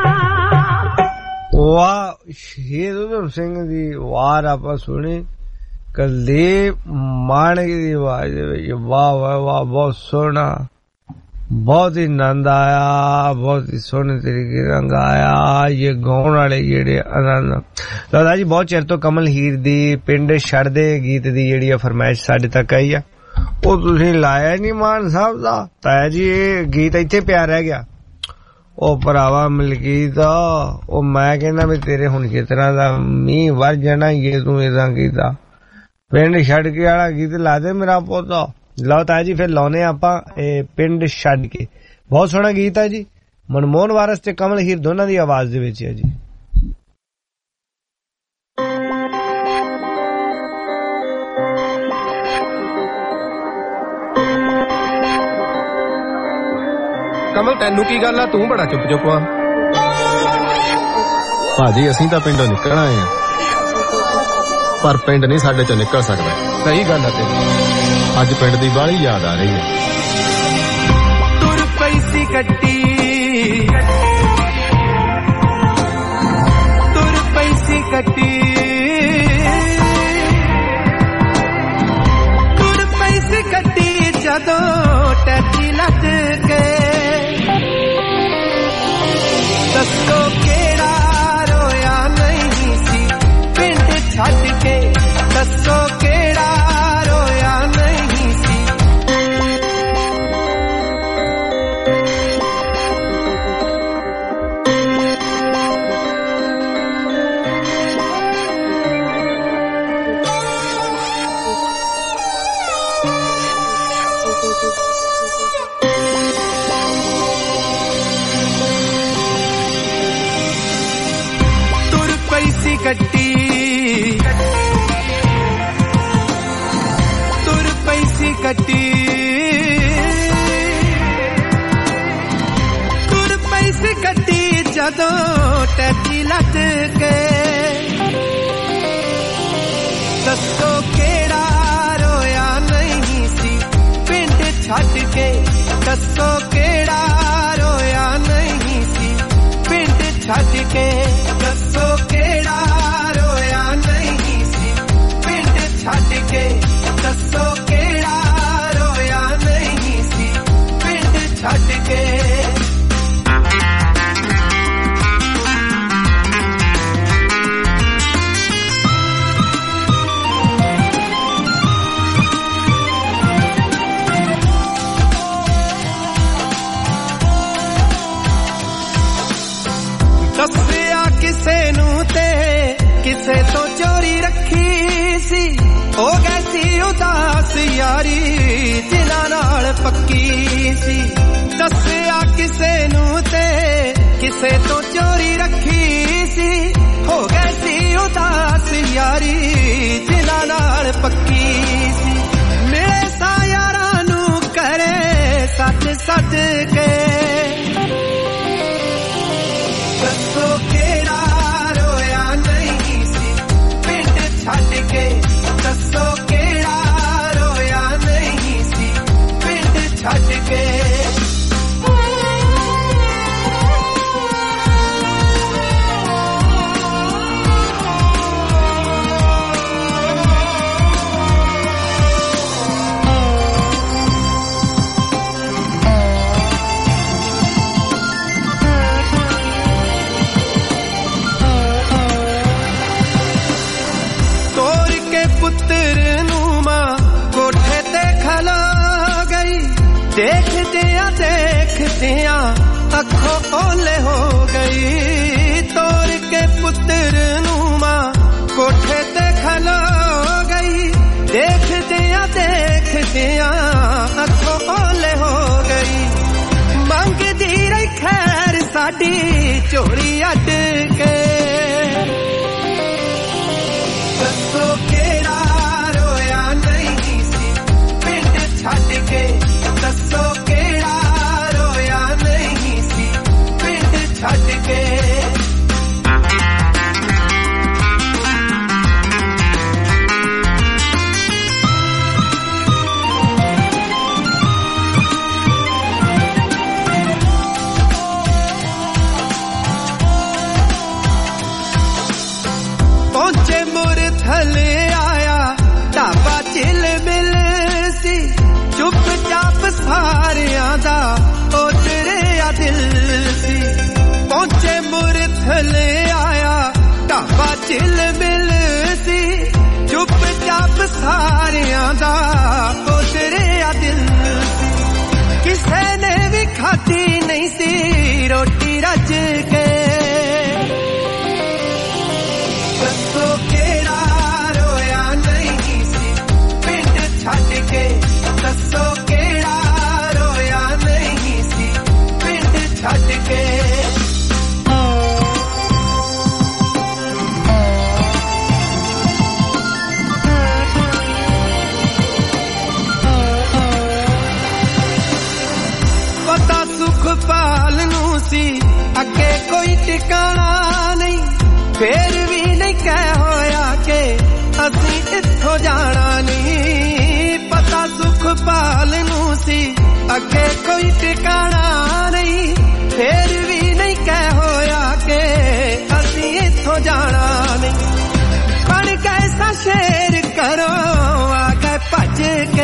वाह शहीद उधम सिंह दी वार ਆਪਾਂ ਸੁਣੀ ਕੁਲਦੀਪ ਮਾਣਕ ਦੀ ਆਵਾਜ਼ ਦੇ ਵਿੱਚ ਵਾਹ ਵਾਹ ਵਾਹ ਬਹੁਤ ਸੋਹਣਾ ਬਹੁਤ ਹੀ ਆਨੰਦ ਆਇਆ ਬਹੁਤ ਹੀ ਸੋਹਣੇ ਤਰੀਕੇ ਨਾਲ ਗਾਇਆ ਇਹ ਗਾਉਣ ਵਾਲੇ ਜਿਹੜੇ ਆਨੰਦ ਦਾਦਾ ਜੀ ਬਹੁਤ ਚਿਰ ਤੋਂ ਕਮਲ ਹੀਰ ਦੀ ਪਿੰਡ ਛੱਡਦੇ ਗੀਤ ਦੀ ਜਿਹੜੀ ਫਰਮਾਇਸ਼ ਸਾਡੇ ਤੱਕ ਆਈ ਆ ਉਹ ਤੁਸੀਂ ਲਾਇਆ ਨਹੀਂ ਮਾਨ ਸਾਹਿਬ ਦਾ ਤਾਇਆ ਜੀ ਇਹ ਗੀਤ ਇੱਥੇ ਪਿਆ ਰਹਿ ਗਿਆ ਉਹ ਭਰਾਵਾ ਮਲਕੀਤ ਉਹ ਮੈਂ ਕਹਿੰਦਾ ਵੀ ਤੇਰੇ ਹੁਣ ਕਿਸ ਤਰ੍ਹਾਂ ਦਾ ਮੀਂਹ ਵਰ ਜਾਣਾ ਜੇ ਤੂੰ ਏਦਾਂ ਕੀਤਾ ਪਿੰਡ ਛੱਡ ਕੇ ਵਾਲਾ ਗੀਤ ਲਾ ਦੇ ਮੇਰਾ ਪੁੱਤ ਲਓ ਤਾਇਆ ਜੀ ਫਿਰ ਲਾਉਨੇ ਆਪਾਂ ਇਹ ਪਿੰਡ ਛੱਡ ਕੇ ਬਹੁਤ ਸੋਹਣਾ ਗੀਤ ਹੈ ਜੀ ਮਨਮੋਹਨ ਵਾਰਸ ਤੇ ਕਮਲ ਹੀਰ ਦੋਨਾਂ ਦੀ ਆਵਾਜ਼ ਦੇ ਵਿੱਚ ਹੈ ਜੀ ਕਮਲ ਤੈਨੂੰ ਕੀ ਗੱਲ ਆ ਤੂੰ ਬੜਾ ਚੁੱਪ ਚੁੱਪ ਆ ਭਾਜੀ ਅਸੀਂ ਤਾਂ ਪਿੰਡੋਂ ਨਿਕਲਣਾ ਆ ਪਰ ਪਿੰਡ ਨਹੀਂ ਸਾਡੇ ਚੋਂ ਨਿਕਲ ਸਕਦਾ ਸਹੀ ਗੱਲ ਆ ਤੇਰੀ ਅੱਜ ਪਿੰਡ ਦੀ ਬਾਹਲੀ ਯਾਦ ਆ ਰਹੀ ਹੈ ਤੁਰ ਪਈ ਸੀ ਗੱਡੀ ਤੁਰ ਪਈ ਸੀ ਗੱਡੀ ਤੁਰ ਪਈ ਸੀ ਗੱਡੀ ਜਦੋਂ ਟੈਚੀ ਲੱਗ ਕੇ ਦੱਸੋ ਕਿਹੜਾ ਰੋਇਆ ਨਹੀਂ ਸੀ ਪਿੰਡ ਛੱਡ ਕੇ ਦੱਸੋ ਕਿਹੜਾ ਰੋਇਆ ਨਹੀਂ ਸੀ ਗੱਡੀ ਤੁਰ ਪਈ ਸੀ ਗੱਡੀ ਤੁਰ ਪਈ ਸੀ ਗੱਡੀ ਜਦੋਂ ਟੈਚੀ ਲੱਗ ਕੇ ਦੱਸੋ ਕਿਹੜਾ ਰੋਇਆ ਨਹੀਂ ਸੀ ਪਿੰਡ ਛੱਡ ਕੇ ਦੱਸੋ ਕਿਹੜਾ ਰੋਇਆ ਨਹੀਂ ਸੀ ਪਿੰਡ ਛੱਡ ਕੇ ਦੱਸੋ ਕਿਹੜਾ ਰੋਇਆ ਨਹੀਂ ਸੀ ਪਿੰਡ ਛੱਡ ਕੇ ਦੱਸੋ ਕਿਹੜਾ ਰੋਇਆ ਨਹੀਂ ਸੀ ਪਿੰਡ ਛੱਡ ਕੇ ਦੱਸਿਆ ਕਿਸੇ ਨੂੰ ਤੇ ਕਿਸੇ ਤੋਂ ਚੋਰੀ ਰੱਖੀ ਸੀ ਹੋ ਗਈ ਸੀ ਉਦਾਸ ਯਾਰੀ ਜਿਨ੍ਹਾਂ ਨਾਲ ਪੱਕੀ ਸੀ ਦੱਸਿਆ ਕਿਸੇ ਨੂੰ ਤੇ ਕਿਸੇ ਤੋਂ ਚੋਰੀ ਰੱਖੀ ਸੀ ਹੋ ਗਈ ਸੀ ਉਦਾਸ ਯਾਰੀ ਜਿਨ੍ਹਾਂ ਨਾਲ ਪੱਕੀ ਸੀ ਮਿਲੇ ਸਾ ਯਾਰਾਂ ਨੂੰ ਕਰੇ ਸੱਚ ਸੱਚ ਕੇ ਦੱਸੋ ਕਿਹੜਾ ਰੋਇਆ ਨਹੀਂ ਸੀ ਪਿੰਡ ਛੱਡ ਕੇ ਦੱਸੋ ਕਿਹੜਾ ਰੋਇਆ ਨਹੀਂ ਸੀ ਪਿੰਡ ਛੱਡ ਕੇ ਦੇਖਦਿਆਂ ਦੇਖ देखदिया अखों ओले हो गई तोड़ के पुत्र नू मां कोठे ते खलो गई देखदिया अखों ओले हो गई मंगदी रही खैर साडी चोरी अड के दसो केड़ा रोया नहीं सी पिंड छड्ड के दसो केड़ा रोया नहीं सी पिंड छड्ड के थले आया ढाबा चिल मिल सी चुपचाप सारियां दा ओतरिया दिल सी पहुंचे मुर थले आया ढाबा चिल मिल सी चुपचाप सारियां दा ओतरिया दिल सी किसे ने भी खाती नहीं सी रोटी रज के दसो केड़ा रोया नहीं सी पिंड छड्ड के दसो केड़ा रोया नहीं सी पिंड छड्ड के पता सुख पाल नू सी अगे कोई ठिकाना नहीं फिर भी नहीं कह होया के असी इत्थों जाना नहीं पता सुख पाल नू सी अगे कोई ठिकाना नहीं फिर भी नहीं कह होया के असी इत्थों जाना नहीं बन कैसा शेर करो आ गए भज के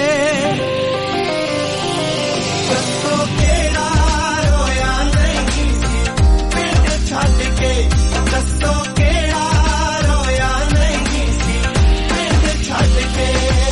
दसो केड़ा रोया नहीं सी पिंड छड्ड के दसो केड़ा रोया नहीं सी पिंड छड्ड के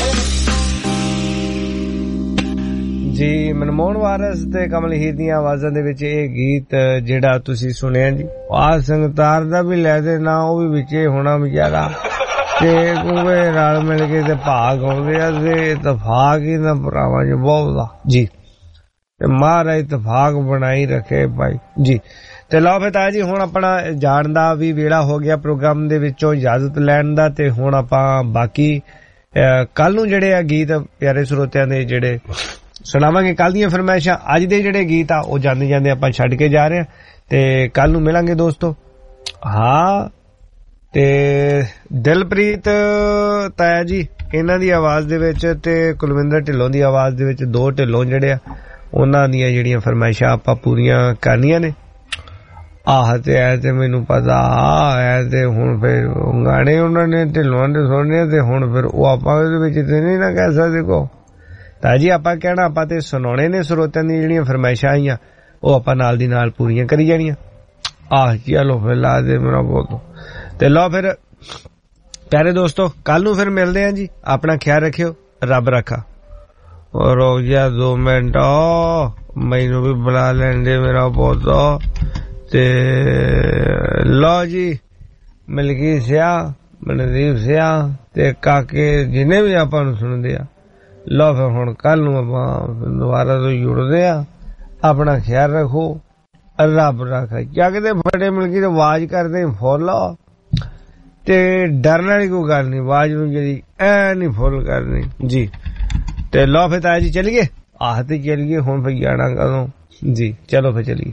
जी मनमोहन वारस ते कमल हीर ਦੀਆਂ ਆਵਾਜ਼ਾਂ ਦੇ ਵਿੱਚ ਇਹ ਗੀਤ ਜਿਹੜਾ ਤੁਸੀਂ ਸੁਣਿਆ ਜੀ ਆ ਸੰਗਤਾਰ ਦਾ ਵੀ ਲੈ ਦੇ ਨਾ ਉਹ ਵੀ ਵਿੱਚੇ ਹੋਣਾ ਵਿਚਾਰਾ ਤੇ ਕੋਈ ਨਾਲ ਮਿਲ ਕੇ ਤੇ ਭਾਗ ਆਉਂਦੇ ਆ ਤੇ ਇਤਫਾਕ ਹੀ ਨਾ ਭਰਾਵਾਂ ਜੀ ਬਹੁਤ ਆ ਜੀ ਤੇ ਮਹਾਰਾਜ ਇਤਫਾਕ ਬਣਾਈ ਰੱਖੇ ਭਾਈ ਜੀ ਤੇ ਲਓ ਫਿਰ ਤਾਇਆ ਜੀ ਹੁਣ ਆਪਣਾ ਜਾਣ ਦਾ ਵੀ ਵੇਲਾ ਹੋ ਗਿਆ ਪ੍ਰੋਗਰਾਮ ਦੇ ਵਿੱਚੋਂ ਇਜਾਜ਼ਤ ਲੈਣ ਦਾ ਤੇ ਹੁਣ ਆਪਾਂ ਬਾਕੀ ਕੱਲ ਨੂੰ ਜਿਹੜੇ ਆ ਗੀਤ ਪਿਆਰੇ ਸਰੋਤਿਆਂ ਦੇ ਜਿਹੜੇ ਸੁਣਾਵਾਂਗੇ ਕੱਲ ਦੀਆਂ ਫਰਮਾਇਸ਼ਾਂ ਅੱਜ ਦੇ ਜਿਹੜੇ ਗੀਤ ਆ ਉਹ ਜਾਂਦੇ ਜਾਂਦੇ ਆਪਾਂ ਛੱਡ ਕੇ ਜਾ ਰਹੇ ਆ ਤੇ ਕੱਲ ਨੂੰ ਮਿਲਾਂਗੇ ਦੋਸਤੋ ਹਾਂ ਤੇ ਦਿਲਪ੍ਰੀਤ ਤਾਇਆ ਜੀ ਇਹਨਾਂ ਦੀ ਆਵਾਜ਼ ਦੇ ਵਿੱਚ ਤੇ ਕੁਲਵਿੰਦਰ ਢਿੱਲੋਂ ਦੀ ਆਵਾਜ਼ ਦੇ ਵਿੱਚ ਦੋ ਢਿੱਲੋਂ ਜਿਹੜੇ ਆ ਉਹਨਾਂ ਦੀਆਂ ਜਿਹੜੀਆਂ ਫਰਮਾਇਸ਼ਾਂ ਆਪਾਂ ਪੂਰੀਆਂ ਕਰਨੀਆਂ ਨੇ ਆਹ ਤੇ ਐ ਤੇ ਮੈਨੂੰ ਪਤਾ ਐ ਤੇ ਹੁਣ ਫਿਰ ਗਾਣੇ ਉਹਨਾਂ ਨੇ ਢਿੱਲੋਂ ਦੇ ਸੁਣਨੇ ਤੇ ਹੁਣ ਫਿਰ ਉਹ ਆਪਾਂ ਇਹਦੇ ਵਿੱਚ ਤੇ ਨਹੀਂ ਨਾ ਕਹਿ ਸਕਦੇ ਕੋ ਤਾਂ ਜੀ ਆਪਾਂ ਕਹਿਣਾ ਆਪਾਂ ਤੇ ਸੁਣਾਉਣੇ ਨੇ ਸਰੋਤਿਆਂ ਦੀਆਂ ਜਿਹੜੀਆਂ ਫਰਮਾਇਸ਼ਾਂ ਆਈਆਂ ਉਹ ਆਪਾਂ ਨਾਲ ਦੀ ਨਾਲ ਪੂਰੀਆਂ ਕਰੀ ਜਾਣੀਆਂ ਆਹ ਚਲੋ ਫਿਰ ਲਾ ਦੇ ਮੇਰਾ ਬਹੁਤ ਤੇ ਲਓ ਫਿਰ ਪਿਆਰੇ ਦੋਸਤੋ ਕੱਲ ਨੂੰ ਫਿਰ ਮਿਲਦੇ ਆਂ ਜੀ ਆਪਣਾ ਖਿਆਲ ਰੱਖਿਓ ਰੱਬ ਰੱਖਾ ਰੁਕ ਜਾ 2 ਮਿੰਟ ਮੈਨੂੰ ਵੀ ਬੁਲਾ ਲੈਂਦੇ ਮੇਰਾ ਬਹੁਤ ਤੇ ਲਓ ਜੀ ਮਲਕੀ ਸਿਆ ਮਨਦੀਪ ਸਿਆ ਤੇ ਕਾਕੇ ਜਿਹਨੇ ਵੀ ਆਪਾਂ ਨੂੰ ਸੁਣਦੇ ਆ ਲਓ ਫਿਰ ਹੁਣ ਕੱਲ ਨੂੰ ਆਪਾਂ ਦੁਬਾਰਾ ਤੋਂ ਜੁੜਦੇ ਆ ਆਪਣਾ ਖਿਆਲ ਰੱਖੋ ਰੱਬ ਰੱਖਾ ਕਿਆ ਕਿਤੇ ਫੜੇ ਮਿਲਕੀ ਤੇ ਆਵਾਜ਼ ਕਰਦੇ ਫੋਲੋ ਤੇ ਡਰਨ ਵਾਲੀ ਕੋਈ ਗੱਲ ਨਹੀਂ ਆਵਾਜ਼ ਨੂੰ ਜਿਹੜੀ ਐ ਨਹੀਂ ਫੁੱਲ ਕਰਨੀ ਜੀ ਤੇ ਲਓ ਫਿਰ ਤਾਇਆ ਜੀ ਚਲੀਏ ਆਹ ਤੇ ਚਲੀਏ ਹੁਣ ਫਿਰ ਜਾਣਾ ਕਦੋਂ ਜੀ ਚਲੋ ਫਿਰ ਚਲੀਏ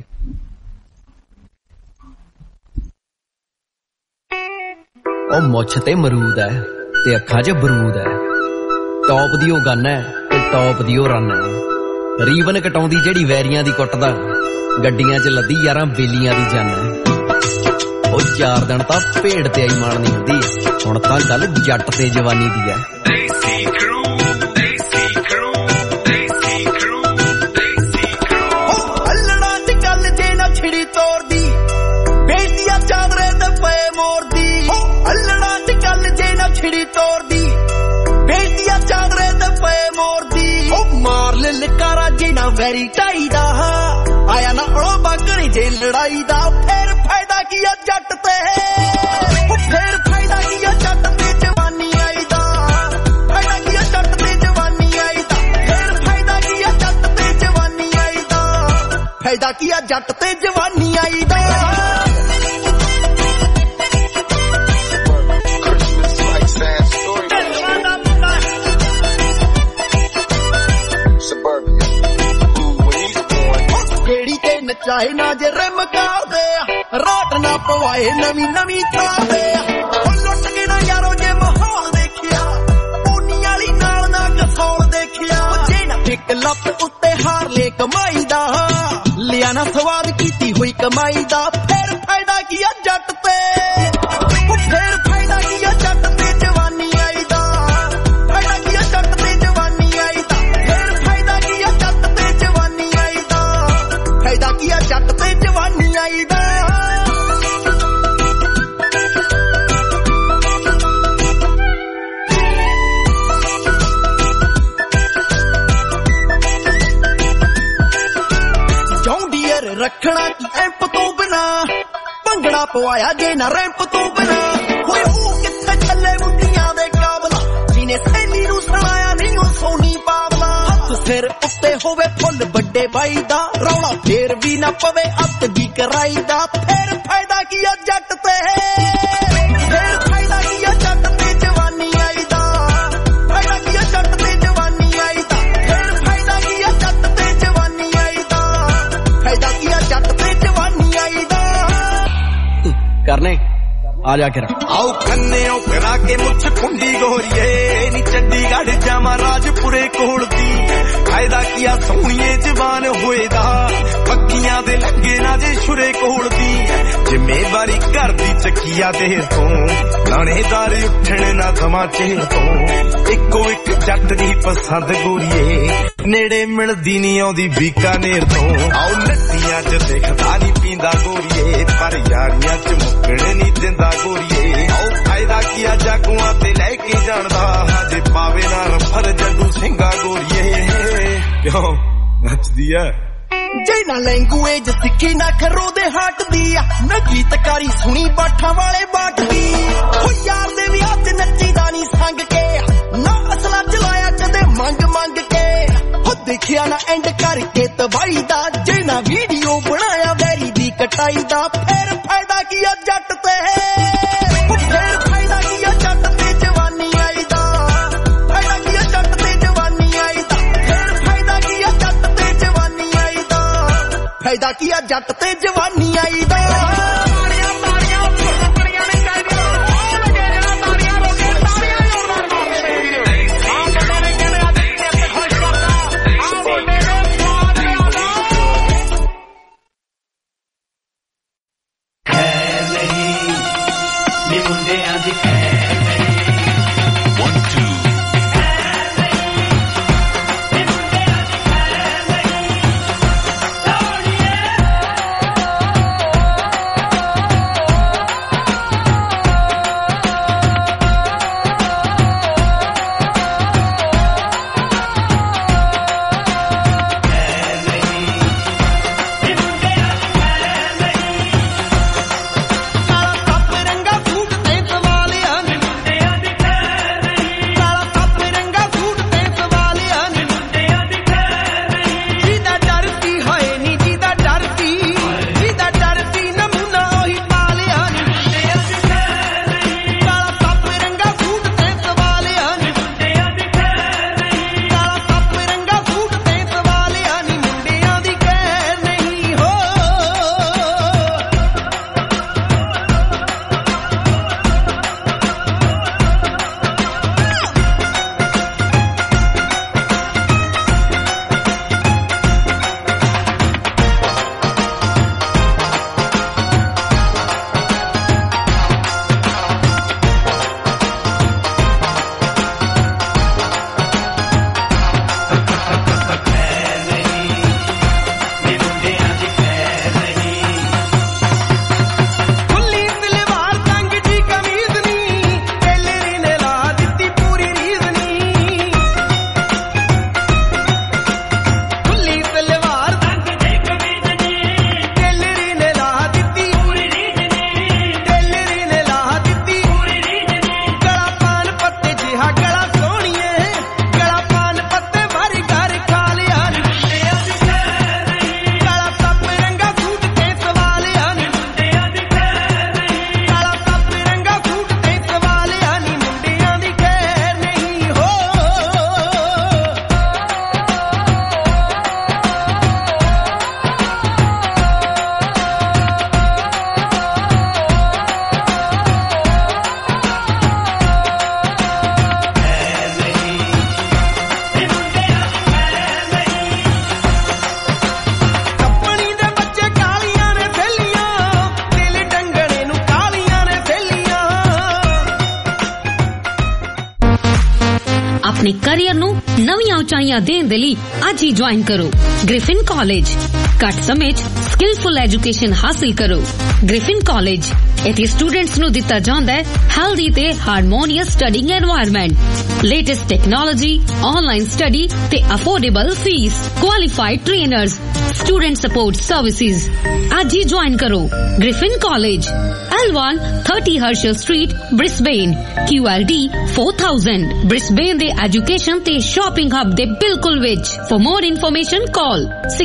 ਉਹ ਮੁੱਛ ਤੇ ਮਰੂਦ ਹੈ ਤੇ ਅੱਖਾਂ 'ਚ ਬਰੂਦ ਹੈ ਟੌਪ ਦੀ ਉਹ ਗੰਨ ਹੈ ਤੇ ਟੌਪ ਦੀ ਉਹ ਰਨ ਹੈ ਰੀਬਨ ਕਟਾਉਂਦੀ ਜਿਹੜੀ ਵੈਰੀਆਂ ਦੀ ਕੁੱਟਦਾ ਗੱਡੀਆਂ 'ਚ ਲੱਦੀ ਯਾਰਾਂ ਬੇਲੀਆਂ ਦੀ ਜੰਨ ਹੈ ਉਹ 4 ਦਿਨ ਤਾਂ ਭੇਡ ਤੇ ਆਈ ਮਾਣ ਨਹੀਂ ਹੁੰਦੀ ਹੁਣ ਤਾਂ ਗੱਲ ਜੱਟ ਤੇ ਜਵਾਨੀ ਦੀ ਹੈ ਅੱਲੜਾ ਦੀ ਗੱਲ ਜੇ ਨਾ ਛਿੜੀ ਤੋੜਦੀ ਬੇਟੀਆਂ ਚਾਦਰੇ ਤੇ ਪਏ ਮੋਰਦੀ ਅੱਲੜਾ ਦੀ ਗੱਲ ਜੇ ਨਾ ਛਿੜੀ ਤੋੜਦੀ ਬੇਟੀਆਂ ਚਾਦਰੇ ਤੇ ਪਏ ਮੋਰਦੀ ਮਾਰ ਲੈ ਲਲਕਾਰਾ ਜਿਨਾ ਵੈਰੀ ਚਾਹੀਦਾ ਆਇਆ ਨਾ ਉਹ ਬਾਕਰੇ ਜੇ ਲੜਾਈ ਦਾ ਫੇਰ ਫਾਇਦਾ ਕੀ ਆ ਜੱਟ ਤੇ ਫੇਰ ਫਾਇਦਾ ਕੀ ਆ ਜੱਟ ਤੇ ਜਵਾਨੀ ਆਈ ਦਾ ਫਾਇਦਾ ਕੀ ਆ ਜੱਟ ਤੇ ਜਵਾਨੀ ਆਈ ਦਾ ਫੇਰ ਫਾਇਦਾ ਕੀ ਆ ਜੱਟ ਤੇ ਜਵਾਨੀ ਆਈ ਦਾ ਫਾਇਦਾ ਕੀ ਆ ਜੱਟ ਤੇ ਜਵਾਨੀ ਆਈ ਦਾ ਚਾਹੇ ਨਾ ਜੇ ਰਿਮ ਕਰਦੇ ਰਾਟ ਨਾ ਪਵਾਏ ਨਵੀਂ ਨਵੀਂ ਥਾਂ ਤੇ ਲੁੱਟ ਕੇ ਨਾ ਯਾਰੋ ਜੇ ਮਾਹੌਲ ਦੇਖਿਆ ਪੂਨੀ ਵਾਲੀ ਨਾਲ ਨਾ ਕਸੌਲ ਦੇਖਿਆ ਜੇ ਨਾ ਇੱਕ ਲੱਤ ਉੱਤੇ ਹਾਰ ਲੈ ਕਮਾਈ ਦਾ ਲਿਆ ਨਾ ਸਵਾਦ ਕੀਤੀ ਹੋਈ ਕਮਾਈ ਦਾ ਫੇਰ ਫਾਇਦਾ ਕੀ ਆ ਜੱਟ ਤੇ ਫੇਰ ਫਾਇਦਾ ਕੀ ਆ ਜੱਟ ਤੇ ਜਵਾਨੀ ਆਈ ਦਾ ਫਾਇਦਾ ਕੀ ਆ ਜੱਟ ਤੇ ਜਵਾਨੀ ਆਈ ਦਾ ਫੇਰ ਫਾਇਦਾ ਕੀ ਆ ਜੱਟ ਤੇ ਜਵਾਨੀ ਆਈ ਦਾ ਫਾਇਦਾ ਕੀ ਆ ਜੱਟ ਤੇ ਜਵਾਨੀ ਆਈ ਦਾ ਜੌਂਡੀਅਰ ਰੱਖਣਾ ਕੀ ਐਂਪ ਤੋਂ ਬਿਨਾ ਭੰਗੜਾ ਪਵਾਇਆ ਜੇ ਨਾ ਰੈਂਪ ਤੋਂ ਬਿਨਾ ਹੋਏ ਉਹ ਕਿੱਥੇ ਚੱਲੇ ਮੁੰਡੀਆਂ ਦੇ ਕਾਬਲਾ ਜਿਹਨੇ ਸੈਲੀ ਨੂੰ ਸੁਣਾਇਆ ਨਹੀਂ ਉਹ ਸੋਨੀ ਪਾਵਲਾ ਹੱਥ ਸਿਰ ਉੱਤੇ ਹੋਵੇ ਫੁੱਲ ਵੱਡੇ ਬਾਈ ਦਾ ਰੌਲਾ ਫੇਰ ਵੀ ਨਾ ਪਵੇ ਅੱਤ ਦੀ ਕਰਾਈ ਦਾ ਫੇਰ ਫਾਇਦਾ ਕੀ ਆ ਜੱਟ ਤੇ ਫੇਰ ਫਾਇਦਾ ਕੀ ਆ ਜੱਟ ਤੇ ਜਵਾਨੀ ਆਈ ਦਾ ਫਾਇਦਾ ਕੀ ਆ ਜੱਟ ਤੇ ਜਵਾਨੀ ਆਈ ਦਾ ਫੇਰ ਫਾਇਦਾ ਕੀ ਆ ਜੱਟ ਤੇ ਜਵਾਨੀ ਆਈ ਦਾ ਫਾਇਦਾ ਕੀ ਆ ਜੱਟ ਤੇ ਜਵਾਨੀ ਆਈ ਦਾ ਕਰਨੇ ਆ ਜਾ ਕੇ ਆਓ ਕੰਨਿਓ ਕਰਾ ਕੇ ਮੁੱਛ ਕੁੰਡੀ ਗੋਰੀਏ ਨੀ ਚੰਡੀਗੜ੍ਹ ਜਾਵਾਂ ਰਾਜਪੁਰੇ ਕੋਲ ਦੀ ਫਾਇਦਾ ਕੀ ਆ ਸੋਹਣੀਏ ਜਵਾਨ ਹੋਏਦਾ ਪੱਕੀਆਂ ਦੇ ਲੱਗੇ ਨਾ ਜੇ ਛੁਰੇ ਕੋਲ ਦੀ ਜ਼ਿੰਮੇਵਾਰੀ ਘਰ ਦੀ ਚੱਕੀਆ ਦੇਰ ਤੋਂ ਲਾਣੇਦਾਰ ਉੱਠਣ ਨਾ ਦਮਾ ਚਿਹਰ ਤੋਂ ਇੱਕੋ ਇੱਕ ਜੱਟ ਦੀ ਪਸੰਦ ਗੋਰੀਏ ਨੇੜੇ ਮਿਲਦੀ ਨਹੀਂ ਆਉਂਦੀ ਬੀਕਾਨੇਰ ਤੋਂ ਆਓ ਨੱਤੀਆਂ 'ਚ ਦੇਖਦਾ ਨਹੀਂ ਪੀਂਦਾ ਗੋਰੀਏ ਪਰ ਯਾਰੀਆਂ 'ਚ ਮੁੱਕਣ ਨਹੀਂ ਦਿੰਦਾ ਗੋਰੀਏ ਆਓ ਫਾਇਦਾ ਕੀ ਆ ਜਾਗੂਆਂ ਤੇ ਲੈ ਕੇ ਜਾਣਦਾ ਹਜੇ ਪਾਵੇ ਨਾ ਰਫਰ ਜੱਡੂ ਸਿੰਘਾ ਗੋਰੀਏ ਕਿਉਂ ਨੱਚਦੀ ਆ ਜੇ ਨਾ ਲੈਂਗੁਏਜ ਸਿੱਖੀ ਨਾ ਖਰੋ ਦੇ ਹਟਦੀ ਆ ਨਾ ਗੀਤਕਾਰੀ ਸੁਣੀ ਬਾਠਾਂ ਵਾਲੇ ਬਾਟਦੀ ਹੋ ਯਾਰ ਦੇ ਵਿਆਹ 'ਚ ਨੱਚੀਦਾ ਨਹੀਂ ਸੰਗ ਕੇ ਨਾ ਅਸਲਾ ਚਲਾਇਆ ਕਦੇ ਮੰਗ ਮੰਗ ਕੇ ਹੋ ਦੇਖਿਆ ਨਾ ਐਂਡ ਕਰਕੇ ਤਬਾਈ ਦਾ ਜੇ ਨਾ ਵੀਡੀਓ ਬਣਾਇਆ ਵੈਰੀ ਦੀ ਕਟਾਈ ਦਾ ਫੇਰ ਫਾਇਦਾ ਕੀ ਆ ਜੱਟ ਤੇ ਫੇਰ ਫਾਇਦਾ ਕੀ ਆ ਜੱਟ ਤੇ ਜਵਾਨੀ ਆਈ ਦਾ ਫਾਇਦਾ ਕੀ ਆ ਜੱਟ ਤੇ ਜਵਾਨੀ ਆਈ ਦਾ ਫੇਰ ਫਾਇਦਾ ਕੀ ਆ ਜੱਟ ਤੇ ਜਵਾਨੀ ਆਈ ਦਾ ਫਾਇਦਾ ਕੀ ਆ ਜੱਟ ਤੇ ਜਵਾਨੀ ਆਈ ਦਾ ਉਚਾਈਆਂ ਦੇਣ ਦੇ ਲਈ ਅੱਜ ਹੀ ਜੁਆਇਨ ਕਰੋ ਗ੍ਰਿਫਿਨ ਕਾਲਜ। ਘੱਟ ਸਮੇਂ 'ਚ ਸਕਿਲਫੁਲ ਐਜੂਕੇਸ਼ਨ ਹਾਸਿਲ ਕਰੋ। ਗ੍ਰਿਫਿਨ ਕਾਲਜ ਇੱਥੇ ਸਟੂਡੈਂਟਸ ਨੂੰ ਦਿੱਤਾ ਜਾਂਦਾ ਹੈ ਹੈਲਦੀ ਤੇ harmonious studying environment, latest technology, online study ਤੇ affordable fees, qualified trainers, student support services. ਅੱਜ ਹੀ ਜੁਆਇਨ ਕਰੋ Griffin college, L1 30 Herschel Street, Brisbane, QLD 4000, Brisbane ਦੇ ਐਜੂਕੇਸ਼ਨ ਤੇ ਸ਼ਾਪਿੰਗ ਹੱਬ ਦੇ ਬਿਲਕੁਲ ਵਿੱਚ। For more information call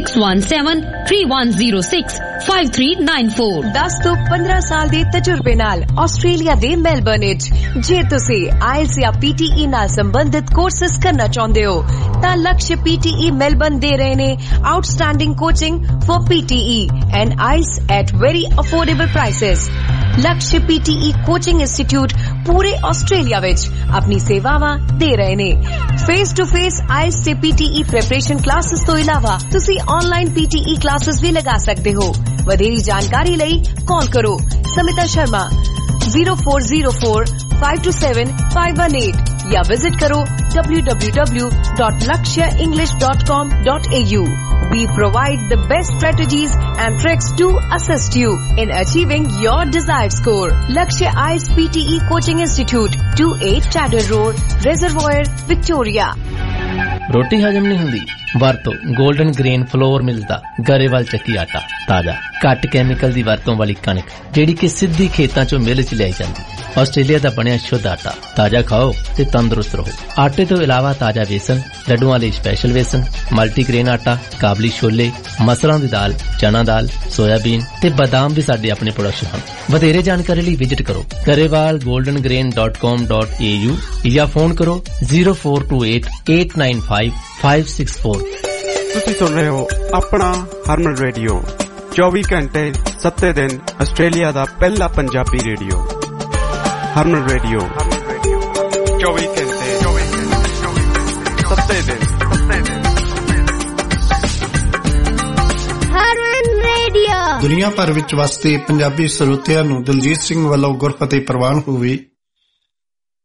617-3106-5394। 10 ਤੋਂ 15 ਸਾਲ ਦੇ ਤਜਰਬੇ ਨਾਲ ਆਸਟ੍ਰੇਲੀਆ ਦੇ ਮੈਲਬਰਨ ਵਿੱਚ ਜੇ ਤੁਸੀਂ IELTS ਜਾਂ PTE ਨਾਲ ਸੰਬੰਧਿਤ ਕੋਰਸਿਸ ਕਰਨਾ ਚਾਹੁੰਦੇ ਹੋ ਤਾਂ ਲਕਸ਼ PTE ਮੈਲਬਰਨ ਦੇ ਰਹੇ ਨੇ outstanding coaching for PTE and IELTS at very affordable prices। Laksh PTE coaching institute ਪੂਰੇ ਆਸਟ੍ਰੇਲੀਆ ਵਿੱਚ ਆਪਣੀ ਸੇਵਾਵਾਂ ਦੇ ਰਹੇ ਨੇ। ਫੇਸ ਟੂ ਫੇਸ IELTS ਤੇ PTE ਪ੍ਰੈਪਰੇਸ਼ਨ ਕਲਾਸਿਸ ਤੋਂ ਇਲਾਵਾ ਤੁਸੀਂ ਆਨਲਾਈਨ PTE ਕਲਾਸਿਸ ਵੀ ਲਗਾ ਸਕਦੇ ਹੋ। ਵਧੇਰੀ ਜਾਣਕਾਰੀ ਲਈ ਕਾਲ ਕਰੋ ਸਮਿਤਾ ਸ਼ਰਮਾ 0404527518 या विजिट करो www.lakshaenglish.com.au। We provide the best strategies and tricks to assist you in achieving your desired score. Lakshya IELTS PTE Coaching Institute, 28 Chadder Road, Reservoir, Victoria। ਰੋਟੀ ਹਜਮ ਨਹੀਂ ਹੁੰਦੀ? ਵਰਤੋ 골ਡਨ ਗ੍ਰੇਨ ਫਲੋਰ ਮਿਲਸ ਦਾ ਗਰੇਵਾਲ ਚੱਕੀ ਆਟਾ। ਤਾਜ਼ਾ ਘੱਟ ਕੈਮੀਕਲ ਦੀ ਵਰਤੋਂ ਵਾਲੀ ਕਣਕ ਜਿਹੜੀ ਕਿ ਸਿੱਧੀ ਖੇਤਾਂ ਚੋਂ ਮਿਲ ਚ ਲਿਆਈ ਜਾਂਦੀ। ਆਸਟ੍ਰੇਲੀਆ ਦਾ ਬਣਿਆ ਸ਼ੁੱਧ ਆਟਾ। ਤਾਜ਼ਾ ਖਾਓ ਤੇ ਤੰਦਰੁਸਤ ਰਹੋ। ਆਟੇ ਤੋਂ ਇਲਾਵਾ ਤਾਜ਼ਾ ਵੇਸਣ, ਲੱਡੂਆਂ ਲਈ ਸਪੈਸ਼ਲ ਵੇਸਣ, ਮਲਟੀਗ੍ਰੇਨ ਆਟਾ, ਕਾਬਲੀ ਛੋਲੇ, ਮਸਰਾਂ ਦੀ ਦਾਲ, ਚਨਾ ਦਾਲ, ਸੋਇਆਬੀਨ ਤੇ ਬਦਾਮ ਵੀ ਸਾਡੇ ਆਪਣੇ ਪ੍ਰੋਡਕਟ ਹਨ। ਵਧੇਰੇ ਜਾਣਕਾਰੀ ਲਈ ਵਿਜ਼ਿਟ ਕਰੋ garewalgoldengrain.com.au ਜਾਂ ਫੋਨ ਕਰੋ 0428895564। ਤੁਸੀਂ ਸੁਣ ਰਹੇ ਹੋ ਆਪਣਾ ਹਰਮਨ ਰੇਡੀਓ 24 ਘੰਟੇ 7 ਦਿਨ ਆਸਟ੍ਰੇਲੀਆ ਦਾ ਪਹਿਲਾ ਪੰਜਾਬੀ ਰੇਡੀਓ। ਹਰਮਨ ਰੇਡੀਓ 24 ਘੰਟੇ 7 ਦਿਨ। ਹਰਮਨ ਰੇਡੀਓ ਦੁਨੀਆ ਭਰ ਵਿੱਚ ਵਸਦੇ ਪੰਜਾਬੀ ਸਰੋਤਿਆਂ ਨੂੰ ਦਲਜੀਤ ਸਿੰਘ ਵੱਲੋਂ ਗੁਰਫਤਿਹ ਪ੍ਰਵਾਨ ਹੋਵੇ।